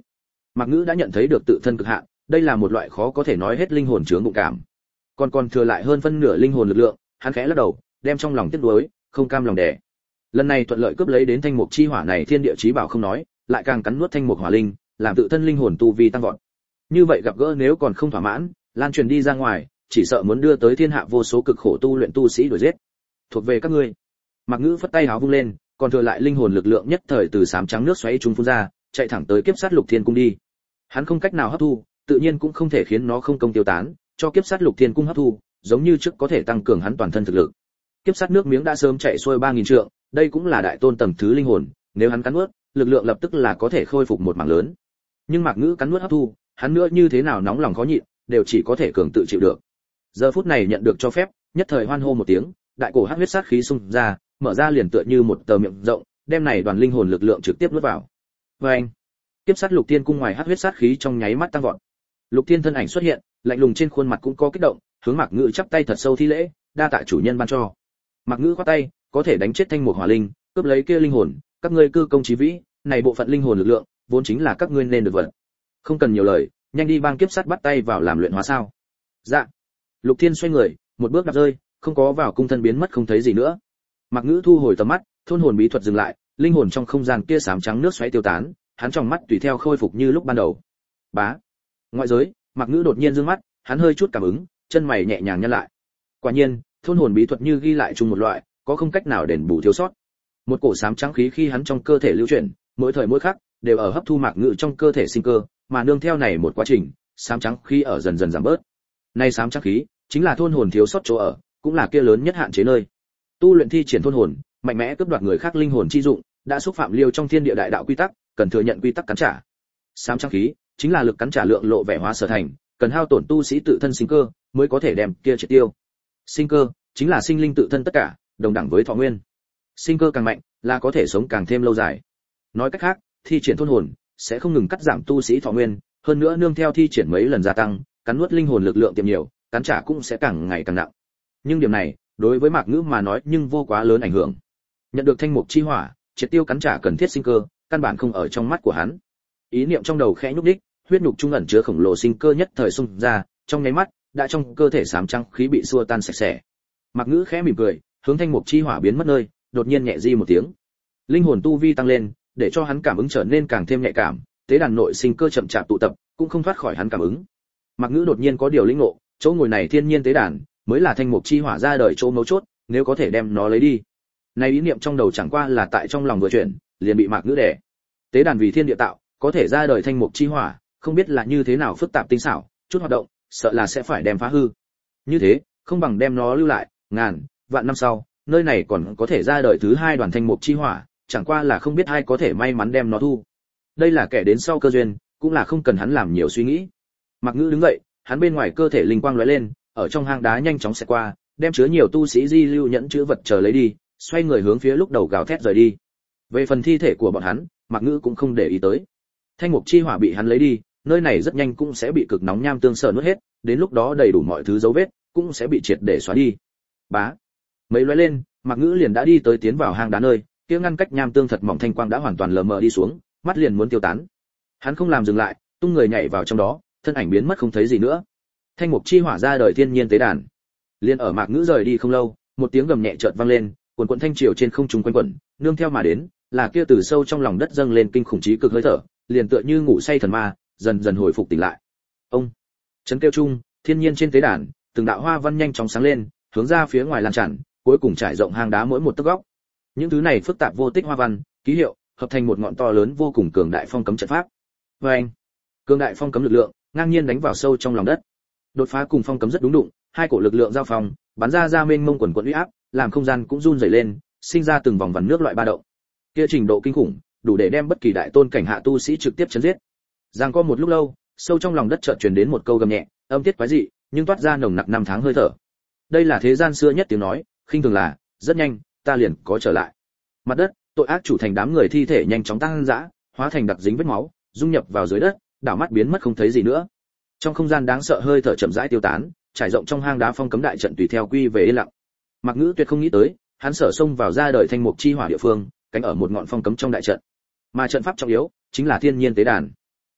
Mạc Ngữ đã nhận thấy được tự thân cực hạn, đây là một loại khó có thể nói hết linh hồn chướng bụng cảm. Còn còn thừa lại hơn phân nửa linh hồn lực lượng, hắn khẽ lắc đầu, đem trong lòng tiếc nuối, không cam lòng đè. Lần này thuận lợi cướp lấy đến thanh mục chi hỏa này thiên địa chí bảo không nói, lại càng cắn nuốt thanh mục hỏa linh, làm tự thân linh hồn tu vi tăng vọt. Như vậy gặp gỡ nếu còn không thỏa mãn, lan truyền đi ra ngoài, chỉ sợ muốn đưa tới thiên hạ vô số cực khổ tu luyện tu sĩ đuổi giết. Thuộc về các ngươi. Mạc Ngữ phất tay háo vung lên, còn thừa lại linh hồn lực lượng nhất thời từ sám trắng nước xoáy trung phun ra, chạy thẳng tới kiếp sát lục thiên cung đi. Hắn không cách nào hấp thu, tự nhiên cũng không thể khiến nó không công tiêu tán, cho kiếp sát lục thiên cung hấp thu, giống như trước có thể tăng cường hắn toàn thân thực lực. Kiếp sát nước miếng đã sớm chạy xuôi ba nghìn trượng, đây cũng là đại tôn tầng thứ linh hồn, nếu hắn cắn nuốt, lực lượng lập tức là có thể khôi phục một mảng lớn. Nhưng Mạc Ngữ cắn nuốt hấp thu, hắn nữa như thế nào nóng lòng khó nhịn, đều chỉ có thể cường tự chịu được. Giờ phút này nhận được cho phép, nhất thời hoan hô một tiếng, đại cổ hắc huyết sát khí xung ra, mở ra liền tựa như một tờ miệng rộng, đem này đoàn linh hồn lực lượng trực tiếp nuốt vào. Oeng! Kiếp sát lục tiên cung ngoài hắc huyết sát khí trong nháy mắt tăng vọt. Lục Tiên thân ảnh xuất hiện, lạnh lùng trên khuôn mặt cũng có kích động, hướng Mạc Ngữ chắp tay thật sâu thi lễ, đa tạ chủ nhân ban cho. Mạc Ngữ khoát tay, có thể đánh chết thanh mục hỏa linh, cướp lấy kia linh hồn, các ngươi cư công chí vĩ, này bộ phận linh hồn lực lượng, vốn chính là các ngươi nên được vật. Không cần nhiều lời, nhanh đi bang kiếp sát bắt tay vào làm luyện hóa sao. Dạ. Lục Thiên xoay người, một bước đạp rơi, không có vào cung thân biến mất không thấy gì nữa. Mạc Ngữ thu hồi tầm mắt, thôn hồn bí thuật dừng lại, linh hồn trong không gian kia xám trắng nước xoáy tiêu tán, hắn trong mắt tùy theo khôi phục như lúc ban đầu. Bá. Ngoại giới, Mạc Ngữ đột nhiên dương mắt, hắn hơi chút cảm ứng, chân mày nhẹ nhàng nhăn lại. Quả nhiên, thôn hồn bí thuật như ghi lại chung một loại, có không cách nào đền bù thiếu sót. Một cổ xám trắng khí khi hắn trong cơ thể lưu chuyển, mỗi thời mỗi khắc đều ở hấp thu Mạc Ngữ trong cơ thể sinh cơ, mà nương theo này một quá trình, xám trắng khí ở dần dần giảm bớt. Nay xám trắng khí chính là thôn hồn thiếu sót chỗ ở, cũng là kia lớn nhất hạn chế nơi. Tu luyện thi triển thôn hồn, mạnh mẽ cướp đoạt người khác linh hồn chi dụng, đã xúc phạm liêu trong thiên địa đại đạo quy tắc, cần thừa nhận quy tắc cắn trả. Xám trắng khí chính là lực cắn trả lượng lộ vẻ hóa sở thành, cần hao tổn tu sĩ tự thân sinh cơ mới có thể đem kia triệt tiêu. Sinh cơ chính là sinh linh tự thân tất cả, đồng đẳng với thọ nguyên. Sinh cơ càng mạnh, là có thể sống càng thêm lâu dài. Nói cách khác, thi triển thôn hồn sẽ không ngừng cắt giảm tu sĩ thọ nguyên, hơn nữa nương theo thi triển mấy lần gia tăng, cắn nuốt linh hồn lực lượng tiệm nhiều, cắn trả cũng sẽ càng ngày càng nặng. Nhưng điểm này, đối với Mạc Ngữ mà nói nhưng vô quá lớn ảnh hưởng. Nhận được thanh mục chi hỏa, triệt tiêu cắn trả cần thiết sinh cơ, căn bản không ở trong mắt của hắn. Ý niệm trong đầu khẽ nhúc nhích, huyết nhục trung ẩn chứa khổng lồ sinh cơ nhất thời xung ra, trong nháy mắt, đã trong cơ thể xám trắng khí bị xua tan sạch sẽ. Mạc Ngữ khẽ mỉm cười, hướng thanh mục chi hỏa biến mất nơi, đột nhiên nhẹ di một tiếng. Linh hồn tu vi tăng lên, để cho hắn cảm ứng trở nên càng thêm nhạy cảm, tế đàn nội sinh cơ chậm chạp tụ tập, cũng không thoát khỏi hắn cảm ứng. Mạc Ngữ đột nhiên có điều lĩnh ngộ, chỗ ngồi này thiên nhiên tế đàn, mới là thanh mục chi hỏa ra đời chỗ mấu chốt, nếu có thể đem nó lấy đi. Này ý niệm trong đầu chẳng qua là tại trong lòng vừa chuyển, liền bị Mạc Ngữ đè. Tế đàn vì thiên địa tạo, có thể ra đời thanh mục chi hỏa, không biết là như thế nào phức tạp tinh xảo, chút hoạt động, sợ là sẽ phải đem phá hư. Như thế, không bằng đem nó lưu lại, ngàn, vạn năm sau, nơi này còn có thể ra đời thứ hai đoàn thanh mục chi hỏa, chẳng qua là không biết ai có thể may mắn đem nó thu. Đây là kẻ đến sau cơ duyên, cũng là không cần hắn làm nhiều suy nghĩ. Mạc Ngữ đứng dậy, hắn bên ngoài cơ thể linh quang lóe lên, ở trong hang đá nhanh chóng xẹt qua, đem chứa nhiều tu sĩ di lưu nhẫn chứa vật chờ lấy đi, xoay người hướng phía lúc đầu gào thét rời đi. Về phần thi thể của bọn hắn, Mạc Ngữ cũng không để ý tới. Thanh mục chi hỏa bị hắn lấy đi, nơi này rất nhanh cũng sẽ bị cực nóng nham tương sở nuốt hết, đến lúc đó đầy đủ mọi thứ dấu vết, cũng sẽ bị triệt để xóa đi. Bá. Mấy lóe lên, Mạc Ngữ liền đã đi tới tiến vào hang đá nơi, kia ngăn cách nham tương thật mỏng thanh quang đã hoàn toàn lờ mờ đi xuống, mắt liền muốn tiêu tán. Hắn không làm dừng lại, tung người nhảy vào trong đó, thân ảnh biến mất không thấy gì nữa. Thanh mục chi hỏa ra đời thiên nhiên tế đàn. Liên ở Mạc Ngữ rời đi không lâu, một tiếng gầm nhẹ chợt vang lên, cuồn cuộn thanh triều trên không trung quanh quẩn, nương theo mà đến, là kia từ sâu trong lòng đất dâng lên kinh khủng chí cực hơi thở, liền tựa như ngủ say thần ma, dần dần hồi phục tỉnh lại. Ông, chấn kêu chung, thiên nhiên trên tế đàn, từng đạo hoa văn nhanh chóng sáng lên, hướng ra phía ngoài lan tràn, cuối cùng trải rộng hang đá mỗi một tấc góc. Những thứ này phức tạp vô tích hoa văn, ký hiệu, hợp thành một ngọn to lớn vô cùng cường đại phong cấm trận pháp. Oeng, cường đại phong cấm lực lượng, ngang nhiên đánh vào sâu trong lòng đất. Đột phá cùng phong cấm rất đúng đụng, hai cổ lực lượng giao phong, bắn ra ra mênh mông quần quần uy áp, làm không gian cũng run rẩy lên, sinh ra từng vòng vằn nước loại ba động. Kia trình độ kinh khủng, đủ để đem bất kỳ đại tôn cảnh hạ tu sĩ trực tiếp chấn giết. Giang có một lúc lâu, sâu trong lòng đất chợt truyền đến một câu gầm nhẹ, âm tiết quái dị, nhưng toát ra nồng nặc năm tháng hơi thở. Đây là thế gian xưa nhất tiếng nói, khinh thường là, rất nhanh, ta liền có trở lại. Mặt đất, tội ác chủ thành đám người thi thể nhanh chóng tăng dã, hóa thành đặc dính vết máu, dung nhập vào dưới đất, đảo mắt biến mất không thấy gì nữa. Trong không gian đáng sợ hơi thở chậm rãi tiêu tán, trải rộng trong hang đá phong cấm đại trận tùy theo quy về yên lặng. Mạc Ngữ tuyệt không nghĩ tới, hắn sở xông vào ra đời thanh mục chi hỏa địa phương, cánh ở một ngọn phong cấm trong đại trận. Mà trận pháp trọng yếu chính là thiên nhiên tế đàn.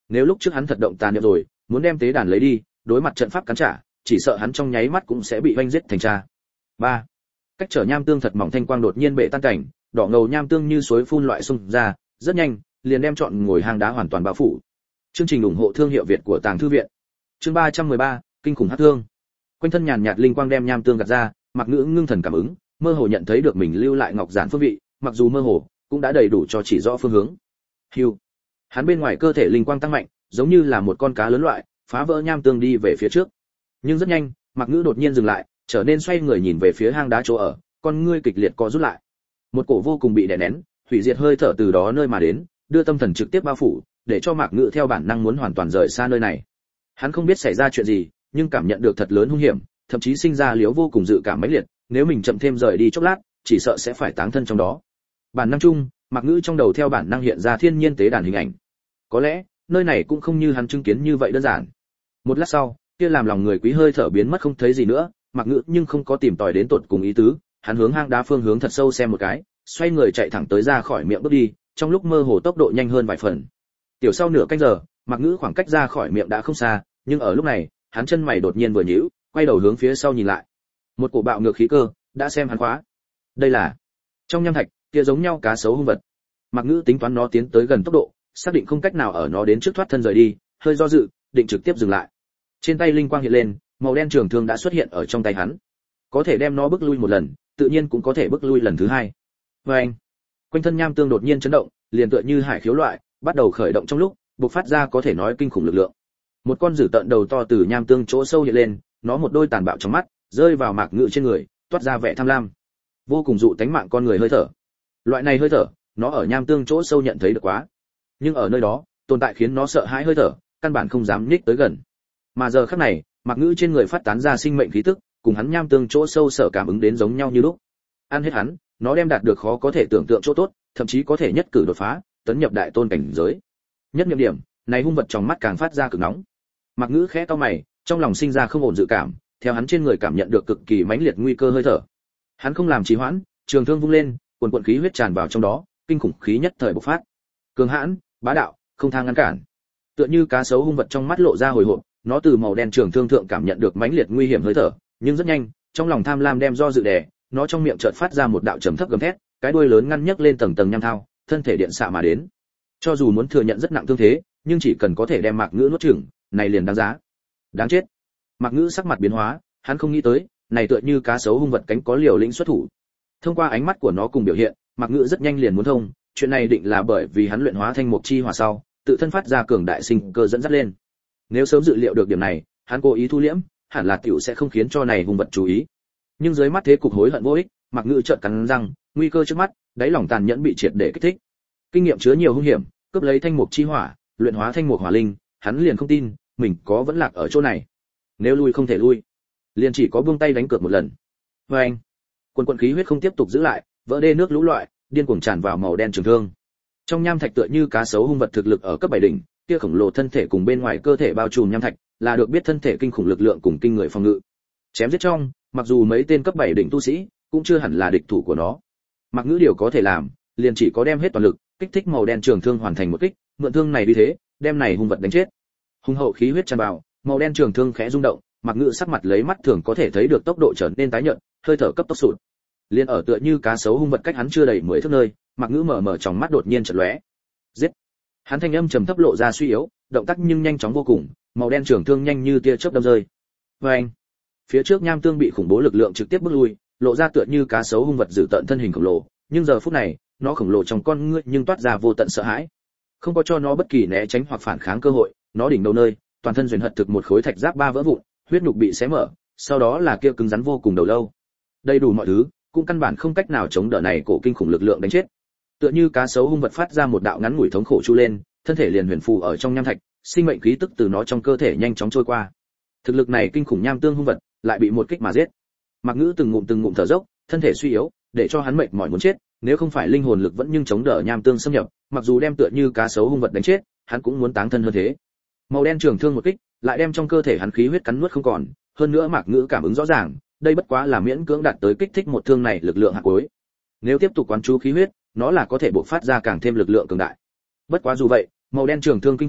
nếu lúc trước hắn thật động tàn niệm rồi, muốn đem tế đàn lấy đi, đối mặt trận pháp cắn trả, chỉ sợ hắn trong nháy mắt cũng sẽ bị vanh giết thành cha. ba. Cách trở nham tương thật mỏng thanh quang đột nhiên bệ tan cảnh, đỏ ngầu nham tương như suối phun loại xung ra, rất nhanh, liền đem trọn ngồi hang đá hoàn toàn bao phủ. Chương trình ủng hộ thương hiệu Việt của Tàng Thư viện. Chương ba trăm mười ba, kinh khủng hắc thương. Quanh thân nhàn nhạt linh quang đem nham tương gạt ra, Mạc Ngữ ngưng thần cảm ứng, mơ hồ nhận thấy được mình lưu lại ngọc giản phương vị, mặc dù mơ hồ, cũng đã đầy đủ cho chỉ rõ phương hướng. Hưu. Hắn bên ngoài cơ thể linh quang tăng mạnh, giống như là một con cá lớn loại, phá vỡ nham tương đi về phía trước. Nhưng rất nhanh, Mạc Ngữ đột nhiên dừng lại, trở nên xoay người nhìn về phía hang đá chỗ ở, con ngươi kịch liệt co rút lại. Một cổ vô cùng bị đè nén, hủy diệt hơi thở từ đó nơi mà đến, đưa tâm thần trực tiếp bao phủ, để cho Mạc Ngữ theo bản năng muốn hoàn toàn rời xa nơi này. Hắn không biết xảy ra chuyện gì, nhưng cảm nhận được thật lớn hung hiểm, thậm chí sinh ra liếu vô cùng dự cảm mãnh liệt, nếu mình chậm thêm rời đi chốc lát, chỉ sợ sẽ phải táng thân trong đó. Bản năng chung, Mạc Ngữ trong đầu theo bản năng hiện ra thiên nhiên tế đàn hình ảnh. Có lẽ, nơi này cũng không như hắn chứng kiến như vậy đơn giản. Một lát sau, kia làm lòng người quý hơi thở biến mất không thấy gì nữa, Mạc Ngữ nhưng không có tìm tòi đến tột cùng ý tứ, hắn hướng hang đá phương hướng thật sâu xem một cái, xoay người chạy thẳng tới ra khỏi miệng bước đi, trong lúc mơ hồ tốc độ nhanh hơn vài phần. Tiểu sau nửa canh giờ, Mạc Ngữ khoảng cách ra khỏi miệng đã không xa, nhưng ở lúc này, hắn chân mày đột nhiên vừa nhíu, quay đầu hướng phía sau nhìn lại. Một cổ bạo ngược khí cơ đã xem hắn khóa. Đây là trong nham thạch, kia giống nhau cá sấu hung vật. Mạc Ngữ tính toán nó tiến tới gần tốc độ, xác định không cách nào ở nó đến trước thoát thân rời đi, hơi do dự, định trực tiếp dừng lại. Trên tay linh quang hiện lên, màu đen trường thương đã xuất hiện ở trong tay hắn. Có thể đem nó bước lui một lần, tự nhiên cũng có thể bước lui lần thứ hai. Và anh, quanh thân nham tương đột nhiên chấn động, liền tựa như hải khiếu loại, bắt đầu khởi động trong lúc, bộc phát ra có thể nói kinh khủng lực lượng. Một con dữ tợn đầu to từ nham tương chỗ sâu hiện lên, nó một đôi tàn bạo trong mắt, rơi vào Mạc Ngữ trên người, toát ra vẻ tham lam, vô cùng dụ tánh mạng con người hơi thở. Loại này hơi thở, nó ở nham tương chỗ sâu nhận thấy được quá, nhưng ở nơi đó, tồn tại khiến nó sợ hãi hơi thở, căn bản không dám nhích tới gần. Mà giờ khắc này, Mạc Ngữ trên người phát tán ra sinh mệnh khí tức, cùng hắn nham tương chỗ sâu sở cảm ứng đến giống nhau như lúc. Ăn hết hắn, nó đem đạt được khó có thể tưởng tượng chỗ tốt, thậm chí có thể nhất cử đột phá, tấn nhập đại tôn cảnh giới. Nhất niệm điểm, này hung vật trong mắt càng phát ra cực nóng. Mạc Ngữ khẽ cau mày, trong lòng sinh ra không ổn dự cảm, theo hắn trên người cảm nhận được cực kỳ mãnh liệt nguy cơ hơi thở. Hắn không làm trì hoãn, trường thương vung lên, cuồn cuộn khí huyết tràn vào trong đó, kinh khủng khí nhất thời bộc phát. Cường hãn, bá đạo, không thang ngăn cản. Tựa như cá sấu hung vật trong mắt lộ ra hồi hộp, nó từ màu đen trường thương thượng cảm nhận được mãnh liệt nguy hiểm hơi thở, nhưng rất nhanh, trong lòng tham lam đem do dự đè, nó trong miệng chợt phát ra một đạo trầm thấp gầm thét, cái đuôi lớn ngăn nhấc lên tầng tầng nham thao, thân thể điện xạ mà đến. Cho dù muốn thừa nhận rất nặng thương thế, nhưng chỉ cần có thể đem Mạc Ngữ nuốt chửng, này liền đáng giá. Đáng chết. Mạc Ngữ sắc mặt biến hóa, hắn không nghĩ tới, này tựa như cá sấu hung vật cánh có liều lĩnh xuất thủ. Thông qua ánh mắt của nó cùng biểu hiện, Mạc Ngữ rất nhanh liền muốn thông, chuyện này định là bởi vì hắn luyện hóa thanh mục chi hỏa sau, tự thân phát ra cường đại sinh cơ dẫn dắt lên. Nếu sớm dự liệu được điểm này, hắn cố ý thu liễm, hẳn là tiểu sẽ không khiến cho này hung vật chú ý. Nhưng dưới mắt thế cục hối hận vô ích, Mạc Ngữ chợt cắn răng, nguy cơ trước mắt, đáy lòng tàn nhẫn bị triệt để kích thích. Kinh nghiệm chứa nhiều hung hiểm, cướp lấy thanh mục chi hỏa, luyện hóa thanh mục hỏa linh, hắn liền không tin mình có vẫn lạc ở chỗ này. Nếu lui không thể lui, liền chỉ có buông tay đánh cược một lần. Và anh, quần quần khí huyết không tiếp tục giữ lại, vỡ đê nước lũ loại, điên cuồng tràn vào màu đen trường thương. Trong nham thạch tựa như cá sấu hung vật thực lực ở cấp bảy đỉnh, kia khổng lồ thân thể cùng bên ngoài cơ thể bao trùm nham thạch, là được biết thân thể kinh khủng lực lượng cùng kinh người phòng ngự. Chém giết trong, mặc dù mấy tên cấp bảy đỉnh tu sĩ, cũng chưa hẳn là địch thủ của nó. Mạc Ngữ điều có thể làm, liền chỉ có đem hết toàn lực, kích thích màu đen trường thương hoàn thành một kích, mượn thương này đi thế, đem này hung vật đánh chết. Hung hậu khí huyết tràn vào, màu đen trường thương khẽ rung động, Mạc Ngữ sắc mặt lấy mắt thường có thể thấy được tốc độ trở nên tái nhợt, hơi thở cấp tốc sụt. Liên ở tựa như cá sấu hung vật cách hắn chưa đầy mười thước nơi, Mạc Ngữ mở mở tròng mắt đột nhiên chợt lóe. Giết! Hắn thanh âm trầm thấp lộ ra suy yếu, động tác nhưng nhanh chóng vô cùng, màu đen trường thương nhanh như tia chớp đâm rơi. Oeng! Phía trước nham tương bị khủng bố lực lượng trực tiếp bước lui, lộ ra tựa như cá sấu hung vật dữ tợn thân hình khổng lồ, nhưng giờ phút này, nó khổng lồ trong con ngươi nhưng toát ra vô tận sợ hãi. Không có cho nó bất kỳ né tránh hoặc phản kháng cơ hội, nó đỉnh đầu nơi, toàn thân duyên hận thực một khối thạch giáp ba vỡ vụn, huyết nhục bị xé mở, sau đó là kia cứng rắn vô cùng đầu lâu. Đầy đủ mọi thứ, cũng căn bản không cách nào chống đỡ này cổ kinh khủng lực lượng đánh chết. Tựa như cá sấu hung vật phát ra một đạo ngắn ngủi thống khổ chu lên, thân thể liền huyền phù ở trong nham thạch, sinh mệnh khí tức từ nó trong cơ thể nhanh chóng trôi qua. Thực lực này kinh khủng nham tương hung vật, lại bị một kích mà giết. Mạc Ngữ từng ngụm từng ngụm thở dốc, thân thể suy yếu, để cho hắn mệt mỏi muốn chết, nếu không phải linh hồn lực vẫn nhưng chống đỡ nham tương xâm nhập, mặc dù đem tựa như cá sấu hung vật đánh chết, hắn cũng muốn táng thân hơn thế. Màu đen trường thương một kích, lại đem trong cơ thể hắn khí huyết cắn nuốt không còn, hơn nữa Mạc Ngữ cảm ứng rõ ràng, đây bất quá là miễn cưỡng đạt tới kích thích một thương này lực lượng hạ cuối. Nếu tiếp tục quán chú khí huyết, nó là có thể bộc phát ra càng thêm lực lượng cường đại. Bất quá dù vậy, màu đen trường thương kinh khủng,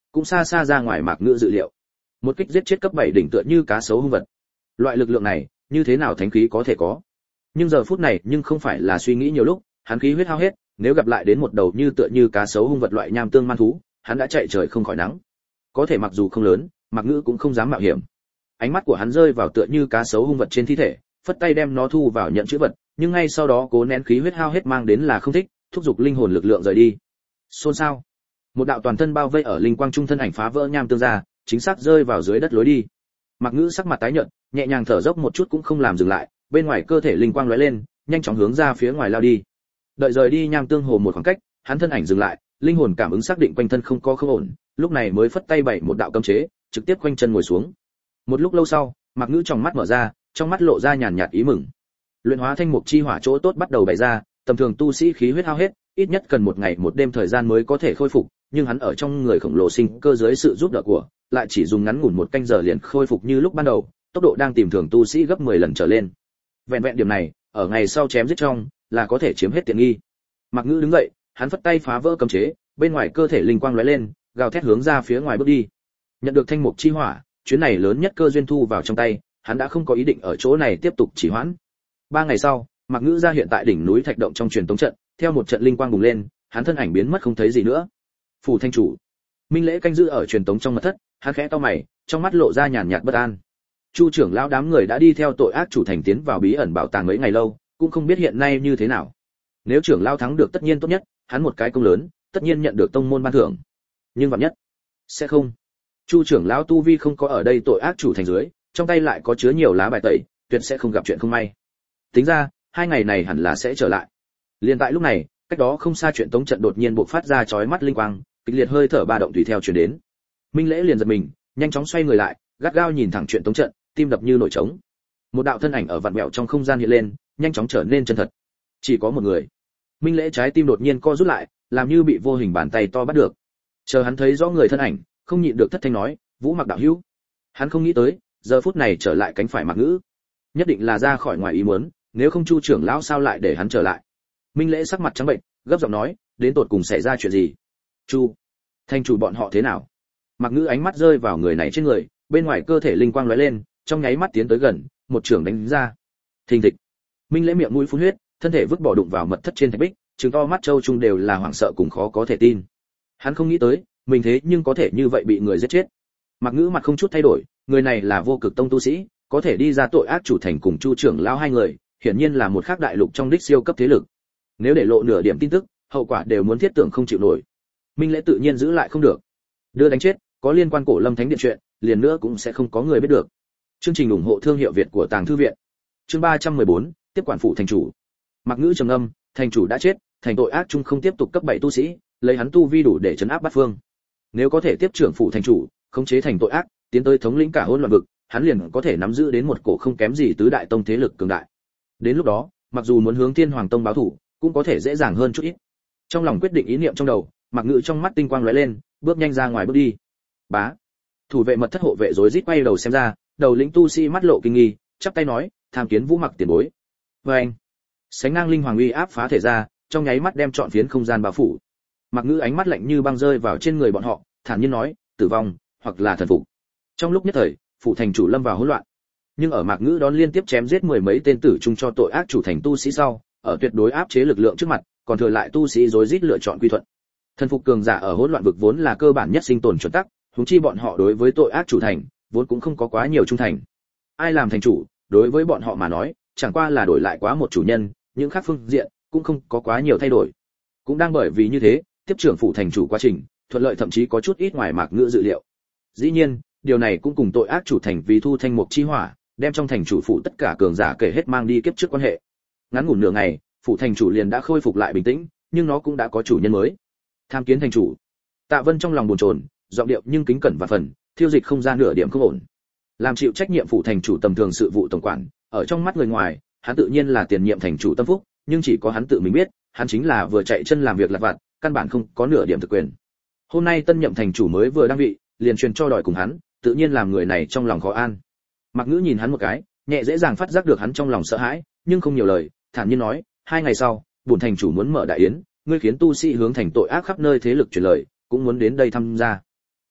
cũng xa xa ra ngoài Mạc Ngữ dự liệu. Một kích giết chết cấp bảy đỉnh tựa như cá sấu hung vật. Loại lực lượng này, như thế nào thánh khí có thể có? Nhưng giờ phút này, nhưng không phải là suy nghĩ nhiều lúc, hắn khí huyết hao hết, nếu gặp lại đến một đầu như tựa như cá sấu hung vật loại nham tương man thú, hắn đã chạy trời không khỏi nắng. Có thể mặc dù không lớn, Mạc Ngữ cũng không dám mạo hiểm. Ánh mắt của hắn rơi vào tựa như cá sấu hung vật trên thi thể, phất tay đem nó thu vào nhận chữ vật, nhưng ngay sau đó cố nén khí huyết hao hết mang đến là không thích, thúc giục linh hồn lực lượng rời đi. Xôn xao. Một đạo toàn thân bao vây ở linh quang trung thân ảnh phá vỡ nham tương ra, chính xác rơi vào dưới đất lối đi. Mạc Ngữ sắc mặt tái nhợt, nhẹ nhàng thở dốc một chút cũng không làm dừng lại, bên ngoài cơ thể linh quang lóe lên, nhanh chóng hướng ra phía ngoài lao đi. Đợi rời đi nham tương hồ một khoảng cách, hắn thân ảnh dừng lại, linh hồn cảm ứng xác định quanh thân không có không ổn, lúc này mới phất tay bày một đạo cấm chế, trực tiếp quanh chân ngồi xuống. Một lúc lâu sau, Mạc Ngữ trong mắt mở ra, trong mắt lộ ra nhàn nhạt ý mừng. Luyện hóa thanh mục chi hỏa chỗ tốt bắt đầu bày ra, tầm thường tu sĩ khí huyết hao hết, ít nhất cần một ngày một đêm thời gian mới có thể khôi phục, nhưng hắn ở trong người khổng lồ sinh cơ dưới sự giúp đỡ của, lại chỉ dùng ngắn ngủn một canh giờ liền khôi phục như lúc ban đầu, tốc độ đang tìm thường tu sĩ gấp mười lần trở lên. Vẹn vẹn điểm này, ở ngày sau chém giết trong, là có thể chiếm hết tiện nghi. Mạc Ngữ đứng dậy, hắn phất tay phá vỡ cấm chế, bên ngoài cơ thể linh quang lóe lên, gào thét hướng ra phía ngoài bước đi. Nhận được thanh mục chi hỏa, chuyến này lớn nhất cơ duyên thu vào trong tay, hắn đã không có ý định ở chỗ này tiếp tục trì hoãn. Ba ngày sau, Mạc Ngữ ra hiện tại đỉnh núi Thạch Động trong truyền tống trận, theo một trận linh quang bùng lên, hắn thân ảnh biến mất không thấy gì nữa. Phủ thanh chủ, Minh Lễ canh giữ ở truyền tống trong mật thất, hắn khẽ cau mày, trong mắt lộ ra nhàn nhạt bất an. Chu trưởng lão đám người đã đi theo tội ác chủ thành tiến vào bí ẩn bảo tàng mấy ngày lâu, cũng không biết hiện nay như thế nào. Nếu trưởng lão thắng được tất nhiên tốt nhất, hắn một cái công lớn, tất nhiên nhận được tông môn ban thưởng. Nhưng vạn nhất, sẽ không. Chu trưởng lão tu vi không có ở đây tội ác chủ thành dưới, trong tay lại có chứa nhiều lá bài tẩy, tuyệt sẽ không gặp chuyện không may. Tính ra, hai ngày này hẳn là sẽ trở lại. Liên tại lúc này, cách đó không xa chuyện tống trận đột nhiên bộc phát ra chói mắt linh quang, kịch liệt hơi thở ba động tùy theo truyền đến. Minh Lễ liền giật mình, nhanh chóng xoay người lại, gắt gao nhìn thẳng chuyện tống trận, tim đập như nổi trống. Một đạo thân ảnh ở vặn vẹo trong không gian hiện lên, nhanh chóng trở nên chân thật. Chỉ có một người. Minh Lễ trái tim đột nhiên co rút lại, làm như bị vô hình bàn tay to bắt được. Chờ hắn thấy rõ người thân ảnh, không nhịn được thất thanh nói, "Vũ Mặc đạo hữu." Hắn không nghĩ tới, giờ phút này trở lại cánh phải Mạc Ngữ, nhất định là ra khỏi ngoài ý muốn, nếu không Chu trưởng lão sao lại để hắn trở lại. Minh Lễ sắc mặt trắng bệnh, gấp giọng nói, đến tột cùng xảy ra chuyện gì? Chu, thành chủ bọn họ thế nào? Mạc Ngữ ánh mắt rơi vào người này trên người, bên ngoài cơ thể linh quang lóe lên, trong nháy mắt tiến tới gần, một trường đánh ra. Thình thịch. Minh Lễ miệng mũi phun huyết, thân thể vứt bỏ đụng vào mật thất trên thạch bích, trừng to mắt châu trung đều là hoảng sợ cùng khó có thể tin. Hắn không nghĩ tới, mình thế nhưng có thể như vậy bị người giết chết. Mạc Ngữ mặt không chút thay đổi, người này là Vô Cực Tông tu sĩ, có thể đi ra tội ác chủ thành cùng Chu trưởng lão hai người, hiển nhiên là một khác đại lục trong đích siêu cấp thế lực. Nếu để lộ nửa điểm tin tức, hậu quả đều muốn thiết tưởng không chịu nổi. Minh Lễ tự nhiên giữ lại không được. Đưa đánh chết, có liên quan Cổ Lâm Thánh Điện chuyện, liền nữa cũng sẽ không có người biết được. Chương trình ủng hộ thương hiệu Việt của Tàng Thư viện. Chương ba trăm mười bốn, tiếp quản phủ thành chủ. Mạc Ngữ trầm ngâm, thành chủ đã chết, thành tội ác chung không tiếp tục cấp bảy tu sĩ, lấy hắn tu vi đủ để trấn áp bát phương. Nếu có thể tiếp trưởng phủ thành chủ, khống chế thành tội ác, tiến tới thống lĩnh cả hỗn loạn vực, hắn liền có thể nắm giữ đến một cổ không kém gì tứ đại tông thế lực cường đại. Đến lúc đó, mặc dù muốn hướng Thiên Hoàng Tông báo thù, cũng có thể dễ dàng hơn chút ít. Trong lòng quyết định ý niệm trong đầu, Mạc Ngữ trong mắt tinh quang lóe lên, bước nhanh ra ngoài bước đi. Bá. Thủ vệ mật thất hộ vệ rối rít quay đầu xem ra, đầu lĩnh tu sĩ mắt lộ kinh nghi, chắp tay nói, tham kiến Vũ Mặc tiền bối. Oeng. Sánh ngang linh hoàng uy áp phá thể ra, trong nháy mắt đem trọn phiến không gian bao phủ. Mạc Ngữ ánh mắt lạnh như băng rơi vào trên người bọn họ, thản nhiên nói, tử vong, hoặc là thần phục. Trong lúc nhất thời, phủ thành chủ lâm vào hỗn loạn. Nhưng ở Mạc Ngữ đón liên tiếp chém giết mười mấy tên tử trung cho tội ác chủ thành tu sĩ sau, ở tuyệt đối áp chế lực lượng trước mặt, còn thừa lại tu sĩ rối rít lựa chọn quy thuận. Thần phục cường giả ở hỗn loạn vực vốn là cơ bản nhất sinh tồn chuẩn tắc, huống chi bọn họ đối với tội ác chủ thành, vốn cũng không có quá nhiều trung thành. Ai làm thành chủ, đối với bọn họ mà nói, chẳng qua là đổi lại quá một chủ nhân, những khác phương diện cũng không có quá nhiều thay đổi. Cũng đang bởi vì như thế, tiếp trưởng phủ thành chủ quá trình, thuận lợi thậm chí có chút ít ngoài Mạc Ngữ dự liệu. Dĩ nhiên, điều này cũng cùng tội ác chủ thành vì thu thanh mục chi hỏa, đem trong thành chủ phủ tất cả cường giả kể hết mang đi kiếp trước quan hệ. Ngắn ngủn nửa ngày, phủ thành chủ liền đã khôi phục lại bình tĩnh, nhưng nó cũng đã có chủ nhân mới. Tham kiến thành chủ. Tạ Vân trong lòng buồn chồn, giọng điệu nhưng kính cẩn và phần, thiêu dịch không ra nửa điểm không ổn. Làm chịu trách nhiệm phủ thành chủ tầm thường sự vụ tổng quản, ở trong mắt người ngoài, hắn tự nhiên là tiền nhiệm thành chủ tâm phúc, nhưng chỉ có hắn tự mình biết, hắn chính là vừa chạy chân làm việc lặt vặt, căn bản không có nửa điểm thực quyền. Hôm nay tân nhậm thành chủ mới vừa đăng vị, liền truyền cho đòi cùng hắn, tự nhiên làm người này trong lòng khó an. Mạc Ngữ nhìn hắn một cái, nhẹ dễ dàng phát giác được hắn trong lòng sợ hãi, nhưng không nhiều lời, thản nhiên nói, hai ngày sau, bổn thành chủ muốn mở đại yến, ngươi khiến tu sĩ hướng thành tội ác khắp nơi thế lực truyền lời, cũng muốn đến đây tham gia.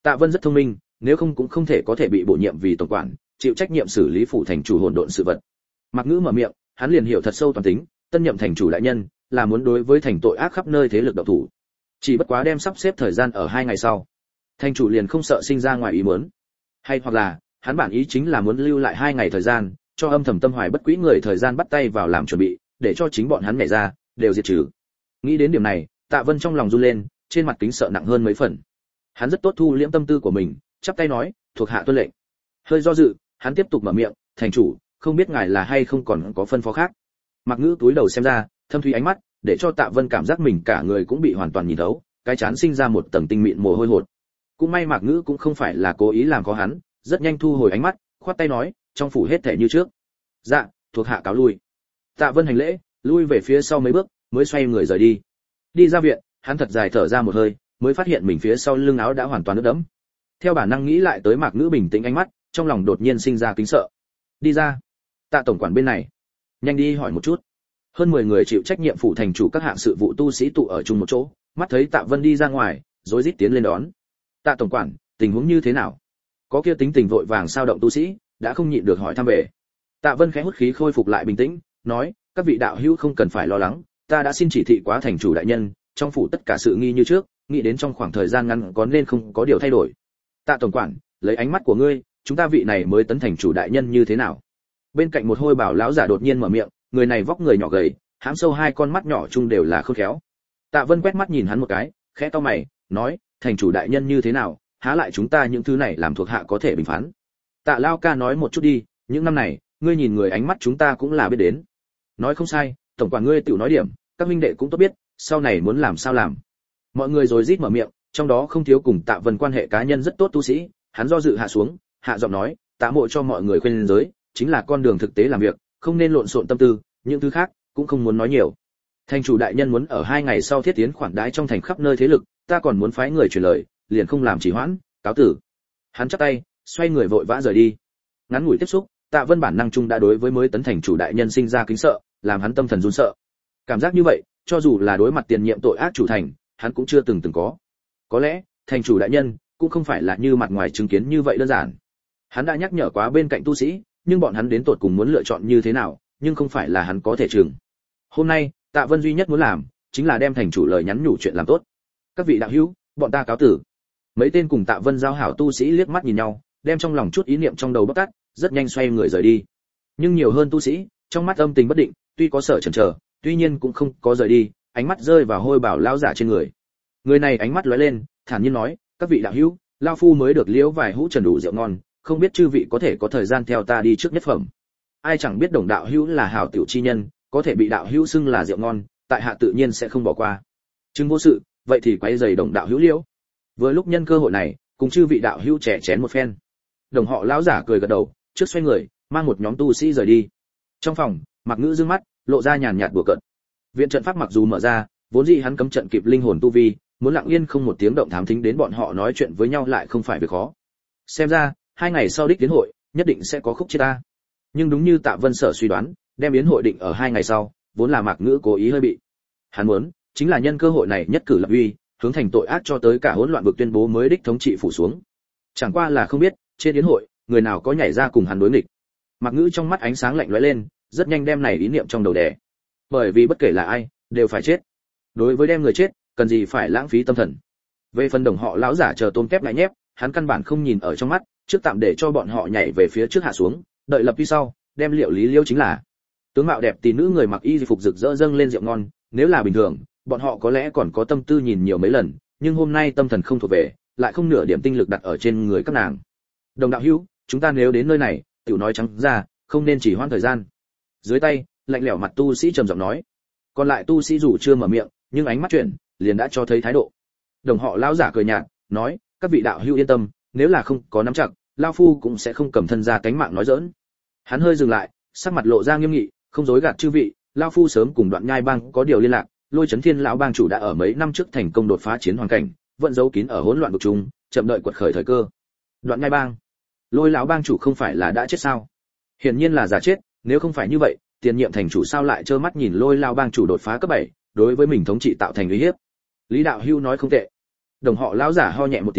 Tạ Vân rất thông minh, nếu không cũng không thể có thể bị bổ nhiệm vì tổng quản, chịu trách nhiệm xử lý phủ thành chủ hỗn độn sự vật. Mạc Ngữ mở miệng, hắn liền hiểu thật sâu toàn tính, tân nhậm thành chủ đại nhân là muốn đối với thành tội ác khắp nơi thế lực động thủ. Chỉ bất quá đem sắp xếp thời gian ở hai ngày sau. Thành chủ liền không sợ sinh ra ngoài ý muốn. Hay hoặc là, hắn bản ý chính là muốn lưu lại hai ngày thời gian, cho âm thầm tâm hoài bất quý người thời gian bắt tay vào làm chuẩn bị, để cho chính bọn hắn nhảy ra, đều diệt trừ. Nghĩ đến điểm này, Tạ Vân trong lòng run lên, trên mặt kính sợ nặng hơn mấy phần. Hắn rất tốt thu liễm tâm tư của mình, chắp tay nói, thuộc hạ tuân lệnh. Hơi do dự, hắn tiếp tục mở miệng, thành chủ, không biết ngài là hay không còn có phân phó khác. Mạc Ngữ túi đầu xem ra, thâm thúy ánh mắt, để cho Tạ Vân cảm giác mình cả người cũng bị hoàn toàn nhìn thấu, cái chán sinh ra một tầng tinh mịn mồ hôi hột. Cũng may Mạc Ngữ cũng không phải là cố ý làm khó hắn, rất nhanh thu hồi ánh mắt, khoát tay nói, trong phủ hết thể như trước. Dạ, thuộc hạ cáo lui. Tạ Vân hành lễ, lui về phía sau mấy bước, mới xoay người rời đi. Đi ra viện, hắn thật dài thở ra một hơi, mới phát hiện mình phía sau lưng áo đã hoàn toàn ướt đẫm. Theo bản năng nghĩ lại tới Mạc Ngữ bình tĩnh ánh mắt, trong lòng đột nhiên sinh ra kính sợ. Đi ra. Tạ tổng quản bên này, nhanh đi hỏi một chút. Hơn mười người chịu trách nhiệm phủ thành chủ các hạng sự vụ tu sĩ tụ ở chung một chỗ, mắt thấy Tạ Vân đi ra ngoài, rối rít tiến lên đón. Tạ tổng quản, tình huống như thế nào? Có kia tính tình vội vàng sao động tu sĩ, đã không nhịn được hỏi thăm về. Tạ Vân khẽ hút khí khôi phục lại bình tĩnh, nói, các vị đạo hữu không cần phải lo lắng, ta đã xin chỉ thị quá thành chủ đại nhân, trong phủ tất cả sự nghi như trước, nghĩ đến trong khoảng thời gian ngắn có nên không có điều thay đổi. Tạ tổng quản, lấy ánh mắt của ngươi, chúng ta vị này mới tấn thành chủ đại nhân như thế nào? Bên cạnh một hôi bảo lão giả đột nhiên mở miệng, người này vóc người nhỏ gầy, hám sâu hai con mắt nhỏ chung đều là khôn khéo. Tạ Vân quét mắt nhìn hắn một cái, khẽ cau mày, nói, thành chủ đại nhân như thế nào, há lại chúng ta những thứ này làm thuộc hạ có thể bình phán. Tạ Lao ca nói một chút đi, những năm này, ngươi nhìn người ánh mắt chúng ta cũng là biết đến. Nói không sai, tổng quản ngươi tự nói điểm, các huynh đệ cũng tốt biết, sau này muốn làm sao làm. Mọi người rồi rít mở miệng, trong đó không thiếu cùng Tạ Vân quan hệ cá nhân rất tốt tu sĩ, hắn do dự hạ xuống, hạ giọng nói, Tạ mộ cho mọi người khuyên giới, chính là con đường thực tế làm việc, không nên lộn xộn tâm tư, những thứ khác cũng không muốn nói nhiều. Thành chủ đại nhân muốn ở hai ngày sau thiết tiến khoản đái trong thành khắp nơi thế lực, ta còn muốn phái người truyền lời, liền không làm trì hoãn, cáo tử. Hắn chắp tay, xoay người vội vã rời đi. Ngắn ngủi tiếp xúc, Tạ Vân bản năng chung đã đối với mới tấn thành chủ đại nhân sinh ra kính sợ, làm hắn tâm thần run sợ. Cảm giác như vậy, cho dù là đối mặt tiền nhiệm tội ác chủ thành, hắn cũng chưa từng từng có. Có lẽ, thành chủ đại nhân cũng không phải là như mặt ngoài chứng kiến như vậy đơn giản. Hắn đã nhắc nhở quá bên cạnh tu sĩ, nhưng bọn hắn đến tột cùng muốn lựa chọn như thế nào, nhưng không phải là hắn có thể chừng. Hôm nay, Tạ Vân duy nhất muốn làm, chính là đem thành chủ lời nhắn nhủ chuyện làm tốt. Các vị đạo hữu, bọn ta cáo tử. Mấy tên cùng Tạ Vân giao hảo tu sĩ liếc mắt nhìn nhau, đem trong lòng chút ý niệm trong đầu bóc tát, rất nhanh xoay người rời đi. Nhưng nhiều hơn tu sĩ, trong mắt âm tình bất định, tuy có sợ chần chờ, tuy nhiên cũng không có rời đi, ánh mắt rơi vào hôi bảo lão giả trên người. Người này ánh mắt lóe lên, thản nhiên nói, các vị đạo hữu, lão phu mới được liễu vài hũ trần đủ rượu ngon, không biết chư vị có thể có thời gian theo ta đi trước nhất phẩm. Ai chẳng biết đồng đạo hữu là hảo tiểu chi nhân, có thể bị đạo hữu xưng là rượu ngon, tại hạ tự nhiên sẽ không bỏ qua. Chứng vô sự, vậy thì quay giày đồng đạo hữu liễu. Vừa lúc nhân cơ hội này, cùng chư vị đạo hữu trẻ chén một phen. Đồng họ lão giả cười gật đầu, trước xoay người, mang một nhóm tu sĩ rời đi. Trong phòng, Mạc Ngữ dương mắt, lộ ra nhàn nhạt đùa cợt. Viện trận pháp mặc dù mở ra, vốn dĩ hắn cấm trận kịp linh hồn tu vi, muốn lặng yên không một tiếng động thám thính đến bọn họ nói chuyện với nhau lại không phải việc khó. Xem ra, hai ngày sau đích tiến hội, nhất định sẽ có khúc chia ta. Nhưng đúng như Tạ Vân sở suy đoán, đem yến hội định ở hai ngày sau, vốn là Mạc Ngữ cố ý hơi bị. Hắn muốn, chính là nhân cơ hội này nhất cử lập uy, hướng thành tội ác cho tới cả hỗn loạn vực tuyên bố mới đích thống trị phủ xuống. Chẳng qua là không biết, trên yến hội, người nào có nhảy ra cùng hắn đối nghịch. Mạc Ngữ trong mắt ánh sáng lạnh lóe lên, rất nhanh đem này ý niệm trong đầu đè. Bởi vì bất kể là ai, đều phải chết. Đối với đem người chết, cần gì phải lãng phí tâm thần. Về phần đồng họ lão giả chờ tôm tép lại nhép, hắn căn bản không nhìn ở trong mắt, trước tạm để cho bọn họ nhảy về phía trước hạ xuống, đợi lập uy sau, đem liệu lý liêu chính là. Tướng mạo đẹp tỷ nữ người mặc y phục rực rỡ dâng lên rượu ngon, nếu là bình thường, bọn họ có lẽ còn có tâm tư nhìn nhiều mấy lần, nhưng hôm nay tâm thần không thuộc về, lại không nửa điểm tinh lực đặt ở trên người các nàng. Đồng đạo hữu, chúng ta nếu đến nơi này, tiểu nói trắng ra, không nên chỉ hoãn thời gian. Dưới tay, lạnh lẽo mặt tu sĩ trầm giọng nói. Còn lại tu sĩ dù chưa mở miệng, nhưng ánh mắt chuyển, liền đã cho thấy thái độ. Đồng họ lão giả cười nhạt, nói, các vị đạo hữu yên tâm, nếu là không có nắm chặt, lão phu cũng sẽ không cầm thân ra cánh mạng nói giỡn. Hắn hơi dừng lại, sắc mặt lộ ra nghiêm nghị, không dối gạt chư vị, lão phu sớm cùng Đoạn Nhai Bang có điều liên lạc, Lôi Chấn Thiên lão bang chủ đã ở mấy năm trước thành công đột phá chiến hoàn cảnh, vẫn giấu kín ở hỗn loạn vực trung, chậm đợi quật khởi thời cơ. Đoạn Nhai Bang, Lôi lão bang chủ không phải là đã chết sao? Hiển nhiên là giả chết, nếu không phải như vậy, tiền nhiệm thành chủ sao lại trơ mắt nhìn Lôi lão bang chủ đột phá cấp bảy, đối với mình thống trị tạo thành uy hiếp. Lý đạo hưu nói không tệ. Đồng họ lão giả ho nhẹ một tiếng,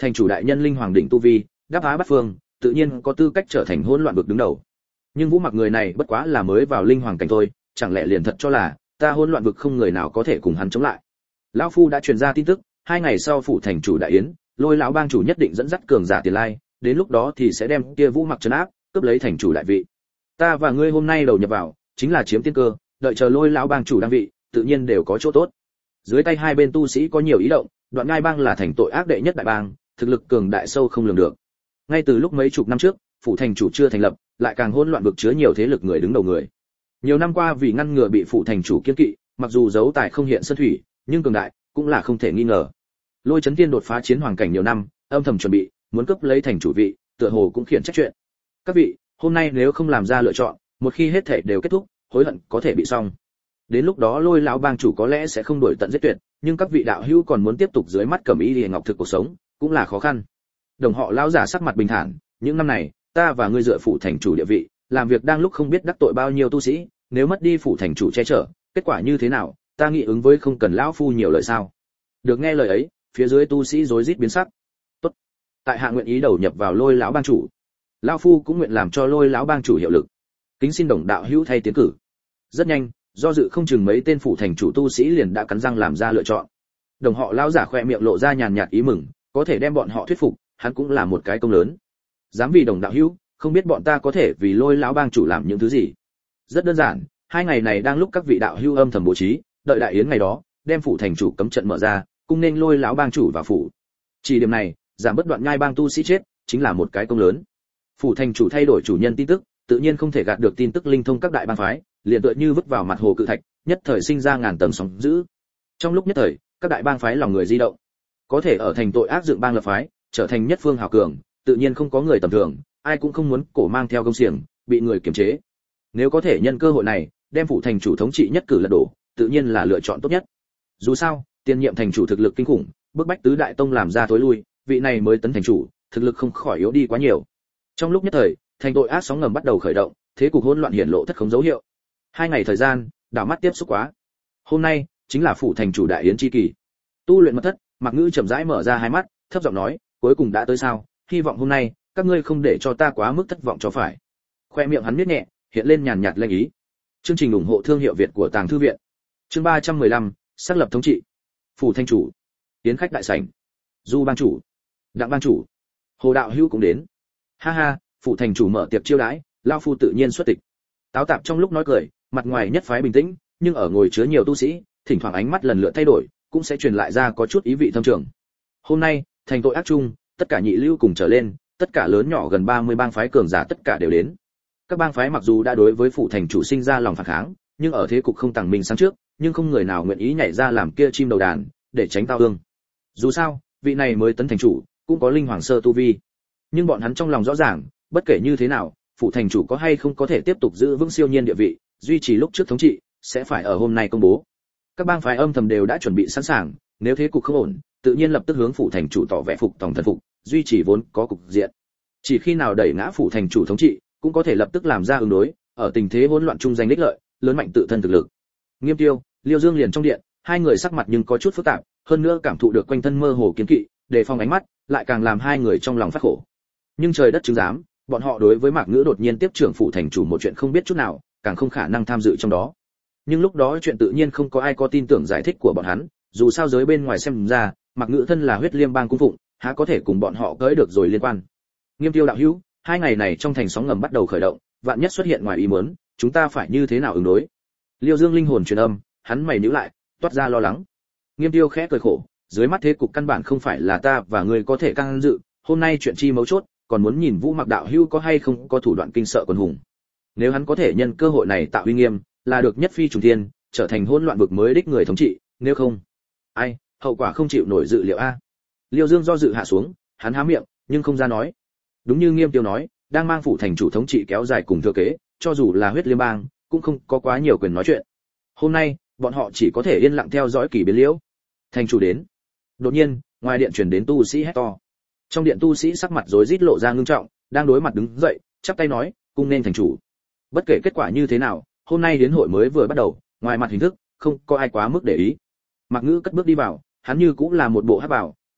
thành chủ đại nhân linh hoàng đỉnh tu vi, đáp á bắt phương, tự nhiên có tư cách trở thành hỗn loạn vực đứng đầu. Nhưng Vũ Mặc người này bất quá là mới vào linh hoàng cảnh thôi, chẳng lẽ liền thật cho là ta hỗn loạn vực không người nào có thể cùng hắn chống lại. Lão phu đã truyền ra tin tức, hai ngày sau phủ thành chủ đại yến, Lôi lão bang chủ nhất định dẫn dắt cường giả tiền lai, đến lúc đó thì sẽ đem kia Vũ Mặc trấn áp, cướp lấy thành chủ đại vị. Ta và ngươi hôm nay đầu nhập vào, chính là chiếm tiên cơ, đợi chờ Lôi lão bang chủ đăng vị, tự nhiên đều có chỗ tốt. Dưới tay hai bên tu sĩ có nhiều ý động, Đoạn Ngai bang là thành tội ác đệ nhất đại bang, thực lực cường đại sâu không lường được. Ngay từ lúc mấy chục năm trước, phủ thành chủ chưa thành lập, lại càng hỗn loạn vực chứa nhiều thế lực người đứng đầu người. Nhiều năm qua vì ngăn ngừa bị phủ thành chủ kiêng kỵ, mặc dù giấu tài không hiện sơn thủy, nhưng cường đại cũng là không thể nghi ngờ. Lôi Chấn Tiên đột phá chiến hoàng cảnh nhiều năm, âm thầm chuẩn bị, muốn cướp lấy thành chủ vị, tựa hồ cũng khiển trách chuyện. Các vị, hôm nay nếu không làm ra lựa chọn, một khi hết thể đều kết thúc, hối hận có thể bị xong. Đến lúc đó Lôi lão bang chủ có lẽ sẽ không đổi tận giết tuyệt, nhưng các vị đạo hữu còn muốn tiếp tục dưới mắt Cẩm Y Liễu Ngọc thực cuộc sống, cũng là khó khăn. Đồng họ lão giả sắc mặt bình thản, những năm này, ta và ngươi dựa phủ thành chủ địa vị, làm việc đang lúc không biết đắc tội bao nhiêu tu sĩ, nếu mất đi phủ thành chủ che chở, kết quả như thế nào, ta nghĩ ứng với không cần lão phu nhiều lời sao. Được nghe lời ấy, phía dưới tu sĩ rối rít biến sắc. Tốt, tại hạ nguyện ý đầu nhập vào Lôi lão bang chủ, lão phu cũng nguyện làm cho Lôi lão bang chủ hiệu lực, kính xin đồng đạo hữu thay tiến cử. Rất nhanh, do dự không chừng mấy tên phủ thành chủ tu sĩ liền đã cắn răng làm ra lựa chọn. Đồng họ lão giả khoe miệng lộ ra nhàn nhạt ý mừng, có thể đem bọn họ thuyết phục, hắn cũng là một cái công lớn. Dám vì đồng đạo hữu, không biết bọn ta có thể vì Lôi lão bang chủ làm những thứ gì. Rất đơn giản, hai ngày này đang lúc các vị đạo hữu âm thầm bố trí, đợi đại yến ngày đó, đem phủ thành chủ cấm trận mở ra, cung nên Lôi lão bang chủ vào phủ. Chỉ điểm này, giảm bất Đoạn Nhai bang tu sĩ chết, chính là một cái công lớn. Phủ thành chủ thay đổi chủ nhân tin tức, tự nhiên không thể gạt được tin tức linh thông các đại bang phái, liền tựa như vứt vào mặt hồ cự thạch, nhất thời sinh ra ngàn tầng sóng dữ. Trong lúc nhất thời, các đại bang phái lòng người di động. Có thể ở thành tội ác dựng bang lập phái, trở thành nhất phương hào cường, tự nhiên không có người tầm thường, ai cũng không muốn cổ mang theo công xiềng, bị người kiềm chế. Nếu có thể nhân cơ hội này, đem phủ thành chủ thống trị nhất cử lật đổ, tự nhiên là lựa chọn tốt nhất. Dù sao, tiền nhiệm thành chủ thực lực kinh khủng, bức bách tứ đại tông làm ra tối lui, vị này mới tấn thành chủ, thực lực không khỏi yếu đi quá nhiều. Trong lúc nhất thời, thành tội ác sóng ngầm bắt đầu khởi động, thế cục hỗn loạn hiển lộ thất không dấu hiệu. Hai ngày thời gian, đảo mắt tiếp xúc quá. Hôm nay chính là phủ thành chủ đại yến chi kỳ. Tu luyện mật thất, Mạc Ngữ chậm rãi mở ra hai mắt, thấp giọng nói, cuối cùng đã tới sao, hy vọng hôm nay các ngươi không để cho ta quá mức thất vọng cho phải. Khoe miệng hắn miết nhẹ, hiện lên nhàn nhạt lanh ý. Chương trình ủng hộ thương hiệu Việt của Tàng thư viện. Chương ba trăm mười lăm, xác lập thống trị. Phủ thành chủ, yến khách đại sảnh. Du bang chủ, Đặng bang chủ, Hồ đạo hữu cũng đến. Ha ha, phủ thành chủ mở tiệc chiêu đãi, lão phu tự nhiên xuất tịch. Táo tạp trong lúc nói cười, mặt ngoài nhất phái bình tĩnh, nhưng ở ngồi chứa nhiều tu sĩ, thỉnh thoảng ánh mắt lần lượt thay đổi, cũng sẽ truyền lại ra có chút ý vị thâm trường. Hôm nay, thành tội ác chung, tất cả nhị lưu cùng trở lên, tất cả lớn nhỏ gần ba mươi bang phái cường giả tất cả đều đến. Các bang phái mặc dù đã đối với phủ thành chủ sinh ra lòng phản kháng, nhưng ở thế cục không tàng mình sáng trước, nhưng không người nào nguyện ý nhảy ra làm kia chim đầu đàn, để tránh tao ương. Dù sao, vị này mới tấn thành chủ, cũng có linh hoàng sơ tu vi. Nhưng bọn hắn trong lòng rõ ràng, bất kể như thế nào, phủ thành chủ có hay không có thể tiếp tục giữ vững siêu nhiên địa vị, duy trì lúc trước thống trị, sẽ phải ở hôm nay công bố. Các bang phái âm thầm đều đã chuẩn bị sẵn sàng, nếu thế cục không ổn, tự nhiên lập tức hướng phủ thành chủ tỏ vẻ phục tòng thần phục, duy trì vốn có cục diện. Chỉ khi nào đẩy ngã phủ thành chủ thống trị, cũng có thể lập tức làm ra ứng đối, ở tình thế hỗn loạn chung giành đích lợi, lớn mạnh tự thân thực lực. Nghiêm Tiêu, Liêu Dương liền trong điện, hai người sắc mặt nhưng có chút phức tạp, hơn nữa cảm thụ được quanh thân mơ hồ kiến kỵ, đề phòng ánh mắt, lại càng làm hai người trong lòng phát khổ. Nhưng trời đất chứng giám, bọn họ đối với Mạc Ngữ đột nhiên tiếp trưởng phủ thành chủ một chuyện không biết chút nào, càng không khả năng tham dự trong đó. Nhưng lúc đó chuyện tự nhiên không có ai có tin tưởng giải thích của bọn hắn, dù sao giới bên ngoài xem ra, Mạc Ngữ thân là huyết liêm bang cung phụng, há có thể cùng bọn họ cưới được rồi liên quan. Nghiêm Tiêu đạo hữu, hai ngày này trong thành sóng ngầm bắt đầu khởi động, vạn nhất xuất hiện ngoài ý muốn, chúng ta phải như thế nào ứng đối? Liêu Dương linh hồn truyền âm, hắn mày nhíu lại, toát ra lo lắng. Nghiêm Tiêu khẽ cười khổ, dưới mắt thế cục căn bản không phải là ta và ngươi có thể can dự, hôm nay chuyện chi mấu chốt, còn muốn nhìn Vũ Mặc đạo hữu có hay không có thủ đoạn kinh sợ quần hùng. Nếu hắn có thể nhân cơ hội này tạo uy nghiêm, là được nhất phi trùng thiên, trở thành hỗn loạn vực mới đích người thống trị, nếu không, ai, hậu quả không chịu nổi dự liệu a. Liêu Dương do dự hạ xuống, hắn há miệng, nhưng không ra nói. Đúng như Nghiêm Tiêu nói, đang mang phủ thành chủ thống trị kéo dài cùng thừa kế, cho dù là huyết liêm bang, cũng không có quá nhiều quyền nói chuyện. Hôm nay, bọn họ chỉ có thể yên lặng theo dõi kỳ biến liễu. Thành chủ đến. Đột nhiên, ngoài điện truyền đến tu sĩ hét to. Trong điện tu sĩ sắc mặt rối rít lộ ra ngưng trọng, đang đối mặt đứng dậy, chắp tay nói, cung nên thành chủ. Bất kể kết quả như thế nào, hôm nay đến hội mới vừa bắt đầu, ngoài mặt hình thức, không có ai quá mức để ý. Mạc Ngữ cất bước đi vào, hắn như cũng là một bộ hắc bào,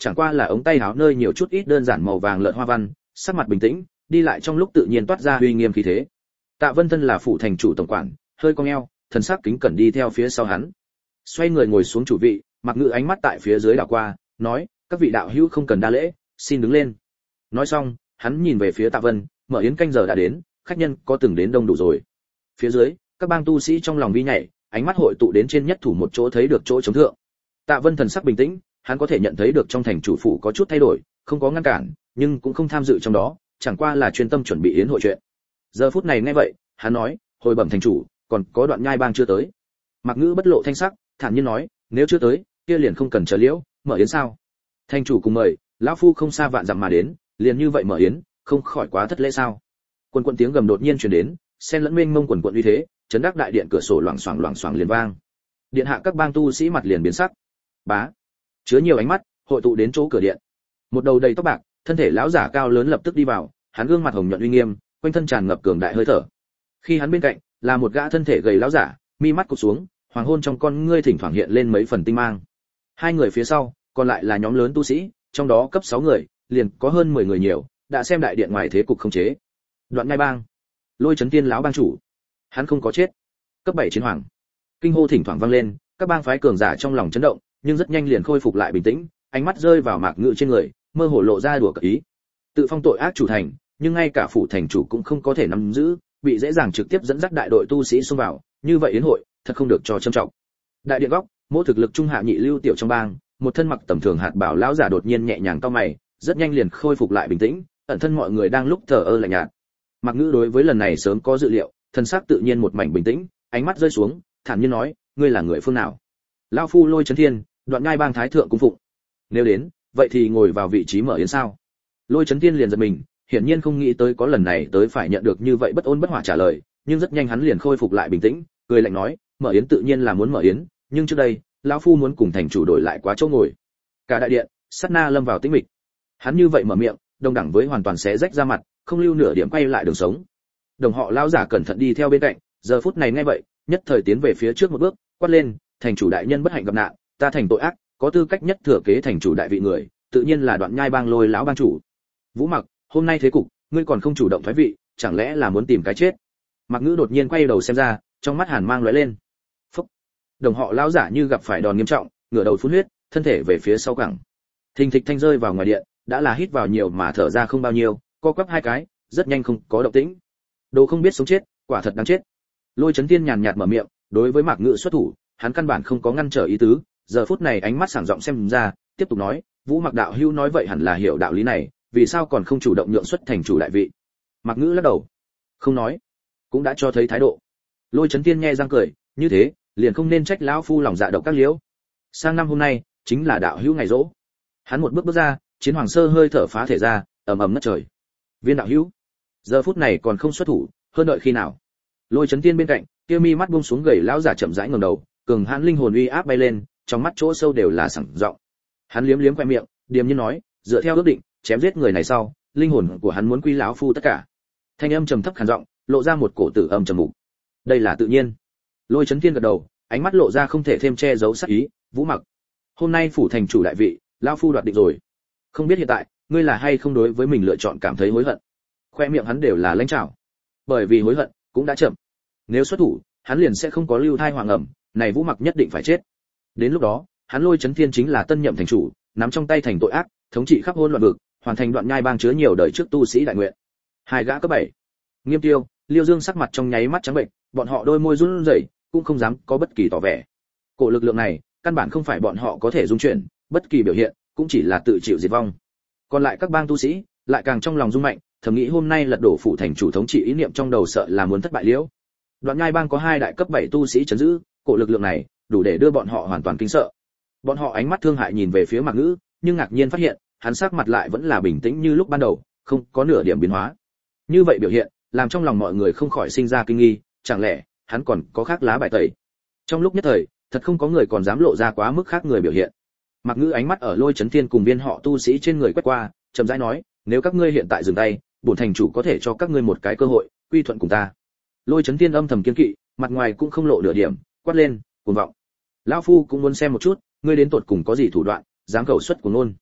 chẳng qua là ống tay áo nơi nhiều chút ít đơn giản màu vàng lợn hoa văn, sắc mặt bình tĩnh, đi lại trong lúc tự nhiên toát ra uy nghiêm khí thế. Tạ Vân thân là phủ thành chủ tổng quản, hơi cong eo, thần sắc kính cẩn đi theo phía sau hắn. Xoay người ngồi xuống chủ vị, Mặc Ngự ánh mắt tại phía dưới đảo qua, nói, các vị đạo hữu không cần đa lễ, xin đứng lên. Nói xong, hắn nhìn về phía Tạ Vân, mở yến canh giờ đã đến, khách nhân có từng đến đông đủ rồi. Phía dưới, các bang tu sĩ trong lòng vi nhảy, ánh mắt hội tụ đến trên nhất thủ một chỗ thấy được chỗ chống thượng. Tạ Vân thần sắc bình tĩnh, hắn có thể nhận thấy được trong thành chủ phủ có chút thay đổi, không có ngăn cản, nhưng cũng không tham dự trong đó, chẳng qua là chuyên tâm chuẩn bị yến hội chuyện. Giờ phút này nghe vậy, hắn nói, hồi bẩm thành chủ, còn có Đoạn Nhai bang chưa tới. Mặc Ngữ bất lộ thanh sắc, thản nhiên nói, nếu chưa tới, kia liền không cần chờ liễu, mở yến sao? Thành chủ cùng mời, lão phu không xa vạn dặm mà đến, liền như vậy mở yến, không khỏi quá thất lễ sao? Quần quần tiếng gầm đột nhiên truyền đến, xen lẫn mênh mông quần quần uy thế, chấn đắc đại điện cửa sổ loảng xoảng loảng xoảng liền vang. Điện hạ các bang tu sĩ mặt liền biến sắc. Bá, chứa nhiều ánh mắt hội tụ đến chỗ cửa điện. Một đầu đầy tóc bạc, thân thể lão giả cao lớn lập tức đi vào, hắn gương mặt hồng nhuận uy nghiêm, quanh thân tràn ngập cường đại hơi thở. Khi hắn bên cạnh là một gã thân thể gầy lão giả, mi mắt cụp xuống, hoàng hôn trong con ngươi thỉnh thoảng hiện lên mấy phần tinh mang. Hai người phía sau, còn lại là nhóm lớn tu sĩ, trong đó cấp sáu người, liền có hơn mười người nhiều, đã xem đại điện ngoài thế cục không chế. Đoạn Nhai bang, Lôi Chấn Tiên lão bang chủ, hắn không có chết. Cấp bảy chiến hoàng, kinh hô thỉnh thoảng vang lên, các bang phái cường giả trong lòng chấn động, nhưng rất nhanh liền khôi phục lại bình tĩnh, ánh mắt rơi vào Mạc Ngự trên người, mơ hồ lộ ra đùa cợt ý. Tự phong tội ác chủ thành, nhưng ngay cả phủ thành chủ cũng không có thể nắm giữ, bị dễ dàng trực tiếp dẫn dắt đại đội tu sĩ xông vào, như vậy yến hội, thật không được cho trâm trọng. Đại điện góc, mỗi thực lực trung hạ nhị lưu tiểu trong bang, một thân mặc tầm thường hạt bảo lão giả đột nhiên nhẹ nhàng cau mày, rất nhanh liền khôi phục lại bình tĩnh, ẩn thân mọi người đang lúc thờ ơ lạnh nhạt. Mạc Ngự đối với lần này sớm có dự liệu, thân xác tự nhiên một mảnh bình tĩnh, ánh mắt rơi xuống, thản nhiên nói, ngươi là người phương nào? Lão phu Lôi Chấn Thiên, Đoạn Nhai bang thái thượng cung phụng. Nếu đến, vậy thì ngồi vào vị trí mở yến sao? Lôi Chấn Thiên liền giật mình, hiển nhiên không nghĩ tới có lần này tới phải nhận được như vậy bất ôn bất hỏa trả lời, nhưng rất nhanh hắn liền khôi phục lại bình tĩnh, cười lạnh nói, mở yến tự nhiên là muốn mở yến, nhưng trước đây, lão phu muốn cùng thành chủ đổi lại quá chỗ ngồi. Cả đại điện, sát na lâm vào tĩnh mịch. Hắn như vậy mở miệng, đồng đẳng với hoàn toàn xé rách ra mặt, không lưu nửa điểm quay lại đường sống. Đồng họ lão giả cẩn thận đi theo bên cạnh, giờ phút này nghe vậy, nhất thời tiến về phía trước một bước, quát lên, thành chủ đại nhân bất hạnh gặp nạn, ta thành tội ác, có tư cách nhất thừa kế thành chủ đại vị người, tự nhiên là Đoạn Nhai bang Lôi lão bang chủ. Vũ Mặc, hôm nay thế cục, ngươi còn không chủ động thoái vị, chẳng lẽ là muốn tìm cái chết? Mạc Ngữ đột nhiên quay đầu xem ra, trong mắt hàn mang lóe lên. Phốc. Đồng họ lão giả như gặp phải đòn nghiêm trọng, ngửa đầu phun huyết, thân thể về phía sau cẳng. Thình thịch thanh rơi vào ngoài điện, đã là hít vào nhiều mà thở ra không bao nhiêu, co quắp hai cái, rất nhanh không có động tĩnh. Đồ không biết sống chết, quả thật đáng chết. Lôi Chấn Tiên nhàn nhạt mở miệng, đối với Mạc Ngự xuất thủ, hắn căn bản không có ngăn trở ý tứ, giờ phút này ánh mắt sảng giọng xem ra, tiếp tục nói, Vũ Mặc đạo hữu nói vậy hẳn là hiểu đạo lý này, vì sao còn không chủ động nhượng xuất thành chủ đại vị? Mạc Ngự lắc đầu, không nói, cũng đã cho thấy thái độ. Lôi Chấn Tiên nghe răng cười, như thế, liền không nên trách lão phu lòng dạ độc các liễu. Sang năm hôm nay, chính là đạo hữu ngày rỗ. Hắn một bước bước ra, chiến hoàng sơ hơi thở phá thể ra, ầm ầm ngất trời. Viên đạo hữu, giờ phút này còn không xuất thủ, hơn đợi khi nào? Lôi Chấn Tiên bên cạnh, kia mi mắt buông xuống gầy lão giả chậm rãi ngẩng đầu, cường hãn linh hồn uy áp bay lên, trong mắt chỗ sâu đều là sảng giọng. Hắn liếm liếm khóe miệng, điềm nhiên nói, dựa theo ước định, chém giết người này sau, linh hồn của hắn muốn quy lão phu tất cả. Thanh âm trầm thấp khàn giọng, lộ ra một cổ tử âm trầm mục. Đây là tự nhiên. Lôi Chấn Thiên gật đầu, ánh mắt lộ ra không thể thêm che giấu sắc ý, Vũ Mặc, hôm nay phủ thành chủ đại vị, lão phu đoạt định rồi. Không biết hiện tại, ngươi là hay không đối với mình lựa chọn cảm thấy hối hận? Khoe miệng hắn đều là lãnh trảo. Bởi vì hối hận, cũng đã chậm. Nếu xuất thủ, hắn liền sẽ không có lưu thai hoàng ẩm, này Vũ Mặc nhất định phải chết. Đến lúc đó, hắn Lôi Chấn Thiên chính là tân nhậm thành chủ, nắm trong tay thành tội ác, thống trị khắp hôn loạn vực, hoàn thành Đoạn Nhai bang chứa nhiều đời trước tu sĩ đại nguyện. Hai gã cấp bảy, Nghiêm Tiêu, Liêu Dương sắc mặt trong nháy mắt trắng bệnh, bọn họ đôi môi run rẩy, cũng không dám có bất kỳ tỏ vẻ. Cổ lực lượng này, căn bản không phải bọn họ có thể dung chuyển, bất kỳ biểu hiện, cũng chỉ là tự chịu diệt vong. Còn lại các bang tu sĩ, lại càng trong lòng rung mạnh, thầm nghĩ hôm nay lật đổ phủ thành chủ thống trị ý niệm trong đầu sợ là muốn thất bại liễu. Đoạn Nhai bang có hai đại cấp bảy tu sĩ trấn giữ, cổ lực lượng này, đủ để đưa bọn họ hoàn toàn kinh sợ. Bọn họ ánh mắt thương hại nhìn về phía Mạc Ngữ, nhưng ngạc nhiên phát hiện, hắn sắc mặt lại vẫn là bình tĩnh như lúc ban đầu, không có nửa điểm biến hóa. Như vậy biểu hiện, làm trong lòng mọi người không khỏi sinh ra kinh nghi, chẳng lẽ hắn còn có khác lá bài tẩy? Trong lúc nhất thời, thật không có người còn dám lộ ra quá mức khác người biểu hiện. Mạc Ngữ ánh mắt ở Lôi Chấn Thiên cùng viên họ tu sĩ trên người quét qua, chậm rãi nói, nếu các ngươi hiện tại dừng tay, bổn thành chủ có thể cho các ngươi một cái cơ hội, quy thuận cùng ta. Lôi Chấn Thiên âm thầm kiên kỵ, mặt ngoài cũng không lộ nửa điểm, quát lên, cuồng vọng. Lão phu cũng muốn xem một chút, ngươi đến tột cùng có gì thủ đoạn, dám khẩu xuất của ngôn.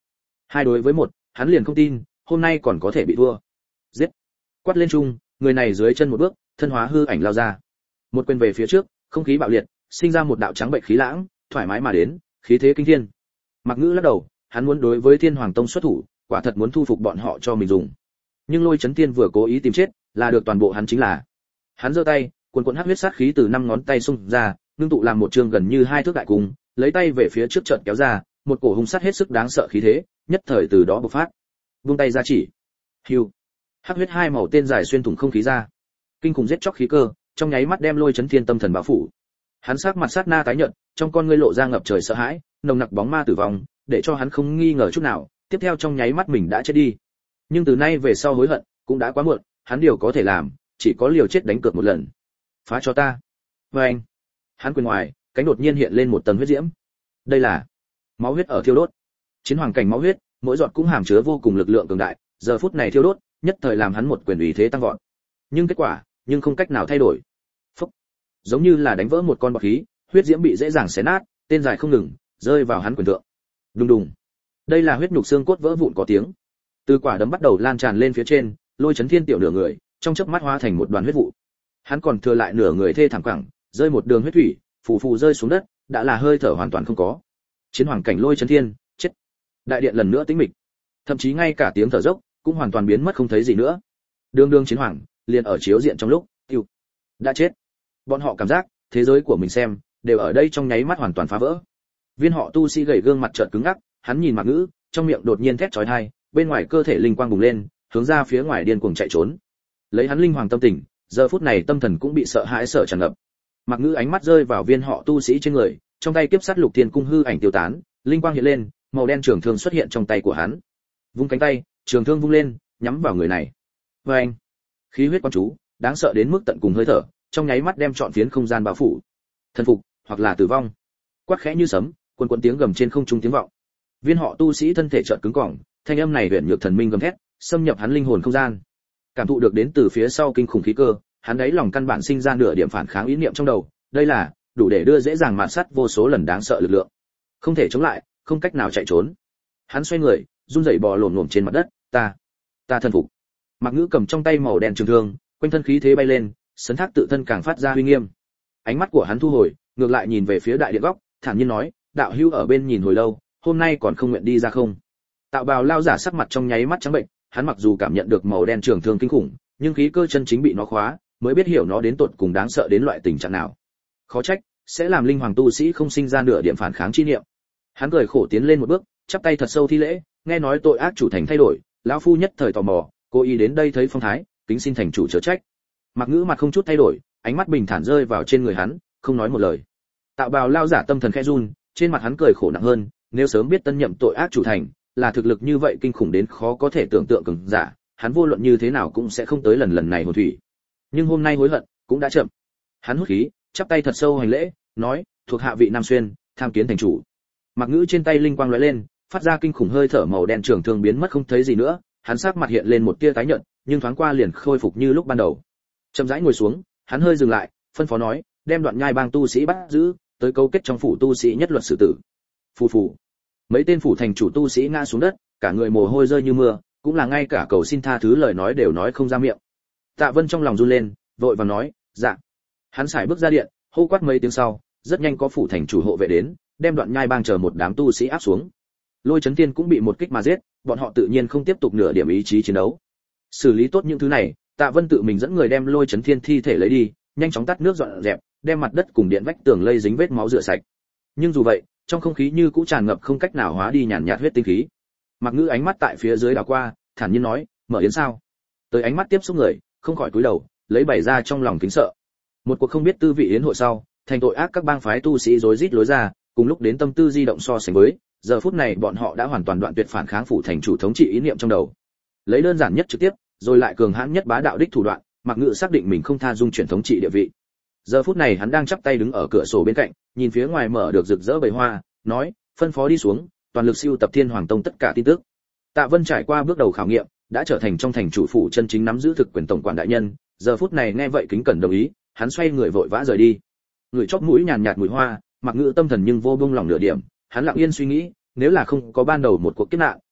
Hai đối với một, hắn liền không tin, hôm nay còn có thể bị thua. Giết! Quát lên chung, người này dưới chân một bước, thân hóa hư ảnh lao ra. Một quyền về phía trước, không khí bạo liệt, sinh ra một đạo trắng bệnh khí lãng, thoải mái mà đến, khí thế kinh thiên. Mặc Ngữ lắc đầu, hắn muốn đối với Thiên Hoàng Tông xuất thủ, quả thật muốn thu phục bọn họ cho mình dùng. Nhưng Lôi Chấn Thiên vừa cố ý tìm chết, là được toàn bộ hắn chính là. Hắn giơ tay, cuồn cuộn hắc huyết sát khí từ năm ngón tay xung ra, ngưng tụ làm một trường gần như hai thước đại cung, lấy tay về phía trước chợt kéo ra, một cổ hung sát hết sức đáng sợ khí thế, nhất thời từ đó bộc phát. Vung tay ra chỉ. Hưu. Hắc huyết hai màu tên dài xuyên thủng không khí ra. Kinh khủng giết chóc khí cơ, trong nháy mắt đem Lôi Chấn Thiên tâm thần bao phủ. Hắn sắc mặt sát na tái nhợt, trong con ngươi lộ ra ngập trời sợ hãi, nồng nặc bóng ma tử vong, để cho hắn không nghi ngờ chút nào, tiếp theo trong nháy mắt mình đã chết đi. Nhưng từ nay về sau hối hận, cũng đã quá muộn, hắn điều có thể làm, chỉ có liều chết đánh cược một lần. Phá cho ta. Và anh. Hắn quyền ngoài, cánh đột nhiên hiện lên một tầng huyết diễm. Đây là máu huyết ở thiêu đốt. Chiến hoàng cảnh máu huyết, mỗi giọt cũng hàm chứa vô cùng lực lượng cường đại, giờ phút này thiêu đốt, nhất thời làm hắn một quyền uy thế tăng vọt. Nhưng kết quả, nhưng không cách nào thay đổi. Phốc. Giống như là đánh vỡ một con bọt khí, huyết diễm bị dễ dàng xé nát, tên dài không ngừng rơi vào hắn quyền thượng. Đùng đùng. Đây là huyết nhục xương cốt vỡ vụn có tiếng. Từ quả đấm bắt đầu lan tràn lên phía trên, Lôi Chấn Thiên tiểu nửa người, trong chớp mắt hóa thành một đoàn huyết vụ. Hắn còn thừa lại nửa người thê thảm quẳng, rơi một đường huyết thủy, phù phù rơi xuống đất, đã là hơi thở hoàn toàn không có. Chiến hoàng cảnh Lôi Chấn Thiên, chết. Đại điện lần nữa tĩnh mịch. Thậm chí ngay cả tiếng thở dốc cũng hoàn toàn biến mất không thấy gì nữa. Đường đường chiến hoàng, liền ở chiếu diện trong lúc, tiêu, đã chết. Bọn họ cảm giác, thế giới của mình xem, đều ở đây trong nháy mắt hoàn toàn phá vỡ. Viên họ tu sĩ gầy gương mặt trợn cứng ngắc, hắn nhìn Mạc Ngữ, trong miệng đột nhiên thét chói tai, bên ngoài cơ thể linh quang bùng lên, hướng ra phía ngoài điên cuồng chạy trốn. Lấy hắn linh hoàng tâm tình, giờ phút này tâm thần cũng bị sợ hãi sợ tràn ngập. Mạc Ngữ ánh mắt rơi vào viên họ tu sĩ trên người, trong tay kiếp sát lục thiên cung hư ảnh tiêu tán, linh quang hiện lên, màu đen trường thương xuất hiện trong tay của hắn. Vung cánh tay, trường thương vung lên, nhắm vào người này. Và anh, khí huyết quán chú, đáng sợ đến mức tận cùng hơi thở, trong nháy mắt đem trọn phiến không gian bao phủ. Thần phục, hoặc là tử vong. Quát khẽ như sấm, quần quần tiếng gầm trên không trung tiếng vọng. Viên họ tu sĩ thân thể chợt cứng cỏng, thanh âm này huyền nhược thần minh gầm thét, xâm nhập hắn linh hồn không gian. Cảm thụ được đến từ phía sau kinh khủng khí cơ, hắn ấy lòng căn bản sinh ra nửa điểm phản kháng ý niệm trong đầu, đây là đủ để đưa dễ dàng mạt sát vô số lần đáng sợ lực lượng. Không thể chống lại, không cách nào chạy trốn. Hắn xoay người, run rẩy bò lổm lổm trên mặt đất, ta, ta thần phục. Mạc Ngữ cầm trong tay màu đen trường thương, quanh thân khí thế bay lên, sấn thác tự thân càng phát ra uy nghiêm. Ánh mắt của hắn thu hồi, ngược lại nhìn về phía đại điện góc, thản nhiên nói, đạo hữu ở bên nhìn hồi lâu, hôm nay còn không nguyện đi ra không? Tạo bào lao giả sắc mặt trong nháy mắt trắng bệnh, hắn mặc dù cảm nhận được màu đen trường thương kinh khủng, nhưng khí cơ chân chính bị nó khóa, mới biết hiểu nó đến tột cùng đáng sợ đến loại tình trạng nào. Khó trách, sẽ làm linh hoàng tu sĩ không sinh ra nửa điểm phản kháng chi niệm. Hắn cười khổ tiến lên một bước, chắp tay thật sâu thi lễ, nghe nói tội ác chủ thành thay đổi, lão phu nhất thời tò mò, cố ý đến đây thấy phong thái, kính xin thành chủ chớ trách. Mạc Ngữ mặt không chút thay đổi, ánh mắt bình thản rơi vào trên người hắn, không nói một lời. Tạo bào lao giả tâm thần khẽ run, trên mặt hắn cười khổ nặng hơn, nếu sớm biết tân nhậm tội ác chủ thành, là thực lực như vậy kinh khủng đến khó có thể tưởng tượng cường giả, hắn vô luận như thế nào cũng sẽ không tới lần lần này hồn thủy. Nhưng hôm nay hối hận, cũng đã chậm. Hắn hút khí, chắp tay thật sâu hành lễ, nói, thuộc hạ vị Nam Xuyên, tham kiến thành chủ. Mạc Ngữ trên tay linh quang lóe lên, phát ra kinh khủng hơi thở màu đen trường thương biến mất không thấy gì nữa, hắn sắc mặt hiện lên một tia tái nhợt, nhưng thoáng qua liền khôi phục như lúc ban đầu. Chậm rãi ngồi xuống, hắn hơi dừng lại, phân phó nói, đem Đoạn Nhai bang tu sĩ bắt giữ, tới câu kết trong phủ tu sĩ nhất luật xử tử. Phù phù. Mấy tên phủ thành chủ tu sĩ ngã xuống đất, cả người mồ hôi rơi như mưa, cũng là ngay cả cầu xin tha thứ lời nói đều nói không ra miệng. Tạ Vân trong lòng run lên, vội vàng nói, dạ. Hắn xài bước ra điện, hô quát mấy tiếng sau, rất nhanh có phủ thành chủ hộ vệ đến, đem Đoạn Nhai bang chờ một đám tu sĩ áp xuống. Lôi Chấn Thiên cũng bị một kích mà giết, bọn họ tự nhiên không tiếp tục nửa điểm ý chí chiến đấu. Xử lý tốt những thứ này, Tạ Vân tự mình dẫn người đem Lôi Chấn Thiên thi thể lấy đi, nhanh chóng tắt nước dọn dẹp, đem mặt đất cùng điện vách tường lây dính vết máu rửa sạch. Nhưng dù vậy, trong không khí như cũ tràn ngập không cách nào hóa đi nhàn nhạt huyết tinh khí. Mạc Ngữ ánh mắt tại phía dưới đảo qua, thản nhiên nói, mở yến sao? Tới ánh mắt tiếp xúc người, không khỏi cúi đầu, lấy bày ra trong lòng kính sợ. Một cuộc không biết tư vị yến hội sau, thành tội ác các bang phái tu sĩ rối rít lối ra, cùng lúc đến tâm tư di động so sánh với, giờ phút này bọn họ đã hoàn toàn đoạn tuyệt phản kháng phủ thành chủ thống trị ý niệm trong đầu. Lấy đơn giản nhất trực tiếp, rồi lại cường hãn nhất bá đạo đích thủ đoạn, Mạc Ngữ xác định mình không tha dung chuyển thống trị địa vị. Giờ phút này hắn đang chắp tay đứng ở cửa sổ bên cạnh, nhìn phía ngoài mở được rực rỡ bầy hoa, nói, phân phó đi xuống, toàn lực siêu tập Thiên Hoàng Tông tất cả tin tức. Tạ Vân trải qua bước đầu khảo nghiệm, đã trở thành trong thành chủ phủ chân chính nắm giữ thực quyền tổng quản đại nhân, giờ phút này nghe vậy kính cẩn đồng ý, hắn xoay người vội vã rời đi. Người chóp mũi nhàn nhạt mùi hoa, Mạc Ngữ tâm thần nhưng vô bông lòng nửa điểm, hắn lặng yên suy nghĩ, nếu là không có ban đầu một cuộc kiếp nạn,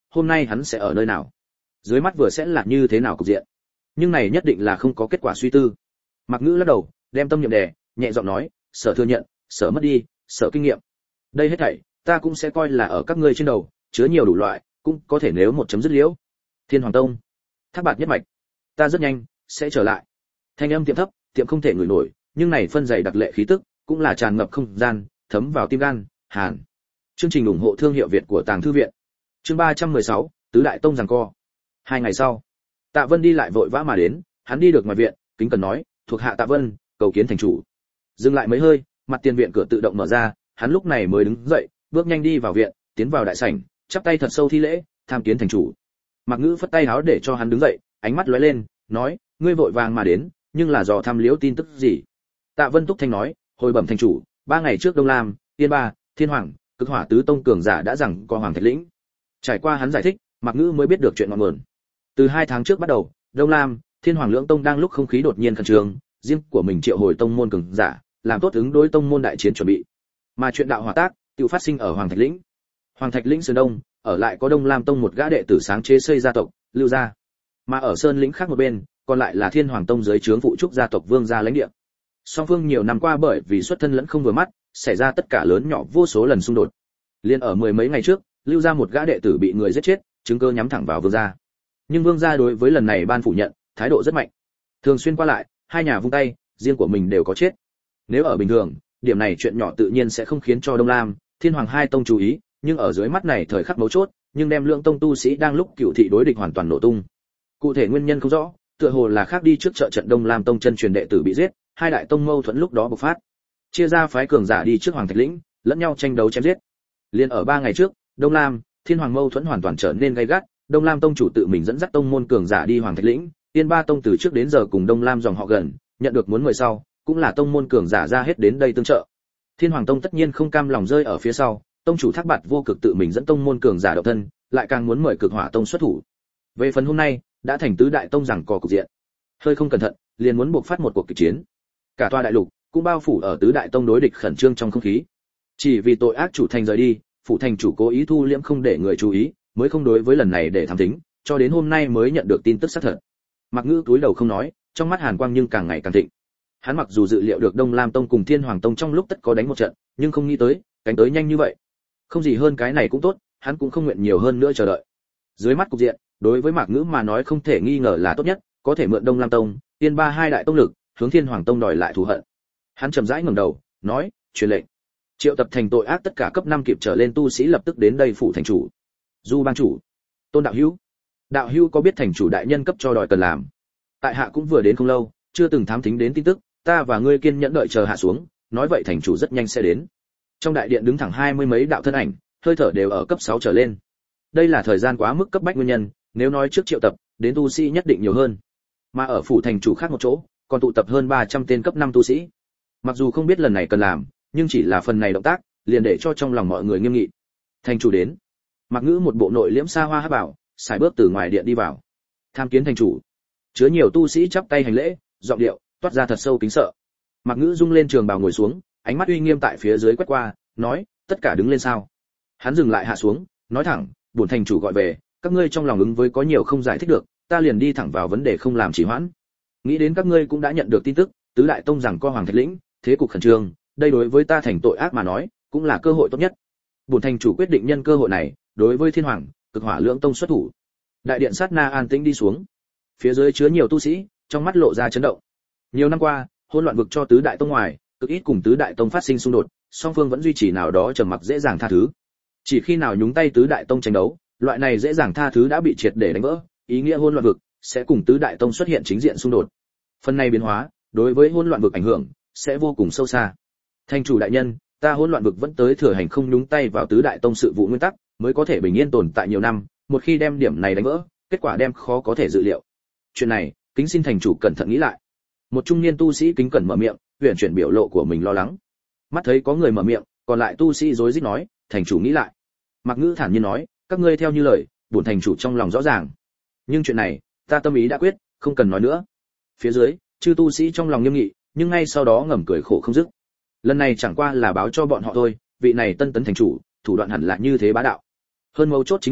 hôm nay hắn sẽ ở nơi nào, dưới mắt vừa sẽ là như thế nào cục diện. Nhưng này nhất định là không có kết quả suy tư. Mạc Ngữ lắc đầu, đem tâm niệm đè, nhẹ giọng nói, sở thừa nhận, sở mất đi, sở kinh nghiệm. Đây hết thảy, ta cũng sẽ coi là ở các ngươi trên đầu, chứa nhiều đủ loại, cũng có thể nếu một chấm dứt liễu. Thiên Hoàng Tông, Thác Bạt nhất mạch, ta rất nhanh sẽ trở lại. Thanh âm tiệm thấp, tiệm không thể ngửi nổi, nhưng này phân dày đặc lệ khí tức, cũng là tràn ngập không gian, thấm vào tim gan, hàn. Chương trình ủng hộ thương hiệu Việt của Tàng Thư viện. Chương ba trăm mười sáu, Tứ Đại Tông giằng co. Hai ngày sau, Tạ Vân đi lại vội vã mà đến, hắn đi được ngoài viện, kính cần nói, thuộc hạ Tạ Vân, cầu kiến thành chủ. Dừng lại mấy hơi, mặt tiền viện cửa tự động mở ra, hắn lúc này mới đứng dậy, bước nhanh đi vào viện, tiến vào đại sảnh, chắp tay thật sâu thi lễ, tham kiến thành chủ. Mạc Ngữ phất tay háo để cho hắn đứng dậy, ánh mắt lóe lên, nói, ngươi vội vàng mà đến, nhưng là dò thăm liễu tin tức gì? Tạ Vân túc thanh nói, hồi bẩm thành chủ, ba ngày trước Đông Lam, Tiên Ba, Thiên Hoàng, Cực Hỏa tứ tông cường giả đã rằng co Hoàng Thạch lĩnh. Trải qua hắn giải thích, Mạc Ngữ mới biết được chuyện ngọn nguồn. Từ hai tháng trước bắt đầu, Đông Lam, Thiên Hoàng lưỡng tông đang lúc không khí đột nhiên khẩn trương, riêng của mình triệu hồi tông môn cường giả, làm tốt ứng đối tông môn đại chiến chuẩn bị. Mà chuyện đạo hỏa tác, tự phát sinh ở Hoàng Thạch lĩnh. Hoàng Thạch lĩnh sơn đông, ở lại có Đông Lam tông một gã đệ tử sáng chế xây gia tộc, Lưu gia. Mà ở sơn lĩnh khác một bên, còn lại là Thiên Hoàng tông dưới trướng phụ trúc gia tộc Vương gia lãnh địa. Song phương nhiều năm qua bởi vì xuất thân lẫn không vừa mắt, xảy ra tất cả lớn nhỏ vô số lần xung đột. Liên ở mười mấy ngày trước, Lưu gia một gã đệ tử bị người giết chết, chứng cơ nhắm thẳng vào Vương gia. Nhưng Vương gia đối với lần này ban phủ nhận, thái độ rất mạnh. Thường xuyên qua lại, hai nhà vung tay, riêng của mình đều có chết. Nếu ở bình thường, điểm này chuyện nhỏ tự nhiên sẽ không khiến cho Đông Lam, Thiên Hoàng hai tông chú ý, nhưng ở dưới mắt này thời khắc mấu chốt, nhưng đem lượng tông tu sĩ đang lúc cựu thị đối địch hoàn toàn nổ tung. Cụ thể nguyên nhân không rõ, tựa hồ là khác đi trước trợ trận Đông Lam tông chân truyền đệ tử bị giết, hai đại tông mâu thuẫn lúc đó bộc phát. Chia ra phái cường giả đi trước Hoàng Thạch lĩnh, lẫn nhau tranh đấu chém giết. Liên ở ba ngày trước, Đông Lam, Thiên Hoàng mâu thuẫn hoàn toàn trở nên gay gắt, Đông Lam tông chủ tự mình dẫn dắt tông môn cường giả đi Hoàng Thạch lĩnh, Tiên Ba tông từ trước đến giờ cùng Đông Lam dòng họ gần, nhận được muốn mời sau, cũng là tông môn cường giả ra hết đến đây tương trợ. Thiên Hoàng tông tất nhiên không cam lòng rơi ở phía sau, tông chủ Thác Bạt vô cực tự mình dẫn tông môn cường giả độc thân, lại càng muốn mời Cực Hỏa tông xuất thủ. Về phần hôm nay, đã thành tứ đại tông giằng co cục diện. Hơi không cẩn thận, liền muốn buộc phát một cuộc kịch chiến. Cả tòa đại lục cũng bao phủ ở tứ đại tông đối địch khẩn trương trong không khí. Chỉ vì tội ác chủ thành rời đi, phủ thành chủ cố ý thu liễm không để người chú ý, mới không đối với lần này để thám thính, cho đến hôm nay mới nhận được tin tức xác thật. Mạc Ngữ túi đầu không nói, trong mắt hàn quang nhưng càng ngày càng thịnh. Hắn mặc dù dự liệu được Đông Lam tông cùng Thiên Hoàng tông trong lúc tất có đánh một trận, nhưng không nghĩ tới, cánh tới nhanh như vậy. Không gì hơn cái này cũng tốt, hắn cũng không nguyện nhiều hơn nữa chờ đợi. Dưới mắt cục diện, đối với Mạc Ngữ mà nói không thể nghi ngờ là tốt nhất, có thể mượn Đông Lam tông, Tiên Ba hai đại tông lực, hướng Thiên Hoàng tông đòi lại thù hận. Hắn chậm rãi ngẩng đầu, nói, truyền lệnh. Triệu tập thành tội ác tất cả cấp năm kịp trở lên tu sĩ lập tức đến đây phụ thành chủ. Du bang chủ, Tôn đạo hữu. Đạo hữu có biết thành chủ đại nhân cấp cho đòi cần làm? Tại hạ cũng vừa đến không lâu, chưa từng thám thính đến tin tức, ta và ngươi kiên nhẫn đợi chờ hạ xuống, nói vậy thành chủ rất nhanh sẽ đến. Trong đại điện đứng thẳng hai mươi mấy đạo thân ảnh, hơi thở đều ở cấp sáu trở lên. Đây là thời gian quá mức cấp bách nguyên nhân, nếu nói trước triệu tập, đến tu sĩ nhất định nhiều hơn. Mà ở phủ thành chủ khác một chỗ, còn tụ tập hơn ba trăm tên cấp năm tu sĩ. Mặc dù không biết lần này cần làm, nhưng chỉ là phần này động tác, liền để cho trong lòng mọi người nghiêm nghị. Thành chủ đến. Mạc Ngữ một bộ nội liễm xa hoa hắc bảo, xài bước từ ngoài điện đi vào. Tham kiến thành chủ. Chứa nhiều tu sĩ chắp tay hành lễ, giọng điệu toát ra thật sâu kính sợ. Mạc Ngữ rung lên trường bào ngồi xuống, ánh mắt uy nghiêm tại phía dưới quét qua, nói, tất cả đứng lên sao? Hắn dừng lại hạ xuống, nói thẳng, bổn thành chủ gọi về, các ngươi trong lòng ứng với có nhiều không giải thích được, ta liền đi thẳng vào vấn đề không làm trì hoãn. Nghĩ đến các ngươi cũng đã nhận được tin tức, tứ đại tông rằng co Hoàng Thạch lĩnh, thế cục khẩn trương, đây đối với ta thành tội ác mà nói, cũng là cơ hội tốt nhất. Bổn thành chủ quyết định nhân cơ hội này, đối với Thiên Hoàng, Cực Hỏa lưỡng tông xuất thủ. Đại điện sát na an tĩnh đi xuống. Phía dưới chứa nhiều tu sĩ, trong mắt lộ ra chấn động. Nhiều năm qua, hỗn loạn vực cho tứ đại tông ngoài, cực ít cùng tứ đại tông phát sinh xung đột, song phương vẫn duy trì nào đó trầm mặc dễ dàng tha thứ. Chỉ khi nào nhúng tay tứ đại tông tranh đấu, loại này dễ dàng tha thứ đã bị triệt để đánh vỡ, ý nghĩa hỗn loạn vực sẽ cùng tứ đại tông xuất hiện chính diện xung đột. Phần này biến hóa, đối với hỗn loạn vực ảnh hưởng sẽ vô cùng sâu xa. Thành chủ đại nhân, ta hỗn loạn vực vẫn tới thừa hành không nhúng tay vào tứ đại tông sự vụ nguyên tắc, mới có thể bình yên tồn tại nhiều năm, một khi đem điểm này đánh vỡ, kết quả đem khó có thể dự liệu. Chuyện này, kính xin thành chủ cẩn thận nghĩ lại. Một trung niên tu sĩ kính cẩn mở miệng, huyền chuyển biểu lộ của mình lo lắng. Mắt thấy có người mở miệng, còn lại tu sĩ rối rít nói, thành chủ nghĩ lại. Mạc Ngữ thản nhiên nói, các ngươi theo như lời, bổn thành chủ trong lòng rõ ràng. Nhưng chuyện này, ta tâm ý đã quyết, không cần nói nữa. Phía dưới, chư tu sĩ trong lòng nghiêm nghị, nhưng ngay sau đó ngầm cười khổ không dứt. Lần này chẳng qua là báo cho bọn họ thôi, vị này tân tấn thành chủ, thủ đoạn hẳn là như thế bá đạo. Hơn mấu chốt chính là,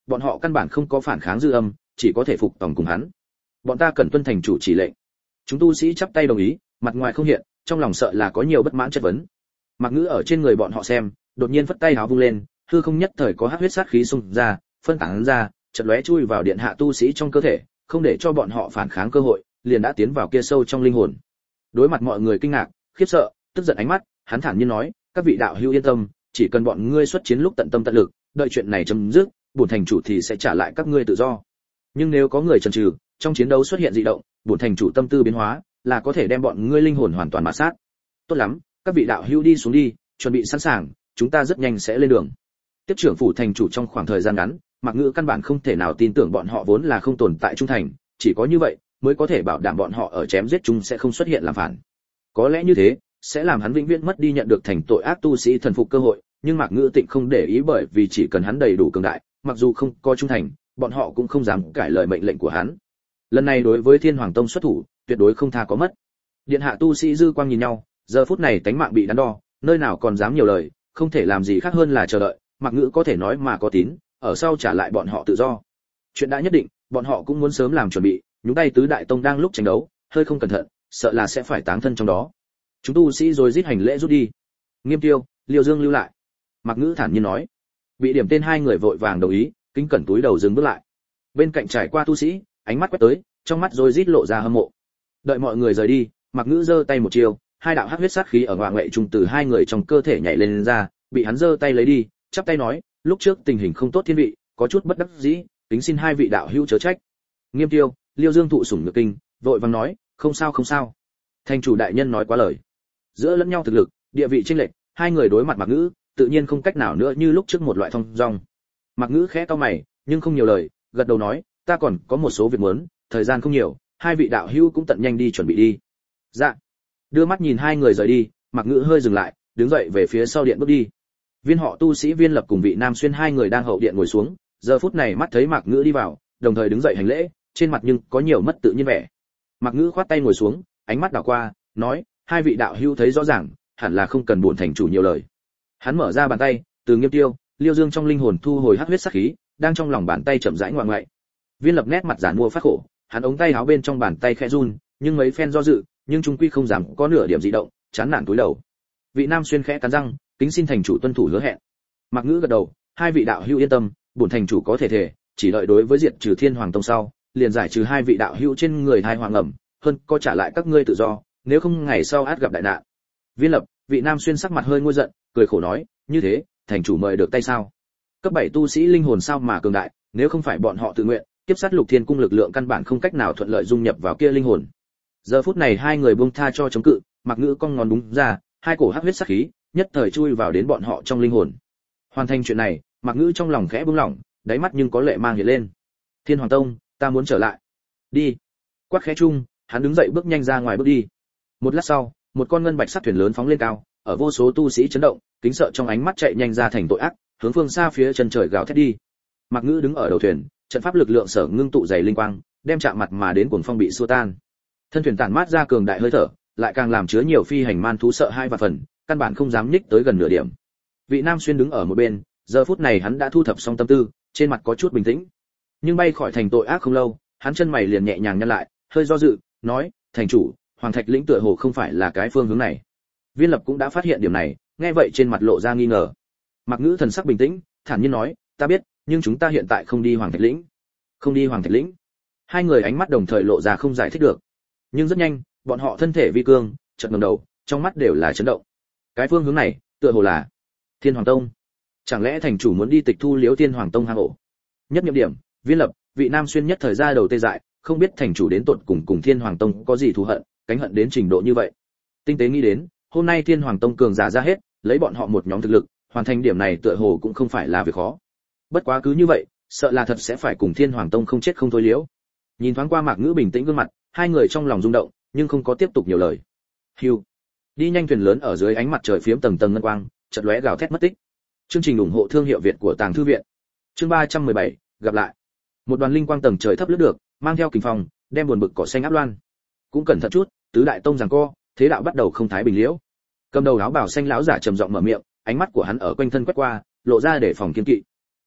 bọn họ căn bản không có phản kháng dư âm, chỉ có thể phục tòng cùng hắn. Bọn ta cần tuân thành chủ chỉ lệnh. Chúng tu sĩ chắp tay đồng ý, mặt ngoài không hiện, trong lòng sợ là có nhiều bất mãn chất vấn. Mặc Ngữ ở trên người bọn họ xem, đột nhiên phất tay áo vung lên, hư không nhất thời có hắc huyết sát khí xung ra, phân tán ra, chợt lóe chui vào điện hạ tu sĩ trong cơ thể, không để cho bọn họ phản kháng cơ hội, liền đã tiến vào kia sâu trong linh hồn. Đối mặt mọi người kinh ngạc, khiếp sợ, tức giận ánh mắt, hắn thản nhiên nói, các vị đạo hữu yên tâm, chỉ cần bọn ngươi xuất chiến lúc tận tâm tận lực, đợi chuyện này chấm dứt, bổn thành chủ thì sẽ trả lại các ngươi tự do. Nhưng nếu có người chần chừ, trong chiến đấu xuất hiện dị động, bổn thành chủ tâm tư biến hóa, là có thể đem bọn ngươi linh hồn hoàn toàn mạt sát. Tốt lắm, các vị đạo hữu đi xuống đi, chuẩn bị sẵn sàng, chúng ta rất nhanh sẽ lên đường. Tiếp trưởng phủ thành chủ trong khoảng thời gian ngắn, Mạc Ngữ căn bản không thể nào tin tưởng bọn họ vốn là không tồn tại trung thành, chỉ có như vậy mới có thể bảo đảm bọn họ ở chém giết chung sẽ không xuất hiện làm phản. Có lẽ như thế sẽ làm hắn vĩnh viễn mất đi nhận được thành tội ác tu sĩ thần phục cơ hội, nhưng Mạc Ngữ Tịnh không để ý, bởi vì chỉ cần hắn đầy đủ cường đại, mặc dù không có trung thành, bọn họ cũng không dám cãi lời mệnh lệnh của hắn. Lần này đối với Thiên Hoàng Tông xuất thủ, tuyệt đối không tha có mất. Điện hạ tu sĩ dư quang nhìn nhau, giờ phút này tánh mạng bị đắn đo, nơi nào còn dám nhiều lời, không thể làm gì khác hơn là chờ đợi. Mạc Ngữ có thể nói mà có tín, ở sau trả lại bọn họ tự do. Chuyện đã nhất định, bọn họ cũng muốn sớm làm chuẩn bị, nhúng tay tứ đại tông đang lúc tranh đấu, hơi không cẩn thận, sợ là sẽ phải táng thân trong đó. Chúng tu sĩ rồi giết hành lễ rút đi. Nghiêm Tiêu, Liêu Dương lưu lại. Mạc Ngữ thản nhiên nói. Bị điểm tên hai người vội vàng đồng ý, kính cẩn túi đầu dừng bước lại. Bên cạnh trải qua tu sĩ, ánh mắt quét tới, trong mắt rồi rít lộ ra hâm mộ. Đợi mọi người rời đi, Mạc Ngữ giơ tay một chiều, hai đạo hắc huyết sát khí ở ngoại ngoại trùng từ hai người trong cơ thể nhảy lên, lên ra, bị hắn giơ tay lấy đi, chắp tay nói, lúc trước tình hình không tốt thiên vị, có chút bất đắc dĩ, kính xin hai vị đạo hữu chớ trách. Nghiêm Tiêu, Liêu Dương thụ sủng nhược kinh, vội vàng nói, không sao không sao. Thành chủ đại nhân nói quá lời. Giữa lẫn nhau thực lực, địa vị chênh lệch, hai người đối mặt Mạc Ngữ, tự nhiên không cách nào nữa như lúc trước một loại thông dong. Mạc Ngữ khẽ cau mày, nhưng không nhiều lời, gật đầu nói, ta còn có một số việc muốn, thời gian không nhiều, hai vị đạo hữu cũng tận nhanh đi chuẩn bị đi. Dạ. Đưa mắt nhìn hai người rời đi, Mạc Ngữ hơi dừng lại, đứng dậy về phía sau điện bước đi. Viên họ tu sĩ Viên Lập cùng vị Nam Xuyên hai người đang hậu điện ngồi xuống, giờ phút này mắt thấy Mạc Ngữ đi vào, đồng thời đứng dậy hành lễ, trên mặt nhưng có nhiều mất tự nhiên vẻ. Mạc Ngữ khoát tay ngồi xuống, ánh mắt đảo qua, nói, hai vị đạo hữu thấy rõ ràng, hẳn là không cần bổn thành chủ nhiều lời. Hắn mở ra bàn tay, từ Nghiêm Tiêu, Liêu Dương trong linh hồn thu hồi hắc huyết sát khí, đang trong lòng bàn tay chậm rãi ngoại ngoại. Viên Lập nét mặt giản mua phát khổ, hắn ống tay áo bên trong bàn tay khẽ run, nhưng mấy phen do dự, nhưng trung quy không dám có nửa điểm dị động, chán nản cúi đầu. Vị Nam Xuyên khẽ cắn răng, kính xin thành chủ tuân thủ hứa hẹn. Mạc Ngữ gật đầu, hai vị đạo hữu yên tâm, bổn thành chủ có thể thể, chỉ đợi đối với diệt trừ Thiên Hoàng Tông sau, liền giải trừ hai vị đạo hữu trên người hai hoàng ẩm, hơn có trả lại các ngươi tự do, nếu không ngày sau át gặp đại nạn. Viên Lập, vị Nam Xuyên sắc mặt hơi nguôi giận, cười khổ nói, như thế, thành chủ mời được tay sao? Cấp bảy tu sĩ linh hồn sao mà cường đại, nếu không phải bọn họ tự nguyện, kiếp sát Lục Thiên cung lực lượng căn bản không cách nào thuận lợi dung nhập vào kia linh hồn. Giờ phút này hai người buông tha cho chống cự, Mạc Ngữ cong ngón đúng ra, hai cổ hắc huyết sát khí, nhất thời chui vào đến bọn họ trong linh hồn. Hoàn thành chuyện này, Mạc Ngữ trong lòng khẽ buông lỏng, đáy mắt nhưng có lệ mang hiện lên. Thiên Hoàng Tông, ta muốn trở lại. Đi. Quát khẽ chung, hắn đứng dậy bước nhanh ra ngoài bước đi. Một lát sau, một con ngân bạch sắc thuyền lớn phóng lên cao, ở vô số tu sĩ chấn động, kính sợ trong ánh mắt chạy nhanh ra thành tội ác, hướng phương xa phía chân trời gào thét đi. Mạc Ngữ đứng ở đầu thuyền, trận pháp lực lượng sở ngưng tụ dày linh quang, đem chạm mặt mà đến cuồng phong bị xua tan. Thân thuyền tản mát ra cường đại hơi thở, lại càng làm chứa nhiều phi hành man thú sợ hai và phần, căn bản không dám nhích tới gần nửa điểm. Vị Nam Xuyên đứng ở một bên, giờ phút này hắn đã thu thập xong tâm tư, trên mặt có chút bình tĩnh. Nhưng bay khỏi thành tội ác không lâu, hắn chân mày liền nhẹ nhàng nhăn lại, hơi do dự, nói, thành chủ, Hoàng Thạch lĩnh tựa hồ không phải là cái phương hướng này. Viên Lập cũng đã phát hiện điểm này, nghe vậy trên mặt lộ ra nghi ngờ. Mạc Ngữ thần sắc bình tĩnh, thản nhiên nói, ta biết, nhưng chúng ta hiện tại không đi Hoàng Thạch lĩnh. Không đi Hoàng Thạch lĩnh. Hai người ánh mắt đồng thời lộ ra không giải thích được. Nhưng rất nhanh, bọn họ thân thể vi cương, chợt ngẩng đầu, trong mắt đều là chấn động. Cái phương hướng này, tựa hồ là Thiên Hoàng Tông. Chẳng lẽ thành chủ muốn đi tịch thu Liễu Thiên Hoàng Tông hang ổ? Nhất nhiệm điểm, Viên Lập, vị Nam Xuyên nhất thời ra đầu tê dại, không biết thành chủ đến tột cùng cùng Thiên Hoàng Tông có gì thù hận, cánh hận đến trình độ như vậy. Tinh tế nghĩ đến, hôm nay Thiên Hoàng Tông cường giả ra hết, lấy bọn họ một nhóm thực lực, hoàn thành điểm này tựa hồ cũng không phải là việc khó. Bất quá cứ như vậy, sợ là thật sẽ phải cùng Thiên Hoàng Tông không chết không thôi liễu. Nhìn thoáng qua Mạc Ngữ bình tĩnh gương mặt, hai người trong lòng rung động, nhưng không có tiếp tục nhiều lời. Hưu. Đi nhanh thuyền lớn ở dưới ánh mặt trời phiếm tầng tầng ngân quang, chợt lóe gào thét mất tích. Chương trình ủng hộ thương hiệu Việt của Tàng Thư viện. Chương ba trăm mười bảy, gặp lại. Một đoàn linh quang tầng trời thấp lướt được, mang theo kình phong, đem buồn bực cỏ xanh áp loan. Cũng cẩn thận chút, tứ đại tông giằng co, thế đạo bắt đầu không thái bình liễu. Cầm đầu áo bào xanh lão giả trầm giọng mở miệng, ánh mắt của hắn ở quanh thân quét qua, lộ ra để phòng kiên kỵ.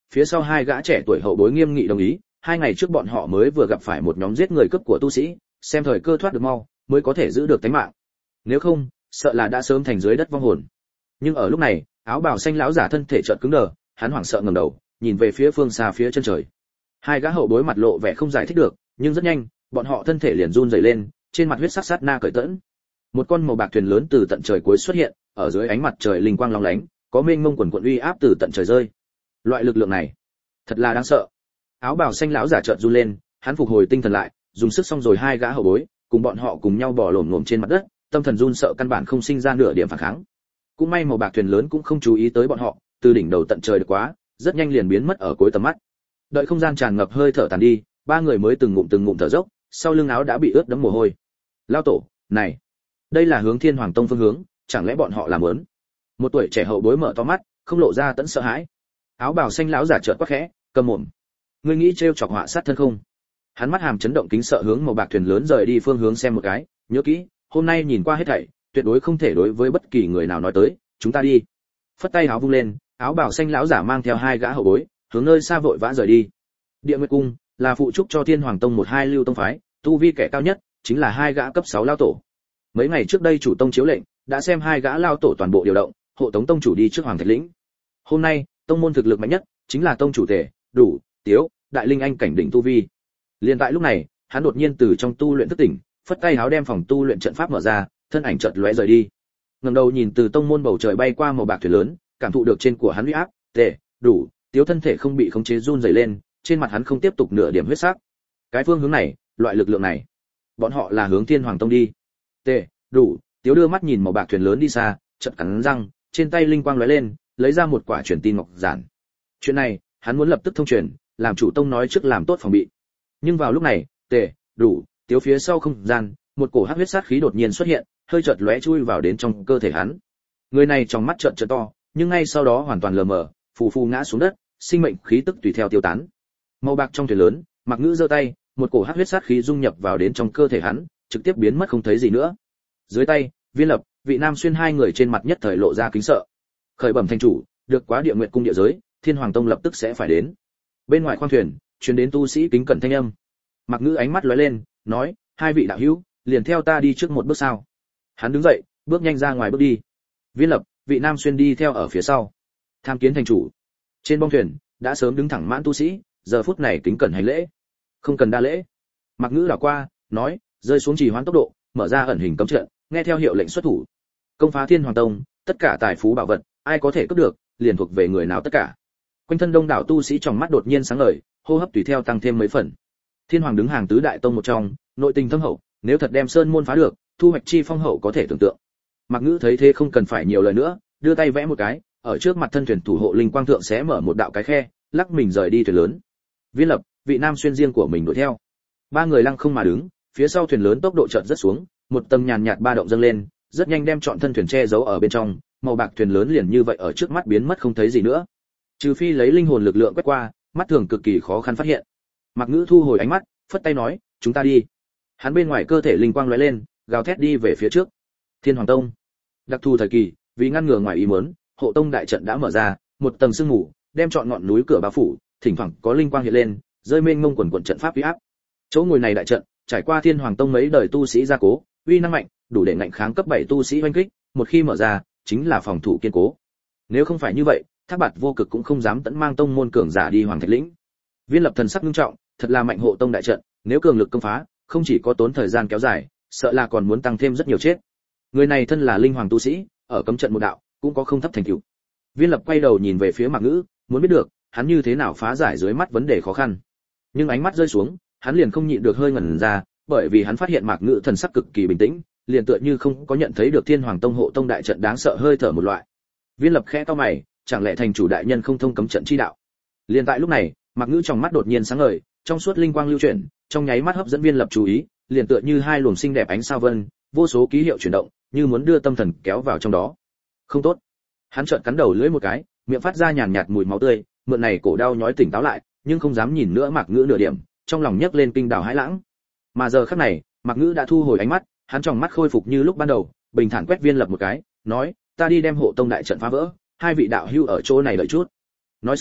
Phía sau hai gã trẻ tuổi hậu bối nghiêm nghị đồng ý, hai ngày trước bọn họ mới vừa gặp phải một nhóm giết người cướp của tu sĩ, xem thời cơ thoát được mau, mới có thể giữ được tính mạng. Nếu không, sợ là đã sớm thành dưới đất vong hồn. Nhưng ở lúc này, áo bào xanh lão giả thân thể chợt cứng đờ, hắn hoảng sợ ngẩng đầu, nhìn về phía phương xa phía chân trời. Hai gã hậu bối mặt lộ vẻ không giải thích được, nhưng rất nhanh, bọn họ thân thể liền run rẩy lên, trên mặt huyết sắc sát na cởi tẫn. Một con màu bạc thuyền lớn từ tận trời cuối xuất hiện, ở dưới ánh mặt trời linh quang lóng lánh, có mênh mông quần quần uy áp từ tận trời rơi. Loại lực lượng này, thật là đáng sợ. Áo bào xanh lão giả chợt run lên, hắn phục hồi tinh thần lại, dùng sức xong rồi hai gã hậu bối, cùng bọn họ cùng nhau bò lổm lổm trên mặt đất, tâm thần run sợ căn bản không sinh ra nửa điểm phản kháng. Cũng may màu bạc thuyền lớn cũng không chú ý tới bọn họ, từ đỉnh đầu tận trời được quá, rất nhanh liền biến mất ở cuối tầm mắt. Đợi không gian tràn ngập hơi thở tàn đi, ba người mới từng ngụm từng ngụm thở dốc, sau lưng áo đã bị ướt đẫm mồ hôi. Lao tổ, này, đây là hướng Thiên Hoàng Tông phương hướng, chẳng lẽ bọn họ làm muốn? Một tuổi trẻ hậu bối mở to mắt, không lộ ra tẫn sợ hãi. Áo bào xanh lão giả chợt quát khẽ, cầm mồm. Ngươi nghĩ trêu chọc họa sát thân không? Hắn mắt hàm chấn động kính sợ hướng màu bạc thuyền lớn rời đi phương hướng xem một cái, nhớ kỹ, hôm nay nhìn qua hết thảy, tuyệt đối không thể đối với bất kỳ người nào nói tới, chúng ta đi. Phất tay áo vung lên, áo bào xanh lão giả mang theo hai gã hậu bối, hướng nơi xa vội vã rời đi. Địa Nguyệt Cung là phụ trúc cho Thiên Hoàng Tông một hai lưu tông phái, tu vi kẻ cao nhất chính là hai gã cấp sáu lao tổ. Mấy ngày trước đây chủ tông chiếu lệnh, đã xem hai gã lao tổ toàn bộ điều động, hộ tống tông chủ đi trước Hoàng Thạch Lĩnh. Hôm nay, tông môn thực lực mạnh nhất chính là tông chủ Tề, Đủ, Tiếu, đại linh anh cảnh đỉnh tu vi. Liên tại lúc này, hắn đột nhiên từ trong tu luyện thức tỉnh, phất tay áo đem phòng tu luyện trận pháp mở ra, thân ảnh chợt lóe rời đi. Ngẩng đầu nhìn từ tông môn bầu trời bay qua màu bạc thuyền lớn, cảm thụ được trên của hắn uy áp, Tề, Đủ, Tiếu thân thể không bị khống chế run rẩy lên, trên mặt hắn không tiếp tục nửa điểm huyết sắc. Cái phương hướng này, loại lực lượng này, bọn họ là hướng Thiên Hoàng Tông đi. Tề, Đủ, Tiếu đưa mắt nhìn màu bạc thuyền lớn đi xa, chợt cắn răng, trên tay linh quang lóe lên, lấy ra một quả truyền tin ngọc giản. Chuyện này, hắn muốn lập tức thông truyền, làm chủ tông nói trước làm tốt phòng bị. Nhưng vào lúc này, Tề, Đủ, Tiếu phía sau không gian, một cổ hắc huyết sát khí đột nhiên xuất hiện, hơi chợt lóe chui vào đến trong cơ thể hắn. Người này trong mắt trợn trợn to, nhưng ngay sau đó hoàn toàn lờ mờ, phù phù ngã xuống đất, sinh mệnh khí tức tùy theo tiêu tán. Màu bạc trong thuyền lớn, Mạc Ngữ giơ tay, một cổ hắc huyết sát khí dung nhập vào đến trong cơ thể hắn, trực tiếp biến mất không thấy gì nữa. Dưới tay, Viên Lập, Vị Nam Xuyên hai người trên mặt nhất thời lộ ra kính sợ. Khởi bẩm thành chủ, được quá Địa Nguyệt Cung địa giới, Thiên Hoàng Tông lập tức sẽ phải đến. Bên ngoài khoang thuyền, truyền đến tu sĩ kính cẩn thanh âm. Mạc Ngữ ánh mắt lóe lên, nói, hai vị đạo hữu, liền theo ta đi trước một bước sao? Hắn đứng dậy, bước nhanh ra ngoài bước đi. Viên Lập, Vị Nam Xuyên đi theo ở phía sau. Tham kiến thành chủ. Trên bong thuyền, đã sớm đứng thẳng mãn tu sĩ, giờ phút này kính cẩn hành lễ. Không cần đa lễ. Mạc Ngữ đảo qua, nói, rơi xuống trì hoãn tốc độ, mở ra ẩn hình cấm trận, nghe theo hiệu lệnh xuất thủ. Công phá Thiên Hoàng Tông, tất cả tài phú bảo vật, ai có thể cướp được, liền thuộc về người nào tất cả. Quanh thân đông đảo tu sĩ trong mắt đột nhiên sáng ngời, hô hấp tùy theo tăng thêm mấy phần. Thiên Hoàng đứng hàng tứ đại tông một trong, nội tình thâm hậu, nếu thật đem sơn môn phá được, thu hoạch chi phong hậu có thể tưởng tượng. Mạc Ngữ thấy thế không cần phải nhiều lời nữa, đưa tay vẽ một cái, ở trước mặt thân thuyền thủ hộ linh quang thượng sẽ mở một đạo cái khe, lắc mình rời đi thuyền lớn. Viên Lập, Vị Nam Xuyên riêng của mình đuổi theo. Ba người lăng không mà đứng, phía sau thuyền lớn tốc độ chợt rất xuống, một tầng nhàn nhạt ba động dâng lên, rất nhanh đem trọn thân thuyền che giấu ở bên trong, màu bạc thuyền lớn liền như vậy ở trước mắt biến mất không thấy gì nữa. Trừ phi lấy linh hồn lực lượng quét qua, mắt thường cực kỳ khó khăn phát hiện. Mạc Ngữ thu hồi ánh mắt, phất tay nói, chúng ta đi. Hắn bên ngoài cơ thể linh quang lóe lên, gào thét đi về phía trước. Thiên Hoàng Tông. Đặc thù thời kỳ, vì ngăn ngừa ngoài ý muốn, hộ tông đại trận đã mở ra, một tầng sương mù đem trọn ngọn núi cửa bao phủ, thỉnh thoảng có linh quang hiện lên, rơi mênh mông quần quần trận pháp uy áp. Chỗ ngồi này đại trận, trải qua Thiên Hoàng Tông mấy đời tu sĩ gia cố, uy năng mạnh, đủ để ngạnh kháng cấp bảy tu sĩ hoành kích, một khi mở ra, chính là phòng thủ kiên cố. Nếu không phải như vậy, Thác Bạt Vô Cực cũng không dám tận mang tông môn cường giả đi Hoàng Thạch Lĩnh. Viên Lập thần sắc nghiêm trọng, thật là mạnh hộ tông đại trận, nếu cường lực công phá, không chỉ có tốn thời gian kéo dài, sợ là còn muốn tăng thêm rất nhiều chết. Người này thân là linh hoàng tu sĩ, ở cấm trận một đạo, cũng có không thấp thành tựu. Viên Lập quay đầu nhìn về phía Mạc Ngữ, muốn biết được, hắn như thế nào phá giải dưới mắt vấn đề khó khăn. Nhưng ánh mắt rơi xuống, hắn liền không nhịn được hơi ngẩn ra, bởi vì hắn phát hiện Mạc Ngữ thần sắc cực kỳ bình tĩnh, liền tựa như không có nhận thấy được Thiên Hoàng Tông hộ tông đại trận đáng sợ hơi thở một loại. Viên Lập khẽ cau mày, chẳng lẽ thành chủ đại nhân không thông cấm trận chi đạo? Liền tại lúc này, Mạc Ngữ trong mắt đột nhiên sáng ngời, trong suốt linh quang lưu chuyển, trong nháy mắt hấp dẫn Viên Lập chú ý, liền tựa như hai luồng xinh đẹp ánh sao vân, vô số ký hiệu chuyển động, như muốn đưa tâm thần kéo vào trong đó. Không tốt. Hắn trợn cắn đầu lưỡi một cái, miệng phát ra nhàn nhạt mùi máu tươi, mượn này cổ đau nhói tỉnh táo lại, nhưng không dám nhìn nữa Mạc Ngữ nửa điểm, trong lòng nhấc lên kinh đảo hãi lãng. Mà giờ khắc này, Mạc Ngữ đã thu hồi ánh mắt, hắn trong mắt khôi phục như lúc ban đầu, bình thản quét Viên Lập một cái, nói, ta đi đem hộ tông đại trận phá vỡ, hai vị đạo hữu ở chỗ này đợi chút. Nói xong,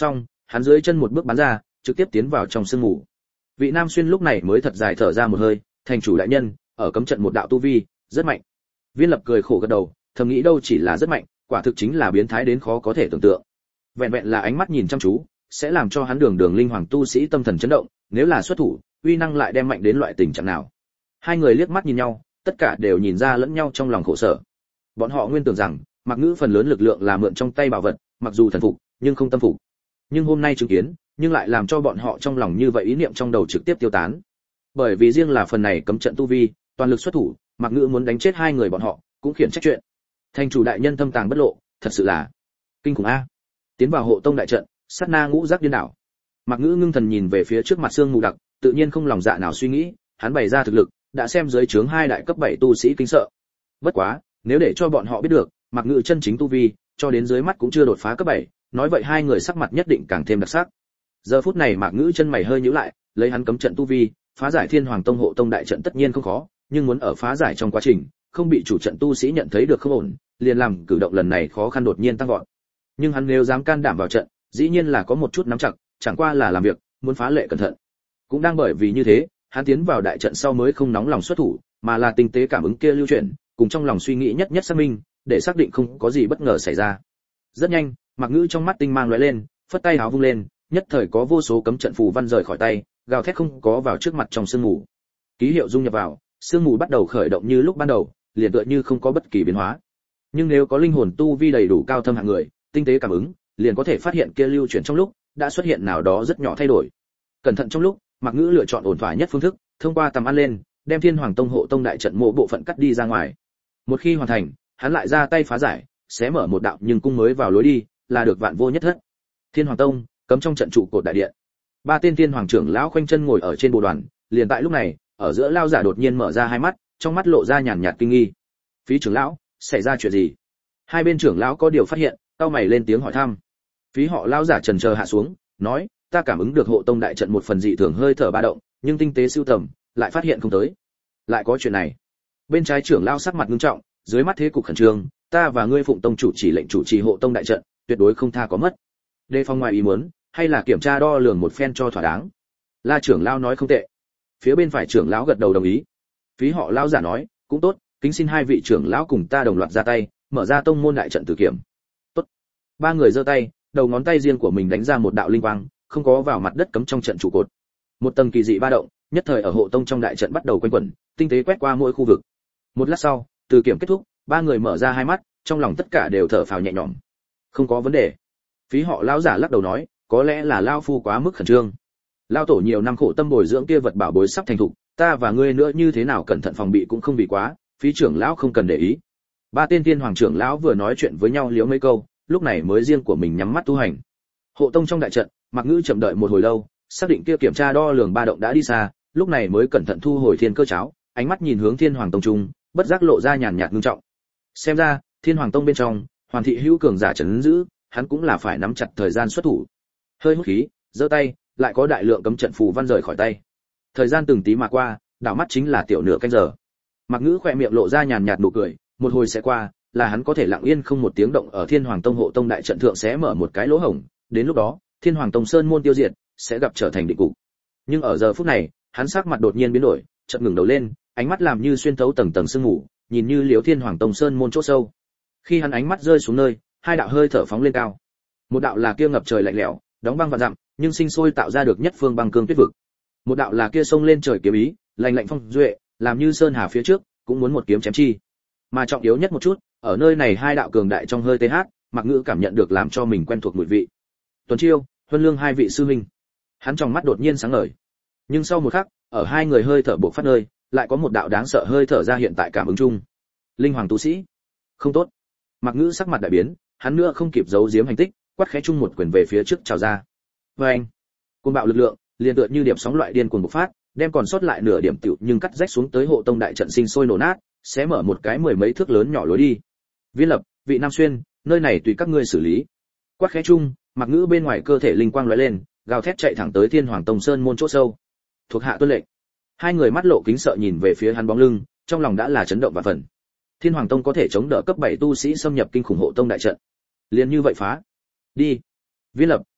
hắn dưới chân một bước bắn ra, trực tiếp tiến vào trong sương mù. Vị Nam Xuyên lúc này mới thật dài thở ra một hơi, thành chủ đại nhân, ở cấm trận một đạo tu vi, rất mạnh. Viên Lập cười khổ gật đầu, thầm nghĩ đâu chỉ là rất mạnh, quả thực chính là biến thái đến khó có thể tưởng tượng. Vẹn vẹn là ánh mắt nhìn chăm chú, sẽ làm cho hắn đường đường linh hoàng tu sĩ tâm thần chấn động, nếu là xuất thủ, uy năng lại đem mạnh đến loại tình trạng nào. Hai người liếc mắt nhìn nhau, tất cả đều nhìn ra lẫn nhau trong lòng khổ sở. Bọn họ nguyên tưởng rằng, Mạc Ngữ phần lớn lực lượng là mượn trong tay bảo vật, mặc dù thần phục, nhưng không tâm phục. Nhưng hôm nay chứng kiến, nhưng lại làm cho bọn họ trong lòng như vậy ý niệm trong đầu trực tiếp tiêu tán. Bởi vì riêng là phần này cấm trận tu vi, toàn lực xuất thủ, Mạc Ngữ muốn đánh chết hai người bọn họ, cũng khiển trách chuyện. Thành chủ đại nhân thâm tàng bất lộ, thật sự là kinh khủng a. Tiến vào hộ tông đại trận, sát na ngũ giác điên đảo. Mạc Ngữ ngưng thần nhìn về phía trước mặt sương mù đặc, tự nhiên không lòng dạ nào suy nghĩ, hắn bày ra thực lực, đã xem dưới trướng hai đại cấp bảy tu sĩ kinh sợ. Bất quá, nếu để cho bọn họ biết được, Mạc Ngữ chân chính tu vi, cho đến dưới mắt cũng chưa đột phá cấp bảy, nói vậy hai người sắc mặt nhất định càng thêm đặc sắc. Giờ phút này Mạc Ngữ chân mày hơi nhíu lại, lấy hắn cấm trận tu vi, phá giải Thiên Hoàng Tông hộ tông đại trận tất nhiên không khó, nhưng muốn ở phá giải trong quá trình, không bị chủ trận tu sĩ nhận thấy được không ổn, liền làm cử động lần này khó khăn đột nhiên tăng vọt. Nhưng hắn nếu dám can đảm vào trận, dĩ nhiên là có một chút nắm chặt, chẳng qua là làm việc, muốn phá lệ cẩn thận. Cũng đang bởi vì như thế, hắn tiến vào đại trận sau mới không nóng lòng xuất thủ, mà là tinh tế cảm ứng kia lưu chuyển, cùng trong lòng suy nghĩ nhất nhất xác minh, để xác định không có gì bất ngờ xảy ra. Rất nhanh, Mạc Ngữ trong mắt tinh mang lóe lên, phất tay áo vung lên, nhất thời có vô số cấm trận phù văn rời khỏi tay, gào thét không có vào trước mặt trong sương mù. Ký hiệu dung nhập vào, sương mù bắt đầu khởi động như lúc ban đầu, liền tựa như không có bất kỳ biến hóa. Nhưng nếu có linh hồn tu vi đầy đủ cao thâm hạng người, tinh tế cảm ứng, liền có thể phát hiện kia lưu chuyển trong lúc đã xuất hiện nào đó rất nhỏ thay đổi. Cẩn thận trong lúc, Mạc Ngữ lựa chọn ổn thỏa nhất phương thức, thông qua tầm ăn lên, đem Thiên Hoàng Tông hộ tông đại trận mộ bộ phận cắt đi ra ngoài. Một khi hoàn thành, hắn lại ra tay phá giải, sẽ mở một đạo nhưng cung mới vào lối đi, là được vạn vô nhất thất. Thiên Hoàng Tông, cấm trong trận trụ cột đại điện. Ba tên Thiên Hoàng trưởng lão khoanh chân ngồi ở trên bồ đoàn, liền tại lúc này, ở giữa lao giả đột nhiên mở ra hai mắt, trong mắt lộ ra nhàn nhạt kinh nghi. Phí trưởng lão, xảy ra chuyện gì? Hai bên trưởng lão có điều phát hiện, cau mày lên tiếng hỏi thăm. Phí họ lão giả trần chờ hạ xuống, nói, ta cảm ứng được hộ tông đại trận một phần dị thường hơi thở ba động, nhưng tinh tế siêu tầm, lại phát hiện không tới. Lại có chuyện này. Bên trái trưởng lão sắc mặt nghiêm trọng, dưới mắt thế cục khẩn trương, ta và ngươi phụng tông chủ chỉ lệnh chủ trì hộ tông đại trận, tuyệt đối không tha có mất. Đề phòng ngoài ý muốn, hay là kiểm tra đo lường một phen cho thỏa đáng. La trưởng lão nói không tệ. Phía bên phải trưởng lão gật đầu đồng ý. Phí họ lão giả nói, cũng tốt, kính xin hai vị trưởng lão cùng ta đồng loạt ra tay, mở ra tông môn đại trận tử kiểm. Tốt. Ba người giơ tay, đầu ngón tay riêng của mình đánh ra một đạo linh quang, không có vào mặt đất cấm trong trận trụ cột. Một tầng kỳ dị ba động, nhất thời ở hộ tông trong đại trận bắt đầu quanh quẩn, tinh tế quét qua mỗi khu vực. Một lát sau, từ kiểm kết thúc, ba người mở ra hai mắt, trong lòng tất cả đều thở phào nhẹ nhõm. Không có vấn đề. Phí họ lão giả lắc đầu nói, có lẽ là lão phu quá mức khẩn trương. Lão tổ nhiều năm khổ tâm bồi dưỡng kia vật bảo bối sắp thành thục, ta và ngươi nữa như thế nào cẩn thận phòng bị cũng không bị quá, Phí trưởng lão không cần để ý. Ba tên Thiên Hoàng trưởng lão vừa nói chuyện với nhau liễu mấy câu, lúc này mới riêng của mình nhắm mắt tu hành. Hộ tông trong đại trận, Mạc Ngữ chậm đợi một hồi lâu, xác định kia kiểm tra đo lường ba động đã đi xa, lúc này mới cẩn thận thu hồi thiên cơ cháo, ánh mắt nhìn hướng Thiên Hoàng Tông trung, bất giác lộ ra nhàn nhạt ngưng trọng. Xem ra, Thiên Hoàng Tông bên trong, Hoàn thị hữu cường giả trấn giữ, hắn cũng là phải nắm chặt thời gian xuất thủ. Hơi hút khí, giơ tay, lại có đại lượng cấm trận phù văn rời khỏi tay. Thời gian từng tí mà qua, đảo mắt chính là tiểu nửa canh giờ. Mạc Ngữ khỏe miệng lộ ra nhàn nhạt nụ cười, một hồi sẽ qua, là hắn có thể lặng yên không một tiếng động ở Thiên Hoàng Tông hộ tông đại trận thượng sẽ mở một cái lỗ hổng, đến lúc đó, Thiên Hoàng Tông sơn môn tiêu diệt, sẽ gặp trở thành định cục. Nhưng ở giờ phút này, hắn sắc mặt đột nhiên biến đổi, chợt ngẩng đầu lên, ánh mắt làm như xuyên thấu tầng tầng sương mù, nhìn như liếu Thiên Hoàng Tông sơn môn chỗ sâu. Khi hắn ánh mắt rơi xuống nơi, hai đạo hơi thở phóng lên cao. Một đạo là kia ngập trời lạnh lẽo, đóng băng vạn dặm, nhưng sinh sôi tạo ra được nhất phương băng cương tuyết vực. Một đạo là kia sông lên trời kiếm ý, lạnh lạnh phong duệ, làm như sơn hà phía trước, cũng muốn một kiếm chém chi. Mà trọng yếu nhất một chút, ở nơi này hai đạo cường đại trong hơi tê hát, Mạc Ngữ cảm nhận được làm cho mình quen thuộc mùi vị. Tuần Chiêu, Huân Lương hai vị sư huynh. Hắn trong mắt đột nhiên sáng ngời. Nhưng sau một khắc, ở hai người hơi thở buộc phát nơi, lại có một đạo đáng sợ hơi thở ra hiện tại cảm ứng chung. Linh hoàng tu sĩ. Không tốt. Mạc Ngữ sắc mặt đại biến, hắn nữa không kịp giấu giếm hành tích, quát khẽ chung một quyền về phía trước chào ra. Oeng. Cuồng bạo lực lượng, liền tựa như điểm sóng loại điên cuồng bộc phát, đem còn sót lại nửa điểm tiểu nhưng cắt rách xuống tới hộ tông đại trận sinh sôi nổ nát, sẽ mở một cái mười mấy thước lớn nhỏ lối đi. Viên Lập, Vị Nam Xuyên, nơi này tùy các ngươi xử lý. Quát khẽ chung, Mạc Ngữ bên ngoài cơ thể linh quang lóe lên, gào thét chạy thẳng tới Thiên Hoàng Tông sơn môn chỗ sâu. Thuộc hạ tuân lệnh. Hai người mắt lộ kính sợ nhìn về phía hắn bóng lưng, trong lòng đã là chấn động và phần. Thiên Hoàng Tông có thể chống đỡ cấp bảy tu sĩ xâm nhập kinh khủng hộ tông đại trận. Liền như vậy phá. Đi. Viên Lập,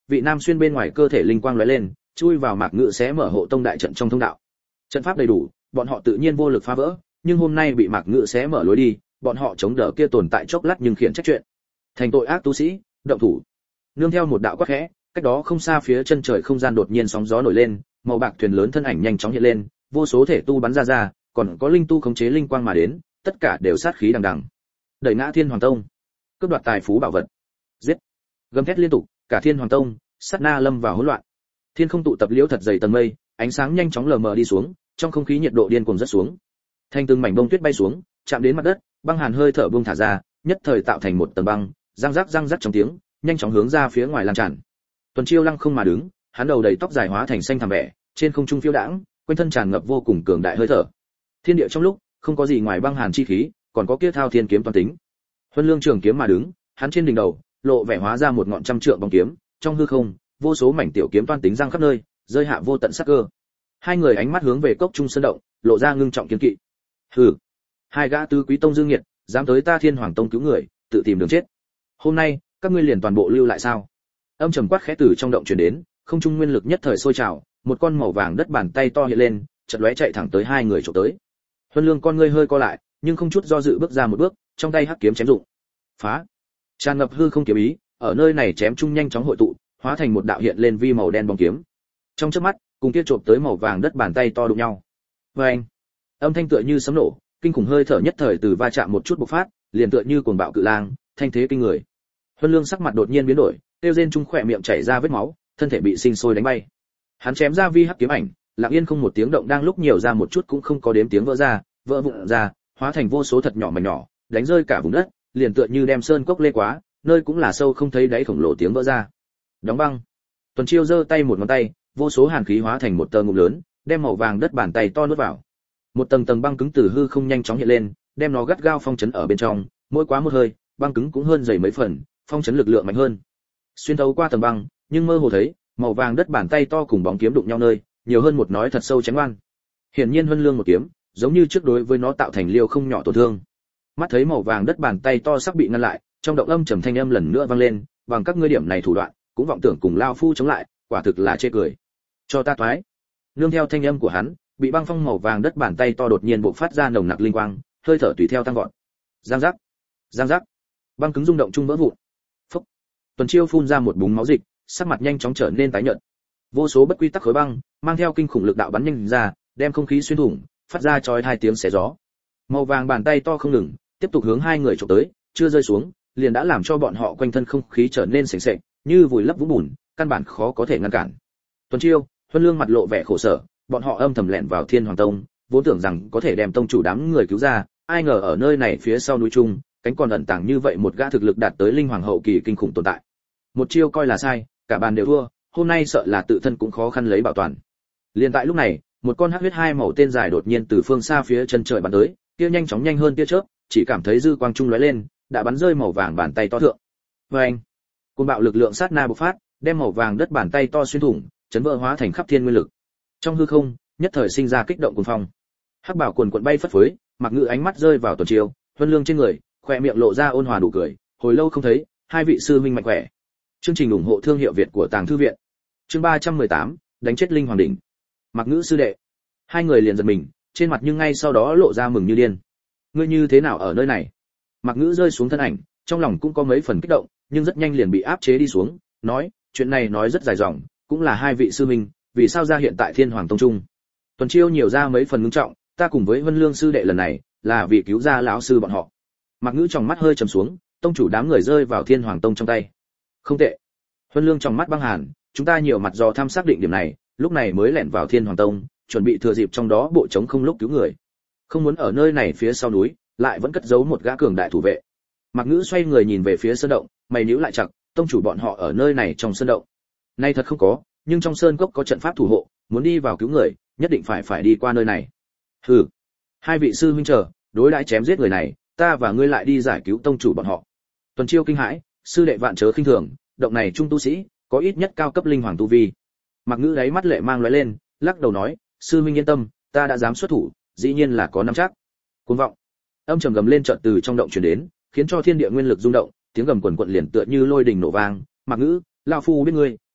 Vị nam xuyên bên ngoài cơ thể linh quang lóe lên, chui vào Mạc Ngữ sẽ mở hộ tông đại trận trong thông đạo. Trận pháp đầy đủ, bọn họ tự nhiên vô lực phá vỡ, nhưng hôm nay bị Mạc Ngữ sẽ mở lối đi, bọn họ chống đỡ kia tồn tại chốc lát nhưng khiển trách chuyện. Thành tội ác tu sĩ, động thủ. Nương theo một đạo quát khẽ, cách đó không xa phía chân trời không gian đột nhiên sóng gió nổi lên, màu bạc thuyền lớn thân ảnh nhanh chóng hiện lên, vô số thể tu bắn ra ra, còn có linh tu khống chế linh quang mà đến, tất cả đều sát khí đằng đằng. Đẩy ngã Thiên Hoàng Tông, cướp đoạt tài phú bảo vật. Giết. Gầm thét liên tục, cả Thiên Hoàng Tông sát na lâm vào hỗn loạn. Thiên không tụ tập liễu thật dày tầng mây, ánh sáng nhanh chóng lờ mờ đi xuống, trong không khí nhiệt độ điên cuồng rất xuống. Thành từng mảnh bông tuyết bay xuống, chạm đến mặt đất, băng hàn hơi thở buông thả ra, nhất thời tạo thành một tầng băng, răng rắc răng rắc trong tiếng, nhanh chóng hướng ra phía ngoài lan tràn. Tuần Chiêu lăng không mà đứng, hắn đầu đầy tóc dài hóa thành xanh thẳm vẻ, trên không trung phiêu đãng, quanh thân tràn ngập vô cùng cường đại hơi thở. Thiên địa trong lúc, không có gì ngoài băng hàn chi khí, còn có kia thao thiên kiếm toàn tính. Huân Lương trường kiếm mà đứng, hắn trên đỉnh đầu, lộ vẻ hóa ra một ngọn trăm trượng bóng kiếm, trong hư không, vô số mảnh tiểu kiếm toan tính răng khắp nơi, rơi hạ vô tận sắc cơ. Hai người ánh mắt hướng về cốc trung sơn động, lộ ra ngưng trọng kiên kỵ. Hừ, hai gã tứ quý tông dương nghiệt, dám tới ta Thiên Hoàng Tông cứu người, tự tìm đường chết. Hôm nay, các ngươi liền toàn bộ lưu lại sao? Âm trầm quát khẽ từ trong động truyền đến, không trung nguyên lực nhất thời sôi trào, một con màu vàng đất bàn tay to hiện lên, chợt lóe chạy thẳng tới hai người chụp tới. Huân Lương con ngươi hơi co lại, nhưng không chút do dự bước ra một bước, trong tay hắc kiếm chém dụng. Phá! Tràn ngập hư không kiếm ý, ở nơi này chém chung nhanh chóng hội tụ, hóa thành một đạo hiện lên vi màu đen bóng kiếm. Trong chớp mắt, cùng kia chộp tới màu vàng đất bàn tay to đụng nhau. Oeng! Âm thanh tựa như sấm nổ, kinh khủng hơi thở nhất thời từ va chạm một chút bộc phát, liền tựa như cuồng bạo cự lang, thanh thế kinh người. Huân Lương sắc mặt đột nhiên biến đổi, tiêu rên trung khỏe miệng chảy ra vết máu, thân thể bị sinh sôi đánh bay. Hắn chém ra vi hắc kiếm ảnh, lặng yên không một tiếng động, đang lúc nhiều ra một chút cũng không có đếm tiếng vỡ ra, vỡ vụn ra, hóa thành vô số thật nhỏ mảnh nhỏ, đánh rơi cả vùng đất, liền tựa như đem sơn cốc lê quá, nơi cũng là sâu không thấy đáy khổng lồ tiếng vỡ ra. Đóng băng. Tuần Chiêu giơ tay một ngón tay, vô số hàn khí hóa thành một tờ ngụm lớn, đem màu vàng đất bàn tay to nuốt vào. Một tầng tầng băng cứng từ hư không nhanh chóng hiện lên, đem nó gắt gao phong trấn ở bên trong, mỗi quá một hơi, băng cứng cũng hơn dày mấy phần, phong trấn lực lượng mạnh hơn. Xuyên thấu qua tầng băng, nhưng mơ hồ thấy, màu vàng đất bàn tay to cùng bóng kiếm đụng nhau nơi, nhiều hơn một nói thật sâu chém oan. Hiển nhiên Huân Lương một kiếm, giống như trước đối với nó tạo thành liêu không nhỏ tổn thương. Mắt thấy màu vàng đất bàn tay to sắp bị ngăn lại, trong động âm trầm thanh âm lần nữa vang lên, bằng các ngươi điểm này thủ đoạn, cũng vọng tưởng cùng lao phu chống lại, quả thực là chê cười. Cho ta thoái. Nương theo thanh âm của hắn, bị băng phong màu vàng đất bàn tay to đột nhiên bộc phát ra nồng nặc linh quang, hơi thở tùy theo tăng vọt. Giang giác, giang giác, băng cứng rung động chung vỡ vụn. Phốc. Tuần Chiêu phun ra một búng máu dịch, sắc mặt nhanh chóng trở nên tái nhợt. Vô số bất quy tắc khối băng, mang theo kinh khủng lực đạo bắn nhanh ra, đem không khí xuyên thủng, phát ra chói hai tiếng xé gió. Màu vàng bàn tay to không ngừng, tiếp tục hướng hai người chụp tới, chưa rơi xuống, liền đã làm cho bọn họ quanh thân không khí trở nên sền sệt, như vùi lấp vũng bùn, căn bản khó có thể ngăn cản. Tuần Chiêu, Huân Lương mặt lộ vẻ khổ sở, bọn họ âm thầm lẻn vào Thiên Hoàng Tông, vốn tưởng rằng có thể đem tông chủ đám người cứu ra, ai ngờ ở nơi này phía sau núi trung, cánh còn ẩn tàng như vậy một gã thực lực đạt tới linh hoàng hậu kỳ kinh khủng tồn tại. Một chiêu coi là sai, cả bàn đều thua, hôm nay sợ là tự thân cũng khó khăn lấy bảo toàn. Liên tại lúc này, một con hắc huyết hai màu tên dài đột nhiên từ phương xa phía chân trời bắn tới, kia nhanh chóng nhanh hơn tia chớp, chỉ cảm thấy dư quang trung lóe lên, đã bắn rơi màu vàng bàn tay to thượng. Oeng! Cơn bạo lực lượng sát na bộc phát, đem màu vàng đất bàn tay to xuyên thủng, chấn vỡ hóa thành khắp thiên nguyên lực. Trong hư không, nhất thời sinh ra kích động cuồng phong. Hắc bảo quần quần bay phất phới, Mặc Ngự ánh mắt rơi vào Tuần Chiêu, Huân Lương trên người, khóe miệng lộ ra ôn hòa nụ cười, hồi lâu không thấy, hai vị sư huynh mạnh khỏe. Chương trình ủng hộ thương hiệu Việt của Tàng Thư viện. Chương ba trăm mười tám, đánh chết linh hoàng đỉnh. Mặc Ngự sư đệ. Hai người liền giật mình, trên mặt nhưng ngay sau đó lộ ra mừng như điên. Ngươi như thế nào ở nơi này? Mặc Ngự rơi xuống thân ảnh, trong lòng cũng có mấy phần kích động, nhưng rất nhanh liền bị áp chế đi xuống, nói, chuyện này nói rất dài dòng, cũng là hai vị sư huynh, vì sao ra hiện tại Thiên Hoàng Tông trung? Tuần Chiêu nhiều ra mấy phần ngưng trọng, ta cùng với Vân Lương sư đệ lần này, là vì cứu ra lão sư bọn họ. Mặc Ngữ trong mắt hơi trầm xuống, tông chủ đám người rơi vào Thiên Hoàng Tông trong tay. Không tệ. Vân Lương trong mắt băng hàn, chúng ta nhiều mặt dò thăm xác định điểm này, lúc này mới lẻn vào Thiên Hoàng Tông, chuẩn bị thừa dịp trong đó bộ chống không lúc cứu người. Không muốn ở nơi này phía sau núi, lại vẫn cất giấu một gã cường đại thủ vệ. Mặc Ngữ xoay người nhìn về phía sơn động, mày nhíu lại chặt, tông chủ bọn họ ở nơi này trong sơn động. Nay thật không có, nhưng trong sơn cốc có trận pháp thủ hộ, muốn đi vào cứu người, nhất định phải phải đi qua nơi này. Hừ, hai vị sư huynh chờ, đối đãi chém giết người này, ta và ngươi lại đi giải cứu tông chủ bọn họ. Tuần Chiêu kinh hãi, sư đệ vạn chớ khinh thường, động này trung tu sĩ, có ít nhất cao cấp linh hoàng tu vi. Mặc Ngữ đáy mắt lệ mang lóe lên, lắc đầu nói, sư huynh yên tâm, ta đã dám xuất thủ, dĩ nhiên là có nắm chắc. Cuồng vọng. Âm trầm gầm lên chợt từ trong động truyền đến, khiến cho thiên địa nguyên lực rung động, tiếng gầm quần quật liền tựa như lôi đình nổ vang. Mặc Ngữ, lão phu biết ngươi, tốt.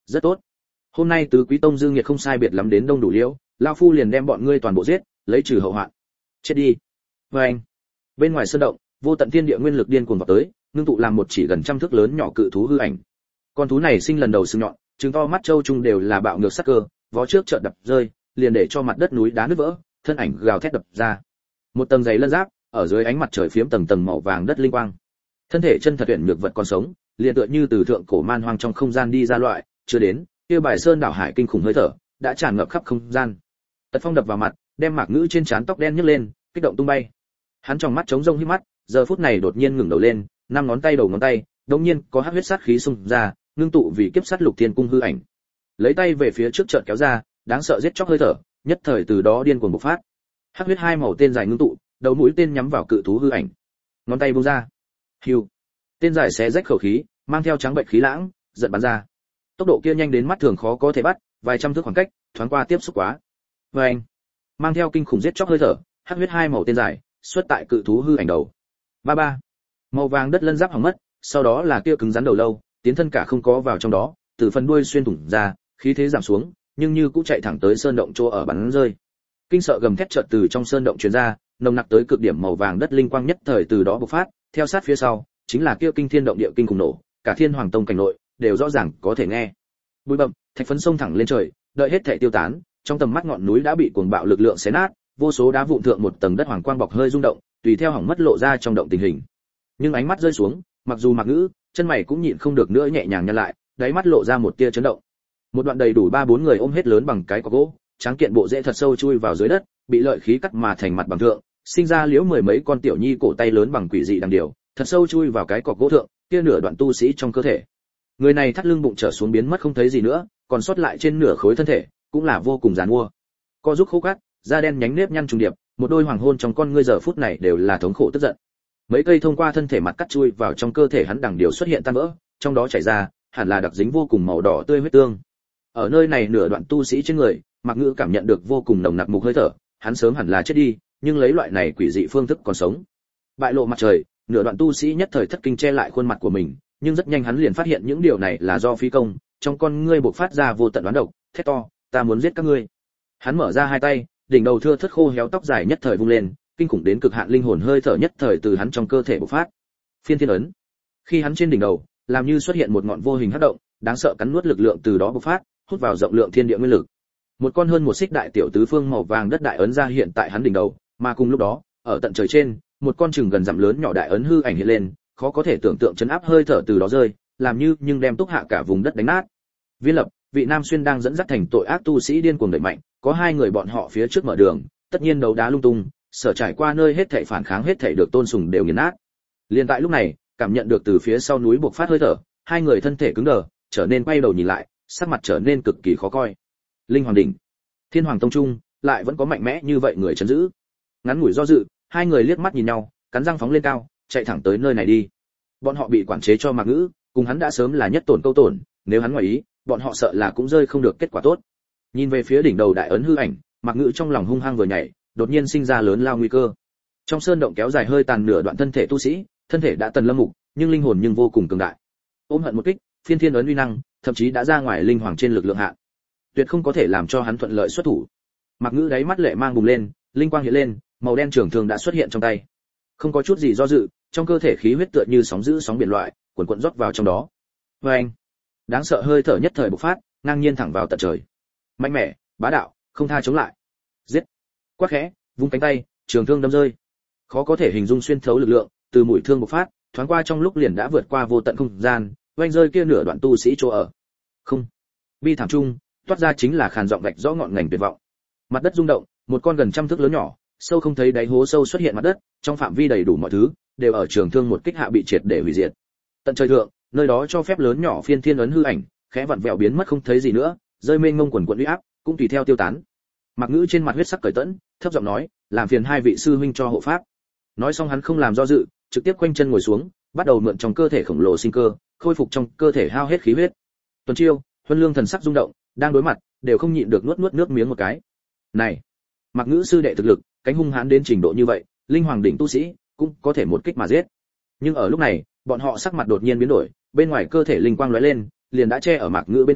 Rất tốt. Hôm nay tứ quý tông dương nghiệt không sai biệt lắm đến đông đủ liễu, lão phu liền đem bọn ngươi toàn bộ giết, lấy trừ hậu hoạn. Chết đi. Và anh. Bên ngoài sơn động, vô tận thiên địa nguyên lực điên cuồng vào tới, ngưng tụ làm một chỉ gần trăm thước lớn nhỏ cự thú hư ảnh. Con thú này sinh lần đầu sừng nhọn, trừng to mắt châu trung đều là bạo ngược sắc cơ, vó trước chợt đập rơi, liền để cho mặt đất núi đá nứt vỡ, thân ảnh gào thét đập ra. Một tầng dày lân giáp, ở dưới ánh mặt trời phiếm tầng tầng màu vàng đất linh quang. Thân thể chân thật tuyển nhược vật còn sống, liền tựa như từ thượng cổ man hoang trong không gian đi ra loại, chưa đến, kia bài sơn đảo hải kinh khủng hơi thở, đã tràn ngập khắp không gian. Tật Phong đập vào mặt, đem Mạc Ngữ trên trán tóc đen nhấc lên, kích động tung bay. Hắn trong mắt trống rông híp mắt, giờ phút này đột nhiên ngẩng đầu lên, năm ngón tay đầu ngón tay, đột nhiên có hắc huyết sát khí xung ra, ngưng tụ vì kiếp sát lục thiên cung hư ảnh. Lấy tay về phía trước chợt kéo ra, đáng sợ giết chóc hơi thở, nhất thời từ đó điên cuồng bộc phát. Hắc huyết hai màu tên dài ngưng tụ, đầu mũi tên nhắm vào cự thú hư ảnh. Ngón tay vung ra. Hưu. Tên dài xé rách khẩu khí, mang theo trắng bệnh khí lãng, giận bắn ra. Tốc độ kia nhanh đến mắt thường khó có thể bắt, vài trăm thước khoảng cách, thoáng qua tiếp xúc quá. Vâng. Mang theo kinh khủng giết chóc hơi thở, hắc huyết hai màu tên dài, xuất tại cự thú hư ảnh đầu. Ba ba. Màu vàng đất lân giáp hỏng mất, sau đó là kia cứng rắn đầu lâu, tiến thân cả không có vào trong đó, từ phần đuôi xuyên thủng ra, khí thế giảm xuống, nhưng như cũng chạy thẳng tới sơn động chỗ ở bắn rơi. Kinh sợ gầm thét chợt từ trong sơn động truyền ra, nồng nặc tới cực điểm màu vàng đất linh quang nhất thời từ đó bộc phát, theo sát phía sau, chính là kia kinh thiên động địa kinh khủng nổ, cả Thiên Hoàng Tông cảnh nội đều rõ ràng có thể nghe. Bụi bặm, thạch phấn sông thẳng lên trời, đợi hết thảy tiêu tán, trong tầm mắt ngọn núi đã bị cuồng bạo lực lượng xé nát, vô số đá vụn thượng một tầng đất hoàng quang bọc hơi rung động, tùy theo hỏng mất lộ ra trong động tình hình. Nhưng ánh mắt rơi xuống, mặc dù Mạc Ngữ, chân mày cũng nhịn không được nữa nhẹ nhàng nhăn lại, đáy mắt lộ ra một tia chấn động. Một đoạn đầy đủ ba bốn người ôm hết lớn bằng cái cọc gỗ, tráng kiện bộ rễ thật sâu chui vào dưới đất, bị lợi khí cắt mà thành mặt bằng thượng, sinh ra liễu mười mấy con tiểu nhi cổ tay lớn bằng quỷ dị đằng điều, thật sâu chui vào cái cọc gỗ thượng, kia nửa đoạn tu sĩ trong cơ thể. Người này thắt lưng bụng trở xuống biến mất không thấy gì nữa, còn sót lại trên nửa khối thân thể, cũng là vô cùng giàn mua. Co giúp khô cát, da đen nhánh nếp nhăn trùng điệp, một đôi hoàng hôn trong con ngươi giờ phút này đều là thống khổ tức giận. Mấy cây thông qua thân thể mặt cắt chui vào trong cơ thể hắn đằng điều xuất hiện tan vỡ, trong đó chảy ra, hẳn là đặc dính vô cùng màu đỏ tươi huyết tương. Ở nơi này nửa đoạn tu sĩ trên người, Mạc Ngữ cảm nhận được vô cùng nồng nặc mục hơi thở, hắn sớm hẳn là chết đi, nhưng lấy loại này quỷ dị phương thức còn sống. Bại lộ mặt trời, nửa đoạn tu sĩ nhất thời thất kinh che lại khuôn mặt của mình, nhưng rất nhanh hắn liền phát hiện những điều này là do phí công, trong con ngươi bộc phát ra vô tận đoán độc, thét to, ta muốn giết các ngươi. Hắn mở ra hai tay, đỉnh đầu thưa thớt khô héo tóc dài nhất thời vung lên, kinh khủng đến cực hạn linh hồn hơi thở nhất thời từ hắn trong cơ thể bộc phát. Phiên thiên ấn. Khi hắn trên đỉnh đầu, làm như xuất hiện một ngọn vô hình hắc động, đáng sợ cắn nuốt lực lượng từ đó bộc phát, hút vào rộng lượng thiên địa nguyên lực. Một con hơn một xích đại tiểu tứ phương màu vàng đất đại ấn ra hiện tại hắn đỉnh đầu, mà cùng lúc đó, ở tận trời trên, một con chừng gần dặm lớn nhỏ đại ấn hư ảnh hiện lên, khó có thể tưởng tượng chấn áp hơi thở từ đó rơi, làm như nhưng đem túc hạ cả vùng đất đánh nát. Viên Lập, vị Nam Xuyên đang dẫn dắt thành tội ác tu sĩ điên cuồng đẩy mạnh, có hai người bọn họ phía trước mở đường, tất nhiên đấu đá lung tung, sở trải qua nơi hết thảy phản kháng hết thảy được tôn sùng đều nghiền nát. Liên tại lúc này, cảm nhận được từ phía sau núi bộc phát hơi thở, hai người thân thể cứng đờ, trở nên quay đầu nhìn lại, sắc mặt trở nên cực kỳ khó coi. Linh Hoàng đỉnh, Thiên Hoàng Tông trung, lại vẫn có mạnh mẽ như vậy người trấn giữ. Ngắn ngủi do dự, hai người liếc mắt nhìn nhau, cắn răng phóng lên cao, chạy thẳng tới nơi này đi. Bọn họ bị quản chế cho Mạc Ngữ, cùng hắn đã sớm là nhất tổn câu tổn, nếu hắn ngoài ý, bọn họ sợ là cũng rơi không được kết quả tốt. Nhìn về phía đỉnh đầu đại ấn hư ảnh, Mạc Ngữ trong lòng hung hăng vừa nhảy, đột nhiên sinh ra lớn lao nguy cơ. Trong sơn động kéo dài hơi tàn nửa đoạn thân thể tu sĩ, thân thể đã tần lâm mục, nhưng linh hồn nhưng vô cùng cường đại. Ôm hận một kích, phiên thiên ấn uy năng, thậm chí đã ra ngoài linh hoàng trên lực lượng hạn. Tuyệt không có thể làm cho hắn thuận lợi xuất thủ. Mạc Ngữ đáy mắt lệ mang bùng lên, linh quang hiện lên, màu đen trường thương đã xuất hiện trong tay. Không có chút gì do dự, trong cơ thể khí huyết tựa như sóng dữ sóng biển loại, cuồn cuộn rót vào trong đó. Oeng! Đáng sợ hơi thở nhất thời bộc phát, ngang nhiên thẳng vào tận trời. Mạnh mẽ, bá đạo, không tha chống lại. Giết! Quát khẽ, vung cánh tay, trường thương đâm rơi. Khó có thể hình dung xuyên thấu lực lượng, từ mũi thương bộc phát, thoáng qua trong lúc liền đã vượt qua vô tận không gian, oanh rơi kia nửa đoạn tu sĩ chỗ ở. Không! Bi thảm trung, toát ra chính là khàn giọng vạch rõ ngọn ngành tuyệt vọng. Mặt đất rung động, một con gần trăm thước lớn nhỏ, sâu không thấy đáy hố sâu xuất hiện mặt đất, trong phạm vi đầy đủ mọi thứ, đều ở trường thương một kích hạ bị triệt để hủy diệt. Tận trời thượng, nơi đó cho phép lớn nhỏ phiên thiên ấn hư ảnh, khẽ vặn vẹo biến mất không thấy gì nữa, rơi mênh mông quần quần uy áp, cũng tùy theo tiêu tán. Mạc Ngữ trên mặt huyết sắc cởi tẫn, thấp giọng nói, làm phiền hai vị sư huynh cho hộ pháp. Nói xong hắn không làm do dự, trực tiếp quanh chân ngồi xuống, bắt đầu mượn trong cơ thể khổng lồ sinh cơ, khôi phục trong cơ thể hao hết khí huyết. Tuần Chiêu, Huân Lương thần sắc rung động, đang đối mặt, đều không nhịn được nuốt nuốt nước miếng một cái. Này, Mạc Ngữ sư đệ thực lực, cánh hung hãn đến trình độ như vậy, linh hoàng đỉnh tu sĩ cũng có thể một kích mà giết. Nhưng ở lúc này, bọn họ sắc mặt đột nhiên biến đổi, bên ngoài cơ thể linh quang lóe lên, liền đã che ở Mạc Ngữ bên cạnh,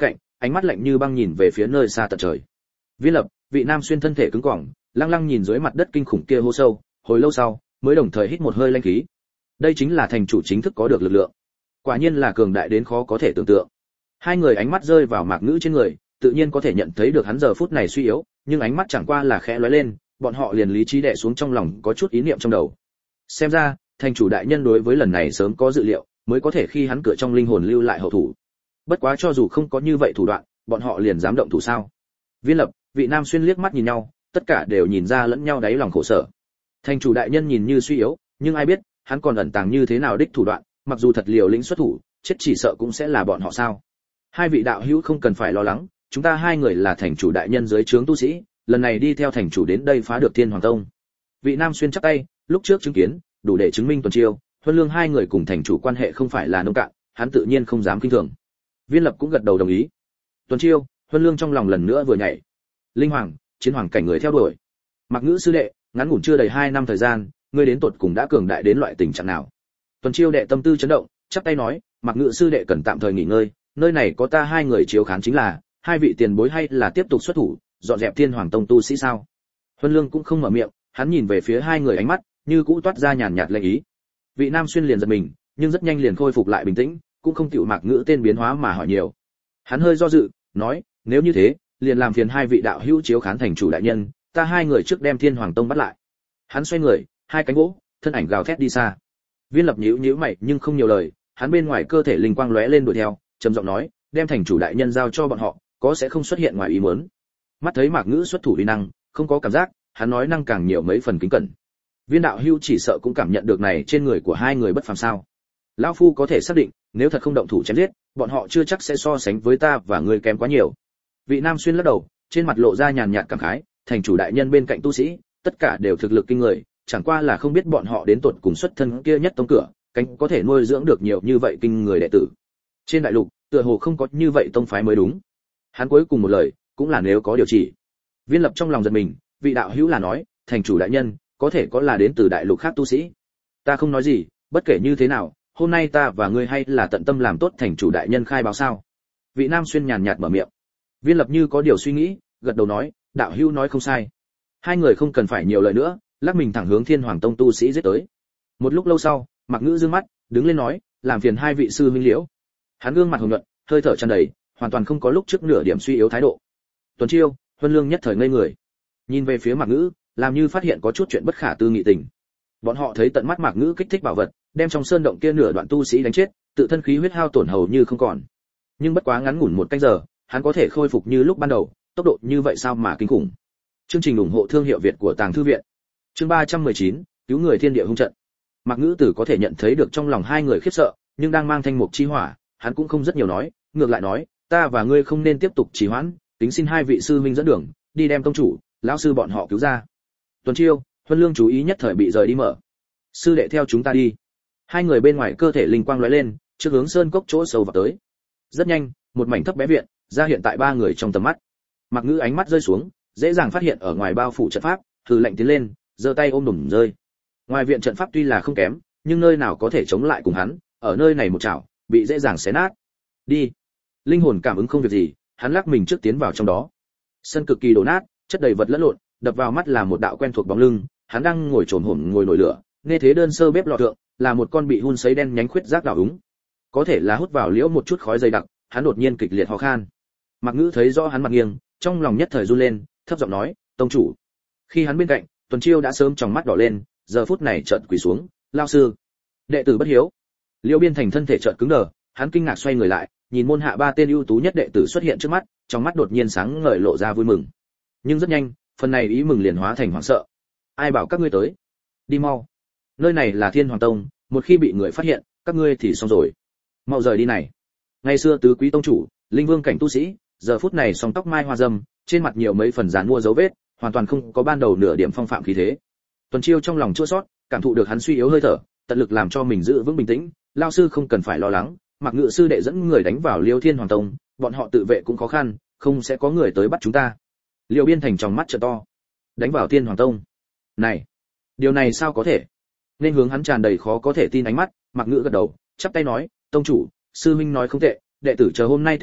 ánh mắt lạnh như băng nhìn về phía nơi xa tận trời. Viên Lập, Vị Nam Xuyên thân thể cứng cỏng, lăng lăng nhìn dưới mặt đất kinh khủng kia hố sâu, hồi lâu sau, mới đồng thời hít một hơi lanh khí. Đây chính là thành chủ chính thức có được lực lượng. Quả nhiên là cường đại đến khó có thể tưởng tượng. Hai người ánh mắt rơi vào Mạc Ngữ trên người, tự nhiên có thể nhận thấy được hắn giờ phút này suy yếu, nhưng ánh mắt chẳng qua là khẽ lóe lên, bọn họ liền lý trí đè xuống trong lòng có chút ý niệm trong đầu. Xem ra, thành chủ đại nhân đối với lần này sớm có dự liệu, mới có thể khi hắn cửa trong linh hồn lưu lại hậu thủ. Bất quá cho dù không có như vậy thủ đoạn, bọn họ liền dám động thủ sao? Viên Lập, Vị Nam Xuyên liếc mắt nhìn nhau, tất cả đều nhìn ra lẫn nhau đáy lòng khổ sở. Thành chủ đại nhân nhìn như suy yếu, nhưng ai biết, hắn còn ẩn tàng như thế nào đích thủ đoạn, mặc dù thật liều lĩnh xuất thủ, chết chỉ sợ cũng sẽ là bọn họ sao? Hai vị đạo hữu không cần phải lo lắng, chúng ta hai người là thành chủ đại nhân dưới trướng tu sĩ, lần này đi theo thành chủ đến đây phá được Thiên Hoàng Tông. Vị Nam Xuyên chắp tay, lúc trước chứng kiến, đủ để chứng minh Tuần Chiêu, Huân Lương hai người cùng thành chủ quan hệ không phải là nông cạn, hắn tự nhiên không dám kinh thường. Viên Lập cũng gật đầu đồng ý. Tuần Chiêu, Huân Lương trong lòng lần nữa vừa nhảy. Linh Hoàng, chiến hoàng cảnh người theo đuổi. Mạc Ngữ sư đệ, ngắn ngủn chưa đầy hai năm thời gian, ngươi đến tột cùng đã cường đại đến loại tình trạng nào? Tuần Chiêu đệ tâm tư chấn động, chắp tay nói, Mạc Ngữ sư đệ cần tạm thời nghỉ ngơi, nơi này có ta hai người chiếu khán chính là, hai vị tiền bối hay là tiếp tục xuất thủ, dọn dẹp Thiên Hoàng Tông tu sĩ sao? Huân Lương cũng không mở miệng, hắn nhìn về phía hai người ánh mắt, như cũ toát ra nhàn nhạt lệnh ý. Vị Nam Xuyên liền giật mình, nhưng rất nhanh liền khôi phục lại bình tĩnh, cũng không chịu Mạc Ngữ tên biến hóa mà hỏi nhiều. Hắn hơi do dự, nói, nếu như thế, liền làm phiền hai vị đạo hữu chiếu khán thành chủ đại nhân, ta hai người trước đem Thiên Hoàng Tông bắt lại. Hắn xoay người, hai cánh vỗ, thân ảnh gào thét đi xa. Viên Lập nhíu nhíu mày nhưng không nhiều lời, hắn bên ngoài cơ thể linh quang lóe lên đuổi theo, trầm giọng nói, đem thành chủ đại nhân giao cho bọn họ, có sẽ không xuất hiện ngoài ý muốn. Mắt thấy Mạc Ngữ xuất thủ uy năng, không có cảm giác, hắn nói năng càng nhiều mấy phần kính cẩn. Viên đạo hữu chỉ sợ cũng cảm nhận được này trên người của hai người bất phàm sao? Lão phu có thể xác định, nếu thật không động thủ chém giết, bọn họ chưa chắc sẽ so sánh với ta và ngươi kém quá nhiều. Vị Nam Xuyên lắc đầu, trên mặt lộ ra nhàn nhạt cảm khái, thành chủ đại nhân bên cạnh tu sĩ, tất cả đều thực lực kinh người, chẳng qua là không biết bọn họ đến tuột cùng xuất thân kia nhất tông cửa, cánh có thể nuôi dưỡng được nhiều như vậy kinh người đệ tử. Trên đại lục, tựa hồ không có như vậy tông phái mới đúng. Hắn cuối cùng một lời, cũng là nếu có điều chỉ. Viên Lập trong lòng giật mình, vị đạo hữu là nói, thành chủ đại nhân, có thể có là đến từ đại lục khác tu sĩ. Ta không nói gì, bất kể như thế nào, hôm nay ta và ngươi hay là tận tâm làm tốt thành chủ đại nhân khai báo sao? Vị Nam Xuyên nhàn nhạt mở miệng. Viên Lập như có điều suy nghĩ, gật đầu nói, đạo hữu nói không sai. Hai người không cần phải nhiều lời nữa, lắc mình thẳng hướng Thiên Hoàng Tông tu sĩ giết tới. Một lúc lâu sau, Mạc Ngữ dương mắt, đứng lên nói, làm phiền hai vị sư huynh liễu. Hắn gương mặt hồng nhuận, hơi thở tràn đầy, hoàn toàn không có lúc trước nửa điểm suy yếu thái độ. Tuần Chiêu, Huân Lương nhất thời ngây người, nhìn về phía Mạc Ngữ, làm như phát hiện có chút chuyện bất khả tư nghị tình. Bọn họ thấy tận mắt Mạc Ngữ kích thích bảo vật, đem trong sơn động kia nửa đoạn tu sĩ đánh chết, tự thân khí huyết hao tổn hầu như không còn. Nhưng bất quá ngắn ngủn một canh giờ, hắn có thể khôi phục như lúc ban đầu, tốc độ như vậy sao mà kinh khủng. Chương trình ủng hộ thương hiệu Việt của Tàng Thư viện. Chương ba trăm mười chín, cứu người thiên địa hung trận. Mạc Ngữ Tử có thể nhận thấy được trong lòng hai người khiếp sợ, nhưng đang mang thanh mục chi hỏa, hắn cũng không rất nhiều nói, ngược lại nói, ta và ngươi không nên tiếp tục trì hoãn, tính xin hai vị sư huynh dẫn đường, đi đem tông chủ, lão sư bọn họ cứu ra. Tuần Chiêu, Huân Lương chú ý nhất thời bị rời đi mở. Sư đệ theo chúng ta đi. Hai người bên ngoài cơ thể linh quang lóe lên, trước hướng sơn cốc chỗ sâu vào tới. Rất nhanh, một mảnh thấp bé viện ra hiện tại ba người trong tầm mắt. Mạc Ngữ ánh mắt rơi xuống, dễ dàng phát hiện ở ngoài bao phủ trận pháp, thử lệnh tiến lên, giơ tay ôm đùm rơi. Ngoài viện trận pháp tuy là không kém, nhưng nơi nào có thể chống lại cùng hắn, ở nơi này một chảo, bị dễ dàng xé nát. Đi. Linh hồn cảm ứng không việc gì, hắn lắc mình trước tiến vào trong đó. Sân cực kỳ đổ nát, chất đầy vật lẫn lộn, đập vào mắt là một đạo quen thuộc bóng lưng, hắn đang ngồi trồm hổm ngồi nổi lửa, nghe thế đơn sơ bếp lò thượng, là một con bị hun sấy đen nhánh khuyết giác đảo úng. Có thể là hút vào liễu một chút khói dày đặc, hắn đột nhiên kịch liệt ho khan. Mạc Ngữ thấy rõ hắn mặt nghiêng, trong lòng nhất thời run lên, thấp giọng nói, "Tông chủ." Khi hắn bên cạnh, Tuần Chiêu đã sớm tròng mắt đỏ lên, giờ phút này chợt quỳ xuống, "Lão sư, đệ tử bất hiếu." Liễu Biên Thành thân thể chợt cứng đờ, hắn kinh ngạc xoay người lại, nhìn môn hạ ba tên ưu tú nhất đệ tử xuất hiện trước mắt, trong mắt đột nhiên sáng ngời lộ ra vui mừng. Nhưng rất nhanh, phần này ý mừng liền hóa thành hoảng sợ. "Ai bảo các ngươi tới? Đi mau. Nơi này là Thiên Hoàng Tông, một khi bị người phát hiện, các ngươi thì xong rồi. Mau rời đi này." Ngày xưa tứ quý tông chủ, linh vương cảnh tu sĩ, giờ phút này song tóc mai hoa râm, trên mặt nhiều mấy phần dán mua dấu vết, hoàn toàn không có ban đầu nửa điểm phong phạm khí thế. Tuần Chiêu trong lòng chua xót, cảm thụ được hắn suy yếu hơi thở, tận lực làm cho mình giữ vững bình tĩnh, "Lão sư không cần phải lo lắng, Mạc Ngự sư đệ dẫn người đánh vào Liêu Thiên Hoàng Tông, bọn họ tự vệ cũng khó khăn, không sẽ có người tới bắt chúng ta." Liêu Biên Thành trong mắt trợ to. "Đánh vào Thiên Hoàng Tông? Này, điều này sao có thể?" Nên hướng hắn tràn đầy khó có thể tin ánh mắt, Mạc Ngự gật đầu, chắp tay nói, "Tông chủ, sư huynh nói không tệ, đệ tử chờ hôm nay tiền lai,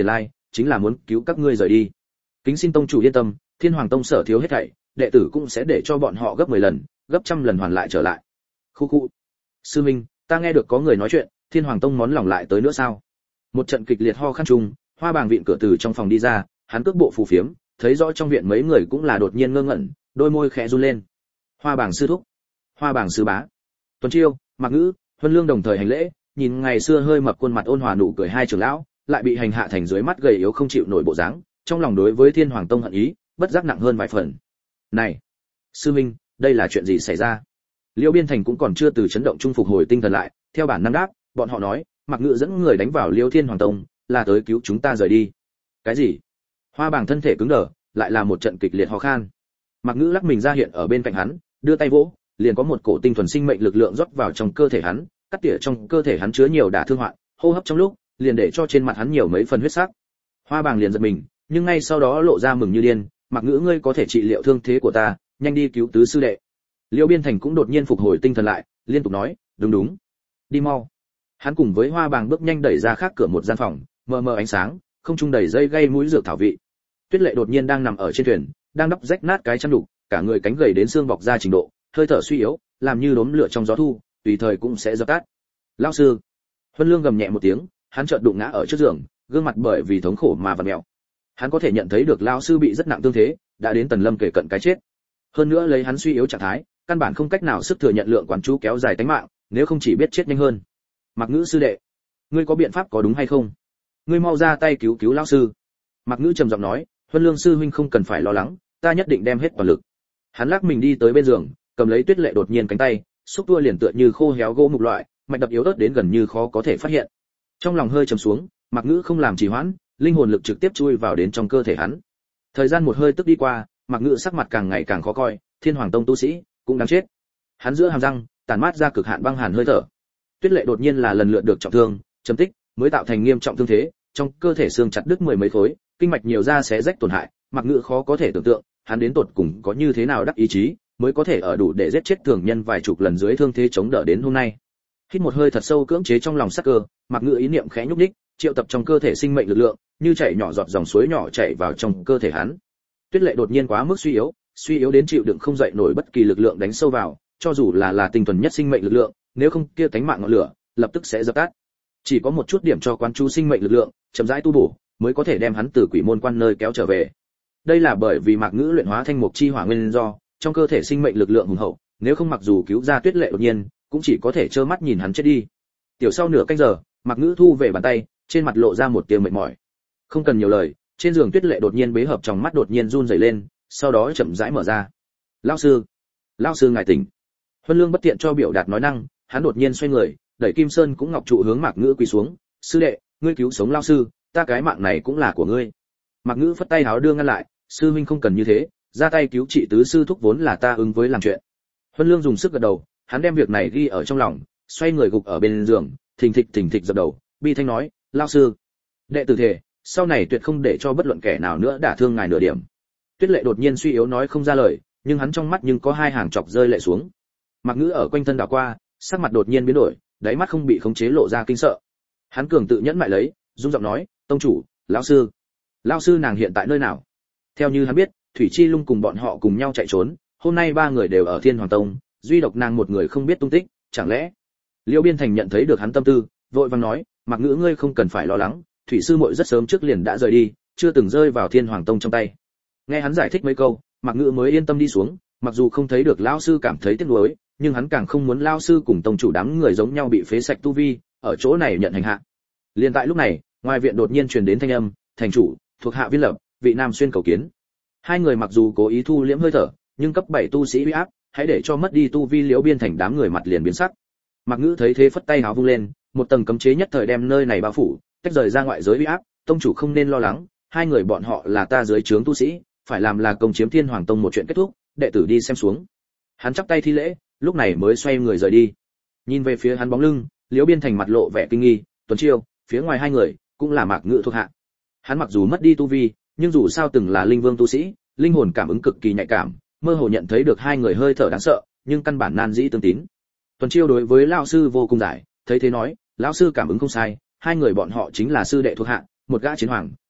chính là muốn cứu các ngươi rời đi. Kính xin tông chủ yên tâm, Thiên Hoàng tông sở thiếu hết thảy, đệ tử cũng sẽ để cho bọn họ gấp mười lần, gấp trăm lần hoàn lại trở lại. Khu khu. Sư minh, ta nghe được có người nói chuyện, Thiên Hoàng tông món lòng lại tới nữa sao? Một trận kịch liệt ho khan trùng, Hoa Bàng viện cửa từ trong phòng đi ra, hắn cước bộ phù phiếm, thấy rõ trong viện mấy người cũng là đột nhiên ngơ ngẩn, đôi môi khẽ run lên. Hoa Bàng sư thúc, Hoa Bàng sư bá. Tuấn Chiêu, Mạc Ngữ, Huân Lương đồng thời hành lễ, nhìn ngày xưa hơi mập khuôn mặt ôn hòa nụ cười hai trưởng lão, lại bị hành hạ thành dưới mắt gầy yếu không chịu nổi bộ dáng, trong lòng đối với Thiên Hoàng tông hận ý, bất giác nặng hơn vài phần. Này, sư minh, đây là chuyện gì xảy ra? Liêu Biên Thành cũng còn chưa từ chấn động trung phục hồi tinh thần lại, theo bản năng đáp, bọn họ nói, Mạc Ngữ dẫn người đánh vào Liêu Thiên Hoàng tông, là tới cứu chúng ta rời đi. Cái gì? Hoa Bàng thân thể cứng đờ, lại là một trận kịch liệt ho khan. Mạc Ngữ lắc mình ra hiện ở bên cạnh hắn, đưa tay vỗ, liền có một cổ tinh thuần sinh mệnh lực lượng rót vào trong cơ thể hắn, cắt tỉa trong cơ thể hắn chứa nhiều đả thương hoạn, hô hấp trong lúc, liền để cho trên mặt hắn nhiều mấy phần huyết sắc. Hoa Bàng liền giật mình, nhưng ngay sau đó lộ ra mừng như điên, Mạc Ngữ ngươi có thể trị liệu thương thế của ta, nhanh đi cứu tứ sư đệ. Liêu Biên Thành cũng đột nhiên phục hồi tinh thần lại, liên tục nói, đúng đúng, đi mau. Hắn cùng với Hoa Bàng bước nhanh đẩy ra khác cửa một gian phòng, mờ mờ ánh sáng, không trung đầy dây gây mũi dược thảo vị. Tuyết Lệ đột nhiên đang nằm ở trên thuyền, đang đắp rách nát cái chăn đục, cả người cánh gầy đến xương bọc ra trình độ, hơi thở suy yếu, làm như đốm lửa trong gió thu, tùy thời cũng sẽ dập tắt. Lão sư. Huân Lương gầm nhẹ một tiếng, hắn chợt đụng ngã ở trước giường, gương mặt bởi vì thống khổ mà vặn mèo. Hắn có thể nhận thấy được lão sư bị rất nặng thương thế, đã đến tần lâm kể cận cái chết. Hơn nữa lấy hắn suy yếu trạng thái, căn bản không cách nào sức thừa nhận lượng quán chú kéo dài tính mạng, nếu không chỉ biết chết nhanh hơn. Mạc Ngữ sư đệ, ngươi có biện pháp có đúng hay không? Ngươi mau ra tay cứu cứu lão sư. Mạc Ngữ trầm giọng nói, Huân Lương sư huynh không cần phải lo lắng, ta nhất định đem hết toàn lực. Hắn lắc mình đi tới bên giường, cầm lấy Tuyết Lệ đột nhiên cánh tay, xúc tua liền tựa như khô héo gỗ mục loại, mạch đập yếu ớt đến gần như khó có thể phát hiện. Trong lòng hơi trầm xuống, Mạc Ngữ không làm trì hoãn, linh hồn lực trực tiếp chui vào đến trong cơ thể hắn. Thời gian một hơi tức đi qua, Mạc Ngữ sắc mặt càng ngày càng khó coi, Thiên Hoàng tông tu sĩ cũng đáng chết. Hắn giữa hàm răng tàn mát ra cực hạn băng hàn hơi thở. Tuyết Lệ đột nhiên là lần lượt được trọng thương, chấm tích, mới tạo thành nghiêm trọng thương thế, trong cơ thể xương chặt đứt mười mấy khối, kinh mạch nhiều ra xé rách tổn hại, Mạc Ngữ khó có thể tưởng tượng, hắn đến tột cùng có như thế nào đắc ý chí, mới có thể ở đủ để giết chết thường nhân vài chục lần dưới thương thế chống đỡ đến hôm nay. Hít một hơi thật sâu cưỡng chế trong lòng sắc cơ, Mạc Ngữ ý niệm khẽ nhúc nhích, triệu tập trong cơ thể sinh mệnh lực lượng, như chảy nhỏ giọt dòng suối nhỏ chảy vào trong cơ thể hắn. Tuyết Lệ đột nhiên quá mức suy yếu, suy yếu đến chịu đựng không dậy nổi bất kỳ lực lượng đánh sâu vào, cho dù là là tinh thuần nhất sinh mệnh lực lượng, nếu không kia cánh mạng ngọn lửa, lập tức sẽ dập tắt. Chỉ có một chút điểm cho quán chú sinh mệnh lực lượng, chậm rãi tu bổ, mới có thể đem hắn từ quỷ môn quan nơi kéo trở về. Đây là bởi vì Mạc Ngữ luyện hóa thanh mục chi hỏa nguyên do, trong cơ thể sinh mệnh lực lượng hùng hậu, nếu không mặc dù cứu ra Tuyết Lệ đột nhiên, cũng chỉ có thể trơ mắt nhìn hắn chết đi. Tiểu sau nửa canh giờ, Mạc Ngữ thu về bàn tay, trên mặt lộ ra một tia mệt mỏi. Không cần nhiều lời, trên giường Tuyết Lệ đột nhiên bế hợp trong mắt đột nhiên run rẩy lên, sau đó chậm rãi mở ra. "Lão sư, lão sư ngài tỉnh." Huân Lương bất tiện cho biểu đạt nói năng, hắn đột nhiên xoay người, đẩy Kim Sơn cũng ngọc trụ hướng Mạc Ngữ quỳ xuống, "Sư đệ, ngươi cứu sống lão sư, ta cái mạng này cũng là của ngươi." Mạc Ngữ phất tay háo đưa ngăn lại, "Sư huynh không cần như thế, ra tay cứu trị tứ sư thúc vốn là ta ứng với làm chuyện." Huân Lương dùng sức gật đầu, hắn đem việc này ghi ở trong lòng, xoay người gục ở bên giường, thình thịch thình thịch dập đầu, bi thanh nói, "Lão sư, đệ tử thề, sau này tuyệt không để cho bất luận kẻ nào nữa đả thương ngài nửa điểm." Tuyết Lệ đột nhiên suy yếu nói không ra lời, nhưng hắn trong mắt nhưng có hai hàng chọc rơi lệ xuống. Mạc Ngữ ở quanh thân đảo qua, sắc mặt đột nhiên biến đổi, đáy mắt không bị khống chế lộ ra kinh sợ. Hắn cường tự nhẫn mại lấy, run giọng nói, "Tông chủ, lão sư, lão sư nàng hiện tại nơi nào?" Theo như hắn biết, Thủy Chi Lung cùng bọn họ cùng nhau chạy trốn, hôm nay ba người đều ở Thiên Hoàng Tông, duy độc nàng một người không biết tung tích, chẳng lẽ? Liêu Biên Thành nhận thấy được hắn tâm tư, vội vàng nói, "Mạc Ngữ ngươi không cần phải lo lắng, Thủy sư muội rất sớm trước liền đã rời đi, chưa từng rơi vào Thiên Hoàng Tông trong tay." Nghe hắn giải thích mấy câu, Mạc Ngữ mới yên tâm đi xuống, mặc dù không thấy được lão sư cảm thấy tiếc nuối, nhưng hắn càng không muốn lão sư cùng tông chủ đám người giống nhau bị phế sạch tu vi, ở chỗ này nhận hành hạ. Liên tại lúc này, ngoài viện đột nhiên truyền đến thanh âm, "Thành chủ, thuộc hạ Viên Lập, vị Nam Xuyên cầu kiến." Hai người mặc dù cố ý thu liễm hơi thở, nhưng cấp bảy tu sĩ uy áp, hãy để cho mất đi tu vi Liễu Biên Thành đám người mặt liền biến sắc. Mạc Ngữ thấy thế phất tay háo vung lên, một tầng cấm chế nhất thời đem nơi này bao phủ, tách rời ra ngoại giới uy áp, tông chủ không nên lo lắng, hai người bọn họ là ta dưới trướng tu sĩ, phải làm là công chiếm Thiên Hoàng Tông một chuyện kết thúc, đệ tử đi xem xuống. Hắn chắp tay thi lễ, lúc này mới xoay người rời đi. Nhìn về phía hắn bóng lưng, Liễu Biên Thành mặt lộ vẻ kinh nghi, Tuấn Chiêu, phía ngoài hai người cũng là Mạc Ngữ thuộc hạ. Hắn mặc dù mất đi tu vi, nhưng dù sao từng là linh vương tu sĩ, linh hồn cảm ứng cực kỳ nhạy cảm, mơ hồ nhận thấy được hai người hơi thở đáng sợ, nhưng căn bản nan dĩ tương tín. Tuấn Chiêu đối với lão sư vô cùng giải, thấy thế nói, lão sư cảm ứng không sai, hai người bọn họ chính là sư đệ thuộc hạ, một gã chiến hoàng,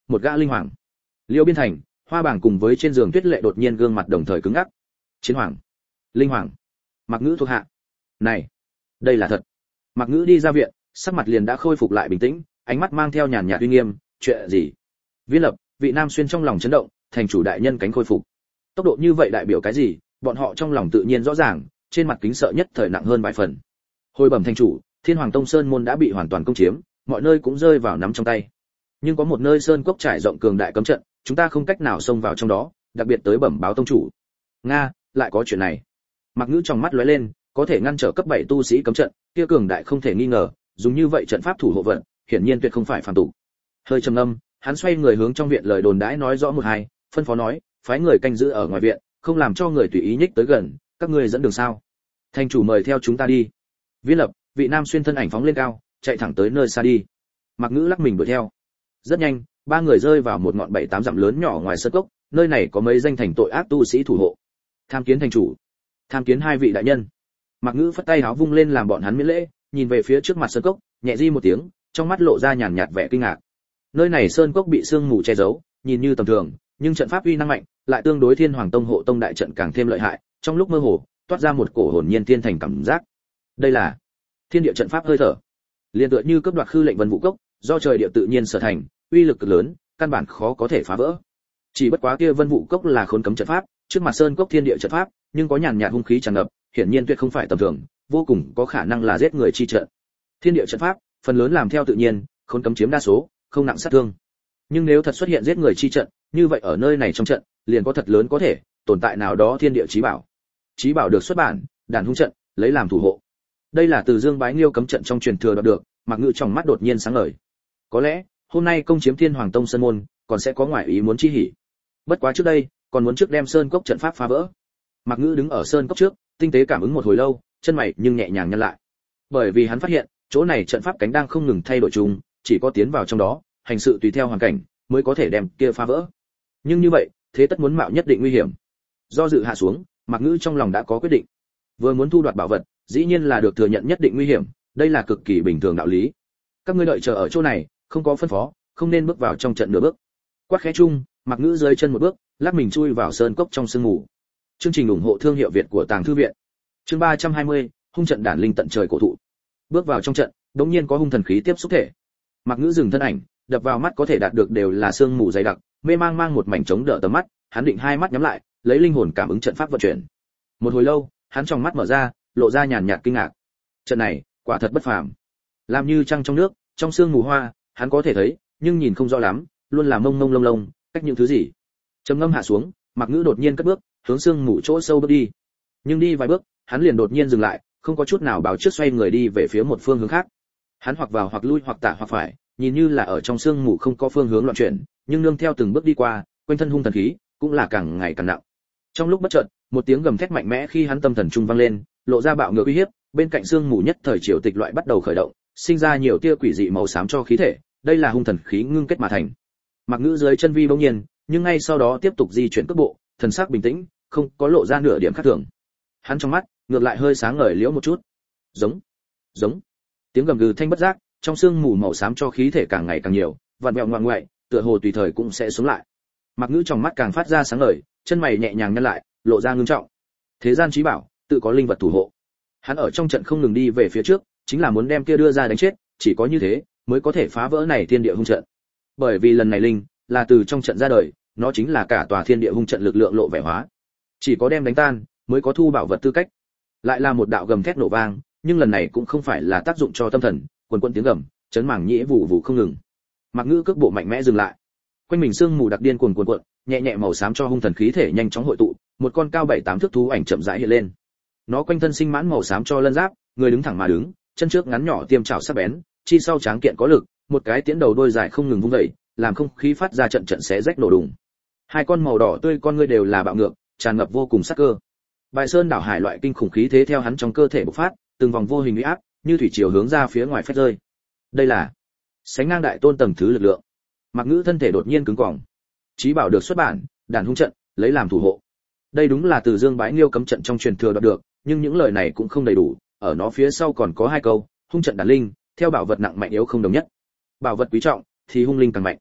một gã linh hoàng. Liêu Biên Thành, Hoa Bảng cùng với trên giường Tuyết Lệ đột nhiên gương mặt đồng thời cứng ngắc. Chiến hoàng, linh hoàng, Mặc Ngữ thuộc hạ. Này, đây là thật. Mặc Ngữ đi ra viện, sắc mặt liền đã khôi phục lại bình tĩnh, ánh mắt mang theo nhàn nhạt uy nghiêm, chuyện gì? Viên Lập, Vị Nam Xuyên trong lòng chấn động, thành chủ đại nhân cánh khôi phục. Tốc độ như vậy đại biểu cái gì? Bọn họ trong lòng tự nhiên rõ ràng, trên mặt kính sợ nhất thời nặng hơn vài phần. Hồi bẩm thành chủ, Thiên Hoàng Tông Sơn môn đã bị hoàn toàn công chiếm, mọi nơi cũng rơi vào nắm trong tay. Nhưng có một nơi sơn cốc trải rộng cường đại cấm trận, chúng ta không cách nào xông vào trong đó, đặc biệt tới bẩm báo tông chủ. Nga, lại có chuyện này. Mặc Ngữ trong mắt lóe lên, có thể ngăn trở cấp bảy tu sĩ cấm trận, kia cường đại không thể nghi ngờ, dùng như vậy trận pháp thủ hộ vận, hiển nhiên tuyệt không phải phàm tục. Hơi trầm ngâm, hắn xoay người hướng trong viện lời đồn đãi nói rõ một hai, phân phó nói, phái người canh giữ ở ngoài viện, không làm cho người tùy ý nhích tới gần, các ngươi dẫn đường sao? Thành chủ mời theo chúng ta đi. Viên Lập, Vị Nam Xuyên thân ảnh phóng lên cao, chạy thẳng tới nơi xa đi. Mặc Ngữ lắc mình đuổi theo. Rất nhanh, ba người rơi vào một ngọn bảy tám dặm lớn nhỏ ngoài sơn cốc, nơi này có mấy danh thành tội ác tu sĩ thủ hộ. Tham kiến thành chủ, tham kiến hai vị đại nhân. Mặc Ngữ phất tay áo vung lên làm bọn hắn miễn lễ, nhìn về phía trước mặt sơn cốc, nhẹ di một tiếng, trong mắt lộ ra nhàn nhạt vẻ kinh ngạc. Nơi này sơn cốc bị sương mù che giấu, nhìn như tầm thường, nhưng trận pháp uy năng mạnh, lại tương đối Thiên Hoàng Tông hộ tông đại trận càng thêm lợi hại, trong lúc mơ hồ, toát ra một cổ hồn nhiên thiên thành cảm giác. Đây là thiên địa trận pháp hơi thở, liên tựa như cấp đoạt khư lệnh vân vũ cốc, do trời địa tự nhiên sở thành, uy lực cực lớn, căn bản khó có thể phá vỡ. Chỉ bất quá kia vân vũ cốc là khốn cấm trận pháp, trước mặt sơn cốc thiên địa trận pháp, nhưng có nhàn nhạt hung khí tràn ngập, hiển nhiên tuyệt không phải tầm thường, vô cùng có khả năng là giết người chi trận. Thiên địa trận pháp, phần lớn làm theo tự nhiên, khốn cấm chiếm đa số, không nặng sát thương. Nhưng nếu thật xuất hiện giết người chi trận, như vậy ở nơi này trong trận, liền có thật lớn có thể tồn tại nào đó thiên địa chí bảo. Chí bảo được xuất bản, đàn hung trận, lấy làm thủ hộ. Đây là từ Dương Bái Nghiêu cấm trận trong truyền thừa đoạt được, Mặc Ngữ trong mắt đột nhiên sáng ngời. Có lẽ, hôm nay công chiếm Thiên Hoàng Tông sơn môn, còn sẽ có ngoại ý muốn chi hỉ. Bất quá trước đây, còn muốn trước đem sơn cốc trận pháp phá vỡ. Mặc Ngữ đứng ở sơn cốc trước, tinh tế cảm ứng một hồi lâu, chân mày nhưng nhẹ nhàng nhăn lại. Bởi vì hắn phát hiện, chỗ này trận pháp cánh đang không ngừng thay đổi chung, chỉ có tiến vào trong đó, hành sự tùy theo hoàn cảnh, mới có thể đem kia phá vỡ. Nhưng như vậy, thế tất muốn mạo nhất định nguy hiểm. Do dự hạ xuống, Mặc Ngữ trong lòng đã có quyết định. Vừa muốn thu đoạt bảo vật, dĩ nhiên là được thừa nhận nhất định nguy hiểm, đây là cực kỳ bình thường đạo lý. Các ngươi đợi chờ ở chỗ này, không có phân phó, không nên bước vào trong trận nửa bước. Quát khẽ chung, Mặc Ngữ dưới chân một bước, lắc mình chui vào sơn cốc trong sương mù. Chương trình ủng hộ thương hiệu Việt của Tàng Thư viện. Chương ba trăm hai mươi, hung trận đản linh tận trời cổ thụ. Bước vào trong trận, đột nhiên có hung thần khí tiếp xúc thể. Mặc Ngữ dừng thân ảnh, đập vào mắt có thể đạt được đều là sương mù dày đặc, mê mang mang một mảnh trống đỡ tầm mắt, hắn định hai mắt nhắm lại, lấy linh hồn cảm ứng trận pháp vận chuyển. Một hồi lâu, hắn trong mắt mở ra, lộ ra nhàn nhạt kinh ngạc. Trận này, quả thật bất phàm. Làm như trăng trong nước, trong sương mù hoa, hắn có thể thấy, nhưng nhìn không rõ lắm, luôn là mông mông lông lông, cách những thứ gì. Trầm ngâm hạ xuống, Mặc Ngữ đột nhiên cất bước, hướng sương mù chỗ sâu bước đi. Nhưng đi vài bước, hắn liền đột nhiên dừng lại, không có chút nào báo trước xoay người đi về phía một phương hướng khác. Hắn hoặc vào hoặc lui hoặc tả hoặc phải, nhìn như là ở trong sương mù không có phương hướng loạn chuyển, nhưng nương theo từng bước đi qua, quanh thân hung thần khí cũng là càng ngày càng nặng. Trong lúc bất chợt, một tiếng gầm thét mạnh mẽ khi hắn tâm thần trung vang lên, lộ ra bạo ngược uy hiếp, bên cạnh sương mù nhất thời triều tịch loại bắt đầu khởi động, sinh ra nhiều tia quỷ dị màu xám cho khí thể, đây là hung thần khí ngưng kết mà thành. Mặc Ngữ dưới chân vi bỗng nhiên, nhưng ngay sau đó tiếp tục di chuyển cước bộ, thần sắc bình tĩnh, không có lộ ra nửa điểm khác thường. Hắn trong mắt ngược lại hơi sáng ngời liễu một chút. Giống, giống. Tiếng gầm gừ thanh bất giác, trong sương mù màu xám cho khí thể càng ngày càng nhiều, vặn vẹo ngoằn ngoại, tựa hồ tùy thời cũng sẽ sống lại. Mặc Ngữ trong mắt càng phát ra sáng ngời, chân mày nhẹ nhàng nhăn lại, lộ ra ngưng trọng. Thế gian chí bảo, tự có linh vật thủ hộ. Hắn ở trong trận không ngừng đi về phía trước, chính là muốn đem kia đưa ra đánh chết, chỉ có như thế mới có thể phá vỡ này thiên địa hung trận. Bởi vì lần này linh là từ trong trận ra đời, nó chính là cả tòa thiên địa hung trận lực lượng lộ vẻ hóa. Chỉ có đem đánh tan, mới có thu bảo vật tư cách. Lại là một đạo gầm thét nổ vang, nhưng lần này cũng không phải là tác dụng cho tâm thần, quần quần tiếng gầm, chấn mảng nhĩ vụ vụ không ngừng. Mặc Ngữ cước bộ mạnh mẽ dừng lại. Quanh mình sương mù đặc điên cuồn cuộn cuộn, nhẹ nhẹ màu xám cho hung thần khí thể nhanh chóng hội tụ, một con cao bảy tám thước thú ảnh chậm rãi hiện lên. Nó quanh thân sinh mãn màu xám cho lân giáp, người đứng thẳng mà đứng, chân trước ngắn nhỏ tiêm chảo sắc bén, chi sau tráng kiện có lực, một cái tiễn đầu đôi dài không ngừng vung dậy, làm không khí phát ra trận trận xé rách nổ đùng. Hai con màu đỏ tươi con ngươi đều là bạo ngược, tràn ngập vô cùng sát cơ. Bài sơn đảo hải loại kinh khủng khí thế theo hắn trong cơ thể bộc phát, từng vòng vô hình uy áp, như thủy triều hướng ra phía ngoài phách rơi. Đây là sánh ngang đại tôn tầng thứ lực lượng. Mặc Ngữ thân thể đột nhiên cứng cỏng. Chí bảo được xuất bản, đàn hung trận, lấy làm thủ hộ. Đây đúng là từ Dương Bái Nghiêu cấm trận trong truyền thừa đoạt được, nhưng những lời này cũng không đầy đủ, ở nó phía sau còn có hai câu, hung trận đàn linh, theo bảo vật nặng mạnh yếu không đồng nhất. Bảo vật quý trọng thì hung linh càng mạnh.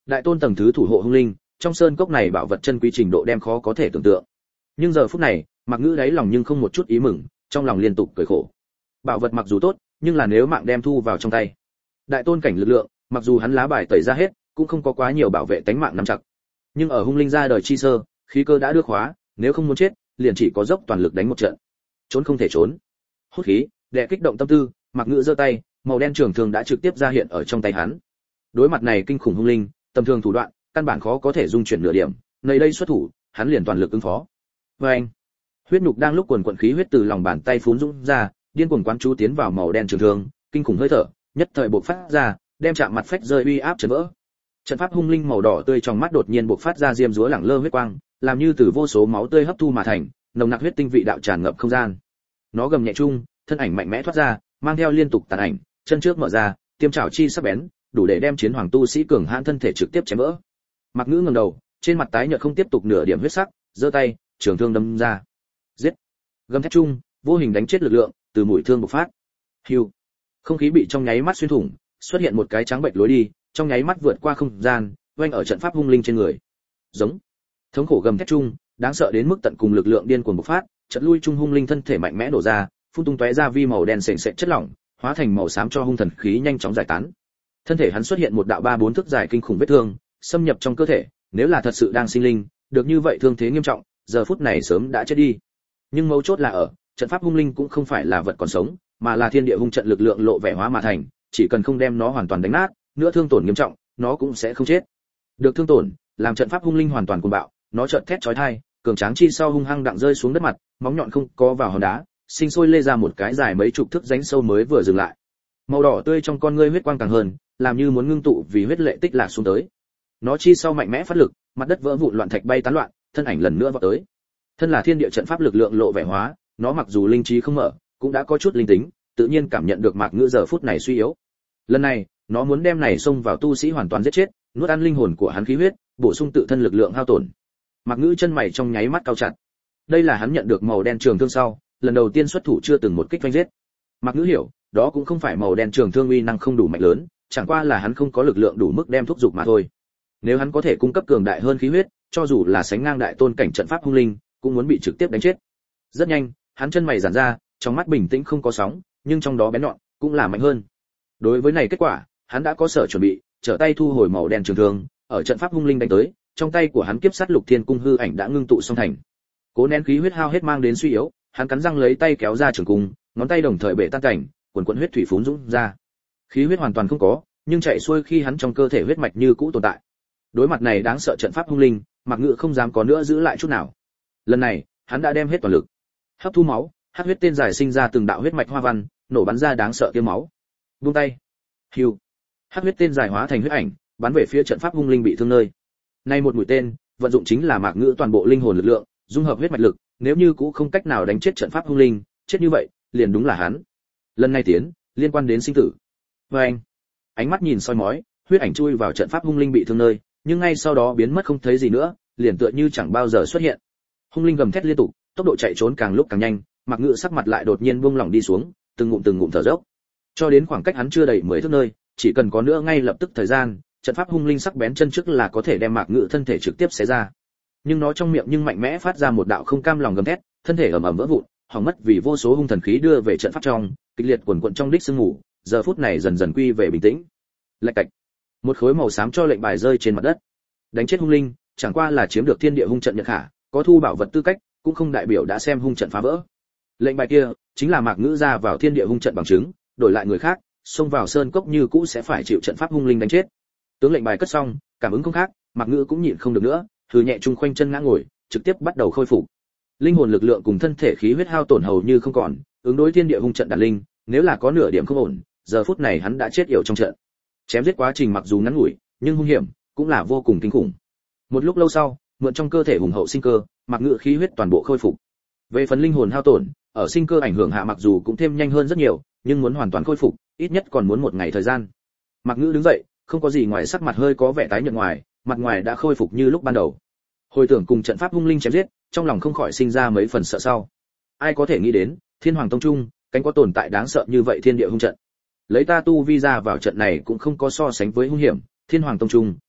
Đại tôn tầng thứ thủ hộ hung linh, trong sơn cốc này bảo vật chân quý trình độ đem khó có thể tưởng tượng. Nhưng giờ phút này, Mạc Ngữ đáy lòng nhưng không một chút ý mừng, trong lòng liên tục cười khổ. Bảo vật mặc dù tốt, nhưng là nếu mạng đem thu vào trong tay. Đại tôn cảnh lực lượng, mặc dù hắn lá bài tẩy ra hết, cũng không có quá nhiều bảo vệ tánh mạng nắm chặt. Nhưng ở hung linh ra đời chi sơ, khí cơ đã đưa khóa, nếu không muốn chết, liền chỉ có dốc toàn lực đánh một trận. Trốn không thể trốn. Hút khí, để kích động tâm tư, Mạc Ngữ giơ tay, màu đen trường thương đã trực tiếp ra hiện ở trong tay hắn. Đối mặt này kinh khủng hung linh, tầm thường thủ đoạn, căn bản khó có thể dung chuyển nửa điểm, nơi đây xuất thủ, hắn liền toàn lực ứng phó. Và anh, huyết nhục đang lúc quần quần khí huyết từ lòng bàn tay phún dũng ra, điên cuồng quán chú tiến vào màu đen trường thương, kinh khủng hơi thở, nhất thời bộc phát ra, đem chạm mặt phách rơi uy áp chấn vỡ. Trận pháp hung linh màu đỏ tươi trong mắt đột nhiên bộc phát ra diêm dúa lẳng lơ huyết quang, làm như từ vô số máu tươi hấp thu mà thành, nồng nặc huyết tinh vị đạo tràn ngập không gian. Nó gầm nhẹ chung, thân ảnh mạnh mẽ thoát ra, mang theo liên tục tàn ảnh, chân trước mở ra, tiêm trảo chi sắc bén, đủ để đem chiến hoàng tu sĩ cường hãn thân thể trực tiếp chém vỡ. Mạc Ngữ ngẩng đầu, trên mặt tái nhợt không tiếp tục nửa điểm huyết sắc, giơ tay, trường thương đâm ra. Giết! Gầm thét chung, vô hình đánh chết lực lượng, từ mũi thương bộc phát. Hưu! Không khí bị trong nháy mắt xuyên thủng, xuất hiện một cái trắng bệnh lối đi, trong nháy mắt vượt qua không gian, oanh ở trận pháp hung linh trên người. Giống! Thống khổ gầm thét chung, đáng sợ đến mức tận cùng lực lượng điên cuồng bộc phát, chợt lui trung hung linh thân thể mạnh mẽ đổ ra, phun tung tóe ra vi màu đen sền sệt chất lỏng, hóa thành màu xám cho hung thần khí nhanh chóng giải tán. Thân thể hắn xuất hiện một đạo ba bốn thước dài kinh khủng vết thương, xâm nhập trong cơ thể, nếu là thật sự đang sinh linh, được như vậy thương thế nghiêm trọng, giờ phút này sớm đã chết đi. Nhưng mấu chốt là ở, trận pháp hung linh cũng không phải là vật còn sống, mà là thiên địa hung trận lực lượng lộ vẻ hóa mà thành, chỉ cần không đem nó hoàn toàn đánh nát, nữa thương tổn nghiêm trọng, nó cũng sẽ không chết. Được thương tổn, làm trận pháp hung linh hoàn toàn cuồng bạo, nó chợt thét chói tai, cường tráng chi sau hung hăng đặng rơi xuống đất mặt, móng nhọn không có vào hòn đá, sinh sôi lê ra một cái dài mấy chục thước rãnh sâu mới vừa dừng lại. Màu đỏ tươi trong con ngươi huyết quang càng hơn, làm như muốn ngưng tụ vì huyết lệ tích lạc xuống tới. Nó chi sau mạnh mẽ phát lực, mặt đất vỡ vụn loạn thạch bay tán loạn, thân ảnh lần nữa vọt tới. Thân là thiên địa trận pháp lực lượng lộ vẻ hóa, nó mặc dù linh trí không mở, cũng đã có chút linh tính, tự nhiên cảm nhận được Mạc Ngữ giờ phút này suy yếu. Lần này, nó muốn đem này xông vào tu sĩ hoàn toàn giết chết, nuốt ăn linh hồn của hắn khí huyết, bổ sung tự thân lực lượng hao tổn. Mạc Ngữ chân mày trong nháy mắt cao chặt. Đây là hắn nhận được màu đen trường thương sau, lần đầu tiên xuất thủ chưa từng một kích vanh giết. Mạc Ngữ hiểu, đó cũng không phải màu đen trường thương uy năng không đủ mạnh lớn, chẳng qua là hắn không có lực lượng đủ mức đem thúc dục mà thôi. Nếu hắn có thể cung cấp cường đại hơn khí huyết, cho dù là sánh ngang đại tôn cảnh trận pháp hung linh, cũng muốn bị trực tiếp đánh chết. Rất nhanh, hắn chân mày giãn ra, trong mắt bình tĩnh không có sóng, nhưng trong đó bén nhọn, cũng là mạnh hơn. Đối với này kết quả, hắn đã có sở chuẩn bị, trở tay thu hồi màu đen trường thương, ở trận pháp hung linh đánh tới, trong tay của hắn kiếp sát lục thiên cung hư ảnh đã ngưng tụ xong thành. Cố nén khí huyết hao hết mang đến suy yếu, hắn cắn răng lấy tay kéo ra trường cung, ngón tay đồng thời bể tan cảnh, quần quần huyết thủy phún dũng ra. Khí huyết hoàn toàn không có, nhưng chạy xuôi khi hắn trong cơ thể huyết mạch như cũ tồn tại. Đối mặt này đáng sợ trận pháp hung linh, Mạc Ngữ không dám có nữa giữ lại chút nào. Lần này, hắn đã đem hết toàn lực. Hấp thu máu, hắc huyết tên giải sinh ra từng đạo huyết mạch hoa văn, nổ bắn ra đáng sợ tia máu. Buông tay. Hưu. Hắc huyết tên giải hóa thành huyết ảnh, bắn về phía trận pháp hung linh bị thương nơi. Nay một mũi tên, vận dụng chính là Mạc Ngữ toàn bộ linh hồn lực lượng, dung hợp huyết mạch lực, nếu như cũ không cách nào đánh chết trận pháp hung linh, chết như vậy, liền đúng là hắn. Lần này tiến, liên quan đến sinh tử. Và anh, ánh mắt nhìn soi mói, huyết ảnh chui vào trận pháp hung linh bị thương nơi, nhưng ngay sau đó biến mất không thấy gì nữa, liền tựa như chẳng bao giờ xuất hiện. Hung linh gầm thét liên tục, tốc độ chạy trốn càng lúc càng nhanh, Mạc Ngữ sắc mặt lại đột nhiên buông lỏng đi xuống, từng ngụm từng ngụm thở dốc. Cho đến khoảng cách hắn chưa đầy mười thước nơi, chỉ cần có nữa ngay lập tức thời gian, trận pháp hung linh sắc bén chân trước là có thể đem Mạc Ngữ thân thể trực tiếp xé ra. Nhưng nó trong miệng nhưng mạnh mẽ phát ra một đạo không cam lòng gầm thét, thân thể ầm ầm vỡ vụn, hỏng mất vì vô số hung thần khí đưa về trận pháp trong, kịch liệt quần quật trong đích sương ngủ, giờ phút này dần dần quy về bình tĩnh. Lạch cạch, một khối màu xám cho lệnh bài rơi trên mặt đất. Đánh chết hung linh, chẳng qua là chiếm được thiên địa hung trận nhận khả, có thu bảo vật tư cách, cũng không đại biểu đã xem hung trận phá vỡ. Lệnh bài kia chính là Mạc Ngữ ra vào thiên địa hung trận bằng chứng, đổi lại người khác, xông vào sơn cốc như cũ sẽ phải chịu trận pháp hung linh đánh chết. Tướng lệnh bài cất xong, cảm ứng không khác, Mạc Ngữ cũng nhịn không được nữa, hừ nhẹ chung khoanh chân ngã ngồi, trực tiếp bắt đầu khôi phục. Linh hồn lực lượng cùng thân thể khí huyết hao tổn hầu như không còn, ứng đối thiên địa hung trận đàn linh, nếu là có nửa điểm không ổn, giờ phút này hắn đã chết yểu trong trận. Chém giết quá trình mặc dù ngắn ngủi, nhưng hung hiểm, cũng là vô cùng kinh khủng. Một lúc lâu sau, mượn trong cơ thể hùng hậu sinh cơ, Mạc Ngữ khí huyết toàn bộ khôi phục. Về phần linh hồn hao tổn, ở sinh cơ ảnh hưởng hạ mặc dù cũng thêm nhanh hơn rất nhiều, nhưng muốn hoàn toàn khôi phục, ít nhất còn muốn một ngày thời gian. Mạc Ngữ đứng dậy, không có gì ngoài sắc mặt hơi có vẻ tái nhợt ngoài, mặt ngoài đã khôi phục như lúc ban đầu. Hồi tưởng cùng trận pháp hung linh chém giết, trong lòng không khỏi sinh ra mấy phần sợ sau. Ai có thể nghĩ đến, Thiên Hoàng Tông Trung, cánh có tồn tại đáng sợ như vậy thiên địa hung trận. Lấy ta tu vi ra vào trận này cũng không có so sánh với hung hiểm, Thiên Hoàng Tông Trung,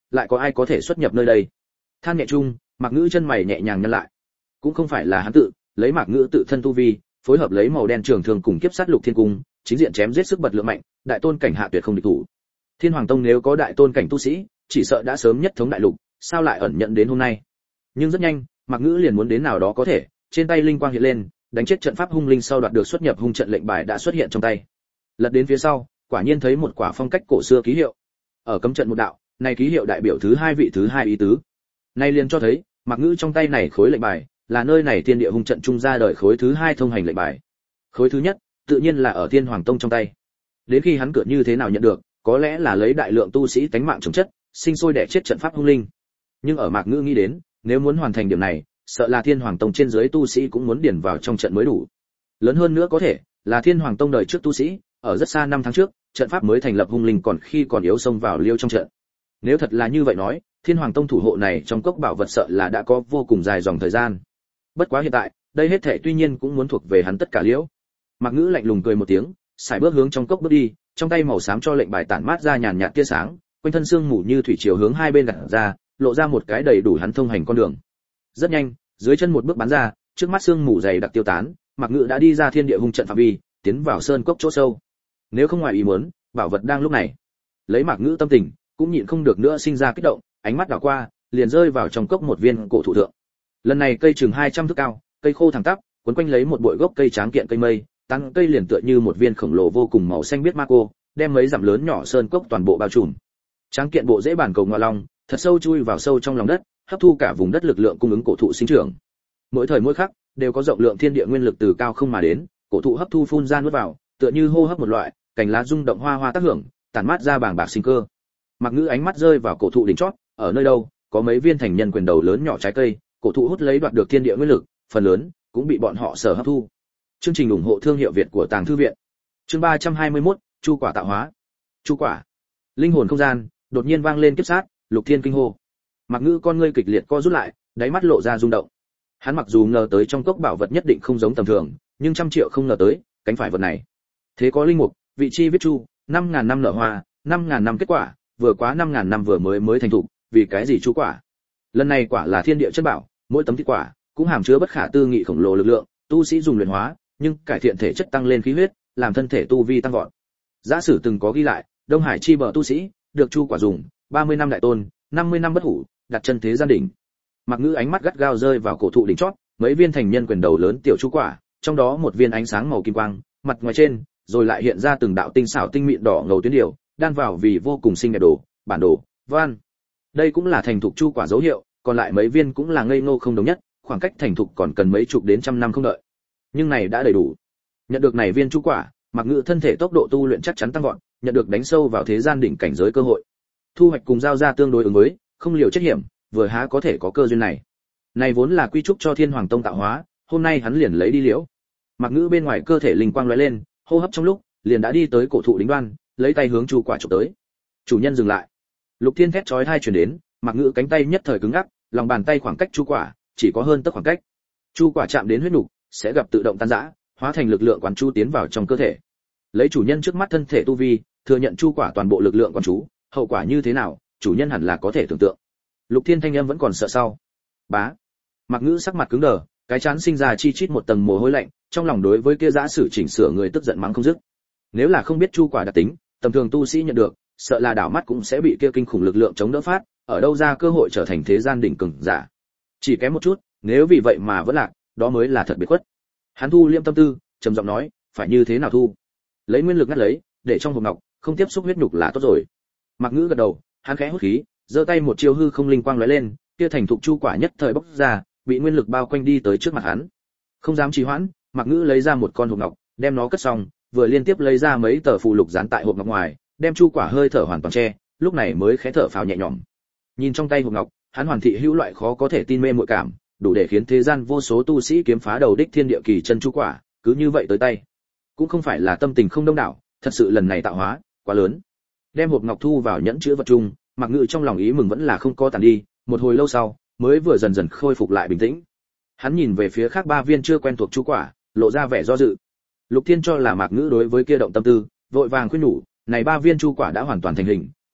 lại có ai có thể xuất nhập nơi đây? Than nhẹ chung, Mạc Ngữ chân mày nhẹ nhàng nhăn lại. Cũng không phải là hắn tự, lấy Mạc Ngữ tự thân tu vi, phối hợp lấy màu đen trường thường cùng kiếp sát Lục Thiên cung, chính diện chém giết sức bật lượng mạnh, đại tôn cảnh hạ tuyệt không địch thủ. Thiên Hoàng Tông nếu có đại tôn cảnh tu sĩ, chỉ sợ đã sớm nhất thống đại lục, sao lại ẩn nhận đến hôm nay? Nhưng rất nhanh, Mạc Ngữ liền muốn đến nào đó có thể, trên tay linh quang hiện lên, đánh chết trận pháp hung linh sau đoạt được xuất nhập hung trận lệnh bài đã xuất hiện trong tay. Lật đến phía sau, quả nhiên thấy một quả phong cách cổ xưa ký hiệu. Ở cấm trận một đạo, này ký hiệu đại biểu thứ hai vị thứ hai ý tứ. Nay liền cho thấy, Mạc Ngữ trong tay này khối lệnh bài, là nơi này thiên địa hung trận trung ra đời khối thứ hai thông hành lệnh bài. Khối thứ nhất, tự nhiên là ở Thiên Hoàng Tông trong tay. Đến khi hắn cửa như thế nào nhận được, có lẽ là lấy đại lượng tu sĩ tánh mạng chống chất, sinh sôi đẻ chết trận pháp hung linh. Nhưng ở Mạc Ngữ nghĩ đến, nếu muốn hoàn thành điểm này, sợ là Thiên Hoàng Tông trên dưới tu sĩ cũng muốn điền vào trong trận mới đủ. Lớn hơn nữa có thể, là Thiên Hoàng Tông đời trước tu sĩ, ở rất xa năm tháng trước, trận pháp mới thành lập hung linh còn khi còn yếu xông vào liêu trong trận. Nếu thật là như vậy nói, Thiên Hoàng Tông thủ hộ này trong cốc bảo vật sợ là đã có vô cùng dài dòng thời gian. Bất quá hiện tại, đây hết thảy tuy nhiên cũng muốn thuộc về hắn tất cả liễu. Mạc Ngữ lạnh lùng cười một tiếng, sải bước hướng trong cốc bước đi, trong tay màu xám cho lệnh bài tản mát ra nhàn nhạt tia sáng, quanh thân sương mù như thủy triều hướng hai bên gạt ra, lộ ra một cái đầy đủ hắn thông hành con đường. Rất nhanh, dưới chân một bước bắn ra, trước mắt sương mù dày đặc tiêu tán, Mạc Ngữ đã đi ra thiên địa hung trận phạm vi, tiến vào sơn cốc chỗ sâu. Nếu không ngoài ý muốn, bảo vật đang lúc này. Lấy Mạc Ngữ tâm tình, cũng nhịn không được nữa sinh ra kích động, ánh mắt đảo qua, liền rơi vào trong cốc một viên cổ thụ thượng. Lần này cây chừng hai trăm thước cao, cây khô thẳng tắp, quấn quanh lấy một bụi gốc cây tráng kiện cây mây, tăng cây liền tựa như một viên khổng lồ vô cùng màu xanh biếc ma cô, đem mấy dặm lớn nhỏ sơn cốc toàn bộ bao trùm. Tráng kiện bộ rễ bản cầu ngoại long, thật sâu chui vào sâu trong lòng đất, hấp thu cả vùng đất lực lượng cung ứng cổ thụ sinh trưởng. Mỗi thời mỗi khắc, đều có rộng lượng thiên địa nguyên lực từ cao không mà đến, cổ thụ hấp thu phun ra nuốt vào, tựa như hô hấp một loại, cành lá rung động hoa hoa tác hưởng, tản mát ra bàng bạc sinh cơ. Mạc Ngữ ánh mắt rơi vào cổ thụ đỉnh chót, ở nơi đâu có mấy viên thành nhân quyền đầu lớn nhỏ trái cây, cổ thụ hút lấy đoạt được thiên địa nguyên lực, phần lớn cũng bị bọn họ sở hấp thu. Chương trình ủng hộ thương hiệu Việt của Tàng Thư viện. Chương ba trăm hai mươi mốt, Chu quả tạo hóa. Chu quả. Linh hồn không gian, đột nhiên vang lên kiếp sát, Lục Thiên kinh hô. Mạc Ngữ con ngươi kịch liệt co rút lại, đáy mắt lộ ra rung động. Hắn mặc dù ngờ tới trong cốc bảo vật nhất định không giống tầm thường, nhưng trăm triệu không ngờ tới, cánh phải vật này. Thế có linh mục, vị chi viết chu, năm ngàn năm nở hoa, năm ngàn năm kết quả, vừa quá năm ngàn năm vừa mới mới thành thục, vì cái gì chu quả? Lần này quả là thiên địa chân bảo, mỗi tấm thịt quả cũng hàm chứa bất khả tư nghị khổng lồ lực lượng, tu sĩ dùng luyện hóa, nhưng cải thiện thể chất tăng lên khí huyết, làm thân thể tu vi tăng vọt. Giả sử từng có ghi lại, Đông Hải chi bờ tu sĩ, được chu quả dùng, ba mươi năm đại tôn, năm mươi năm bất hủ, đặt chân thế gian đỉnh. Mạc Ngữ ánh mắt gắt gao rơi vào cổ thụ đỉnh chót, mấy viên thành nhân quyền đầu lớn tiểu chu quả, trong đó một viên ánh sáng màu kim quang, mặt ngoài trên, rồi lại hiện ra từng đạo tinh xảo tinh mịn đỏ ngầu tuyến điều, đan vào vì vô cùng xinh đẹp đồ, bản đồ, văn. Đây cũng là thành thục chu quả dấu hiệu, còn lại mấy viên cũng là ngây ngô không đồng nhất, khoảng cách thành thục còn cần mấy chục đến trăm năm không đợi. Nhưng này đã đầy đủ. Nhận được này viên chu quả, Mạc Ngữ thân thể tốc độ tu luyện chắc chắn tăng vọt, nhận được đánh sâu vào thế gian đỉnh cảnh giới cơ hội. Thu hoạch cùng giao ra tương đối ứng với, không liều chết hiểm, vừa há có thể có cơ duyên này. Này vốn là quy trúc cho Thiên Hoàng Tông tạo hóa, hôm nay hắn liền lấy đi liễu. Mạc Ngữ bên ngoài cơ thể linh quang lóe lên, hô hấp trong lúc, liền đã đi tới cổ thụ đỉnh đoan, lấy tay hướng chu quả chụp tới. Chủ nhân dừng lại. Lục Thiên thét chói tai truyền đến, Mạc Ngữ cánh tay nhất thời cứng ngắc, lòng bàn tay khoảng cách chu quả chỉ có hơn tấc khoảng cách. Chu quả chạm đến huyết nục, sẽ gặp tự động tan rã, hóa thành lực lượng quán chú tiến vào trong cơ thể. Lấy chủ nhân trước mắt thân thể tu vi, thừa nhận chu quả toàn bộ lực lượng quán chú, hậu quả như thế nào, chủ nhân hẳn là có thể tưởng tượng. Lục Thiên thanh âm vẫn còn sợ sau. Bá. Mạc Ngữ sắc mặt cứng đờ, cái chán sinh ra chi chít một tầng mồ hôi lạnh, trong lòng đối với kia dã sử chỉnh sửa người tức giận mắng không dứt. Nếu là không biết chu quả đặc tính, tầm thường tu sĩ nhận được, sợ là đảo mắt cũng sẽ bị kia kinh khủng lực lượng chống đỡ phát, ở đâu ra cơ hội trở thành thế gian đỉnh cường giả. Chỉ kém một chút, nếu vì vậy mà vẫn lạc, đó mới là thật biệt khuất. Hắn thu liêm tâm tư, trầm giọng nói, phải như thế nào thu? Lấy nguyên lực ngắt lấy, để trong hộp ngọc, không tiếp xúc huyết nhục là tốt rồi. Mạc Ngữ gật đầu, hắn khẽ hút khí, giơ tay một chiêu hư không linh quang lóe lên, kia thành thục chu quả nhất thời bốc ra, bị nguyên lực bao quanh đi tới trước mặt hắn. Không dám trì hoãn, Mạc Ngữ lấy ra một con hộp ngọc, đem nó cất xong, vừa liên tiếp lấy ra mấy tờ phù lục dán tại hộp ngọc ngoài, đem chu quả hơi thở hoàn toàn che, lúc này mới khẽ thở phào nhẹ nhõm. Nhìn trong tay hộp ngọc, hắn hoàn thị hữu loại khó có thể tin mê muội cảm, đủ để khiến thế gian vô số tu sĩ kiếm phá đầu đích thiên địa kỳ chân chu quả, cứ như vậy tới tay. Cũng không phải là tâm tình không đông đảo, thật sự lần này tạo hóa quá lớn. Đem hộp ngọc thu vào nhẫn chứa vật chung, Mạc Ngữ trong lòng ý mừng vẫn là không có tàn đi, một hồi lâu sau, mới vừa dần dần khôi phục lại bình tĩnh. Hắn nhìn về phía khác ba viên chưa quen thuộc chu quả, lộ ra vẻ do dự. Lục Thiên cho là Mạc Ngữ đối với kia động tâm tư, vội vàng khuyên nhủ, này ba viên chu quả đã hoàn toàn thành hình,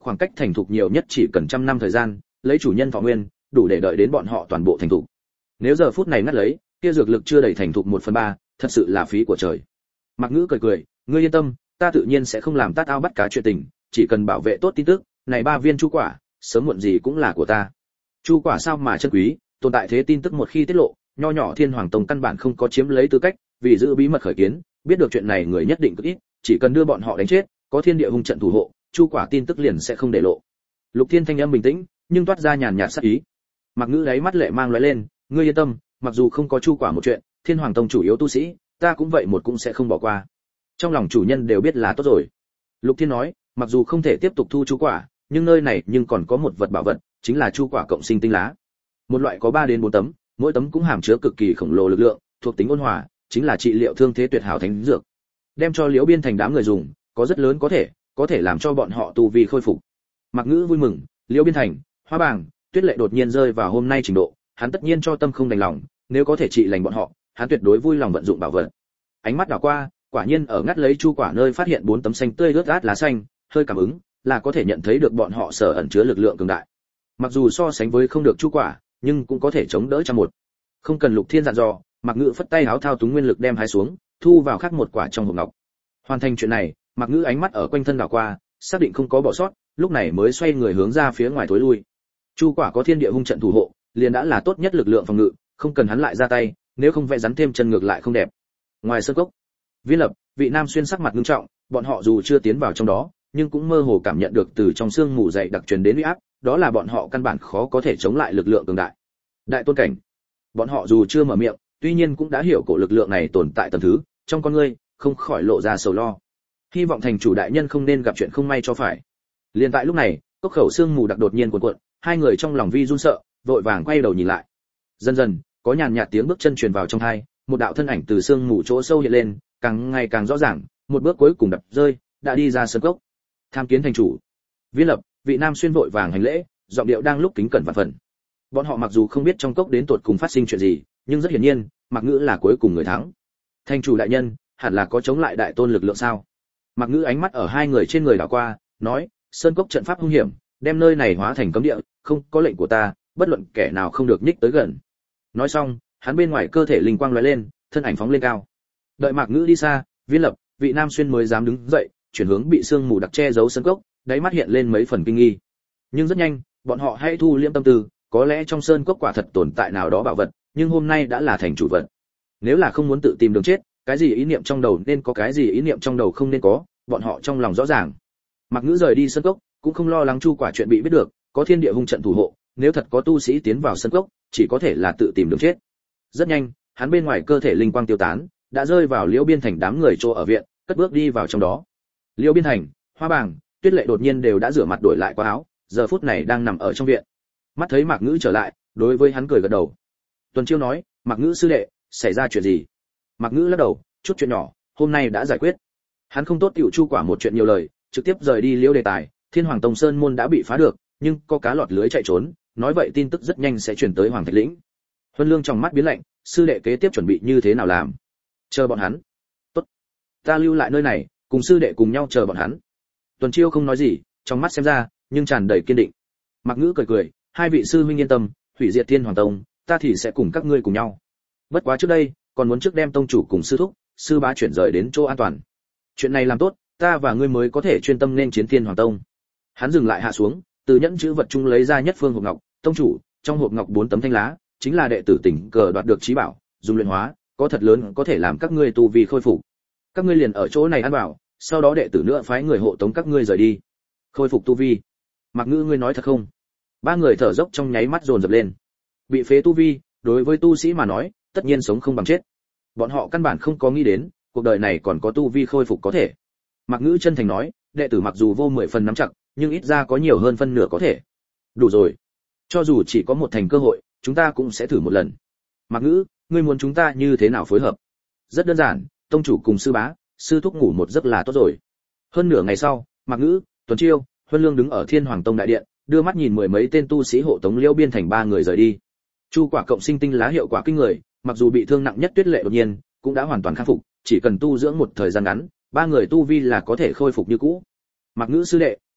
khoảng cách thành thục nhiều nhất chỉ cần trăm năm thời gian, lấy chủ nhân thọ nguyên, đủ để đợi đến bọn họ toàn bộ thành thục. Nếu giờ phút này ngắt lấy, kia dược lực chưa đầy thành thục một phần ba, thật sự là phí của trời. Mạc Ngữ cười cười, ngươi yên tâm, ta tự nhiên sẽ không làm tát ao bắt cá chuyện tình, chỉ cần bảo vệ tốt tin tức, này ba viên chu quả, sớm muộn gì cũng là của ta. Chu quả sao mà chân quý, tồn tại thế tin tức một khi tiết lộ, nho nhỏ Thiên Hoàng Tông căn bản không có chiếm lấy tư cách, vì giữ bí mật khởi kiến, biết được chuyện này người nhất định cực ít, chỉ cần đưa bọn họ đánh chết, có thiên địa hung trận thủ hộ, chu quả tin tức liền sẽ không để lộ. Lục Thiên thanh âm bình tĩnh, nhưng toát ra nhàn nhạt sát ý. Mạc Ngữ đáy mắt lệ mang lóe lên, ngươi yên tâm, mặc dù không có chu quả một chuyện, Thiên Hoàng Tông chủ yếu tu sĩ, ta cũng vậy một cũng sẽ không bỏ qua. Trong lòng chủ nhân đều biết là tốt rồi. Lục Thiên nói, mặc dù không thể tiếp tục thu chu quả, nhưng nơi này nhưng còn có một vật bảo vật, chính là chu quả cộng sinh tinh lá. Một loại có ba đến bốn tấm, mỗi tấm cũng hàm chứa cực kỳ khổng lồ lực lượng, thuộc tính ôn hòa, chính là trị liệu thương thế tuyệt hảo thánh dược. Đem cho Liễu Biên Thành đám người dùng, có rất lớn có thể, có thể làm cho bọn họ tu vi khôi phục. Mạc Ngữ vui mừng, Liễu Biên Thành, Hoa Bàng, Tuyết Lệ đột nhiên rơi vào hôm nay trình độ, hắn tất nhiên cho tâm không đành lòng, nếu có thể trị lành bọn họ, hắn tuyệt đối vui lòng vận dụng bảo vật. Ánh mắt đảo qua, quả nhiên ở ngắt lấy chu quả nơi phát hiện bốn tấm xanh tươi ướt át lá xanh, hơi cảm ứng, là có thể nhận thấy được bọn họ sở ẩn chứa lực lượng cường đại. Mặc dù so sánh với không được chu quả, nhưng cũng có thể chống đỡ cho một. Không cần Lục Thiên dặn dò, Mạc Ngữ phất tay háo thao túng nguyên lực đem hái xuống, thu vào khác một quả trong hộp ngọc. Hoàn thành chuyện này, Mạc Ngữ ánh mắt ở quanh thân đảo qua, xác định không có bỏ sót, lúc này mới xoay người hướng ra phía ngoài thối lui. Chu quả có thiên địa hung trận thủ hộ, liền đã là tốt nhất lực lượng phòng ngự, không cần hắn lại ra tay, nếu không vẽ rắn thêm chân ngược lại không đẹp. Ngoài sơn cốc, Viên Lập, Vị Nam Xuyên sắc mặt nghiêm trọng, bọn họ dù chưa tiến vào trong đó, nhưng cũng mơ hồ cảm nhận được từ trong xương mù dày đặc truyền đến uy áp, đó là bọn họ căn bản khó có thể chống lại lực lượng cường đại. Đại tôn cảnh. Bọn họ dù chưa mở miệng, tuy nhiên cũng đã hiểu cổ lực lượng này tồn tại tầng thứ, trong con ngươi không khỏi lộ ra sầu lo. Hy vọng thành chủ đại nhân không nên gặp chuyện không may cho phải. Liên tại lúc này, cốc khẩu xương mù đặc đột nhiên cuộn cuộn, hai người trong lòng vi run sợ, vội vàng quay đầu nhìn lại. Dần dần, có nhàn nhạt tiếng bước chân truyền vào trong tai, một đạo thân ảnh từ xương mù chỗ sâu hiện lên, càng ngày càng rõ ràng, một bước cuối cùng đập rơi, đã đi ra sân cốc. Tham kiến thành chủ. Viên Lập, Vị Nam Xuyên vội vàng hành lễ, giọng điệu đang lúc kính cẩn vạn phần. Bọn họ mặc dù không biết trong cốc đến tột cùng phát sinh chuyện gì, nhưng rất hiển nhiên, Mạc Ngữ là cuối cùng người thắng. Thành chủ đại nhân, hẳn là có chống lại đại tôn lực lượng sao? Mạc Ngữ ánh mắt ở hai người trên người đảo qua, nói, sơn cốc trận pháp hung hiểm, đem nơi này hóa thành cấm địa, không có lệnh của ta, bất luận kẻ nào không được nhích tới gần. Nói xong, hắn bên ngoài cơ thể linh quang lóe lên, thân ảnh phóng lên cao. Đợi Mạc Ngữ đi xa, Viên Lập, Vị Nam Xuyên mới dám đứng dậy, chuyển hướng bị sương mù đặc che giấu sơn cốc, đáy mắt hiện lên mấy phần kinh nghi. Nhưng rất nhanh, bọn họ hãy thu liễm tâm tư, có lẽ trong sơn cốc quả thật tồn tại nào đó bảo vật, nhưng hôm nay đã là thành chủ vật. Nếu là không muốn tự tìm đường chết, cái gì ý niệm trong đầu nên có, cái gì ý niệm trong đầu không nên có, bọn họ trong lòng rõ ràng. Mạc Ngữ rời đi sơn cốc, cũng không lo lắng chu quả chuyện bị biết được, có thiên địa hung trận thủ hộ, nếu thật có tu sĩ tiến vào sơn cốc, chỉ có thể là tự tìm đường chết. Rất nhanh, hắn bên ngoài cơ thể linh quang tiêu tán, đã rơi vào Liễu Biên Thành đám người chỗ ở viện, cất bước đi vào trong đó. Liễu Biên Thành, Hoa Bàng, Tuyết Lệ đột nhiên đều đã rửa mặt đổi lại quần áo, giờ phút này đang nằm ở trong viện. Mắt thấy Mạc Ngữ trở lại, đối với hắn cười gật đầu. Tuần Chiêu nói, Mạc Ngữ sư đệ, xảy ra chuyện gì? Mạc Ngữ lắc đầu, chút chuyện nhỏ, hôm nay đã giải quyết. Hắn không tốt tiểu chu quả một chuyện nhiều lời, trực tiếp rời đi liễu đề tài. Thiên Hoàng Tông Sơn môn đã bị phá được, nhưng có cá lọt lưới chạy trốn, nói vậy tin tức rất nhanh sẽ truyền tới Hoàng Thạch Lĩnh. Huân Lương trong mắt biến lạnh, sư đệ kế tiếp chuẩn bị như thế nào làm? Chờ bọn hắn. Tốt, ta lưu lại nơi này, cùng sư đệ cùng nhau chờ bọn hắn. Tuần Chiêu không nói gì, trong mắt xem ra, nhưng tràn đầy kiên định. Mạc Ngữ cười cười, hai vị sư huynh yên tâm, hủy diệt Thiên Hoàng Tông, ta thì sẽ cùng các ngươi cùng nhau. Bất quá trước đây, còn muốn trước đem tông chủ cùng sư thúc, sư bá chuyển rời đến chỗ an toàn. Chuyện này làm tốt, ta và ngươi mới có thể chuyên tâm nên chiến Thiên Hoàng Tông. Hắn dừng lại hạ xuống, từ nhẫn chữ vật chung lấy ra nhất phương hộp ngọc, tông chủ, trong hộp ngọc bốn tấm thanh lá, chính là đệ tử tỉnh cờ đoạt được trí bảo, dùng luyện hóa, có thật lớn có thể làm các ngươi tu vi khôi phục. Các ngươi liền ở chỗ này ăn bảo, sau đó đệ tử nữa phái người hộ tống các ngươi rời đi. Khôi phục tu vi. Mạc Ngữ ngươi nói thật không? Ba người thở dốc trong nháy mắt dồn dập lên. Bị phế tu vi, đối với tu sĩ mà nói, tất nhiên sống không bằng chết. Bọn họ căn bản không có nghĩ đến, cuộc đời này còn có tu vi khôi phục có thể. Mạc Ngữ chân thành nói, đệ tử mặc dù vô mười phần nắm chặt, nhưng ít ra có nhiều hơn phân nửa có thể. Đủ rồi. Cho dù chỉ có một thành cơ hội, chúng ta cũng sẽ thử một lần. Mạc Ngữ, ngươi muốn chúng ta như thế nào phối hợp? Rất đơn giản, tông chủ cùng sư bá, sư thúc ngủ một giấc là tốt rồi. Hơn nửa ngày sau, Mạc Ngữ, Tuần Chiêu, Huân Lương đứng ở Thiên Hoàng Tông đại điện, đưa mắt nhìn mười mấy tên tu sĩ hộ tống Liễu Biên Thành ba người rời đi. Chu quả cộng sinh tinh lá hiệu quả kinh người, mặc dù bị thương nặng nhất Tuyết Lệ đột nhiên, cũng đã hoàn toàn khắc phục, chỉ cần tu dưỡng một thời gian ngắn, ba người tu vi là có thể khôi phục như cũ. Mạc Ngữ sư đệ,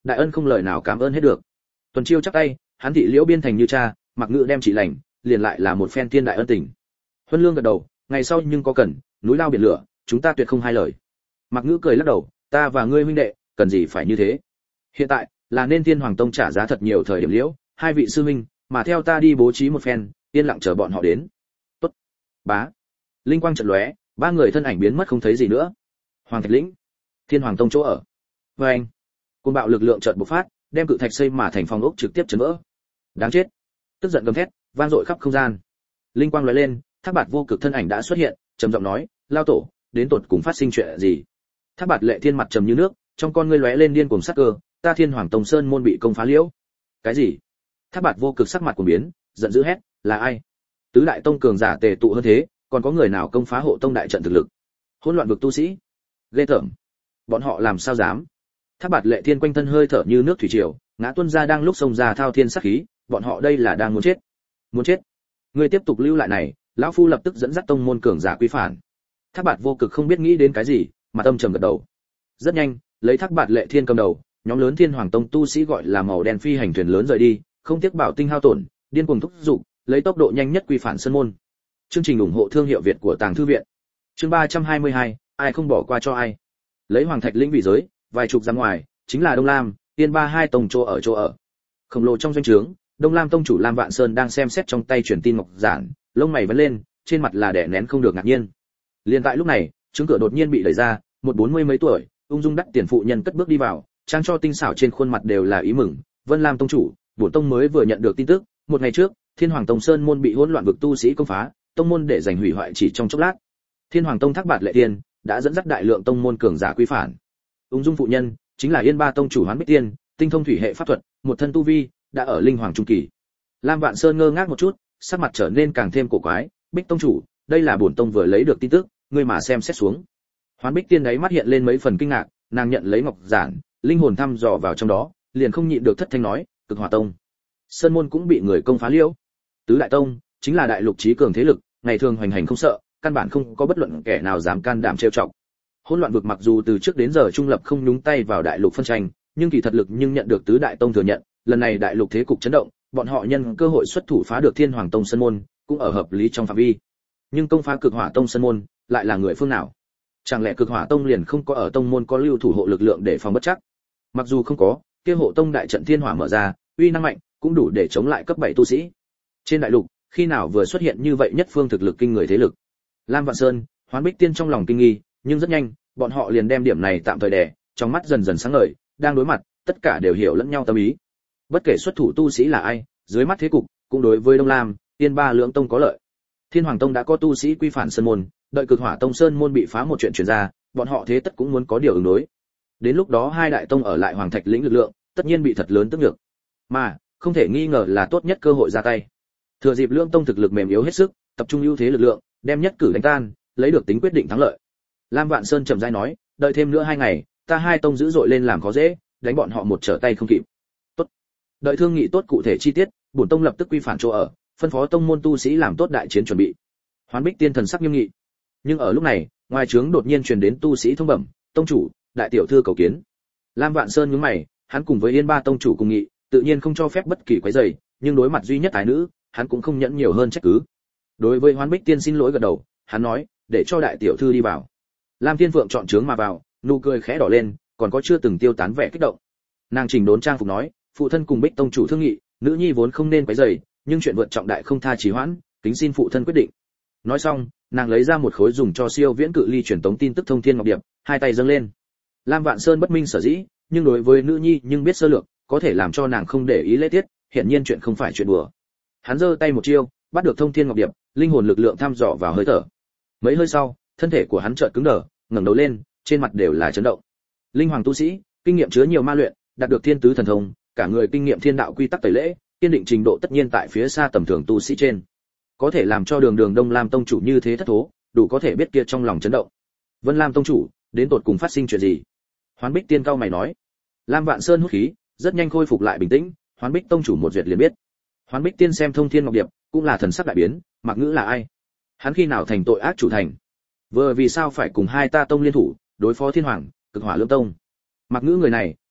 Đại ân không lời nào cảm ơn hết được. Tuần Chiêu chắp tay, hắn thị liễu biên thành như cha, Mặc Ngữ đem chỉ lành, liền lại là một phen thiên đại ân tình. Huân Lương gật đầu, ngày sau nhưng có cần, núi lao biển lửa, chúng ta tuyệt không hai lời. Mặc Ngữ cười lắc đầu, ta và ngươi huynh đệ, cần gì phải như thế? Hiện tại là nên Thiên Hoàng Tông trả giá thật nhiều thời điểm liễu, hai vị sư huynh, mà theo ta đi bố trí một phen, yên lặng chờ bọn họ đến. Tốt. Bá. Linh quang chợt lóe, ba người thân ảnh biến mất không thấy gì nữa. Hoàng Thạch Lĩnh, Thiên Hoàng Tông chỗ ở. Và anh, côn bạo lực lượng chợt bộc phát, đem cự thạch xây mà thành phòng ốc trực tiếp chấn vỡ. Đáng chết! Tức giận gầm thét, vang dội khắp không gian. Linh quang lóe lên, Thác Bạt vô cực thân ảnh đã xuất hiện, trầm giọng nói, lao tổ, đến tột cùng phát sinh chuyện gì? Thác Bạt Lệ Thiên mặt trầm như nước, trong con ngươi lóe lên điên cuồng sắc cơ, ta Thiên Hoàng Tông sơn môn bị công phá liễu. Cái gì? Thác Bạt vô cực sắc mặt cuồng biến, giận dữ hét, là ai? Tứ đại tông cường giả tề tụ hơn thế, còn có người nào công phá hộ tông đại trận thực lực? Hỗn loạn vực tu sĩ, ghê tởm. Bọn họ làm sao dám? Thác Bạt Lệ Thiên quanh thân hơi thở như nước thủy triều, ngã tuôn ra đang lúc xông ra thao thiên sát khí, bọn họ đây là đang muốn chết. Muốn chết? Ngươi tiếp tục lưu lại này, lão phu lập tức dẫn dắt tông môn cường giả quy phản. Thác Bạt vô cực không biết nghĩ đến cái gì, mà tâm trầm gật đầu. Rất nhanh, lấy Thác Bạt Lệ Thiên cầm đầu, nhóm lớn Thiên Hoàng Tông tu sĩ gọi là màu đen phi hành thuyền lớn rời đi, không tiếc bảo tinh hao tổn, điên cuồng thúc giục, lấy tốc độ nhanh nhất quy phản sơn môn. Chương trình ủng hộ thương hiệu Việt của Tàng Thư viện. Chương ba trăm hai mươi hai, ai không bỏ qua cho ai. Lấy Hoàng Thạch Lĩnh vị giới, vài chục dặm ngoài, chính là Đông Lam, Tiên Ba hai tông chỗ ở chỗ ở. Khổng lồ trong doanh trướng, Đông Lam tông chủ Lam Vạn Sơn đang xem xét trong tay truyền tin ngọc giản, lông mày vấn lên, trên mặt là đè nén không được ngạc nhiên. Liên tại lúc này, trướng cửa đột nhiên bị đẩy ra, một bốn mươi mấy tuổi, ung dung đắt tiền phụ nhân cất bước đi vào, trang cho tinh xảo trên khuôn mặt đều là ý mừng. Vân Lam tông chủ, bổn tông mới vừa nhận được tin tức, một ngày trước, Thiên Hoàng Tông sơn môn bị hỗn loạn vực tu sĩ công phá, tông môn để giành hủy hoại chỉ trong chốc lát. Thiên Hoàng Tông Thác Bạt Lệ Tiên đã dẫn dắt đại lượng tông môn cường giả quy phản. Ung dung phụ nhân chính là Yên Ba tông chủ Hoán Bích Tiên, tinh thông thủy hệ pháp thuật, một thân tu vi đã ở linh hoàng trung kỳ. Lam Vạn Sơn ngơ ngác một chút, sắc mặt trở nên càng thêm cổ quái, Bích tông chủ, đây là bổn tông vừa lấy được tin tức, ngươi mà xem xét xuống. Hoán Bích Tiên đấy mắt hiện lên mấy phần kinh ngạc, nàng nhận lấy ngọc giản, linh hồn thăm dò vào trong đó, liền không nhịn được thất thanh nói, Cực Hỏa Tông, sơn môn cũng bị người công phá liễu. Tứ đại tông chính là đại lục chí cường thế lực, ngày thường hoành hành không sợ, căn bản không có bất luận kẻ nào dám can đảm trêu chọc. Hỗn loạn vực mặc dù từ trước đến giờ trung lập không nhúng tay vào đại lục phân tranh, nhưng kỳ thật lực nhưng nhận được tứ đại tông thừa nhận, lần này đại lục thế cục chấn động, bọn họ nhân cơ hội xuất thủ phá được Thiên Hoàng Tông sơn môn, cũng ở hợp lý trong phạm vi. Nhưng công phá Cực Hỏa Tông sơn môn, lại là người phương nào? Chẳng lẽ Cực Hỏa Tông liền không có ở tông môn có lưu thủ hộ lực lượng để phòng bất chắc? Mặc dù không có, kia hộ tông đại trận thiên hỏa mở ra, uy năng mạnh, cũng đủ để chống lại cấp bảy tu sĩ. Trên đại lục, khi nào vừa xuất hiện như vậy nhất phương thực lực kinh người thế lực? Lam Vạn Sơn, Hoán Bích Tiên trong lòng kinh nghi, nhưng rất nhanh, bọn họ liền đem điểm này tạm thời đè, trong mắt dần dần sáng ngời, đang đối mặt, tất cả đều hiểu lẫn nhau tâm ý. Bất kể xuất thủ tu sĩ là ai, dưới mắt thế cục, cũng đối với Đông Lam, Tiên Ba lưỡng tông có lợi. Thiên Hoàng Tông đã có tu sĩ quy phản sơn môn, đợi Cực Hỏa Tông sơn môn bị phá một chuyện truyền ra, bọn họ thế tất cũng muốn có điều ứng đối. Đến lúc đó hai đại tông ở lại Hoàng Thạch Lĩnh lực lượng, tất nhiên bị thật lớn tức nhược. Mà, không thể nghi ngờ là tốt nhất cơ hội ra tay. Thừa dịp lưỡng tông thực lực mềm yếu hết sức, tập trung ưu thế lực lượng, đem nhất cử đánh tan, lấy được tính quyết định thắng lợi. Lam Vạn Sơn trầm rãi nói, đợi thêm nữa hai ngày, ta hai tông dữ dội lên làm khó dễ, đánh bọn họ một trở tay không kịp. Tốt. Đợi thương nghị tốt cụ thể chi tiết, bổn tông lập tức quy phản chỗ ở, phân phó tông môn tu sĩ làm tốt đại chiến chuẩn bị. Hoán Bích Tiên thần sắc nghiêm nghị. Nhưng ở lúc này, ngoài trướng đột nhiên truyền đến tu sĩ thông bẩm, tông chủ, đại tiểu thư cầu kiến. Lam Vạn Sơn nhướng mày, hắn cùng với Yên Ba tông chủ cùng nghị, tự nhiên không cho phép bất kỳ quấy rầy, nhưng đối mặt duy nhất tài nữ, hắn cũng không nhẫn nhiều hơn trách cứ. Đối với Hoán Bích Tiên xin lỗi gật đầu, hắn nói, để cho đại tiểu thư đi vào. Lam Thiên Phượng chọn trướng mà vào, nụ cười khẽ đỏ lên, còn có chưa từng tiêu tán vẻ kích động. Nàng chỉnh đốn trang phục nói, phụ thân cùng Bích tông chủ thương nghị, nữ nhi vốn không nên quấy rầy, nhưng chuyện vượt trọng đại không tha trì hoãn, kính xin phụ thân quyết định. Nói xong, nàng lấy ra một khối dùng cho siêu viễn cự ly truyền tống tin tức thông thiên ngọc điệp, hai tay dâng lên. Lam Vạn Sơn bất minh sở dĩ, nhưng đối với nữ nhi nhưng biết sơ lược, có thể làm cho nàng không để ý lễ tiết, hiển nhiên chuyện không phải chuyện đùa. Hắn giơ tay một chiêu, bắt được thông thiên ngọc điệp, linh hồn lực lượng thăm dò vào hơi thở. Mấy hơi sau, thân thể của hắn chợt cứng đờ, ngẩng đầu lên, trên mặt đều là chấn động. Linh hoàng tu sĩ, kinh nghiệm chứa nhiều ma luyện, đạt được thiên tứ thần thông, cả người kinh nghiệm thiên đạo quy tắc tẩy lễ, kiên định trình độ tất nhiên tại phía xa tầm thường tu sĩ trên. Có thể làm cho Đường Đường Đông Lam tông chủ như thế thất thố, đủ có thể biết kia trong lòng chấn động. Vân Lam tông chủ, đến tột cùng phát sinh chuyện gì? Hoán Bích Tiên cao mày nói. Lam Vạn Sơn hút khí, rất nhanh khôi phục lại bình tĩnh, Hoán Bích tông chủ một duyệt liền biết. Hoán Bích Tiên xem thông thiên ngọc điệp, cũng là thần sắc đại biến, Mạc Ngữ là ai? Hắn khi nào thành tội ác chủ thành? Vừa vì sao phải cùng hai ta tông liên thủ, đối phó Thiên Hoàng, Cực Hỏa Lưỡng tông? Mạc Ngữ người này,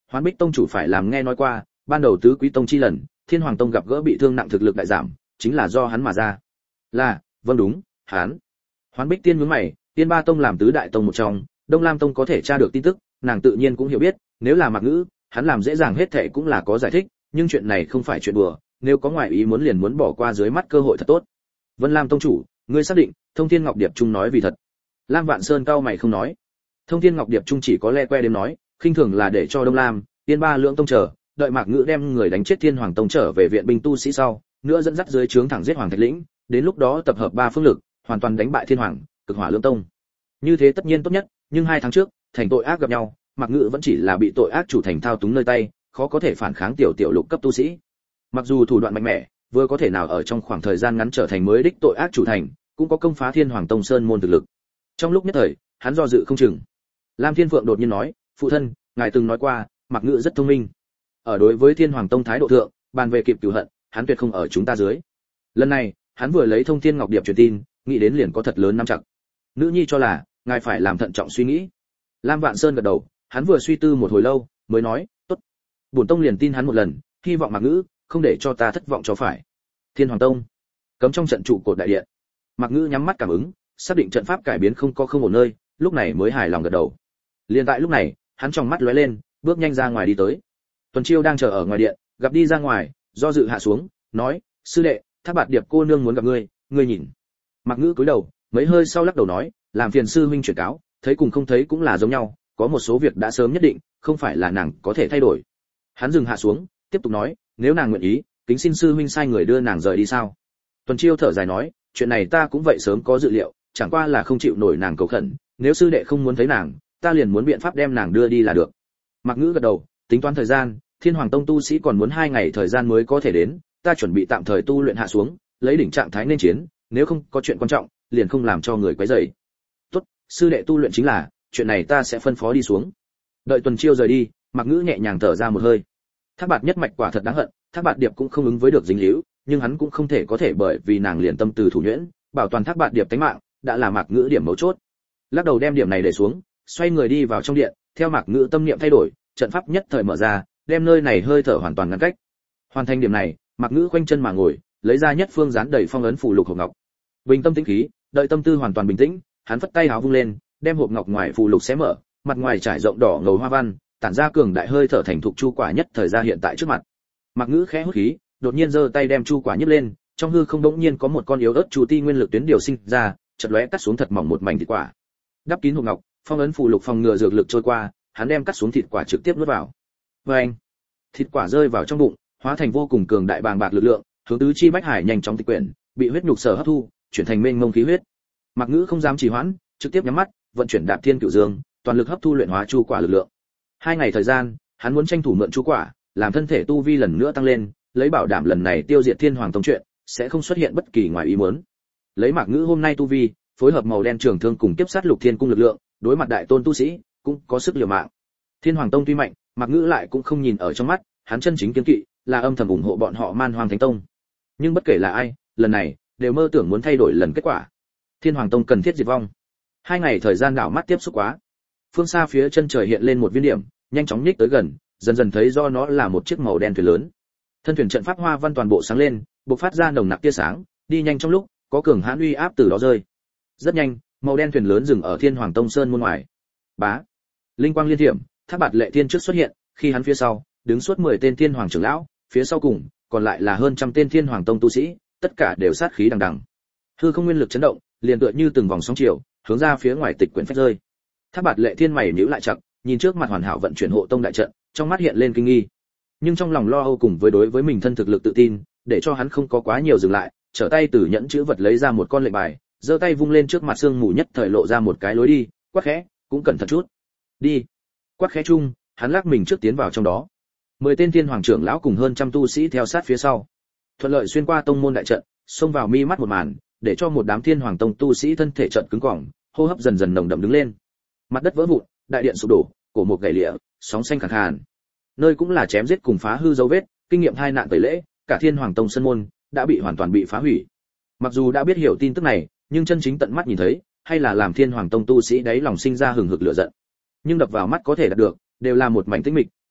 Hoán Bích tông chủ phải làm nghe nói qua, ban đầu tứ quý tông chi lần, Thiên Hoàng tông gặp gỡ bị thương nặng thực lực đại giảm, chính là do hắn mà ra. Là, vâng đúng, hắn. Hoán Bích tiên nhướng mày, Tiên Ba tông làm tứ đại tông một trong, Đông Lam tông có thể tra được tin tức, nàng tự nhiên cũng hiểu biết, nếu là Mạc Ngữ, hắn làm dễ dàng hết thảy cũng là có giải thích, nhưng chuyện này không phải chuyện đùa, nếu có ngoại ý muốn liền muốn bỏ qua dưới mắt cơ hội thật tốt. Vân Lam tông chủ, ngươi xác định, Thông Thiên Ngọc Điệp Trung nói vì thật. Lam Vạn Sơn cao mày không nói. Thông Thiên Ngọc Điệp Trung chỉ có le que đêm nói, khinh thường là để cho Đông Lam, Tiên Ba lượng tông chờ, đợi Mạc Ngữ đem người đánh chết Thiên Hoàng tông trở về viện binh tu sĩ sau, nữa dẫn dắt dưới trướng thẳng giết Hoàng Thạch Lĩnh, đến lúc đó tập hợp ba phương lực, hoàn toàn đánh bại Thiên Hoàng, Cực Hỏa lượng tông. Như thế tất nhiên tốt nhất, nhưng hai tháng trước, thành tội ác gặp nhau, Mạc Ngữ vẫn chỉ là bị tội ác chủ thành thao túng nơi tay, khó có thể phản kháng tiểu tiểu lục cấp tu sĩ. Mặc dù thủ đoạn mạnh mẽ, vừa có thể nào ở trong khoảng thời gian ngắn trở thành mới đích tội ác chủ thành, cũng có công phá Thiên Hoàng tông sơn môn thực lực. Trong lúc nhất thời, hắn do dự không chừng. Lam Thiên Phượng đột nhiên nói, phụ thân, ngài từng nói qua, Mạc Ngữ rất thông minh. Ở đối với Thiên Hoàng tông thái độ thượng, bàn về kịp cửu hận, hắn tuyệt không ở chúng ta dưới. Lần này, hắn vừa lấy Thông Thiên Ngọc Điệp truyền tin, nghĩ đến liền có thật lớn nắm chặt. Nữ nhi cho là, ngài phải làm thận trọng suy nghĩ. Lam Vạn Sơn gật đầu, hắn vừa suy tư một hồi lâu, mới nói, tốt. Bổn tông liền tin hắn một lần, hy vọng Mạc Ngữ không để cho ta thất vọng cho phải. Thiên Hoàng tông, cấm trong trận trụ cột đại điện. Mạc Ngữ nhắm mắt cảm ứng, xác định trận pháp cải biến không có không ổn nơi, lúc này mới hài lòng gật đầu. Liên tại lúc này, hắn trong mắt lóe lên, bước nhanh ra ngoài đi tới. Tuần Chiêu đang chờ ở ngoài điện, gặp đi ra ngoài, do dự hạ xuống, nói, sư đệ, Thác Bạt Điệp cô nương muốn gặp ngươi, ngươi nhìn. Mạc Ngữ cúi đầu, mấy hơi sau lắc đầu nói, làm phiền sư huynh chuyển cáo, thấy cùng không thấy cũng là giống nhau, có một số việc đã sớm nhất định, không phải là nàng có thể thay đổi. Hắn dừng hạ xuống, tiếp tục nói, nếu nàng nguyện ý, kính xin sư huynh sai người đưa nàng rời đi sao? Tuần Chiêu thở dài nói, chuyện này ta cũng vậy sớm có dự liệu, chẳng qua là không chịu nổi nàng cầu khẩn, nếu sư đệ không muốn thấy nàng, ta liền muốn biện pháp đem nàng đưa đi là được. Mạc Ngữ gật đầu, tính toán thời gian, Thiên Hoàng tông tu sĩ còn muốn hai ngày thời gian mới có thể đến, ta chuẩn bị tạm thời tu luyện hạ xuống, lấy đỉnh trạng thái nên chiến, nếu không có chuyện quan trọng, liền không làm cho người quấy rầy. Tốt, sư đệ tu luyện chính là, chuyện này ta sẽ phân phó đi xuống. Đợi Tuần Chiêu rời đi, Mạc Ngữ nhẹ nhàng thở ra một hơi. Thác Bạt nhất mạch quả thật đáng hận, Thác Bạt Điệp cũng không ứng với được dính líu, nhưng hắn cũng không thể có thể bởi vì nàng liền tâm từ thủ nhuyễn, bảo toàn Thác Bạt Điệp tính mạng, đã là Mạc Ngữ điểm mấu chốt. Lắc đầu đem điểm này để xuống, xoay người đi vào trong điện, theo Mạc Ngữ tâm niệm thay đổi, trận pháp nhất thời mở ra, đem nơi này hơi thở hoàn toàn ngăn cách. Hoàn thành điểm này, Mạc Ngữ khoanh chân mà ngồi, lấy ra nhất phương dán đầy phong ấn phù lục hộp ngọc. Bình tâm tĩnh khí, đợi tâm tư hoàn toàn bình tĩnh, hắn phất tay háo vung lên, đem hộp ngọc ngoài phù lục xé mở, mặt ngoài trải rộng đỏ ngầu hoa văn, tản ra cường đại hơi thở thành thục chu quả nhất thời ra hiện tại trước mặt. Mạc Ngữ khẽ hút khí, đột nhiên giơ tay đem chu quả nhấc lên, trong hư không đống nhiên có một con yếu ớt chu ti nguyên lực tuyến điều sinh ra, chợt lóe cắt xuống thật mỏng một mảnh thịt quả. Đắp kín hộp ngọc, phong ấn phù lục phòng ngừa dược lực trôi qua, hắn đem cắt xuống thịt quả trực tiếp nuốt vào. Oeng! Thịt quả rơi vào trong bụng, hóa thành vô cùng cường đại bàng bạc lực lượng, hướng tứ chi bách hải nhanh chóng tịch quyển, bị huyết nhục sở hấp thu, chuyển thành mênh mông khí huyết. Mạc Ngữ không dám trì hoãn, trực tiếp nhắm mắt, vận chuyển Đạp Thiên Cửu Dương, toàn lực hấp thu luyện hóa chu quả lực lượng. Hai ngày thời gian, hắn muốn tranh thủ mượn chu quả, làm thân thể tu vi lần nữa tăng lên, lấy bảo đảm lần này tiêu diệt Thiên Hoàng tông chuyện sẽ không xuất hiện bất kỳ ngoài ý muốn. Lấy Mạc Ngữ hôm nay tu vi, phối hợp màu đen trường thương cùng kiếp sát lục thiên cung lực lượng, đối mặt đại tôn tu sĩ, cũng có sức liều mạng. Thiên Hoàng tông tuy mạnh, Mạc Ngữ lại cũng không nhìn ở trong mắt, hắn chân chính kiêng kỵ là âm thầm ủng hộ bọn họ Man Hoang Thánh Tông. Nhưng bất kể là ai, lần này đều mơ tưởng muốn thay đổi lần kết quả. Thiên Hoàng tông cần thiết diệt vong. Hai ngày thời gian đảo mắt tiếp xúc quá. Phương xa phía chân trời hiện lên một viên điểm, nhanh chóng nhích tới gần, dần dần thấy do nó là một chiếc màu đen thuyền lớn. Thân thuyền trận pháp hoa văn toàn bộ sáng lên, bộc phát ra nồng nặc tia sáng, đi nhanh trong lúc, có cường hãn uy áp từ đó rơi. Rất nhanh, màu đen thuyền lớn dừng ở Thiên Hoàng tông sơn môn ngoài. Bá, linh quang liên thiểm, Thác Bạt Lệ Thiên trước xuất hiện, khi hắn phía sau, đứng suốt mười tên Thiên Hoàng trưởng lão, phía sau cùng, còn lại là hơn trăm tên Thiên Hoàng tông tu sĩ, tất cả đều sát khí đằng đằng. Hư không nguyên lực chấn động, liền tựa như từng vòng sóng chiều, hướng ra phía ngoài tịch quyển phách rơi. Thác Bạt Lệ Thiên mày nhíu lại chặt, nhìn trước mặt hoàn hảo vận chuyển hộ tông đại trận, trong mắt hiện lên kinh nghi. Nhưng trong lòng lo âu cùng với đối với mình thân thực lực tự tin, để cho hắn không có quá nhiều dừng lại, trở tay từ nhẫn chữ vật lấy ra một con lệnh bài, giơ tay vung lên trước mặt sương mù nhất thời lộ ra một cái lối đi, quát khẽ, cũng cẩn thận chút. Đi. Quát khẽ chung, hắn lắc mình trước tiến vào trong đó. Mười tên Thiên Hoàng trưởng lão cùng hơn trăm tu sĩ theo sát phía sau. Thuận lợi xuyên qua tông môn đại trận, xông vào mi mắt một màn, để cho một đám Thiên Hoàng tông tu sĩ thân thể trận cứng cỏng, hô hấp dần dần nồng đậm đứng lên. Mặt đất vỡ vụn, đại điện sụp đổ, cổ mục gãy lìa, sóng xanh khàn khàn. Nơi cũng là chém giết cùng phá hư dấu vết, kinh nghiệm hai nạn tẩy lễ, cả Thiên Hoàng tông sân môn đã bị hoàn toàn bị phá hủy. Mặc dù đã biết hiểu tin tức này, nhưng chân chính tận mắt nhìn thấy, hay là làm Thiên Hoàng tông tu sĩ đấy lòng sinh ra hừng hực lửa giận. Nhưng đập vào mắt có thể đạt được, đều là một mảnh tĩnh mịch,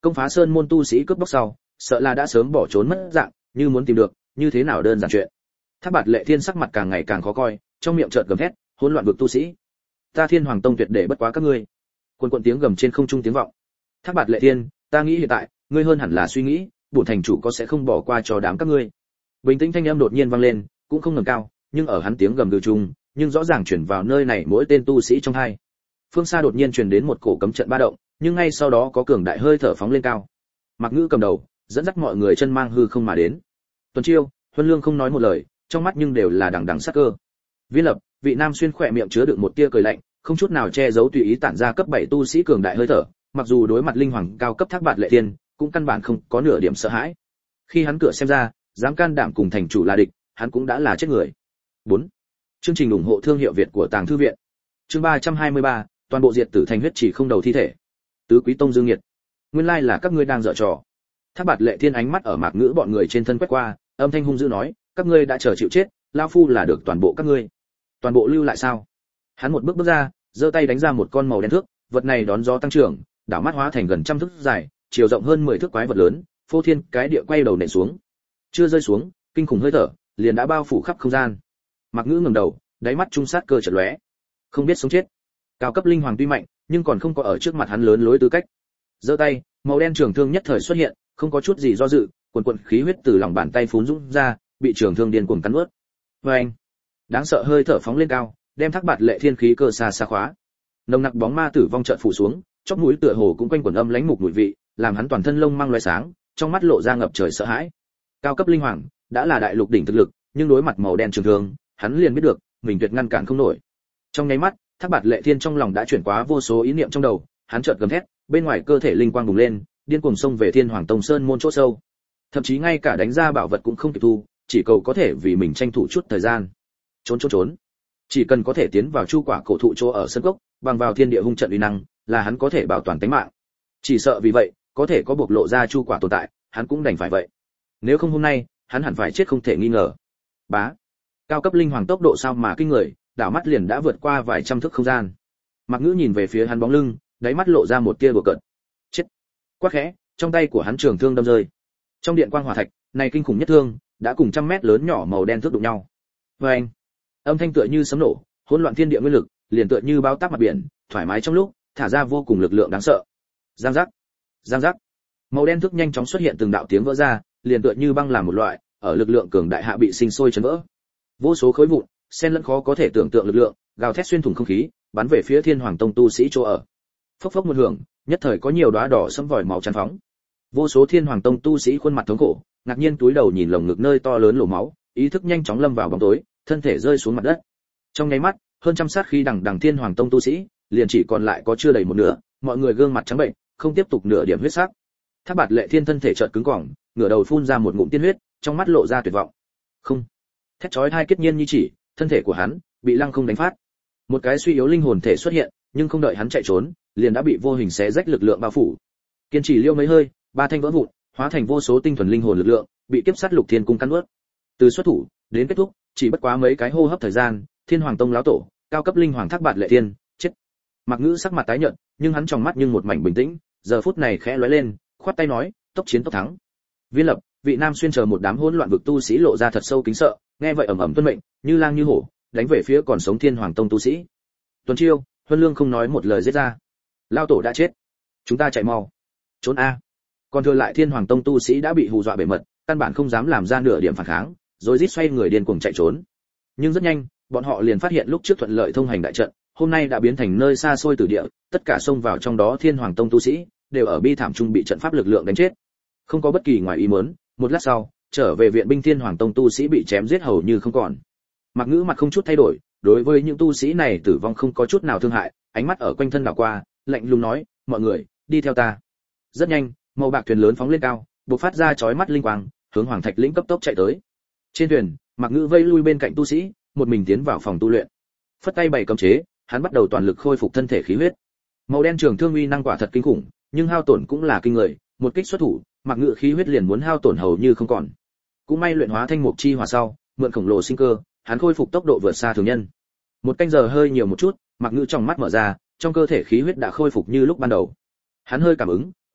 Công phá sơn môn tu sĩ cướp bóc sau, sợ là đã sớm bỏ trốn mất dạng, như muốn tìm được, như thế nào đơn giản chuyện. Thác Bạt Lệ Thiên sắc mặt càng ngày càng khó coi, trong miệng chợt gầm thét, hỗn loạn vực tu sĩ. Ta Thiên Hoàng Tông tuyệt để bất quá các ngươi. Quần quần tiếng gầm trên không trung tiếng vọng. Thác Bạt Lệ Thiên, ta nghĩ hiện tại, ngươi hơn hẳn là suy nghĩ, bổn thành chủ có sẽ không bỏ qua cho đám các ngươi. Bình tĩnh thanh âm đột nhiên vang lên, cũng không ngẩng cao, nhưng ở hắn tiếng gầm gừ chung, nhưng rõ ràng truyền vào nơi này mỗi tên tu sĩ trong hai. Phương xa đột nhiên truyền đến một cổ cấm trận ba động, nhưng ngay sau đó có cường đại hơi thở phóng lên cao. Mạc Ngữ cầm đầu, dẫn dắt mọi người chân mang hư không mà đến. Tuần Chiêu, Huân Lương không nói một lời, trong mắt nhưng đều là đằng đằng sát cơ. Viên Lập, vị nam xuyên khỏe miệng chứa đựng một tia cười lạnh, không chút nào che giấu tùy ý tản ra cấp bảy tu sĩ cường đại hơi thở, mặc dù đối mặt linh hoàng cao cấp Thác Bạt Lệ Thiên, cũng căn bản không có nửa điểm sợ hãi. Khi hắn cửa xem ra, dám can đảm cùng thành chủ là địch, hắn cũng đã là chết người. bốn. Chương trình ủng hộ thương hiệu Việt của Tàng thư viện. Chương ba trăm hai mươi ba, toàn bộ diệt tử thành huyết chỉ không đầu thi thể. Tứ Quý Tông Dương Nghiệt. Nguyên lai là các ngươi đang giở trò. Thác Bạt Lệ Thiên ánh mắt ở Mạc Ngữ bọn người trên thân quét qua, âm thanh hung dữ nói, các ngươi đã chờ chịu chết, lão phu là được toàn bộ các ngươi. Toàn bộ lưu lại sao? Hắn một bước bước ra, giơ tay đánh ra một con màu đen thước, vật này đón gió tăng trưởng, đảo mắt hóa thành gần trăm thước dài, chiều rộng hơn mười thước quái vật lớn, phô thiên cái địa quay đầu nện xuống. Chưa rơi xuống, kinh khủng hơi thở liền đã bao phủ khắp không gian. Mạc Ngữ ngẩng đầu, đáy mắt trung sát cơ chợt lóe. Không biết sống chết. Cao cấp linh hoàng tuy mạnh, nhưng còn không có ở trước mặt hắn lớn lối tư cách. Giơ tay, màu đen trường thương nhất thời xuất hiện, không có chút gì do dự, cuồn cuộn khí huyết từ lòng bàn tay phún dũng ra, bị trường thương điên cuồng cắn nuốt. Oeng! Đáng sợ hơi thở phóng lên cao, đem Thác Bạt Lệ Thiên khí cơ xa xa khóa. Nồng nặc bóng ma tử vong chợt phủ xuống, chóp mũi tựa hồ cũng quanh quẩn âm lãnh mục mùi vị, làm hắn toàn thân lông mang loé sáng, trong mắt lộ ra ngập trời sợ hãi. Cao cấp linh hoàng đã là đại lục đỉnh thực lực, nhưng đối mặt màu đen trường thương, hắn liền biết được, mình tuyệt ngăn cản không nổi. Trong nháy mắt, Thác Bạt Lệ Thiên trong lòng đã chuyển quá vô số ý niệm trong đầu, hắn chợt gầm thét, bên ngoài cơ thể linh quang bùng lên, điên cuồng xông về Thiên Hoàng Tông Sơn môn chỗ sâu. Thậm chí ngay cả đánh ra bảo vật cũng không kịp thu, chỉ cầu có thể vì mình tranh thủ chút thời gian. Trốn trốn trốn. Chỉ cần có thể tiến vào chu quả cổ thụ chỗ ở sân cốc, bằng vào thiên địa hung trận uy năng, là hắn có thể bảo toàn tính mạng. Chỉ sợ vì vậy, có thể có bộc lộ ra chu quả tồn tại, hắn cũng đành phải vậy. Nếu không hôm nay, hắn hẳn phải chết không thể nghi ngờ. Bá. Cao cấp linh hoàng tốc độ sao mà kinh người, đảo mắt liền đã vượt qua vài trăm thước không gian. Mạc Ngữ nhìn về phía hắn bóng lưng, đáy mắt lộ ra một tia đùa cợt. Chết. Quát khẽ, trong tay của hắn trường thương đâm rơi. Trong điện quang hỏa thạch, này kinh khủng nhất thương, đã cùng trăm mét lớn nhỏ màu đen thước đụng nhau. Oeng! Âm thanh tựa như sấm nổ, hỗn loạn thiên địa nguyên lực, liền tựa như bao táp mặt biển, thoải mái trong lúc, thả ra vô cùng lực lượng đáng sợ. Giang giác, giang giác. Màu đen thước nhanh chóng xuất hiện từng đạo tiếng vỡ ra, liền tựa như băng làm một loại, ở lực lượng cường đại hạ bị sinh sôi chấn vỡ. Vô số khối vụn, xen lẫn khó có thể tưởng tượng lực lượng, gào thét xuyên thủng không khí, bắn về phía Thiên Hoàng Tông tu sĩ chỗ ở. Phốc phốc một hưởng, nhất thời có nhiều đóa đỏ sẫm vòi màu tràn phóng. Vô số Thiên Hoàng Tông tu sĩ khuôn mặt thống khổ, ngạc nhiên túi đầu nhìn lồng ngực nơi to lớn lỗ máu, ý thức nhanh chóng lâm vào bóng tối, thân thể rơi xuống mặt đất. Trong nháy mắt, hơn trăm sát khí đằng đằng Thiên Hoàng Tông tu sĩ, liền chỉ còn lại có chưa đầy một nửa, mọi người gương mặt trắng bệnh, không tiếp tục nửa điểm huyết sắc. Thác Bạt Lệ Thiên thân thể chợt cứng cỏng, ngửa đầu phun ra một ngụm tiên huyết, trong mắt lộ ra tuyệt vọng. Không. Thét chói tai kết nhiên như chỉ, thân thể của hắn bị lăng không đánh phát. Một cái suy yếu linh hồn thể xuất hiện, nhưng không đợi hắn chạy trốn, liền đã bị vô hình xé rách lực lượng bao phủ. Kiên trì liêu mấy hơi, ba thanh vỡ vụn, hóa thành vô số tinh thuần linh hồn lực lượng, bị kiếp sát lục thiên cung cắn nuốt. Từ xuất thủ đến kết thúc, chỉ bất quá mấy cái hô hấp thời gian, Thiên Hoàng Tông lão tổ, cao cấp linh hoàng Thác Bạt Lệ Thiên, chết. Mạc Ngữ sắc mặt tái nhợt, nhưng hắn trong mắt nhưng một mảnh bình tĩnh, giờ phút này khẽ lóe lên, khoát tay nói, tốc chiến tốc thắng. Viên Lập, vị nam xuyên chờ một đám hỗn loạn vực tu sĩ lộ ra thật sâu kính sợ, nghe vậy ầm ầm tuân mệnh, như lang như hổ, đánh về phía còn sống Thiên Hoàng Tông tu sĩ. Tuần Chiêu, Huân Lương không nói một lời giết ra. Lão tổ đã chết, chúng ta chạy mau. Trốn a. Còn thừa lại Thiên Hoàng Tông tu sĩ đã bị hù dọa bề mật, căn bản không dám làm ra nửa điểm phản kháng, rồi rít xoay người điên cuồng chạy trốn. Nhưng rất nhanh, bọn họ liền phát hiện lúc trước thuận lợi thông hành đại trận, hôm nay đã biến thành nơi xa xôi tử địa, tất cả xông vào trong đó Thiên Hoàng Tông tu sĩ đều ở bi thảm trung bị trận pháp lực lượng đánh chết. Không có bất kỳ ngoài ý muốn, một lát sau, trở về viện binh Thiên Hoàng Tông tu sĩ bị chém giết hầu như không còn. Mạc Ngữ mặt không chút thay đổi, đối với những tu sĩ này tử vong không có chút nào thương hại, ánh mắt ở quanh thân đảo qua, lạnh lùng nói, mọi người, đi theo ta. Rất nhanh, màu bạc thuyền lớn phóng lên cao, bộc phát ra chói mắt linh quang, hướng Hoàng Thạch lĩnh cấp tốc chạy tới. Trên thuyền, Mạc Ngữ vây lui bên cạnh tu sĩ, một mình tiến vào phòng tu luyện. Phất tay bày cấm chế, hắn bắt đầu toàn lực khôi phục thân thể khí huyết. Màu đen trường thương uy năng quả thật kinh khủng, nhưng hao tổn cũng là kinh người, một kích xuất thủ, Mạc Ngữ khí huyết liền muốn hao tổn hầu như không còn. Cũng may luyện hóa thanh mục chi hỏa sau, mượn khổng lồ sinh cơ, hắn khôi phục tốc độ vượt xa thường nhân. Một canh giờ hơi nhiều một chút, Mạc Ngữ trong mắt mở ra, trong cơ thể khí huyết đã khôi phục như lúc ban đầu. Hắn hơi cảm ứng, khóe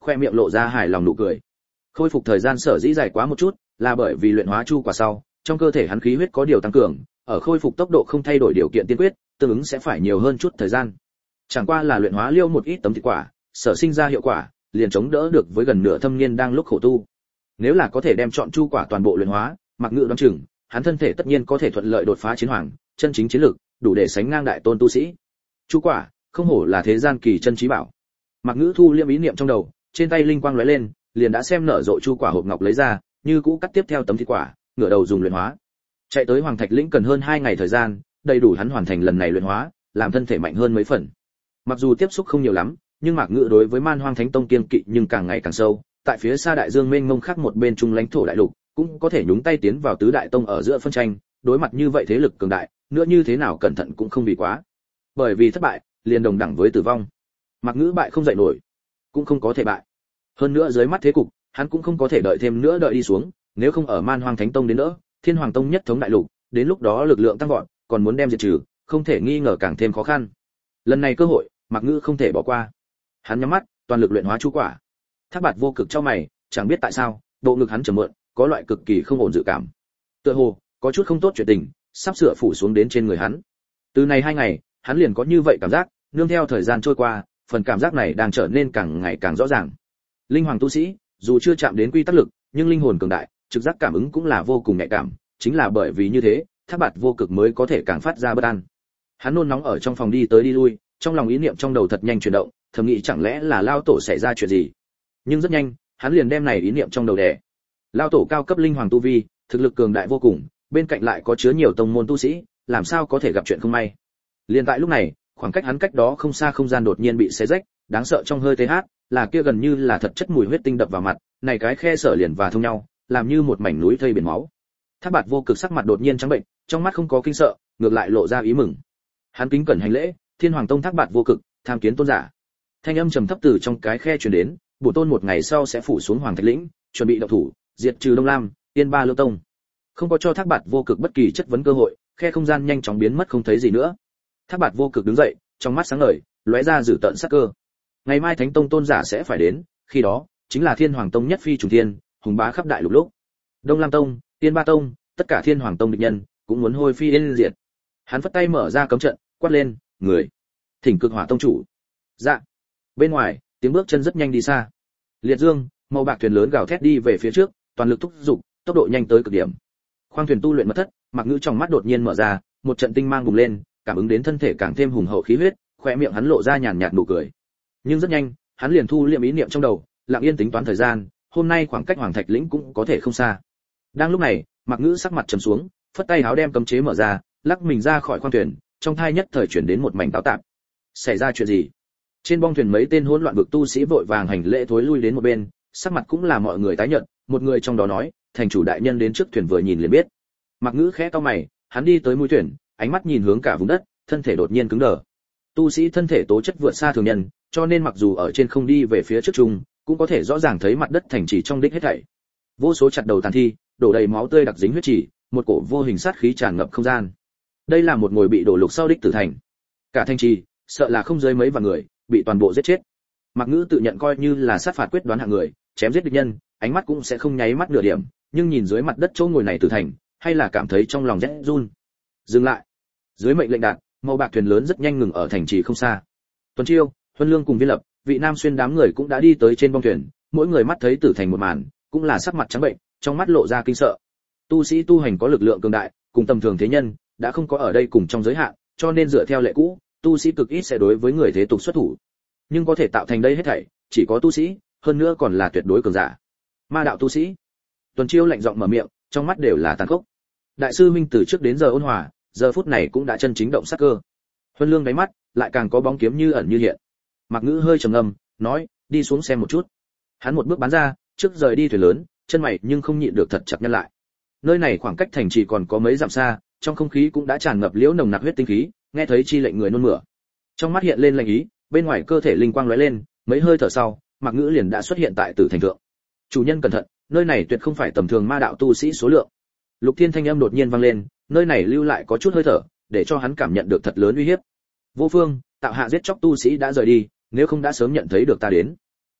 khoe miệng lộ ra hài lòng nụ cười. Khôi phục thời gian sở dĩ dài quá một chút, là bởi vì luyện hóa chu quả sau, trong cơ thể hắn khí huyết có điều tăng cường, ở khôi phục tốc độ không thay đổi điều kiện tiên quyết, tương ứng sẽ phải nhiều hơn chút thời gian. Chẳng qua là luyện hóa liêu một ít tấm thịt quả, sở sinh ra hiệu quả, liền chống đỡ được với gần nửa thâm niên đang lúc khổ tu. Nếu là có thể đem chọn chu quả toàn bộ luyện hóa, Mặc Ngự đoán chừng, hắn thân thể tất nhiên có thể thuận lợi đột phá chiến hoàng, chân chính chiến lực, đủ để sánh ngang đại tôn tu sĩ. Chu quả, không hổ là thế gian kỳ chân trí bảo. Mặc Ngự thu liệm ý niệm trong đầu, trên tay linh quang lóe lên, liền đã xem nở rộ chu quả hộp ngọc lấy ra, như cũ cắt tiếp theo tấm thịt quả, ngửa đầu dùng luyện hóa. Chạy tới Hoàng Thạch lĩnh cần hơn hai ngày thời gian, đầy đủ hắn hoàn thành lần này luyện hóa, làm thân thể mạnh hơn mấy phần. Mặc dù tiếp xúc không nhiều lắm, nhưng Mạc Ngự đối với Man Hoang Thánh Tông kiên kỵ nhưng càng ngày càng sâu, tại phía xa đại dương mênh mông khác một bên trung lãnh thổ đại lục, cũng có thể nhúng tay tiến vào tứ đại tông ở giữa phân tranh, đối mặt như vậy thế lực cường đại, nữa như thế nào cẩn thận cũng không vì quá. Bởi vì thất bại, liền đồng đẳng với tử vong. Mạc Ngự bại không dậy nổi, cũng không có thể bại. Hơn nữa dưới mắt thế cục, hắn cũng không có thể đợi thêm nữa đợi đi xuống, nếu không ở Man Hoang Thánh Tông đến nữa, Thiên Hoàng Tông nhất thống đại lục, đến lúc đó lực lượng tăng vọt, còn muốn đem diệt trừ, không thể nghi ngờ càng thêm khó khăn. Lần này cơ hội, Mạc Ngự không thể bỏ qua. Hắn nhắm mắt, toàn lực luyện hóa chu quả. Thác Bạt vô cực trong mày, chẳng biết tại sao, bộ ngực hắn trầm mượn, có loại cực kỳ không ổn dự cảm. Tựa hồ có chút không tốt chuyện tình, sắp sửa phủ xuống đến trên người hắn. Từ này hai ngày, hắn liền có như vậy cảm giác, nương theo thời gian trôi qua, phần cảm giác này đang trở nên càng ngày càng rõ ràng. Linh hoàng tu sĩ, dù chưa chạm đến quy tắc lực, nhưng linh hồn cường đại, trực giác cảm ứng cũng là vô cùng nhạy cảm, chính là bởi vì như thế, Thác Bạt vô cực mới có thể càng phát ra bất an. Hắn nôn nóng ở trong phòng đi tới đi lui, trong lòng ý niệm trong đầu thật nhanh chuyển động, thầm nghĩ chẳng lẽ là lao tổ xảy ra chuyện gì. Nhưng rất nhanh, hắn liền đem này ý niệm trong đầu đè. Lao tổ cao cấp linh hoàng tu vi, thực lực cường đại vô cùng, bên cạnh lại có chứa nhiều tông môn tu sĩ, làm sao có thể gặp chuyện không may. Liền tại lúc này, khoảng cách hắn cách đó không xa không gian đột nhiên bị xé rách, đáng sợ trong hơi th, là kia gần như là thật chất mùi huyết tinh đập vào mặt, này cái khe sở liền và thông nhau, làm như một mảnh núi thây biển máu. Thác Bạt vô cực sắc mặt đột nhiên trắng bệnh, trong mắt không có kinh sợ, ngược lại lộ ra ý mừng. Hắn kính cẩn hành lễ, Thiên Hoàng Tông Thác Bạt vô cực, tham kiến tôn giả. Thanh âm trầm thấp từ trong cái khe truyền đến, bổ tôn một ngày sau sẽ phủ xuống Hoàng Thạch lĩnh, chuẩn bị động thủ, diệt trừ Đông Lam, Tiên Ba Lương Tông. Không có cho Thác Bạt vô cực bất kỳ chất vấn cơ hội, khe không gian nhanh chóng biến mất không thấy gì nữa. Thác Bạt vô cực đứng dậy, trong mắt sáng ngời, lóe ra dữ tợn sắc cơ. Ngày mai Thánh Tông tôn giả sẽ phải đến, khi đó chính là Thiên Hoàng Tông nhất phi trùng thiên, hùng bá khắp đại lục lúc. Đông Lam Tông, Tiên Ba Tông, tất cả Thiên Hoàng Tông địch nhân cũng muốn hôi phi yên diệt. Hắn phất tay mở ra cấm trận, quát lên, người, thỉnh Cực Hỏa Tông chủ. Dạ. Bên ngoài, tiếng bước chân rất nhanh đi xa. Liệt dương, màu bạc thuyền lớn gào thét đi về phía trước, toàn lực thúc giục, tốc độ nhanh tới cực điểm. Khoang thuyền tu luyện mật thất, Mạc Ngự trong mắt đột nhiên mở ra, một trận tinh mang bùng lên, cảm ứng đến thân thể càng thêm hùng hậu khí huyết, khóe miệng hắn lộ ra nhàn nhạt nụ cười. Nhưng rất nhanh, hắn liền thu liệm ý niệm trong đầu, lặng yên tính toán thời gian, hôm nay khoảng cách Hoàng Thạch lĩnh cũng có thể không xa. Đang lúc này, Mạc Ngự sắc mặt trầm xuống, phất tay háo đem cấm chế mở ra, lắc mình ra khỏi khoang thuyền, trong thai nhất thời chuyển đến một mảnh táo tạp. Xảy ra chuyện gì? Trên bong thuyền mấy tên hỗn loạn vực tu sĩ vội vàng hành lễ thối lui đến một bên, sắc mặt cũng là mọi người tái nhợt, một người trong đó nói, thành chủ đại nhân đến trước thuyền vừa nhìn liền biết. Mạc Ngự khẽ cau mày, hắn đi tới mũi thuyền, ánh mắt nhìn hướng cả vùng đất, thân thể đột nhiên cứng đờ. Tu sĩ thân thể tố chất vượt xa thường nhân, cho nên mặc dù ở trên không đi về phía trước trung, cũng có thể rõ ràng thấy mặt đất thành trì trong đích hết thảy. Vô số chặt đầu tàn thi, đổ đầy máu tươi đặc dính huyết chỉ, một cổ vô hình sát khí tràn ngập không gian. Đây là một ngồi bị đổ lục sau đích tử thành. Cả thành trì, sợ là không dưới mấy vạn người, bị toàn bộ giết chết. Mạc Ngự tự nhận coi như là sát phạt quyết đoán hạng người, chém giết địch nhân, ánh mắt cũng sẽ không nháy mắt nửa điểm, nhưng nhìn dưới mặt đất chỗ ngồi này tử thành, hay là cảm thấy trong lòng rét run. Dừng lại. Dưới mệnh lệnh đạt, màu bạc thuyền lớn rất nhanh ngừng ở thành trì không xa. Tuần Chiêu, Huân Lương cùng Viên Lập, vị Nam Xuyên đám người cũng đã đi tới trên bong thuyền, mỗi người mắt thấy tử thành một màn, cũng là sắc mặt trắng bệnh, trong mắt lộ ra kinh sợ. Tu sĩ tu hành có lực lượng cường đại, cùng tầm thường thế nhân, đã không có ở đây cùng trong giới hạn, cho nên dựa theo lệ cũ, tu sĩ cực ít sẽ đối với người thế tục xuất thủ. Nhưng có thể tạo thành đây hết thảy, chỉ có tu sĩ, hơn nữa còn là tuyệt đối cường giả. Ma đạo tu sĩ. Tuần Chiêu lạnh giọng mở miệng, trong mắt đều là tàn khốc. Đại sư Minh từ trước đến giờ ôn hòa, giờ phút này cũng đã chân chính động sát cơ. Huân Lương đáy mắt lại càng có bóng kiếm như ẩn như hiện. Mạc Ngự hơi trầm ngâm, nói, đi xuống xem một chút. Hắn một bước bắn ra, trước rời đi thuyền lớn, chân mày nhưng không nhịn được thật chặt nhăn lại. Nơi này khoảng cách thành trì còn có mấy dặm xa, trong không khí cũng đã tràn ngập liễu nồng nặc huyết tinh khí, nghe thấy chi lệnh người nôn mửa. Trong mắt hiện lên lệnh ý, bên ngoài cơ thể linh quang lóe lên, mấy hơi thở sau, Mạc Ngự liền đã xuất hiện tại Tử Thành thượng. Chủ nhân cẩn thận, nơi này tuyệt không phải tầm thường ma đạo tu sĩ số lượng. Lục Thiên thanh âm đột nhiên vang lên, nơi này lưu lại có chút hơi thở, để cho hắn cảm nhận được thật lớn uy hiếp. Vô Phương, tạo hạ giết chóc tu sĩ đã rời đi, nếu không đã sớm nhận thấy được ta đến.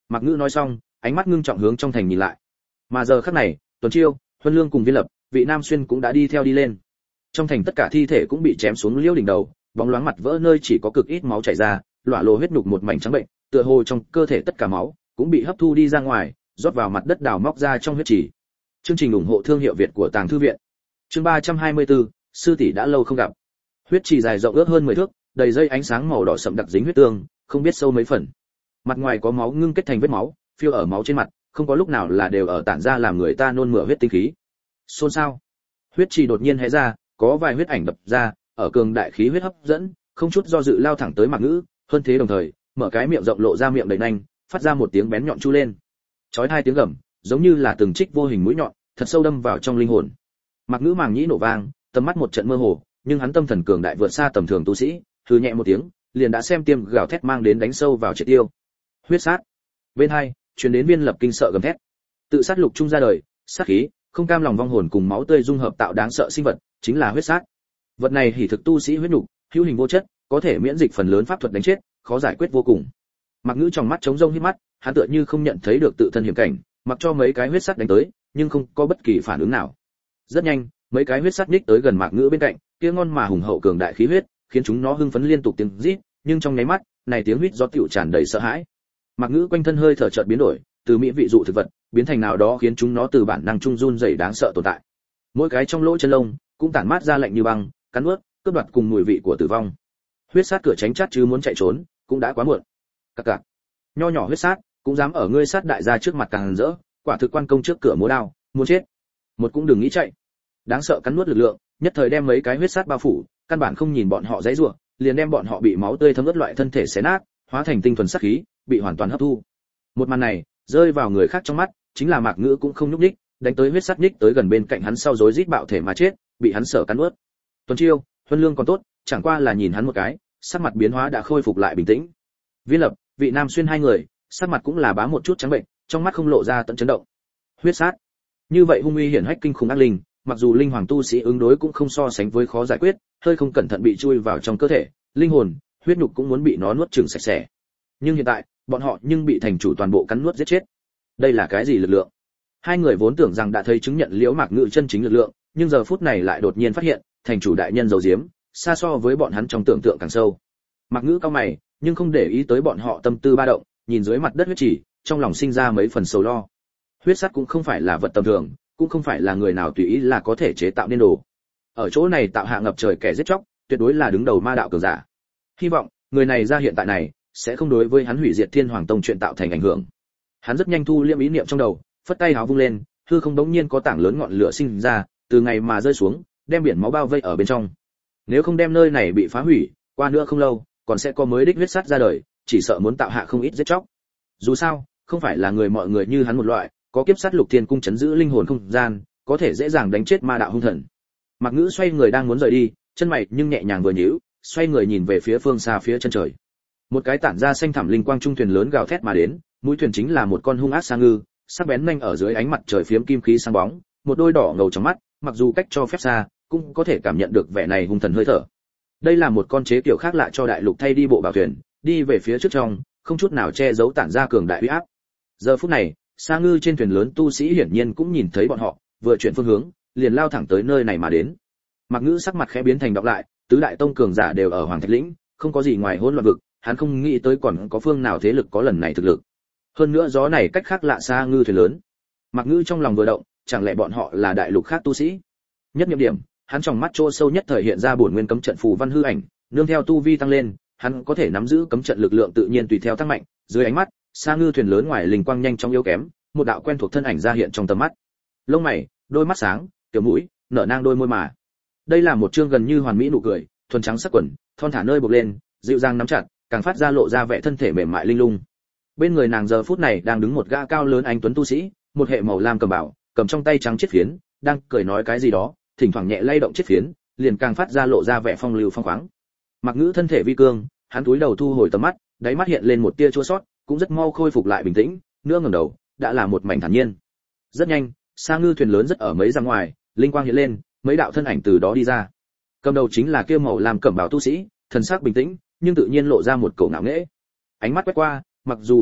Mạc Ngữ nói xong, ánh mắt ngưng trọng hướng trong thành nhìn lại. Mà giờ khắc này, Tuần Chiêu, Huân Lương cùng Viên Lập, Vị Nam Xuyên cũng đã đi theo đi lên. Trong thành tất cả thi thể cũng bị chém xuống liêu đỉnh đầu, bóng loáng mặt vỡ nơi chỉ có cực ít máu chảy ra, lỏa lộ huyết nhục một mảnh trắng bệnh, tựa hồ trong cơ thể tất cả máu cũng bị hấp thu đi ra ngoài, rót vào mặt đất đào móc ra trong huyết trì. Chương trình ủng hộ thương hiệu Việt của Tàng Thư viện. Chương ba trăm hai mươi tư, sư tỷ đã lâu không gặp. Huyết trì dài rộng ước hơn mười thước, đầy dây ánh sáng màu đỏ sậm đặc dính huyết tương, không biết sâu mấy phần. Mặt ngoài có máu ngưng kết thành vết máu, phiêu ở máu trên mặt, không có lúc nào là đều ở tản ra làm người ta nôn mửa huyết tinh khí. Xôn xao. Huyết trì đột nhiên hé ra, có vài huyết ảnh đập ra, ở cường đại khí huyết hấp dẫn, không chút do dự lao thẳng tới Mạc Ngữ, hơn thế đồng thời, mở cái miệng rộng lộ ra miệng đầy nanh, phát ra một tiếng bén nhọn chu lên. Chói hai tiếng gầm, giống như là từng trích vô hình mũi nhọn, thật sâu đâm vào trong linh hồn. Mạc Ngữ màng nhĩ nổ vang, tầm mắt một trận mơ hồ, nhưng hắn tâm thần cường đại vượt xa tầm thường tu sĩ, hừ nhẹ một tiếng, liền đã xem tiêm gào thét mang đến đánh sâu vào triệt tiêu. Huyết sát. Bên hai, truyền đến Viên Lập kinh sợ gầm thét. Tự sát lục trung ra đời, sát khí, không cam lòng vong hồn cùng máu tươi dung hợp tạo đáng sợ sinh vật, chính là huyết sát. Vật này hỉ thực tu sĩ huyết nhục, hữu hình vô chất, có thể miễn dịch phần lớn pháp thuật đánh chết, khó giải quyết vô cùng. Mạc Ngữ trong mắt trống rông hít mắt, hắn tựa như không nhận thấy được tự thân hiểm cảnh, mặc cho mấy cái huyết sắt đánh tới, nhưng không có bất kỳ phản ứng nào. Rất nhanh, mấy cái huyết sắt nhích tới gần Mạc Ngữ bên cạnh, kia ngon mà hùng hậu cường đại khí huyết, khiến chúng nó hưng phấn liên tục tiếng rít, nhưng trong nháy mắt, này tiếng huýt gió tiểu tràn đầy sợ hãi. Mạc Ngữ quanh thân hơi thở chợt biến đổi, từ mỹ vị dụ thực vật, biến thành nào đó khiến chúng nó từ bản năng trung run rẩy đáng sợ tồn tại. Mỗi cái trong lỗ chân lông cũng tản mát ra lạnh như băng, cắn nuốt, cướp đoạt cùng mùi vị của tử vong. Huyết sát cửa tránh chát chứ muốn chạy trốn, cũng đã quá muộn. Cặc cặc. Nho nhỏ huyết sát, cũng dám ở ngươi sát đại gia trước mặt càng rỡ, quả thực quan công trước cửa múa đao, muốn chết. Một cũng đừng nghĩ chạy. Đáng sợ cắn nuốt lực lượng, nhất thời đem mấy cái huyết sát bao phủ, căn bản không nhìn bọn họ dãy rủa, liền đem bọn họ bị máu tươi thấm ướt loại thân thể xé nát, hóa thành tinh thuần sát khí, bị hoàn toàn hấp thu. Một màn này, rơi vào người khác trong mắt, chính là Mạc Ngữ cũng không nhúc nhích, đánh tới huyết sát nhích tới gần bên cạnh hắn sau rối rít bạo thể mà chết, bị hắn sợ cắn nuốt. Tuần Chiêu, Huân Lương còn tốt, chẳng qua là nhìn hắn một cái, sắc mặt biến hóa đã khôi phục lại bình tĩnh. Viên Lập, Vị Nam Xuyên hai người, sắc mặt cũng là bá một chút trắng bệnh, trong mắt không lộ ra tận chấn động. Huyết sát, như vậy hung uy hiển hách kinh khủng ác linh, mặc dù linh hoàng tu sĩ ứng đối cũng không so sánh với khó giải quyết, hơi không cẩn thận bị chui vào trong cơ thể, linh hồn, huyết nhục cũng muốn bị nó nuốt chửng sạch sẽ. Nhưng hiện tại, bọn họ nhưng bị thành chủ toàn bộ cắn nuốt giết chết. Đây là cái gì lực lượng? Hai người vốn tưởng rằng đã thấy chứng nhận Liễu Mạc Ngữ chân chính lực lượng, nhưng giờ phút này lại đột nhiên phát hiện, thành chủ đại nhân giấu giếm, xa so với bọn hắn trong tưởng tượng càng sâu. Mạc Ngữ cao mày, nhưng không để ý tới bọn họ tâm tư ba động, nhìn dưới mặt đất huyết chỉ, trong lòng sinh ra mấy phần sầu lo. Huyết sắt cũng không phải là vật tầm thường, cũng không phải là người nào tùy ý là có thể chế tạo nên đồ. Ở chỗ này tạo hạ ngập trời kẻ giết chóc, tuyệt đối là đứng đầu ma đạo cường giả. Hy vọng người này ra hiện tại này sẽ không đối với hắn hủy diệt Thiên Hoàng Tông chuyện tạo thành ảnh hưởng. Hắn rất nhanh thu liễm ý niệm trong đầu, phất tay háo vung lên, hư không đống nhiên có tảng lớn ngọn lửa sinh ra, từ ngày mà rơi xuống, đem biển máu bao vây ở bên trong. Nếu không đem nơi này bị phá hủy, qua nữa không lâu, còn sẽ có mới đích huyết sắt ra đời, chỉ sợ muốn tạo hạ không ít giết chóc. Dù sao, không phải là người mọi người như hắn một loại, có kiếp sát lục thiên cung chấn giữ linh hồn không gian, có thể dễ dàng đánh chết ma đạo hung thần. Mạc Ngữ xoay người đang muốn rời đi, chân mày nhưng nhẹ nhàng vừa nhíu, xoay người nhìn về phía phương xa phía chân trời. Một cái tản ra xanh thẳm linh quang trung thuyền lớn gào thét mà đến, mũi thuyền chính là một con hung ác sa ngư, sắc bén nhanh ở dưới ánh mặt trời phiếm kim khí sáng bóng, một đôi đỏ ngầu trong mắt, mặc dù cách cho phép xa, cũng có thể cảm nhận được vẻ này hung thần hơi thở. Đây là một con chế kiểu khác lạ cho đại lục thay đi bộ bảo thuyền, đi về phía trước trong, không chút nào che giấu tản ra cường đại uy áp. Giờ phút này, sa ngư trên thuyền lớn tu sĩ hiển nhiên cũng nhìn thấy bọn họ, vừa chuyển phương hướng, liền lao thẳng tới nơi này mà đến. Mạc Ngữ sắc mặt khẽ biến thành đọc lại, tứ đại tông cường giả đều ở Hoàng Thạch lĩnh, không có gì ngoài hỗn loạn vực, hắn không nghĩ tới còn có phương nào thế lực có lần này thực lực. Hơn nữa gió này cách khác lạ sa ngư thuyền lớn. Mạc Ngữ trong lòng vừa động, chẳng lẽ bọn họ là đại lục khác tu sĩ? Nhất niệm điểm, hắn trong mắt chỗ sâu nhất thời hiện ra bổn nguyên cấm trận phù văn hư ảnh, nương theo tu vi tăng lên, hắn có thể nắm giữ cấm trận lực lượng tự nhiên tùy theo tăng mạnh, dưới ánh mắt, sa ngư thuyền lớn ngoài linh quang nhanh chóng yếu kém, một đạo quen thuộc thân ảnh ra hiện trong tầm mắt. Lông mày, đôi mắt sáng, tiểu mũi, nở nang đôi môi mà. Đây là một trương gần như hoàn mỹ nụ cười, thuần trắng sắc quần, thon thả nơi buộc lên, dịu dàng nắm chặt, càng phát ra lộ ra vẻ thân thể mềm mại linh lung. Bên người nàng giờ phút này đang đứng một gã cao lớn anh tuấn tu sĩ, một hệ màu lam cầm bảo, cầm trong tay trắng chiếc phiến, đang cười nói cái gì đó, thỉnh thoảng nhẹ lay động chiếc phiến, liền càng phát ra lộ ra vẻ phong lưu phong khoáng. Mạc Ngữ thân thể vi cương, hắn cúi đầu thu hồi tầm mắt, đáy mắt hiện lên một tia chua xót, cũng rất mau khôi phục lại bình tĩnh, nữa ngẩng đầu, đã là một mảnh thản nhiên. Rất nhanh, sa ngư thuyền lớn rất ở mấy ra ngoài, linh quang hiện lên, mấy đạo thân ảnh từ đó đi ra. Cầm đầu chính là kia màu lam cẩm bào tu sĩ, thần sắc bình tĩnh, nhưng tự nhiên lộ ra một cổ ngạo nghễ. Ánh mắt quét qua, mặc dù Viên Lập,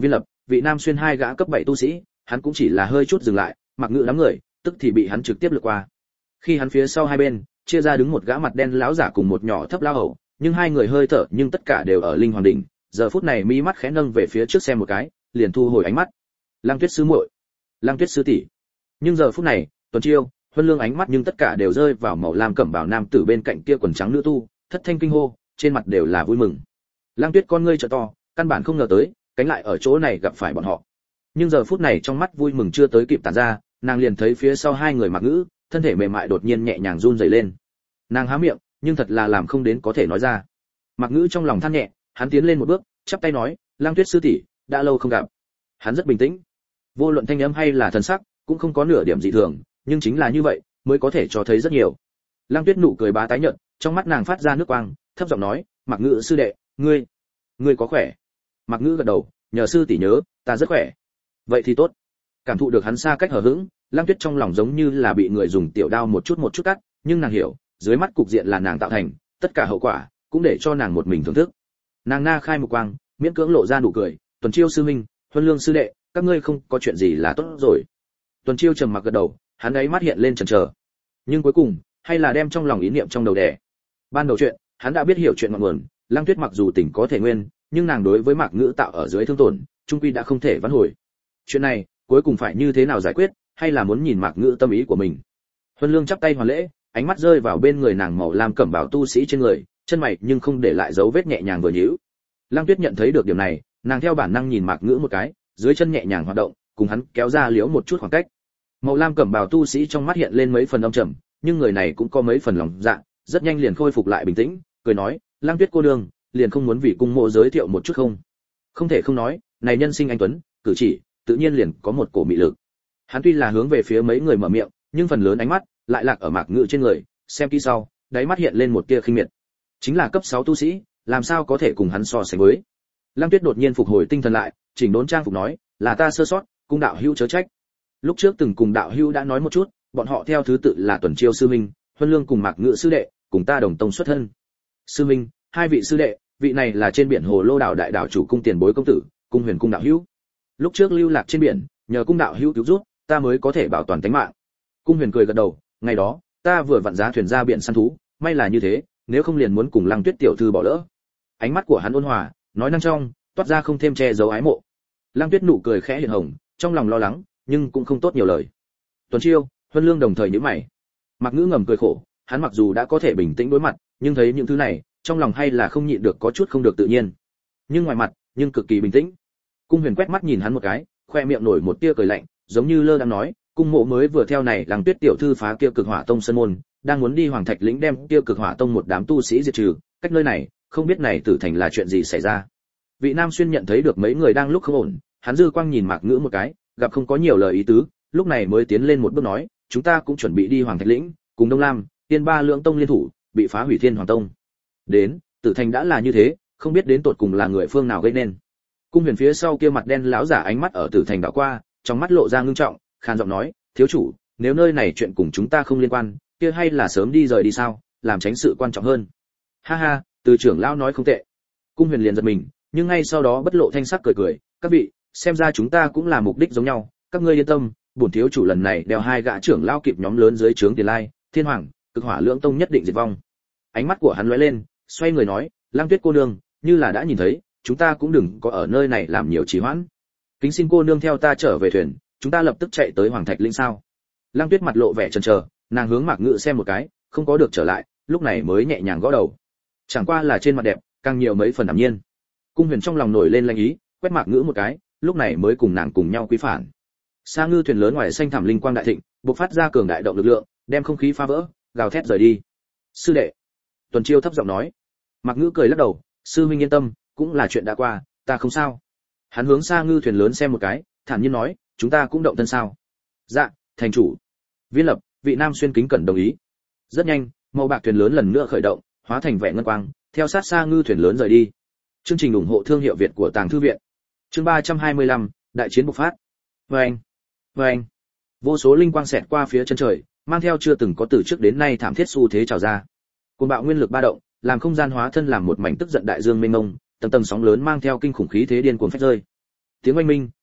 vị nam xuyên hai gã cấp bảy tu sĩ, hắn cũng chỉ là hơi chút dừng lại, Mạc Ngữ đám người, tức thì bị hắn trực tiếp lướt qua. Khi hắn phía sau hai bên, chia ra đứng một gã mặt đen lão giả cùng một nhỏ thấp lão hầu, nhưng hai người hơi thở nhưng tất cả đều ở linh hoàng đỉnh, giờ phút này mi mắt khẽ nâng về phía trước xem một cái, liền thu hồi ánh mắt. Lăng Tuyết sư muội, Lăng Tuyết sư tỷ. Nhưng giờ phút này, Tuần Chiêu, Huân Lương ánh mắt nhưng tất cả đều rơi vào màu lam cẩm bào nam tử bên cạnh kia quần trắng nữ tu, thất thanh kinh hô, trên mặt đều là vui mừng. Lăng Tuyết con ngươi trợ to, căn bản không ngờ tới, cánh lại ở chỗ này gặp phải bọn họ. Nhưng giờ phút này trong mắt vui mừng chưa tới kịp tản ra, nàng liền thấy phía sau hai người Mạc Ngữ, thân thể mềm mại đột nhiên nhẹ nhàng run rẩy lên. Nàng há miệng, nhưng thật là làm không đến có thể nói ra. Mạc Ngữ trong lòng than nhẹ, hắn tiến lên một bước, chắp tay nói, Lăng Tuyết sư tỷ, đã lâu không gặp. Hắn rất bình tĩnh, vô luận thanh âm hay là thần sắc, cũng không có nửa điểm dị thường, nhưng chính là như vậy, mới có thể cho thấy rất nhiều. Lăng Tuyết nụ cười bá tái nhợt, trong mắt nàng phát ra nước quang, thấp giọng nói, Mạc Ngữ sư đệ, ngươi, ngươi có khỏe? Mạc Ngữ gật đầu, nhờ sư tỷ nhớ, ta rất khỏe. Vậy thì tốt. Cảm thụ được hắn xa cách hờ hững, Lăng Tuyết trong lòng giống như là bị người dùng tiểu đao một chút một chút cắt, nhưng nàng hiểu, dưới mắt cục diện là nàng tạo thành, tất cả hậu quả cũng để cho nàng một mình thưởng thức. Nàng na khai một quang, miễn cưỡng lộ ra nụ cười, Tuần Chiêu sư huynh, Huân Lương sư đệ, các ngươi không có chuyện gì là tốt rồi. Tuần Chiêu trầm mặc gật đầu, hắn ấy mắt hiện lên chần chờ, nhưng cuối cùng hay là đem trong lòng ý niệm trong đầu đè. Ban đầu chuyện, hắn đã biết hiểu chuyện ngọn nguồn, Lăng Tuyết mặc dù tình có thể nguyên, nhưng nàng đối với Mạc Ngữ tạo ở dưới thương tổn, trung quy đã không thể vãn hồi. Chuyện này, cuối cùng phải như thế nào giải quyết, hay là muốn nhìn Mạc Ngữ tâm ý của mình. Huân Lương chắp tay hoàn lễ, ánh mắt rơi vào bên người nàng màu lam cẩm bào tu sĩ trên người, chân mày nhưng không để lại dấu vết nhẹ nhàng vừa nhíu. Lăng Tuyết nhận thấy được điểm này, nàng theo bản năng nhìn Mạc Ngữ một cái, dưới chân nhẹ nhàng hoạt động, cùng hắn kéo ra liễu một chút khoảng cách. Màu lam cẩm bào tu sĩ trong mắt hiện lên mấy phần âm trầm, nhưng người này cũng có mấy phần lòng dạ, rất nhanh liền khôi phục lại bình tĩnh, cười nói, Lăng Tuyết cô đương, liền không muốn vì cung mộ giới thiệu một chút không? Không thể không nói, này nhân sinh anh tuấn, cử chỉ, tự nhiên liền có một cổ mị lực. Hắn tuy là hướng về phía mấy người mở miệng, nhưng phần lớn ánh mắt lại lạc ở Mạc Ngữ trên người, xem kỹ sau, đáy mắt hiện lên một tia khinh miệt. Chính là cấp sáu tu sĩ, làm sao có thể cùng hắn so sánh với? Lăng Tuyết đột nhiên phục hồi tinh thần lại, chỉnh đốn trang phục nói, là ta sơ sót, cung đạo hữu chớ trách. Lúc trước từng cùng đạo hữu đã nói một chút, bọn họ theo thứ tự là Tuần Chiêu sư minh, Huân Lương cùng Mạc Ngữ sư đệ, cùng ta đồng tông xuất thân. Sư minh, hai vị sư đệ, vị này là trên biển Hồ Lô đảo đại đảo chủ cung tiền bối công tử, cung Huyền cung đạo hữu. Lúc trước lưu lạc trên biển, nhờ cung đạo hữu cứu giúp, ta mới có thể bảo toàn tính mạng. Cung Huyền cười gật đầu, ngày đó, ta vừa vặn giá thuyền ra biển săn thú, may là như thế, nếu không liền muốn cùng Lăng Tuyết tiểu thư bỏ lỡ. Ánh mắt của hắn ôn hòa, nói năng trong, toát ra không thêm che giấu ái mộ. Lăng Tuyết nụ cười khẽ hiện hồng, trong lòng lo lắng, nhưng cũng không tốt nhiều lời. Tuần Chiêu, Huân Lương đồng thời nhíu mày. Mạc Ngữ ngầm cười khổ, hắn mặc dù đã có thể bình tĩnh đối mặt, nhưng thấy những thứ này, trong lòng hay là không nhịn được có chút không được tự nhiên. Nhưng ngoài mặt, nhưng cực kỳ bình tĩnh. Cung Huyền quét mắt nhìn hắn một cái, khoe miệng nổi một tia cười lạnh, giống như lơ đang nói, cung mộ mới vừa theo này Lăng Tuyết tiểu thư phá kia Cực Hỏa Tông sân môn, đang muốn đi Hoàng Thạch lĩnh đem kia Cực Hỏa Tông một đám tu sĩ diệt trừ, cách nơi này, không biết này tử thành là chuyện gì xảy ra. Vị Nam Xuyên nhận thấy được mấy người đang lúc không ổn, hắn dư quang nhìn Mạc Ngữ một cái, gặp không có nhiều lời ý tứ, lúc này mới tiến lên một bước nói, chúng ta cũng chuẩn bị đi Hoàng Thạch lĩnh, cùng Đông Lam, Tiên Ba lượng tông liên thủ, bị phá hủy Thiên Hoàng Tông. Đến, tử thành đã là như thế, không biết đến tột cùng là người phương nào gây nên. Cung Huyền phía sau kia mặt đen lão giả ánh mắt ở tử thành đảo qua, trong mắt lộ ra ngưng trọng, khan giọng nói, thiếu chủ, nếu nơi này chuyện cùng chúng ta không liên quan, kia hay là sớm đi rời đi sao, làm tránh sự quan trọng hơn. Ha ha, từ trưởng lão nói không tệ. Cung Huyền liền giật mình, nhưng ngay sau đó bất lộ thanh sắc cười cười, các vị, xem ra chúng ta cũng là mục đích giống nhau, các ngươi yên tâm, bổn thiếu chủ lần này đeo hai gã trưởng lão kịp nhóm lớn dưới trướng Tiền Lai, Thiên Hoàng, Cực Hỏa Lưỡng Tông nhất định diệt vong. Ánh mắt của hắn lóe lên, xoay người nói, Lăng Tuyết cô nương, như là đã nhìn thấy, chúng ta cũng đừng có ở nơi này làm nhiều trì hoãn. Kính xin cô nương theo ta trở về thuyền, chúng ta lập tức chạy tới Hoàng Thạch lĩnh sao? Lăng Tuyết mặt lộ vẻ chần chờ, nàng hướng Mạc Ngữ xem một cái, không có được trở lại, lúc này mới nhẹ nhàng gõ đầu. Chẳng qua là trên mặt đẹp, càng nhiều mấy phần ảm nhiên. Cung Huyền trong lòng nổi lên lanh ý, quét Mạc Ngữ một cái, lúc này mới cùng nàng cùng nhau quý phản. Sa ngư thuyền lớn ngoài xanh thẳm linh quang đại thịnh, bộc phát ra cường đại động lực lượng, đem không khí phá vỡ, gào thét rời đi. Sư đệ, Tuần Chiêu thấp giọng nói. Mạc Ngữ cười lắc đầu, sư huynh yên tâm, cũng là chuyện đã qua, ta không sao. Hắn hướng Sa ngư thuyền lớn xem một cái, thản nhiên nói, chúng ta cũng động thân sao? Dạ, thành chủ. Viên Lập, vị Nam Xuyên kính cẩn đồng ý. Rất nhanh, màu bạc thuyền lớn lần nữa khởi động, hóa thành vẻ ngân quang, theo sát Sa ngư thuyền lớn rời đi. Chương trình ủng hộ thương hiệu Việt của Tàng thư viện. Chương ba trăm hai mươi lăm, đại chiến bộc phát. Vâng, vâng. Vô số linh quang xẹt qua phía chân trời, mang theo chưa từng có từ trước đến nay thảm thiết xu thế trào ra. Cuồng bạo nguyên lực ba động, làm không gian hóa thân làm một mảnh tức giận đại dương mênh mông, tầng tầng sóng lớn mang theo kinh khủng khí thế điên cuồng phách rơi. Tiếng oanh minh,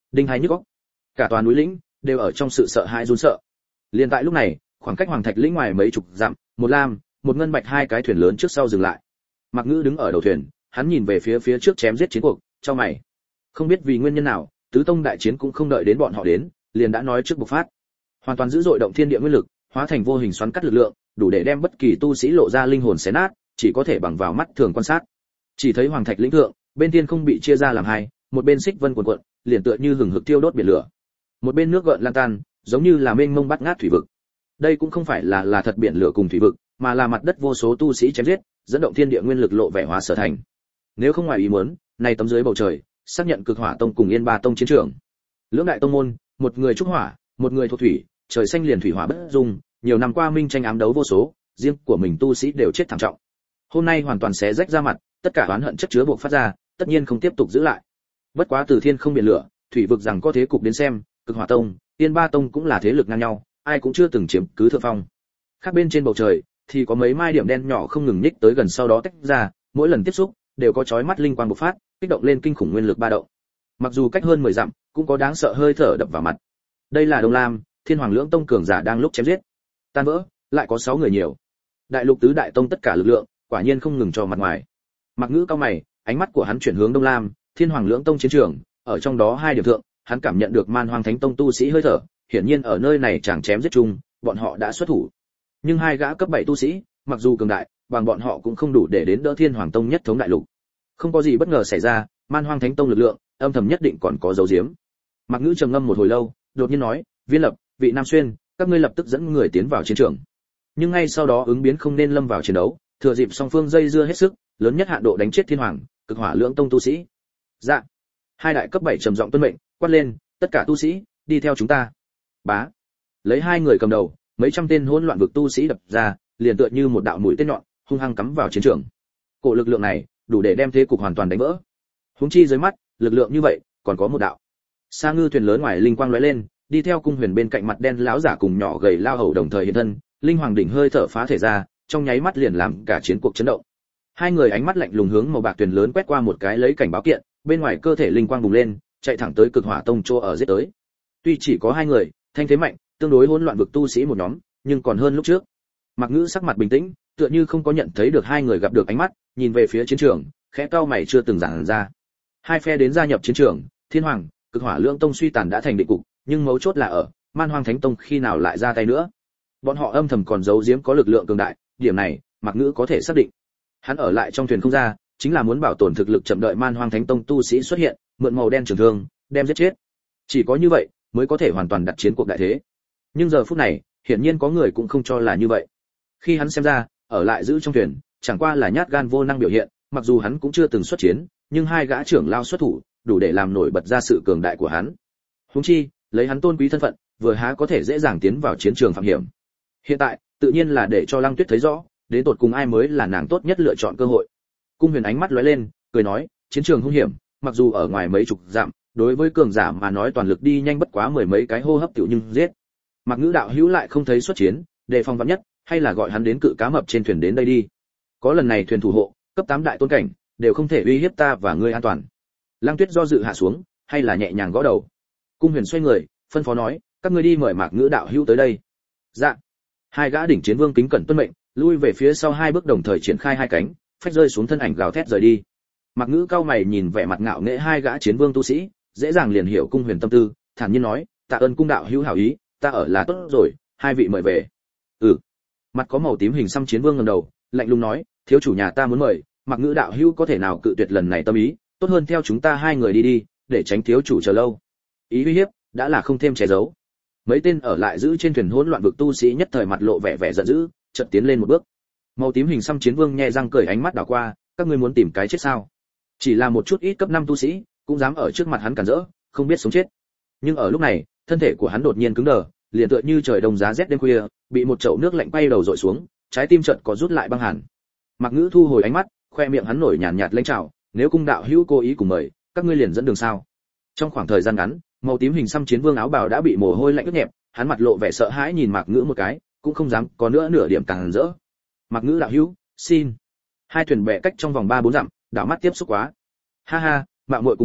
đinh hai nhức óc. Cả tòa núi lĩnh đều ở trong sự sợ hãi run sợ. Liên tại lúc này, khoảng cách Hoàng Thạch lĩnh ngoài mấy chục dặm, một lam, một ngân bạch hai cái thuyền lớn trước sau dừng lại. Mạc Ngữ đứng ở đầu thuyền, hắn nhìn về phía phía trước chém giết chiến cuộc, chau mày. Không biết vì nguyên nhân nào, tứ tông đại chiến cũng không đợi đến bọn họ đến, liền đã nói trước bộc phát. Hoàn toàn dữ dội động thiên địa nguyên lực, hóa thành vô hình xoắn cắt lực lượng, đủ để đem bất kỳ tu sĩ lộ ra linh hồn xé nát, chỉ có thể bằng vào mắt thường quan sát. Chỉ thấy Hoàng Thạch lĩnh thượng, bên thiên không bị chia ra làm hai, một bên xích vân cuồn cuộn, liền tựa như hừng hực thiêu đốt biển lửa. Một bên nước gợn lan tan, giống như là mênh mông bát ngát thủy vực. Đây cũng không phải là là thật biển lửa cùng thủy vực, mà là mặt đất vô số tu sĩ chém giết, dẫn động thiên địa nguyên lực lộ vẻ hóa sở thành. Nếu không ngoài ý muốn, này tấm dưới bầu trời, xác nhận Cực Hỏa Tông cùng Yên Ba Tông chiến trường. Lưỡng đại tông môn, một người trúc hỏa, một người thổ thủy, trời xanh liền thủy hỏa bất dung, nhiều năm qua minh tranh ám đấu vô số, riêng của mình tu sĩ đều chết thảm trọng. Hôm nay hoàn toàn xé rách ra mặt, tất cả oán hận chất chứa buộc phát ra, tất nhiên không tiếp tục giữ lại. Bất quá từ thiên không biển lửa, thủy vực rằng có thế cục đến xem, Cực Hỏa Tông, Yên Ba Tông cũng là thế lực ngang nhau, ai cũng chưa từng chiếm cứ thượng phong. Khác bên trên bầu trời thì có mấy mai điểm đen nhỏ không ngừng nhích tới gần, sau đó tách ra, mỗi lần tiếp xúc đều có chói mắt linh quang bộc phát, kích động lên kinh khủng nguyên lực ba động. Mặc dù cách hơn mười dặm, cũng có đáng sợ hơi thở đập vào mặt. Đây là Đông Lam, Thiên Hoàng Lưỡng Tông cường giả đang lúc chém giết. Tan vỡ, lại có sáu người nhiều. Đại lục tứ đại tông tất cả lực lượng, quả nhiên không ngừng cho mặt ngoài. Mặc Ngữ cao mày, ánh mắt của hắn chuyển hướng Đông Lam, Thiên Hoàng Lưỡng Tông chiến trường, ở trong đó hai điểm thượng, hắn cảm nhận được Man Hoang Thánh Tông tu sĩ hơi thở, hiển nhiên ở nơi này chẳng chém giết chung, bọn họ đã xuất thủ. Nhưng hai gã cấp bảy tu sĩ, mặc dù cường đại, bằng bọn họ cũng không đủ để đến đỡ Thiên Hoàng Tông nhất thống đại lục. Không có gì bất ngờ xảy ra, Man Hoang Thánh Tông lực lượng, âm thầm nhất định còn có dấu giếm. Mạc Ngữ trầm ngâm một hồi lâu, đột nhiên nói, Viên Lập, Vị Nam Xuyên, các ngươi lập tức dẫn người tiến vào chiến trường. Nhưng ngay sau đó ứng biến không nên lâm vào chiến đấu, thừa dịp song phương dây dưa hết sức, lớn nhất hạn độ đánh chết Thiên Hoàng, Cực Hỏa Lưỡng Tông tu sĩ. Dạ. Hai đại cấp bảy trầm giọng tuân mệnh, quát lên, tất cả tu sĩ, đi theo chúng ta. Bá. Lấy hai người cầm đầu, mấy trăm tên hỗn loạn vực tu sĩ đập ra, liền tựa như một đạo mũi tên nhọn, hung hăng cắm vào chiến trường. Cổ lực lượng này, đủ để đem thế cục hoàn toàn đánh vỡ. Huống chi dưới mắt, lực lượng như vậy, còn có một đạo. Sa ngư thuyền lớn ngoài linh quang lóe lên, đi theo cung huyền bên cạnh mặt đen lão giả cùng nhỏ gầy lao hầu đồng thời hiện thân, linh hoàng đỉnh hơi thở phá thể ra, trong nháy mắt liền làm cả chiến cuộc chấn động. Hai người ánh mắt lạnh lùng hướng màu bạc thuyền lớn quét qua một cái lấy cảnh báo kiện, bên ngoài cơ thể linh quang bùng lên, chạy thẳng tới Cực Hỏa Tông chỗ ở giết tới. Tuy chỉ có hai người, thanh thế mạnh, tương đối hỗn loạn vực tu sĩ một nhóm, nhưng còn hơn lúc trước. Mạc Ngữ sắc mặt bình tĩnh, tựa như không có nhận thấy được hai người gặp được ánh mắt, nhìn về phía chiến trường, khẽ cau mày chưa từng giãn ra. Hai phe đến gia nhập chiến trường, Thiên Hoàng, Cực Hỏa Lưỡng Tông suy tàn đã thành định cục, nhưng mấu chốt là ở Man Hoang Thánh Tông khi nào lại ra tay nữa. Bọn họ âm thầm còn giấu giếm có lực lượng cường đại, điểm này, Mạc Ngữ có thể xác định. Hắn ở lại trong thuyền không ra, chính là muốn bảo tồn thực lực chậm đợi Man Hoang Thánh Tông tu sĩ xuất hiện, mượn màu đen trường thương, đem giết chết. Chỉ có như vậy, mới có thể hoàn toàn đặt chiến cuộc đại thế. Nhưng giờ phút này, hiển nhiên có người cũng không cho là như vậy. Khi hắn xem ra, ở lại giữ trong thuyền, chẳng qua là nhát gan vô năng biểu hiện, mặc dù hắn cũng chưa từng xuất chiến, nhưng hai gã trưởng lao xuất thủ, đủ để làm nổi bật ra sự cường đại của hắn. Huống chi, lấy hắn tôn quý thân phận, vừa há có thể dễ dàng tiến vào chiến trường phạm hiểm. Hiện tại, tự nhiên là để cho Lăng Tuyết thấy rõ, đến tột cùng ai mới là nàng tốt nhất lựa chọn cơ hội. Cung Huyền ánh mắt lóe lên, cười nói, chiến trường hung hiểm, mặc dù ở ngoài mấy chục dặm, đối với cường giả mà nói toàn lực đi nhanh bất quá mười mấy cái hô hấp tiểu nhưng giết. Mạc Ngữ đạo hữu lại không thấy xuất chiến, đề phòng vạn nhất, hay là gọi hắn đến cự cá mập trên thuyền đến đây đi. Có lần này thuyền thủ hộ, cấp tám đại tôn cảnh, đều không thể uy hiếp ta và ngươi an toàn. Lăng Tuyết do dự hạ xuống, hay là nhẹ nhàng gõ đầu. Cung Huyền xoay người, phân phó nói, các ngươi đi mời Mạc Ngữ đạo hữu tới đây. Dạ. Hai gã đỉnh chiến vương kính cẩn tuân mệnh, lui về phía sau hai bước đồng thời triển khai hai cánh, phách rơi xuống thân ảnh gào thét rời đi. Mạc Ngữ cao mày nhìn vẻ mặt ngạo nghễ hai gã chiến vương tu sĩ, dễ dàng liền hiểu Cung Huyền tâm tư, thản nhiên nói, tạ ơn cung đạo hữu hảo ý, ta ở là tốt rồi, hai vị mời về. Ừ. Mặt có màu tím hình xăm chiến vương ngẩng đầu, lạnh lùng nói, thiếu chủ nhà ta muốn mời, Mạc Ngữ đạo hữu có thể nào cự tuyệt lần này tâm ý, tốt hơn theo chúng ta hai người đi đi, để tránh thiếu chủ chờ lâu. Ý uy hiếp đã là không thêm che giấu. Mấy tên ở lại giữ trên thuyền hỗn loạn vực tu sĩ nhất thời mặt lộ vẻ vẻ giận dữ, chợt tiến lên một bước. Màu tím hình xăm chiến vương nhẹ răng cười, ánh mắt đảo qua, các ngươi muốn tìm cái chết sao? Chỉ là một chút ít cấp năm tu sĩ, cũng dám ở trước mặt hắn cản rỡ, không biết sống chết. Nhưng ở lúc này, thân thể của hắn đột nhiên cứng đờ, liền tựa như trời đông giá rét đêm khuya, bị một chậu nước lạnh bay đầu dội xuống, trái tim chợt có rút lại băng hàn. Mạc Ngữ thu hồi ánh mắt, khoe miệng hắn nổi nhàn nhạt lãnh trào, nếu cung đạo hữu cố ý cùng mời, các ngươi liền dẫn đường sao? Trong khoảng thời gian ngắn, màu tím hình xăm chiến vương áo bào đã bị mồ hôi lạnh ướt nhẹp, hắn mặt lộ vẻ sợ hãi nhìn Mạc Ngữ một cái, cũng không dám có nữa nửa điểm càng rỡ. Mạc Ngữ đạo hữu, xin. Hai thuyền bè cách trong vòng ba bốn dặm, đảo mắt tiếp xúc quá. Ha ha, mạo muội cùng mời,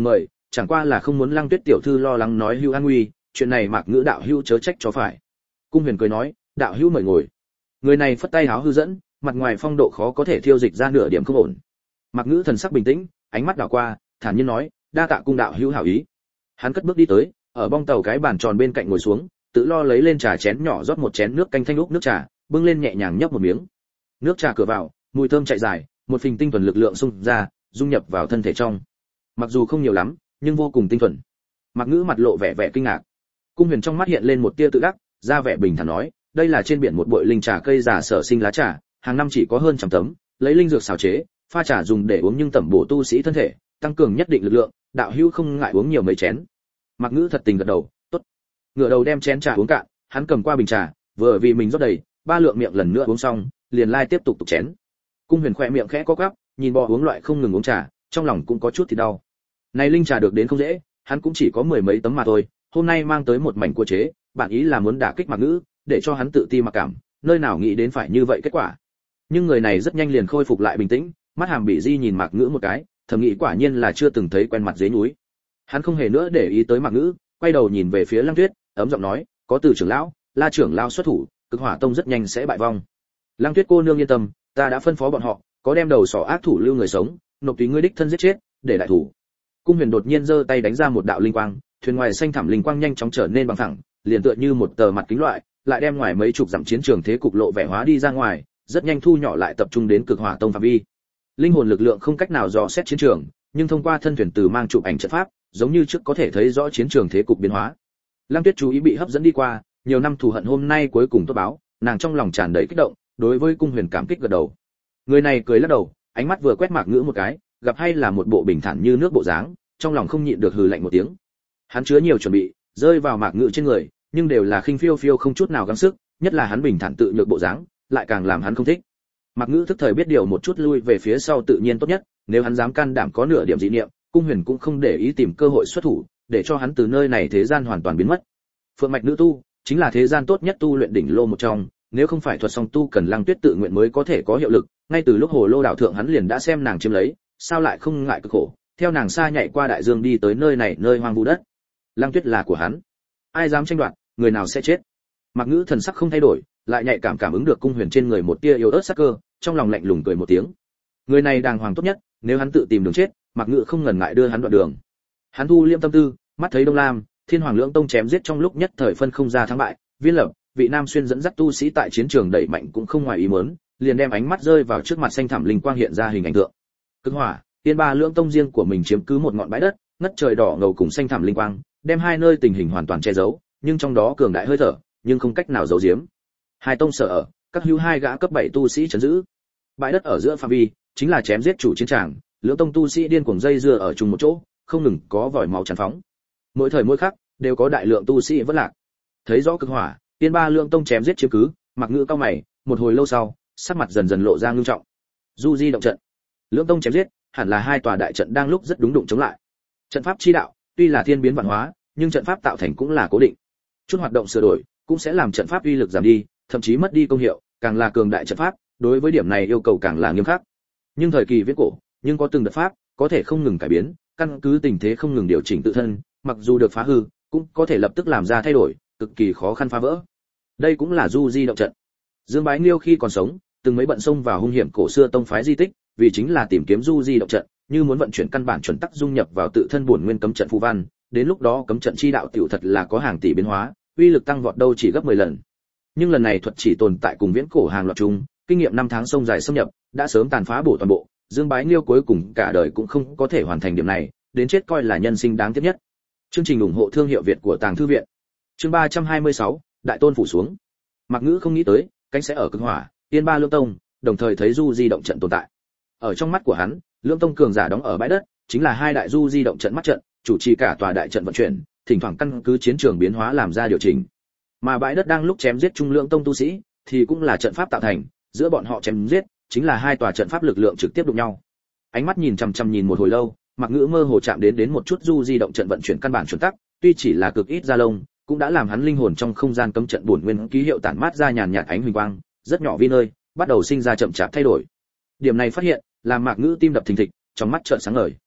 chẳng qua là không muốn Lăng Tuyết tiểu thư lo lắng nói hưu an nguy, chuyện này Mạc Ngữ đạo hữu chớ trách cho phải. Cung Huyền cười nói, đạo hữu mời ngồi. Người này phất tay háo hư dẫn, mặt ngoài phong độ khó có thể thiêu dịch ra nửa điểm không ổn. Mạc Ngữ thần sắc bình tĩnh, ánh mắt đảo qua, thản nhiên nói, đa tạ cung đạo hữu hảo ý. Hắn cất bước đi tới, ở bong tàu cái bàn tròn bên cạnh ngồi xuống, tự lo lấy lên trà chén nhỏ rót một chén nước canh thanh lúc nước trà, bưng lên nhẹ nhàng nhấp một miếng. Nước trà cửa vào, mùi thơm chạy dài, một phình tinh thuần lực lượng xung ra, dung nhập vào thân thể trong. Mặc dù không nhiều lắm, nhưng vô cùng tinh thuần. Mạc Ngữ mặt lộ vẻ vẻ kinh ngạc. Cung Huyền trong mắt hiện lên một tia tự đắc, ra vẻ bình thản nói, đây là trên biển một bội linh trà cây già sở sinh lá trà, hàng năm chỉ có hơn trăm tấm, lấy linh dược xào chế, pha trà dùng để uống nhưng tẩm bổ tu sĩ thân thể, tăng cường nhất định lực lượng, đạo hữu không ngại uống nhiều mấy chén. Mạc Ngữ thật tình gật đầu, tốt. Ngửa đầu đem chén trà uống cạn, hắn cầm qua bình trà, vừa vì mình rót đầy, ba lượng miệng lần nữa uống xong, liền lai tiếp tục tục chén. Cung Huyền khẽ miệng khẽ có quắp, nhìn bò uống loại không ngừng uống trà, trong lòng cũng có chút thì đau. Này linh trà được đến không dễ, hắn cũng chỉ có mười mấy tấm mà thôi, hôm nay mang tới một mảnh cua chế, bản ý là muốn đả kích Mạc Ngữ, để cho hắn tự ti mặc cảm, nơi nào nghĩ đến phải như vậy kết quả. Nhưng người này rất nhanh liền khôi phục lại bình tĩnh, mắt hàm bị di nhìn Mạc Ngữ một cái, thầm nghĩ quả nhiên là chưa từng thấy quen mặt dưới núi. Hắn không hề nữa để ý tới Mạc Ngữ, quay đầu nhìn về phía Lăng Tuyết, ấm giọng nói, có Từ trưởng lão, La trưởng lão xuất thủ, Cực Hỏa Tông rất nhanh sẽ bại vong. Lăng Tuyết cô nương yên tâm, ta đã phân phó bọn họ, có đem đầu sỏ ác thủ lưu người sống, nộp tùy ngươi đích thân giết chết, để đại thủ. Cung Huyền đột nhiên giơ tay đánh ra một đạo linh quang, thuyền ngoài xanh thẳm linh quang nhanh chóng trở nên bằng thẳng, liền tựa như một tờ mặt kính loại, lại đem ngoài mấy chục dặm chiến trường thế cục lộ vẻ hóa đi ra ngoài, rất nhanh thu nhỏ lại tập trung đến Cực Hỏa Tông phạm vi. Linh hồn lực lượng không cách nào dò xét chiến trường, nhưng thông qua thân thuyền từ mang chụp ảnh trận pháp, giống như trước có thể thấy rõ chiến trường thế cục biến hóa. Lăng Tuyết chú ý bị hấp dẫn đi qua, nhiều năm thù hận hôm nay cuối cùng tốt báo, nàng trong lòng tràn đầy kích động, đối với Cung Huyền cảm kích gật đầu. Người này cười lắc đầu, ánh mắt vừa quét Mạc Ngữ một cái, gặp hay là một bộ bình thản như nước bộ dáng, trong lòng không nhịn được hừ lạnh một tiếng. Hắn chứa nhiều chuẩn bị, rơi vào Mạc Ngữ trên người, nhưng đều là khinh phiêu phiêu không chút nào gắng sức, nhất là hắn bình thản tự nhược bộ dáng, lại càng làm hắn không thích. Mạc Ngữ thức thời biết điều một chút lui về phía sau tự nhiên tốt nhất, nếu hắn dám can đảm có nửa điểm dị niệm, Cung Huyền cũng không để ý tìm cơ hội xuất thủ, để cho hắn từ nơi này thế gian hoàn toàn biến mất. Phượng mạch nữ tu, chính là thế gian tốt nhất tu luyện đỉnh lô một trong, nếu không phải thuật song tu cần Lăng Tuyết tự nguyện mới có thể có hiệu lực, ngay từ lúc Hồ Lô đảo thượng hắn liền đã xem nàng chiếm lấy, sao lại không ngại cực khổ, theo nàng xa nhảy qua đại dương đi tới nơi này nơi hoang vu đất. Lăng Tuyết là của hắn, ai dám tranh đoạt, người nào sẽ chết. Mạc Ngữ thần sắc không thay đổi, lại nhạy cảm cảm ứng được Cung Huyền trên người một tia yếu ớt sắc cơ, trong lòng lạnh lùng cười một tiếng. Người này đàng hoàng tốt nhất, nếu hắn tự tìm đường chết, Mạc Ngữ không ngần ngại đưa hắn đoạn đường. Hắn thu liêm tâm tư, mắt thấy Đông Lam, Thiên Hoàng Lưỡng Tông chém giết trong lúc nhất thời phân không ra thắng bại, Viên Lập, vị Nam Xuyên dẫn dắt tu sĩ tại chiến trường đẩy mạnh cũng không ngoài ý muốn, liền đem ánh mắt rơi vào trước mặt xanh thẳm linh quang hiện ra hình ảnh tượng. Cực Hỏa, Tiên Ba Lưỡng Tông riêng của mình chiếm cứ một ngọn bãi đất, ngất trời đỏ ngầu cùng xanh thẳm linh quang, đem hai nơi tình hình hoàn toàn che giấu, nhưng trong đó cường đại hơi thở, nhưng không cách nào giấu giếm. Hai tông sở ở, các hữu hai gã cấp bảy tu sĩ trấn giữ. Bãi đất ở giữa phạm vi, chính là chém giết chủ chiến tràng, Lưỡng Tông tu sĩ điên cuồng dây dưa ở chung một chỗ, không ngừng có vòi máu tràn phóng. Mỗi thời mỗi khắc, đều có đại lượng tu sĩ vất lạc. Thấy rõ Cực Hỏa, Tiên Ba Lưỡng Tông chém giết chiếm cứ, Mạc Ngữ cao mày, một hồi lâu sau, sắc mặt dần dần lộ ra ngưng trọng. Du Di động trận, Lưỡng Tông chém giết, hẳn là hai tòa đại trận đang lúc rất đúng đụng chống lại. Trận pháp chi đạo, tuy là thiên biến vạn hóa, nhưng trận pháp tạo thành cũng là cố định. Chút hoạt động sửa đổi, cũng sẽ làm trận pháp uy lực giảm đi, thậm chí mất đi công hiệu, càng là cường đại trận pháp, đối với điểm này yêu cầu càng là nghiêm khắc. Nhưng thời kỳ viễn cổ, nhưng có từng đợt pháp, có thể không ngừng cải biến, căn cứ tình thế không ngừng điều chỉnh tự thân, mặc dù được phá hư, cũng có thể lập tức làm ra thay đổi, cực kỳ khó khăn phá vỡ. Đây cũng là Du Di động trận. Dương Bái Nghiêu khi còn sống, từng mấy bận xông vào hung hiểm cổ xưa tông phái di tích, vì chính là tìm kiếm Du Di động trận, như muốn vận chuyển căn bản chuẩn tắc dung nhập vào tự thân bổn nguyên cấm trận phù văn, đến lúc đó cấm trận chi đạo tiểu thật là có hàng tỷ biến hóa, uy lực tăng vọt đâu chỉ gấp mười lần. Nhưng lần này thuật chỉ tồn tại cùng viễn cổ hàng loạt chung, kinh nghiệm năm tháng sông dài xâm nhập, đã sớm tàn phá bổ toàn bộ, Dương Bái Nghiêu cuối cùng cả đời cũng không có thể hoàn thành điểm này, đến chết coi là nhân sinh đáng tiếc nhất. Chương trình ủng hộ thương hiệu Việt của Tàng thư viện. Chương ba trăm hai mươi sáu, Đại Tôn phủ xuống. Mạc Ngữ không nghĩ tới, cánh sẽ ở Cực Hỏa, Tiên Ba Lưỡng Tông, đồng thời thấy Du Di động trận tồn tại. Ở trong mắt của hắn, Lưỡng Tông cường giả đóng ở bãi đất, chính là hai đại Du Di động trận mắt trận, chủ trì cả tòa đại trận vận chuyển, thỉnh thoảng căn cứ chiến trường biến hóa làm ra điều chỉnh. Mà bãi đất đang lúc chém giết trung Lưỡng Tông tu sĩ, thì cũng là trận pháp tạo thành, giữa bọn họ chém giết, chính là hai tòa trận pháp lực lượng trực tiếp đụng nhau. Ánh mắt nhìn chằm chằm nhìn một hồi lâu, Mạc Ngữ mơ hồ chạm đến đến một chút Du Di động trận vận chuyển căn bản chuẩn tắc, tuy chỉ là cực ít ra lông, cũng đã làm hắn linh hồn trong không gian cấm trận bổn nguyên ký hiệu tản mát ra nhàn nhạt ánh huỳnh quang, rất nhỏ vi nơi, bắt đầu sinh ra chậm chạp thay đổi. Điểm này phát hiện, làm Mạc Ngữ tim đập thình thịch, trong mắt trợn sáng ngời.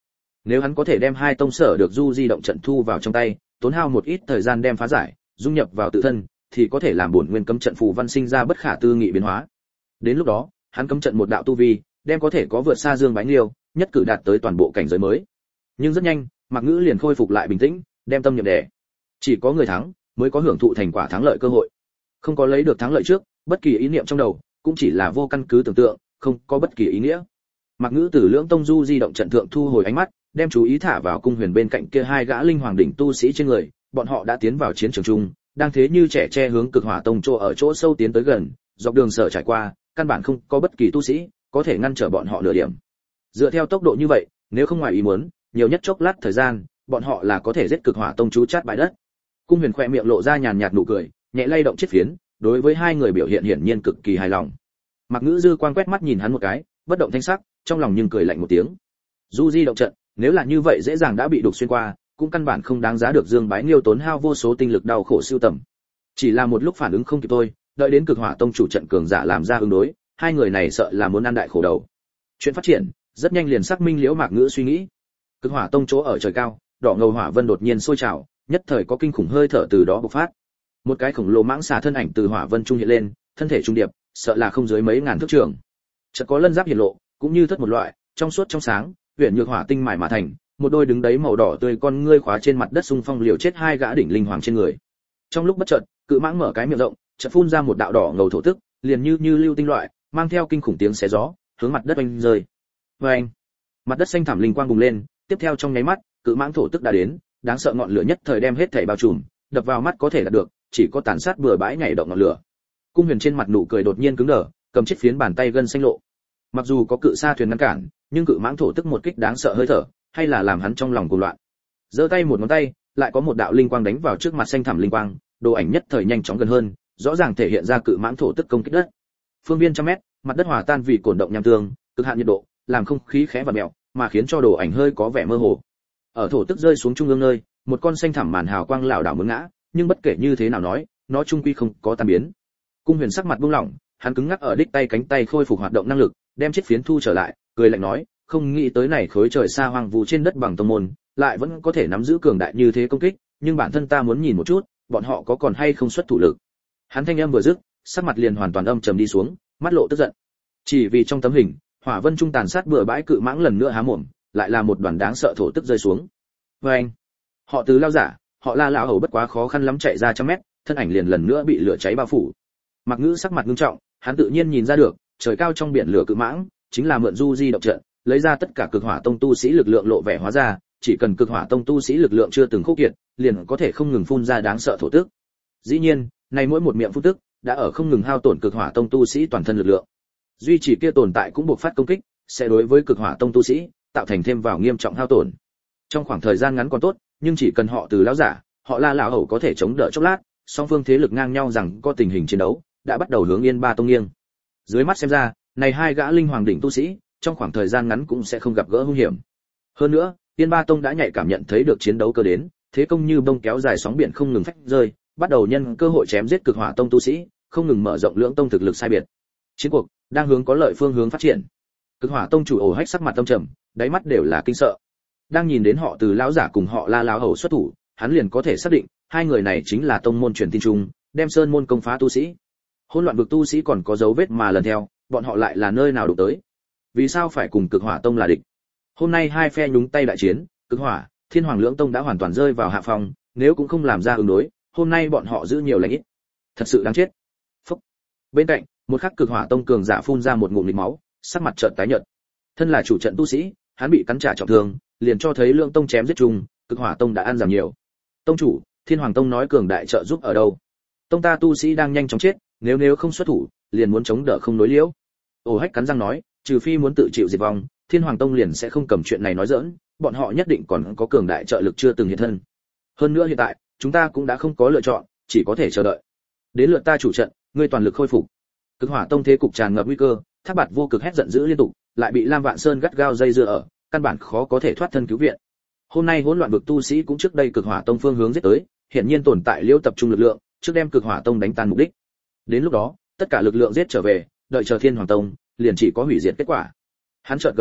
Nếu hắn có thể đem hai tông sở được du di động trận thu vào trong tay, tốn hao một ít thời gian đem phá giải, dung nhập vào tự thân, thì có thể làm bổn nguyên cấm trận phù văn sinh ra bất khả tư nghị biến hóa. Đến lúc đó, hắn cấm trận một đạo tu vi, đem có thể có vượt xa Dương Bái Nghiêu, nhất cử đạt tới toàn bộ cảnh giới mới. Nhưng rất nhanh, Mạc Ngữ liền khôi phục lại bình tĩnh, đem tâm niệm đè. Chỉ có người thắng mới có hưởng thụ thành quả thắng lợi cơ hội. Không có lấy được thắng lợi trước, bất kỳ ý niệm trong đầu cũng chỉ là vô căn cứ tưởng tượng, không có bất kỳ ý nghĩa. Mạc Ngữ từ Lưỡng Tông du di động trận thượng thu hồi ánh mắt, đem chú ý thả vào cung huyền bên cạnh kia hai gã linh hoàng đỉnh tu sĩ trên người, bọn họ đã tiến vào chiến trường chung, đang thế như trẻ tre hướng Cực Hỏa Tông chỗ ở chỗ sâu tiến tới gần, dọc đường sở trải qua, căn bản không có bất kỳ tu sĩ có thể ngăn trở bọn họ nửa điểm. Dựa theo tốc độ như vậy, nếu không ngoài ý muốn, nhiều nhất chốc lát thời gian, bọn họ là có thể giết Cực Hỏa Tông chú chát bãi đất. Cung huyền khẽ miệng lộ ra nhàn nhạt nụ cười, nhẹ lay động chiếc phiến, đối với hai người biểu hiện hiển nhiên cực kỳ hài lòng. Mạc Ngữ dư quan quét mắt nhìn hắn một cái, bất động thanh sắc, trong lòng nhưng cười lạnh một tiếng. Du di động trận, nếu là như vậy dễ dàng đã bị đục xuyên qua, cũng căn bản không đáng giá được Dương Bái Nghiêu tốn hao vô số tinh lực đau khổ siêu tầm. Chỉ là một lúc phản ứng không kịp thôi, đợi đến Cực Hỏa Tông chủ trận cường giả làm ra ứng đối, hai người này sợ là muốn ăn đại khổ đầu. Chuyện phát triển rất nhanh liền xác minh liễu Mạc Ngữ suy nghĩ. Cực Hỏa Tông chỗ ở trời cao, đỏ ngầu hỏa vân đột nhiên sôi trào, nhất thời có kinh khủng hơi thở từ đó bộc phát. Một cái khổng lồ mãng xà thân ảnh từ hỏa vân trung hiện lên, thân thể trung điệp, sợ là không dưới mấy ngàn thước trường. Chợt có lân giáp hiện lộ, cũng như thất một loại, trong suốt trong sáng, huyền nhược hỏa tinh mài mà thành, một đôi đứng đấy màu đỏ tươi con ngươi khóa trên mặt đất xung phong liều chết hai gã đỉnh linh hoàng trên người. Trong lúc bất chợt, cự mãng mở cái miệng rộng, chợt phun ra một đạo đỏ ngầu thổ tức, liền như như lưu tinh loại, mang theo kinh khủng tiếng xé gió, hướng mặt đất oanh rơi. Oanh! Mặt đất xanh thảm linh quang bùng lên, tiếp theo trong nháy mắt, cự mãng thổ tức đã đến, đáng sợ ngọn lửa nhất thời đem hết thảy bao trùm, đập vào mắt có thể là được, chỉ có tàn sát bừa bãi nhảy động ngọn lửa. Cung huyền trên mặt nụ cười đột nhiên cứng đờ, cầm chiếc phiến bàn tay gân xanh lộ. Mặc dù có cự sa thuyền ngăn cản, nhưng cự mãng thổ tức một kích đáng sợ hơi thở, hay là làm hắn trong lòng cuồng loạn. Giơ tay một ngón tay, lại có một đạo linh quang đánh vào trước mặt xanh thẳm linh quang, đồ ảnh nhất thời nhanh chóng gần hơn, rõ ràng thể hiện ra cự mãng thổ tức công kích đất. Phương viên trăm mét, mặt đất hòa tan vì cổn động nham tương, cực hạn nhiệt độ, làm không khí khẽ và mèo, mà khiến cho đồ ảnh hơi có vẻ mơ hồ. Ở thổ tức rơi xuống trung ương nơi, một con xanh thẳm màn hào quang lảo đảo muốn ngã, nhưng bất kể như thế nào nói, nó trung quy không có tan biến. Cung huyền sắc mặt buông lỏng, hắn cứng ngắc ở đích tay cánh tay khôi phục hoạt động năng lực, đem chiếc phiến thu trở lại, cười lạnh nói, không nghĩ tới này khối trời xa hoang vu trên đất bằng tông môn, lại vẫn có thể nắm giữ cường đại như thế công kích, nhưng bản thân ta muốn nhìn một chút, bọn họ có còn hay không xuất thủ lực. Hắn thanh âm vừa dứt, sắc mặt liền hoàn toàn âm trầm đi xuống, mắt lộ tức giận. Chỉ vì trong tấm hình, hỏa vân trung tàn sát bừa bãi cự mãng lần nữa há mồm, lại là một đoàn đáng sợ thổ tức rơi xuống. Oeng! Họ Từ lao giả, họ La lão hầu bất quá khó khăn lắm chạy ra trăm mét, thân ảnh liền lần nữa bị lửa cháy bao phủ. Mạc Ngữ sắc mặt nghiêm trọng, hắn tự nhiên nhìn ra được, trời cao trong biển lửa cự mãng, chính là mượn du di động trận, lấy ra tất cả Cực Hỏa Tông tu sĩ lực lượng lộ vẻ hóa ra, chỉ cần Cực Hỏa Tông tu sĩ lực lượng chưa từng khô kiệt, liền có thể không ngừng phun ra đáng sợ thổ tức. Dĩ nhiên, này mỗi một miệng phun tức, đã ở không ngừng hao tổn Cực Hỏa Tông tu sĩ toàn thân lực lượng. Duy chỉ kia tồn tại cũng buộc phát công kích, sẽ đối với Cực Hỏa Tông tu sĩ tạo thành thêm vào nghiêm trọng hao tổn. Trong khoảng thời gian ngắn còn tốt, nhưng chỉ cần họ Từ lão giả, họ La lão hầu có thể chống đỡ chốc lát, song phương thế lực ngang nhau rằng có tình hình chiến đấu đã bắt đầu hướng Yên Ba Tông nghiêng. Dưới mắt xem ra, này hai gã linh hoàng đỉnh tu sĩ, trong khoảng thời gian ngắn cũng sẽ không gặp gỡ hung hiểm. Hơn nữa, Yên Ba Tông đã nhạy cảm nhận thấy được chiến đấu cơ đến, thế công như bông kéo dài sóng biển không ngừng phách rơi, bắt đầu nhân cơ hội chém giết Cực Hỏa Tông tu sĩ, không ngừng mở rộng Lưỡng Tông thực lực sai biệt. Chiến cuộc đang hướng có lợi phương hướng phát triển. Cực Hỏa Tông chủ Ổ Hách sắc mặt tâm trầm, đáy mắt đều là kinh sợ. Đang nhìn đến họ Từ lão giả cùng họ La lão hầu xuất thủ, hắn liền có thể xác định, hai người này chính là tông môn truyền tin chung, đem sơn môn công phá tu sĩ. Hỗn loạn vực tu sĩ còn có dấu vết mà lần theo, bọn họ lại là nơi nào đụng tới? Vì sao phải cùng Cực Hỏa Tông là địch? Hôm nay hai phe nhúng tay đại chiến, Cực Hỏa, Thiên Hoàng Lưỡng Tông đã hoàn toàn rơi vào hạ phong, nếu cũng không làm ra ứng đối, hôm nay bọn họ giữ nhiều lành ít. Thật sự đáng chết. Phúc. Bên cạnh, một khắc Cực Hỏa Tông cường giả phun ra một ngụm lịch máu, sắc mặt chợt tái nhợt. Thân là chủ trận tu sĩ, hắn bị cắn trả trọng thương, liền cho thấy Lưỡng Tông chém giết chung, Cực Hỏa Tông đã ăn giảm nhiều. Tông chủ, Thiên Hoàng Tông nói cường đại trợ giúp ở đâu? Tông ta tu sĩ đang nhanh chóng chết, nếu nếu không xuất thủ, liền muốn chống đỡ không nối liễu. Ổ Hách cắn răng nói, trừ phi muốn tự chịu diệt vong, Thiên Hoàng Tông liền sẽ không cầm chuyện này nói giỡn, bọn họ nhất định còn có cường đại trợ lực chưa từng hiện thân. Hơn nữa hiện tại, chúng ta cũng đã không có lựa chọn, chỉ có thể chờ đợi. Đến lượt ta chủ trận, ngươi toàn lực khôi phục. Cực Hỏa Tông thế cục tràn ngập nguy cơ, Thác Bạt vô cực hét giận dữ liên tục, lại bị Lam Vạn Sơn gắt gao dây dưa ở, căn bản khó có thể thoát thân cứu viện. Hôm nay hỗn loạn vực tu sĩ cũng trước đây Cực Hỏa Tông phương hướng giết tới, hiện nhiên tồn tại liêu tập trung lực lượng, trước đem Cực Hỏa Tông đánh tan mục đích. Đến lúc đó, tất cả lực lượng giết trở về, đợi chờ Thiên Hoàng Tông, liền chỉ có hủy diệt kết quả. Hắn chợt gầm nhẹ,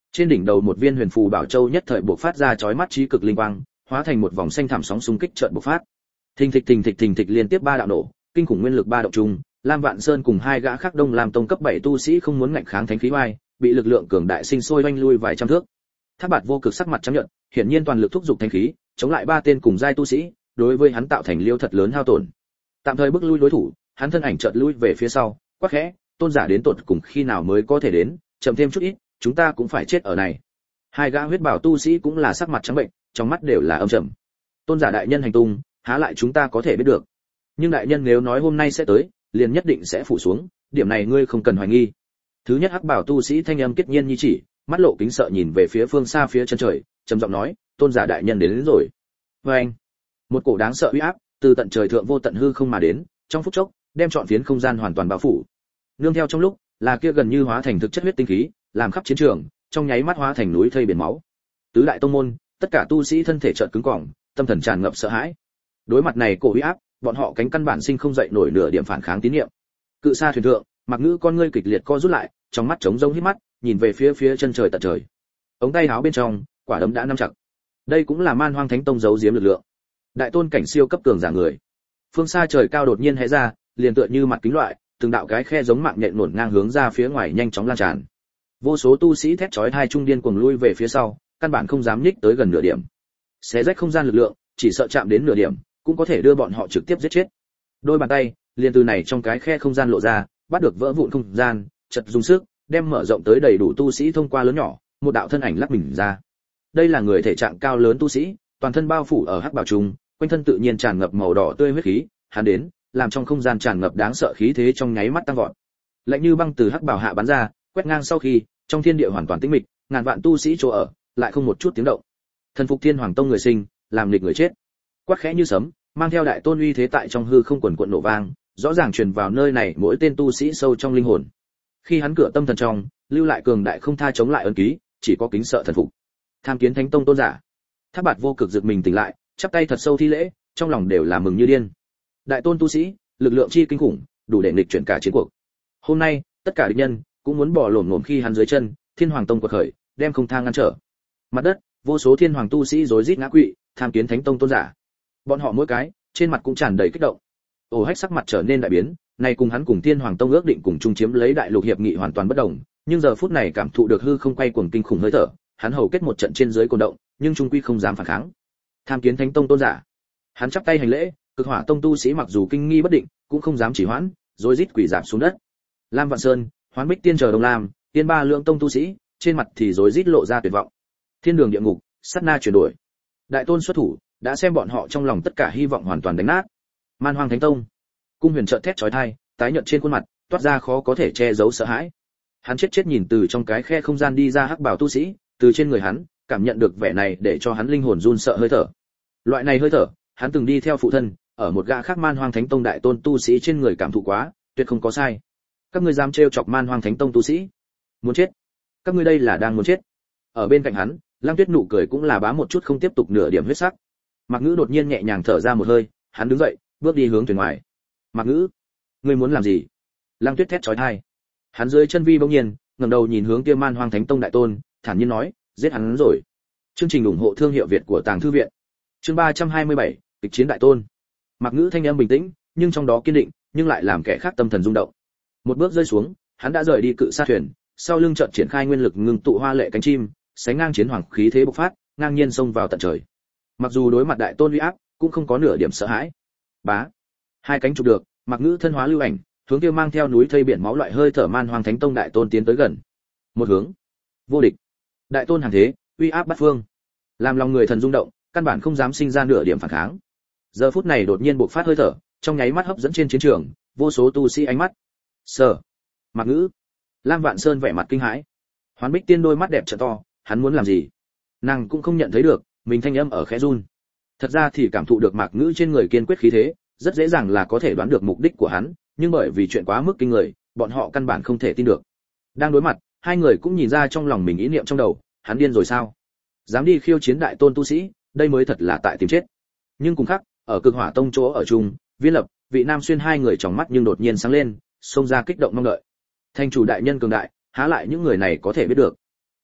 Trên đỉnh đầu một viên huyền phù bảo châu nhất thời bộc phát ra chói mắt trí cực linh quang, hóa thành một vòng xanh thảm sóng xung kích chợt bộc phát. Thình thịch thình thịch thình thịch liên tiếp ba đạo nổ, kinh khủng nguyên lực ba động chung, Lam Vạn Sơn cùng hai gã khác Đông Lam tông cấp bảy tu sĩ không muốn ngạnh kháng thánh khí oai, bị lực lượng cường đại sinh sôi oanh lui vài trăm thước. Thác Bạt Vô Cực sắc mặt trắng nhợt, hiển nhiên toàn lực thúc giục thánh khí, chống lại ba tên cùng giai tu sĩ, đối với hắn tạo thành liêu thật lớn hao tổn. Tạm thời bước lui đối thủ, hắn thân ảnh chợt lui về phía sau, quát khẽ, tôn giả đến tột cùng khi nào mới có thể đến, chậm thêm chút ít, chúng ta cũng phải chết ở này. Hai gã huyết bảo tu sĩ cũng là sắc mặt trắng bệnh, trong mắt đều là âm trầm. Tôn giả đại nhân hành tung, há lại chúng ta có thể biết được. Nhưng đại nhân nếu nói hôm nay sẽ tới, liền nhất định sẽ phủ xuống, điểm này ngươi không cần hoài nghi. Thứ nhất hắc bảo tu sĩ thanh âm kết nhiên như chỉ, mắt lộ kính sợ nhìn về phía phương xa phía chân trời, trầm giọng nói, tôn giả đại nhân đến, đến rồi. Và anh, một cổ đáng sợ uy áp từ tận trời thượng vô tận hư không mà đến, trong phút chốc đem trọn phiến không gian hoàn toàn bao phủ. Nương theo trong lúc là kia gần như hóa thành thực chất huyết tinh khí, làm khắp chiến trường trong nháy mắt hóa thành núi thây biển máu. Tứ đại tông môn, tất cả tu sĩ thân thể chợt cứng cỏng, tâm thần tràn ngập sợ hãi. Đối mặt này cổ uy áp, bọn họ cánh căn bản sinh không dậy nổi nửa điểm phản kháng tín niệm. Cự Sa thuyền thượng, Mặc Ngữ con ngươi kịch liệt co rút lại, trong mắt trống rỗng hít mắt, nhìn về phía phía chân trời tận trời. Ống tay áo bên trong, quả đấm đã nắm chặt. Đây cũng là Man Hoang Thánh Tông giấu giếm lực lượng. Đại tôn cảnh siêu cấp cường giả người. Phương xa trời cao đột nhiên hé ra, liền tựa như mặt kính loại, từng đạo cái khe giống mạng nhện nổn ngang hướng ra phía ngoài nhanh chóng lan tràn. Vô số tu sĩ thét chói tai trung điên cuồng lui về phía sau, căn bản không dám nhích tới gần nửa điểm. Xé rách không gian lực lượng, chỉ sợ chạm đến nửa điểm, cũng có thể đưa bọn họ trực tiếp giết chết. Đôi bàn tay liền từ này trong cái khe không gian lộ ra, bắt được vỡ vụn không gian, chật dùng sức đem mở rộng tới đầy đủ tu sĩ thông qua lớn nhỏ, một đạo thân ảnh lắc mình ra. Đây là người thể trạng cao lớn tu sĩ, toàn thân bao phủ ở hắc bào trùng, quanh thân tự nhiên tràn ngập màu đỏ tươi huyết khí, hắn đến, làm trong không gian tràn ngập đáng sợ khí thế trong nháy mắt tăng vọt. Lạnh như băng từ hắc bào hạ bắn ra, quét ngang sau khi, trong thiên địa hoàn toàn tĩnh mịch, ngàn vạn tu sĩ chỗ ở, lại không một chút tiếng động. Thần phục Thiên Hoàng Tông người sinh, làm nghịch người chết. Quát khẽ như sấm, mang theo đại tôn uy thế tại trong hư không quần quật nổ vang, rõ ràng truyền vào nơi này mỗi tên tu sĩ sâu trong linh hồn. Khi hắn cửa tâm thần trong, lưu lại cường đại không tha chống lại ấn ký, chỉ có kính sợ thần phục. Tham kiến Thánh Tông tôn giả. Thác Bạt Vô Cực giật mình tỉnh lại, chắp tay thật sâu thi lễ, trong lòng đều là mừng như điên. Đại tôn tu sĩ, lực lượng chi kinh khủng, đủ để nghịch chuyển cả chiến cuộc. Hôm nay, tất cả địch nhân cũng muốn bỏ lổm ngổm khi hắn dưới chân, Thiên Hoàng Tông quật khởi, đem không thang ngăn trở. Mặt đất, vô số thiên hoàng tu sĩ rối rít ngã quỵ, tham kiến Thánh Tông tôn giả. Bọn họ mỗi cái, trên mặt cũng tràn đầy kích động. Ổ Hách sắc mặt trở nên đại biến, này cùng hắn cùng Thiên Hoàng Tông ước định cùng chung chiếm lấy đại lục hiệp nghị hoàn toàn bất đồng, nhưng giờ phút này cảm thụ được hư không quay cuồng kinh khủng hơi thở, hắn hầu kết một trận trên dưới cuồng động, nhưng trung quy không dám phản kháng. Tham kiến Thánh Tông tôn giả. Hắn chắp tay hành lễ, Cực Hỏa Tông tu sĩ mặc dù kinh nghi bất định, cũng không dám chỉ hoãn, rối rít quỳ rạp xuống đất. Lam Vạn Sơn, Hoán Bích Tiên chờ Đông Lam, Tiên Ba Lượng Tông tu sĩ, trên mặt thì rối rít lộ ra tuyệt vọng. Thiên đường địa ngục, sát na chuyển đổi. Đại tôn xuất thủ, đã xem bọn họ trong lòng tất cả hy vọng hoàn toàn đánh nát. Man Hoang Thánh Tông, Cung Huyền trợn thét chói tai, tái nhợt trên khuôn mặt, toát ra khó có thể che giấu sợ hãi. Hắn chết chết nhìn từ trong cái khe không gian đi ra hắc bào tu sĩ, từ trên người hắn, cảm nhận được vẻ này để cho hắn linh hồn run sợ hơi thở. Loại này hơi thở, hắn từng đi theo phụ thân, ở một gã khác Man Hoang Thánh Tông đại tôn tu sĩ trên người cảm thụ quá, tuyệt không có sai. Các ngươi dám trêu chọc Man Hoang Thánh Tông tu sĩ, muốn chết. Các ngươi đây là đang muốn chết. Ở bên cạnh hắn, Lăng Tuyết nụ cười cũng là bá một chút không tiếp tục nửa điểm huyết sắc. Mạc Ngữ đột nhiên nhẹ nhàng thở ra một hơi, hắn đứng dậy, bước đi hướng thuyền ngoài. Mạc Ngữ, ngươi muốn làm gì? Lăng Tuyết thét chói tai. Hắn dưới chân vi bỗng nhiên ngẩng đầu nhìn hướng kia Man Hoang Thánh Tông đại tôn, thản nhiên nói, giết hắn rồi. Chương trình ủng hộ thương hiệu Việt của Tàng Thư viện. Chương ba trăm hai mươi bảy, kịch chiến đại tôn. Mạc Ngữ thanh âm bình tĩnh, nhưng trong đó kiên định, nhưng lại làm kẻ khác tâm thần rung động. Một bước rơi xuống, hắn đã rời đi Cự Sa thuyền, sau lưng chợt triển khai nguyên lực ngưng tụ hoa lệ cánh chim, sánh ngang chiến hoàng khí thế bộc phát, ngang nhiên xông vào tận trời. Mặc dù đối mặt đại tôn uy áp, cũng không có nửa điểm sợ hãi. Bá, hai cánh chụp được, Mạc Ngữ thân hóa lưu ảnh, hướng kia mang theo núi thây biển máu loại hơi thở Man Hoang Thánh Tông đại tôn tiến tới gần. Một hướng, vô địch. Đại tôn hàng thế, uy áp bát phương, làm lòng người thần rung động, căn bản không dám sinh ra nửa điểm phản kháng. Giờ phút này đột nhiên bộc phát hơi thở, trong nháy mắt hấp dẫn trên chiến trường vô số tu sĩ ánh mắt. Sở, Mạc Ngữ, Lam Vạn Sơn vẻ mặt kinh hãi. Hoán Bích Tiên đôi mắt đẹp trợ to, hắn muốn làm gì? Nàng cũng không nhận thấy được, mình thanh âm ở khẽ run. Thật ra thì cảm thụ được Mạc Ngữ trên người kiên quyết khí thế, rất dễ dàng là có thể đoán được mục đích của hắn, nhưng bởi vì chuyện quá mức kinh người, bọn họ căn bản không thể tin được. Đang đối mặt, hai người cũng nhìn ra trong lòng mình ý niệm trong đầu, hắn điên rồi sao? Dám đi khiêu chiến đại tôn tu sĩ, đây mới thật là tại tìm chết. Nhưng cùng khác, ở Cực Hỏa Tông chỗ ở chung, Viên Lập, Vị Nam Xuyên hai người trong mắt nhưng đột nhiên sáng lên, xông ra kích động mong đợi. Thành chủ đại nhân cường đại, há lại những người này có thể biết được.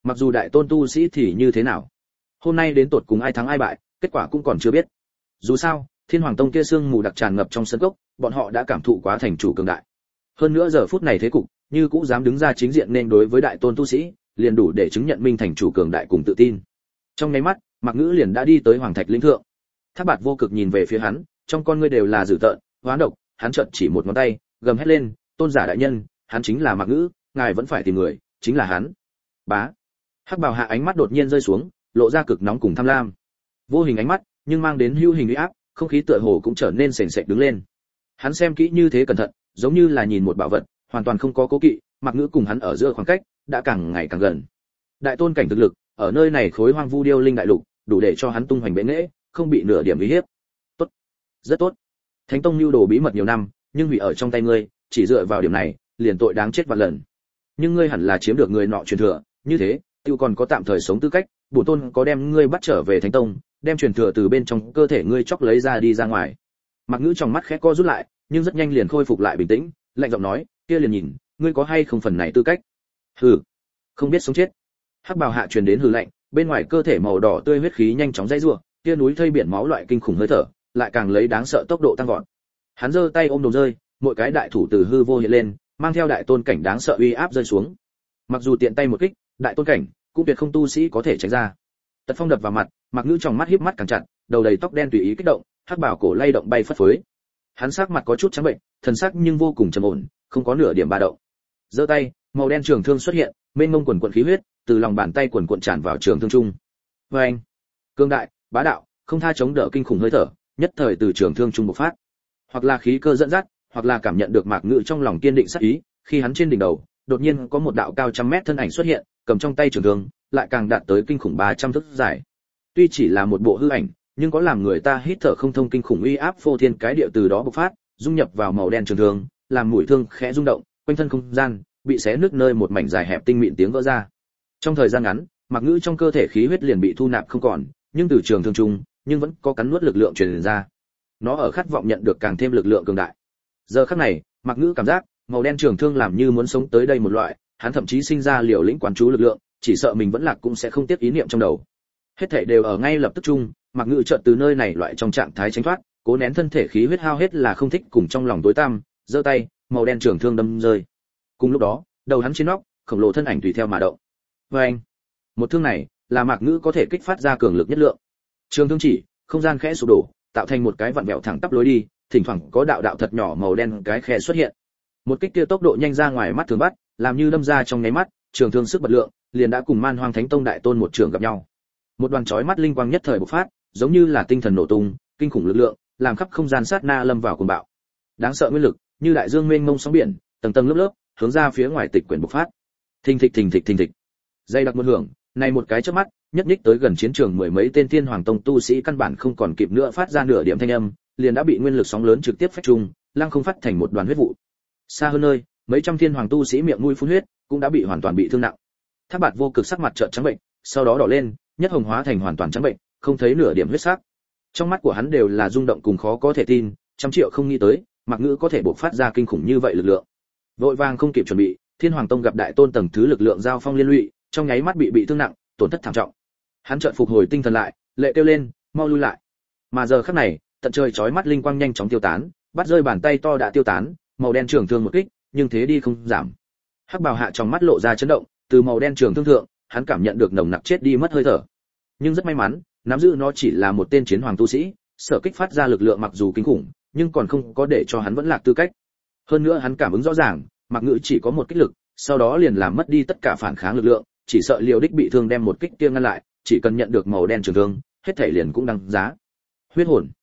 Mặc dù đại tôn tu sĩ thì như thế nào, hôm nay đến tột cùng ai thắng ai bại, kết quả cũng còn chưa biết. Dù sao, Thiên Hoàng Tông kia sương mù đặc tràn ngập trong sân cốc, bọn họ đã cảm thụ quá thành chủ cường đại. Hơn nữa giờ phút này thế cục, như cũng dám đứng ra chính diện nên đối với đại tôn tu sĩ, liền đủ để chứng nhận minh thành chủ cường đại cùng tự tin. Trong nháy mắt, Mạc Ngữ liền đã đi tới Hoàng Thạch lĩnh thượng. Thác Bạt vô cực nhìn về phía hắn, trong con ngươi đều là dữ tợn, hoán độc, hắn chợt chỉ một ngón tay, gầm hét lên, "Tôn giả đại nhân, hắn chính là Mạc Ngữ, ngài vẫn phải tìm người, chính là hắn." Bá. Hắc Bào Hạ ánh mắt đột nhiên rơi xuống, lộ ra cực nóng cùng tham lam. Vô hình ánh mắt, nhưng mang đến hữu hình uy áp, không khí tựa hồ cũng trở nên sền sệt đứng lên. Hắn xem kỹ như thế cẩn thận, giống như là nhìn một bảo vật, hoàn toàn không có cố kỵ, Mạc Ngữ cùng hắn ở giữa khoảng cách đã càng ngày càng gần. Đại tôn cảnh thực lực, ở nơi này khối hoang vu điêu linh đại lục, đủ để cho hắn tung hoành bệ nghệ, không bị nửa điểm uy hiếp. Tốt, rất tốt. Thánh tông lưu đồ bí mật nhiều năm, nhưng hủy ở trong tay ngươi, chỉ dựa vào điểm này, liền tội đáng chết vạn lần. Nhưng ngươi hẳn là chiếm được người nọ truyền thừa, như thế, tiêu còn có tạm thời sống tư cách, bổn tôn có đem ngươi bắt trở về Thánh tông, đem truyền thừa từ bên trong cơ thể ngươi chóc lấy ra đi ra ngoài. Mạc Ngữ trong mắt khẽ co rút lại, nhưng rất nhanh liền khôi phục lại bình tĩnh, lạnh giọng nói, kia liền nhìn, ngươi có hay không phần này tư cách. Hừ, không biết sống chết. Hắc Bào Hạ truyền đến hừ lạnh, bên ngoài cơ thể màu đỏ tươi huyết khí nhanh chóng dãy rủa, kia núi thây biển máu loại kinh khủng hơi thở, lại càng lấy đáng sợ tốc độ tăng vọt. Hắn giơ tay ôm đồn rơi, mỗi cái đại thủ từ hư vô hiện lên, mang theo đại tôn cảnh đáng sợ uy áp rơi xuống. Mặc dù tiện tay một kích, đại tôn cảnh cũng tuyệt không tu sĩ có thể tránh ra. Tật phong đập vào mặt, Mạc Ngữ trong mắt híp mắt càng chặt, đầu đầy tóc đen tùy ý kích động, hắc bào cổ lay động bay phất phới. Hắn sắc mặt có chút trắng bệnh, thần sắc nhưng vô cùng trầm ổn, không có nửa điểm ba động. Giơ tay, màu đen trường thương xuất hiện, mênh mông quần quần khí huyết, từ lòng bàn tay quần quần tràn vào trường thương trung. Oeng! Cương đại, bá đạo, không tha chống đỡ kinh khủng hơi thở, nhất thời từ trường thương trung bộc phát. Hoặc là khí cơ dẫn dắt, hoặc là cảm nhận được Mạc Ngữ trong lòng kiên định sát ý, khi hắn trên đỉnh đầu, đột nhiên có một đạo cao trăm mét thân ảnh xuất hiện, cầm trong tay trường thương, lại càng đạt tới kinh khủng ba trăm thước dài. Tuy chỉ là một bộ hư ảnh, nhưng có làm người ta hít thở không thông kinh khủng uy áp phô thiên cái địa từ đó bộc phát, dung nhập vào màu đen trường thương, làm mũi thương khẽ rung động, quanh thân không gian bị xé nứt nơi một mảnh dài hẹp tinh mịn tiếng vỡ ra. Trong thời gian ngắn, Mạc Ngữ trong cơ thể khí huyết liền bị thu nạp không còn, nhưng từ trường thương trung, nhưng vẫn có cắn nuốt lực lượng truyền ra. Nó ở khát vọng nhận được càng thêm lực lượng cường đại. Giờ khắc này, Mạc Ngữ cảm giác, màu đen trường thương làm như muốn sống tới đây một loại, hắn thậm chí sinh ra liều lĩnh quán chú lực lượng, chỉ sợ mình vẫn lạc cũng sẽ không tiếc ý niệm trong đầu. Hết thảy đều ở ngay lập tức chung, Mạc Ngữ chợt từ nơi này loại trong trạng thái tránh thoát, cố nén thân thể khí huyết hao hết là không thích cùng trong lòng tối tăm, giơ tay, màu đen trường thương đâm rơi. Cùng lúc đó, đầu hắn trên nóc, khổng lồ thân ảnh tùy theo mà động. Oeng! Một thương này, là Mạc Ngữ có thể kích phát ra cường lực nhất lượng. Trường thương chỉ, không gian khẽ sụp đổ, tạo thành một cái vặn vẹo thẳng tắp lối đi, thỉnh thoảng có đạo đạo thật nhỏ màu đen cái khe xuất hiện. Một kích kia tốc độ nhanh ra ngoài mắt thường bắt, làm như đâm ra trong nháy mắt, trường thương sức bật lượng, liền đã cùng Man Hoang Thánh Tông đại tôn một trường gặp nhau. Một đoàn chói mắt linh quang nhất thời bộc phát, giống như là tinh thần nổ tung, kinh khủng lực lượng, làm khắp không gian sát na lâm vào cuồng bạo. Đáng sợ nguyên lực, như đại dương mênh mông sóng biển, tầng tầng lớp lớp, hướng ra phía ngoài tịch quyển bộc phát. Thình thịch thình thịch thình thịch. Dây đặc một hưởng, này một cái chớp mắt, nhất nhích tới gần chiến trường mười mấy tên Thiên Hoàng Tông tu sĩ căn bản không còn kịp nữa phát ra nửa điểm thanh âm, liền đã bị nguyên lực sóng lớn trực tiếp phách trùng, lăng không phát thành một đoàn huyết vụ. Xa hơn nơi, mấy trăm Thiên Hoàng tu sĩ miệng mũi phun huyết, cũng đã bị hoàn toàn bị thương nặng. Thác Bạt vô cực sắc mặt trợn trắng bệnh, sau đó đỏ lên, nhất hồng hóa thành hoàn toàn trắng bệnh, không thấy nửa điểm huyết sắc. Trong mắt của hắn đều là rung động cùng khó có thể tin, trăm triệu không nghĩ tới, Mạc Ngữ có thể bộc phát ra kinh khủng như vậy lực lượng. Vội vàng không kịp chuẩn bị, Thiên Hoàng Tông gặp đại tôn tầng thứ lực lượng giao phong liên lụy, trong nháy mắt bị bị thương nặng, tổn thất thảm trọng. Hắn chợt phục hồi tinh thần lại, lệ kêu lên, mau lui lại. Mà giờ khắc này, tận trời chói mắt linh quang nhanh chóng tiêu tán, bắt rơi bàn tay to đã tiêu tán, màu đen trường thương một kích, nhưng thế đi không giảm. Hắc Bào Hạ trong mắt lộ ra chấn động, từ màu đen trường thương thượng, hắn cảm nhận được nồng nặc chết đi mất hơi thở. Nhưng rất may mắn, nắm giữ nó chỉ là một tên chiến hoàng tu sĩ, sở kích phát ra lực lượng mặc dù kinh khủng, nhưng còn không có để cho hắn vẫn lạc tư cách. Hơn nữa hắn cảm ứng rõ ràng, Mạc Ngữ chỉ có một kích lực, sau đó liền làm mất đi tất cả phản kháng lực lượng, chỉ sợ liều đích bị thương đem một kích kia ngăn lại, chỉ cần nhận được màu đen trường thương, hết thảy liền cũng đăng giá. Huyết hồn.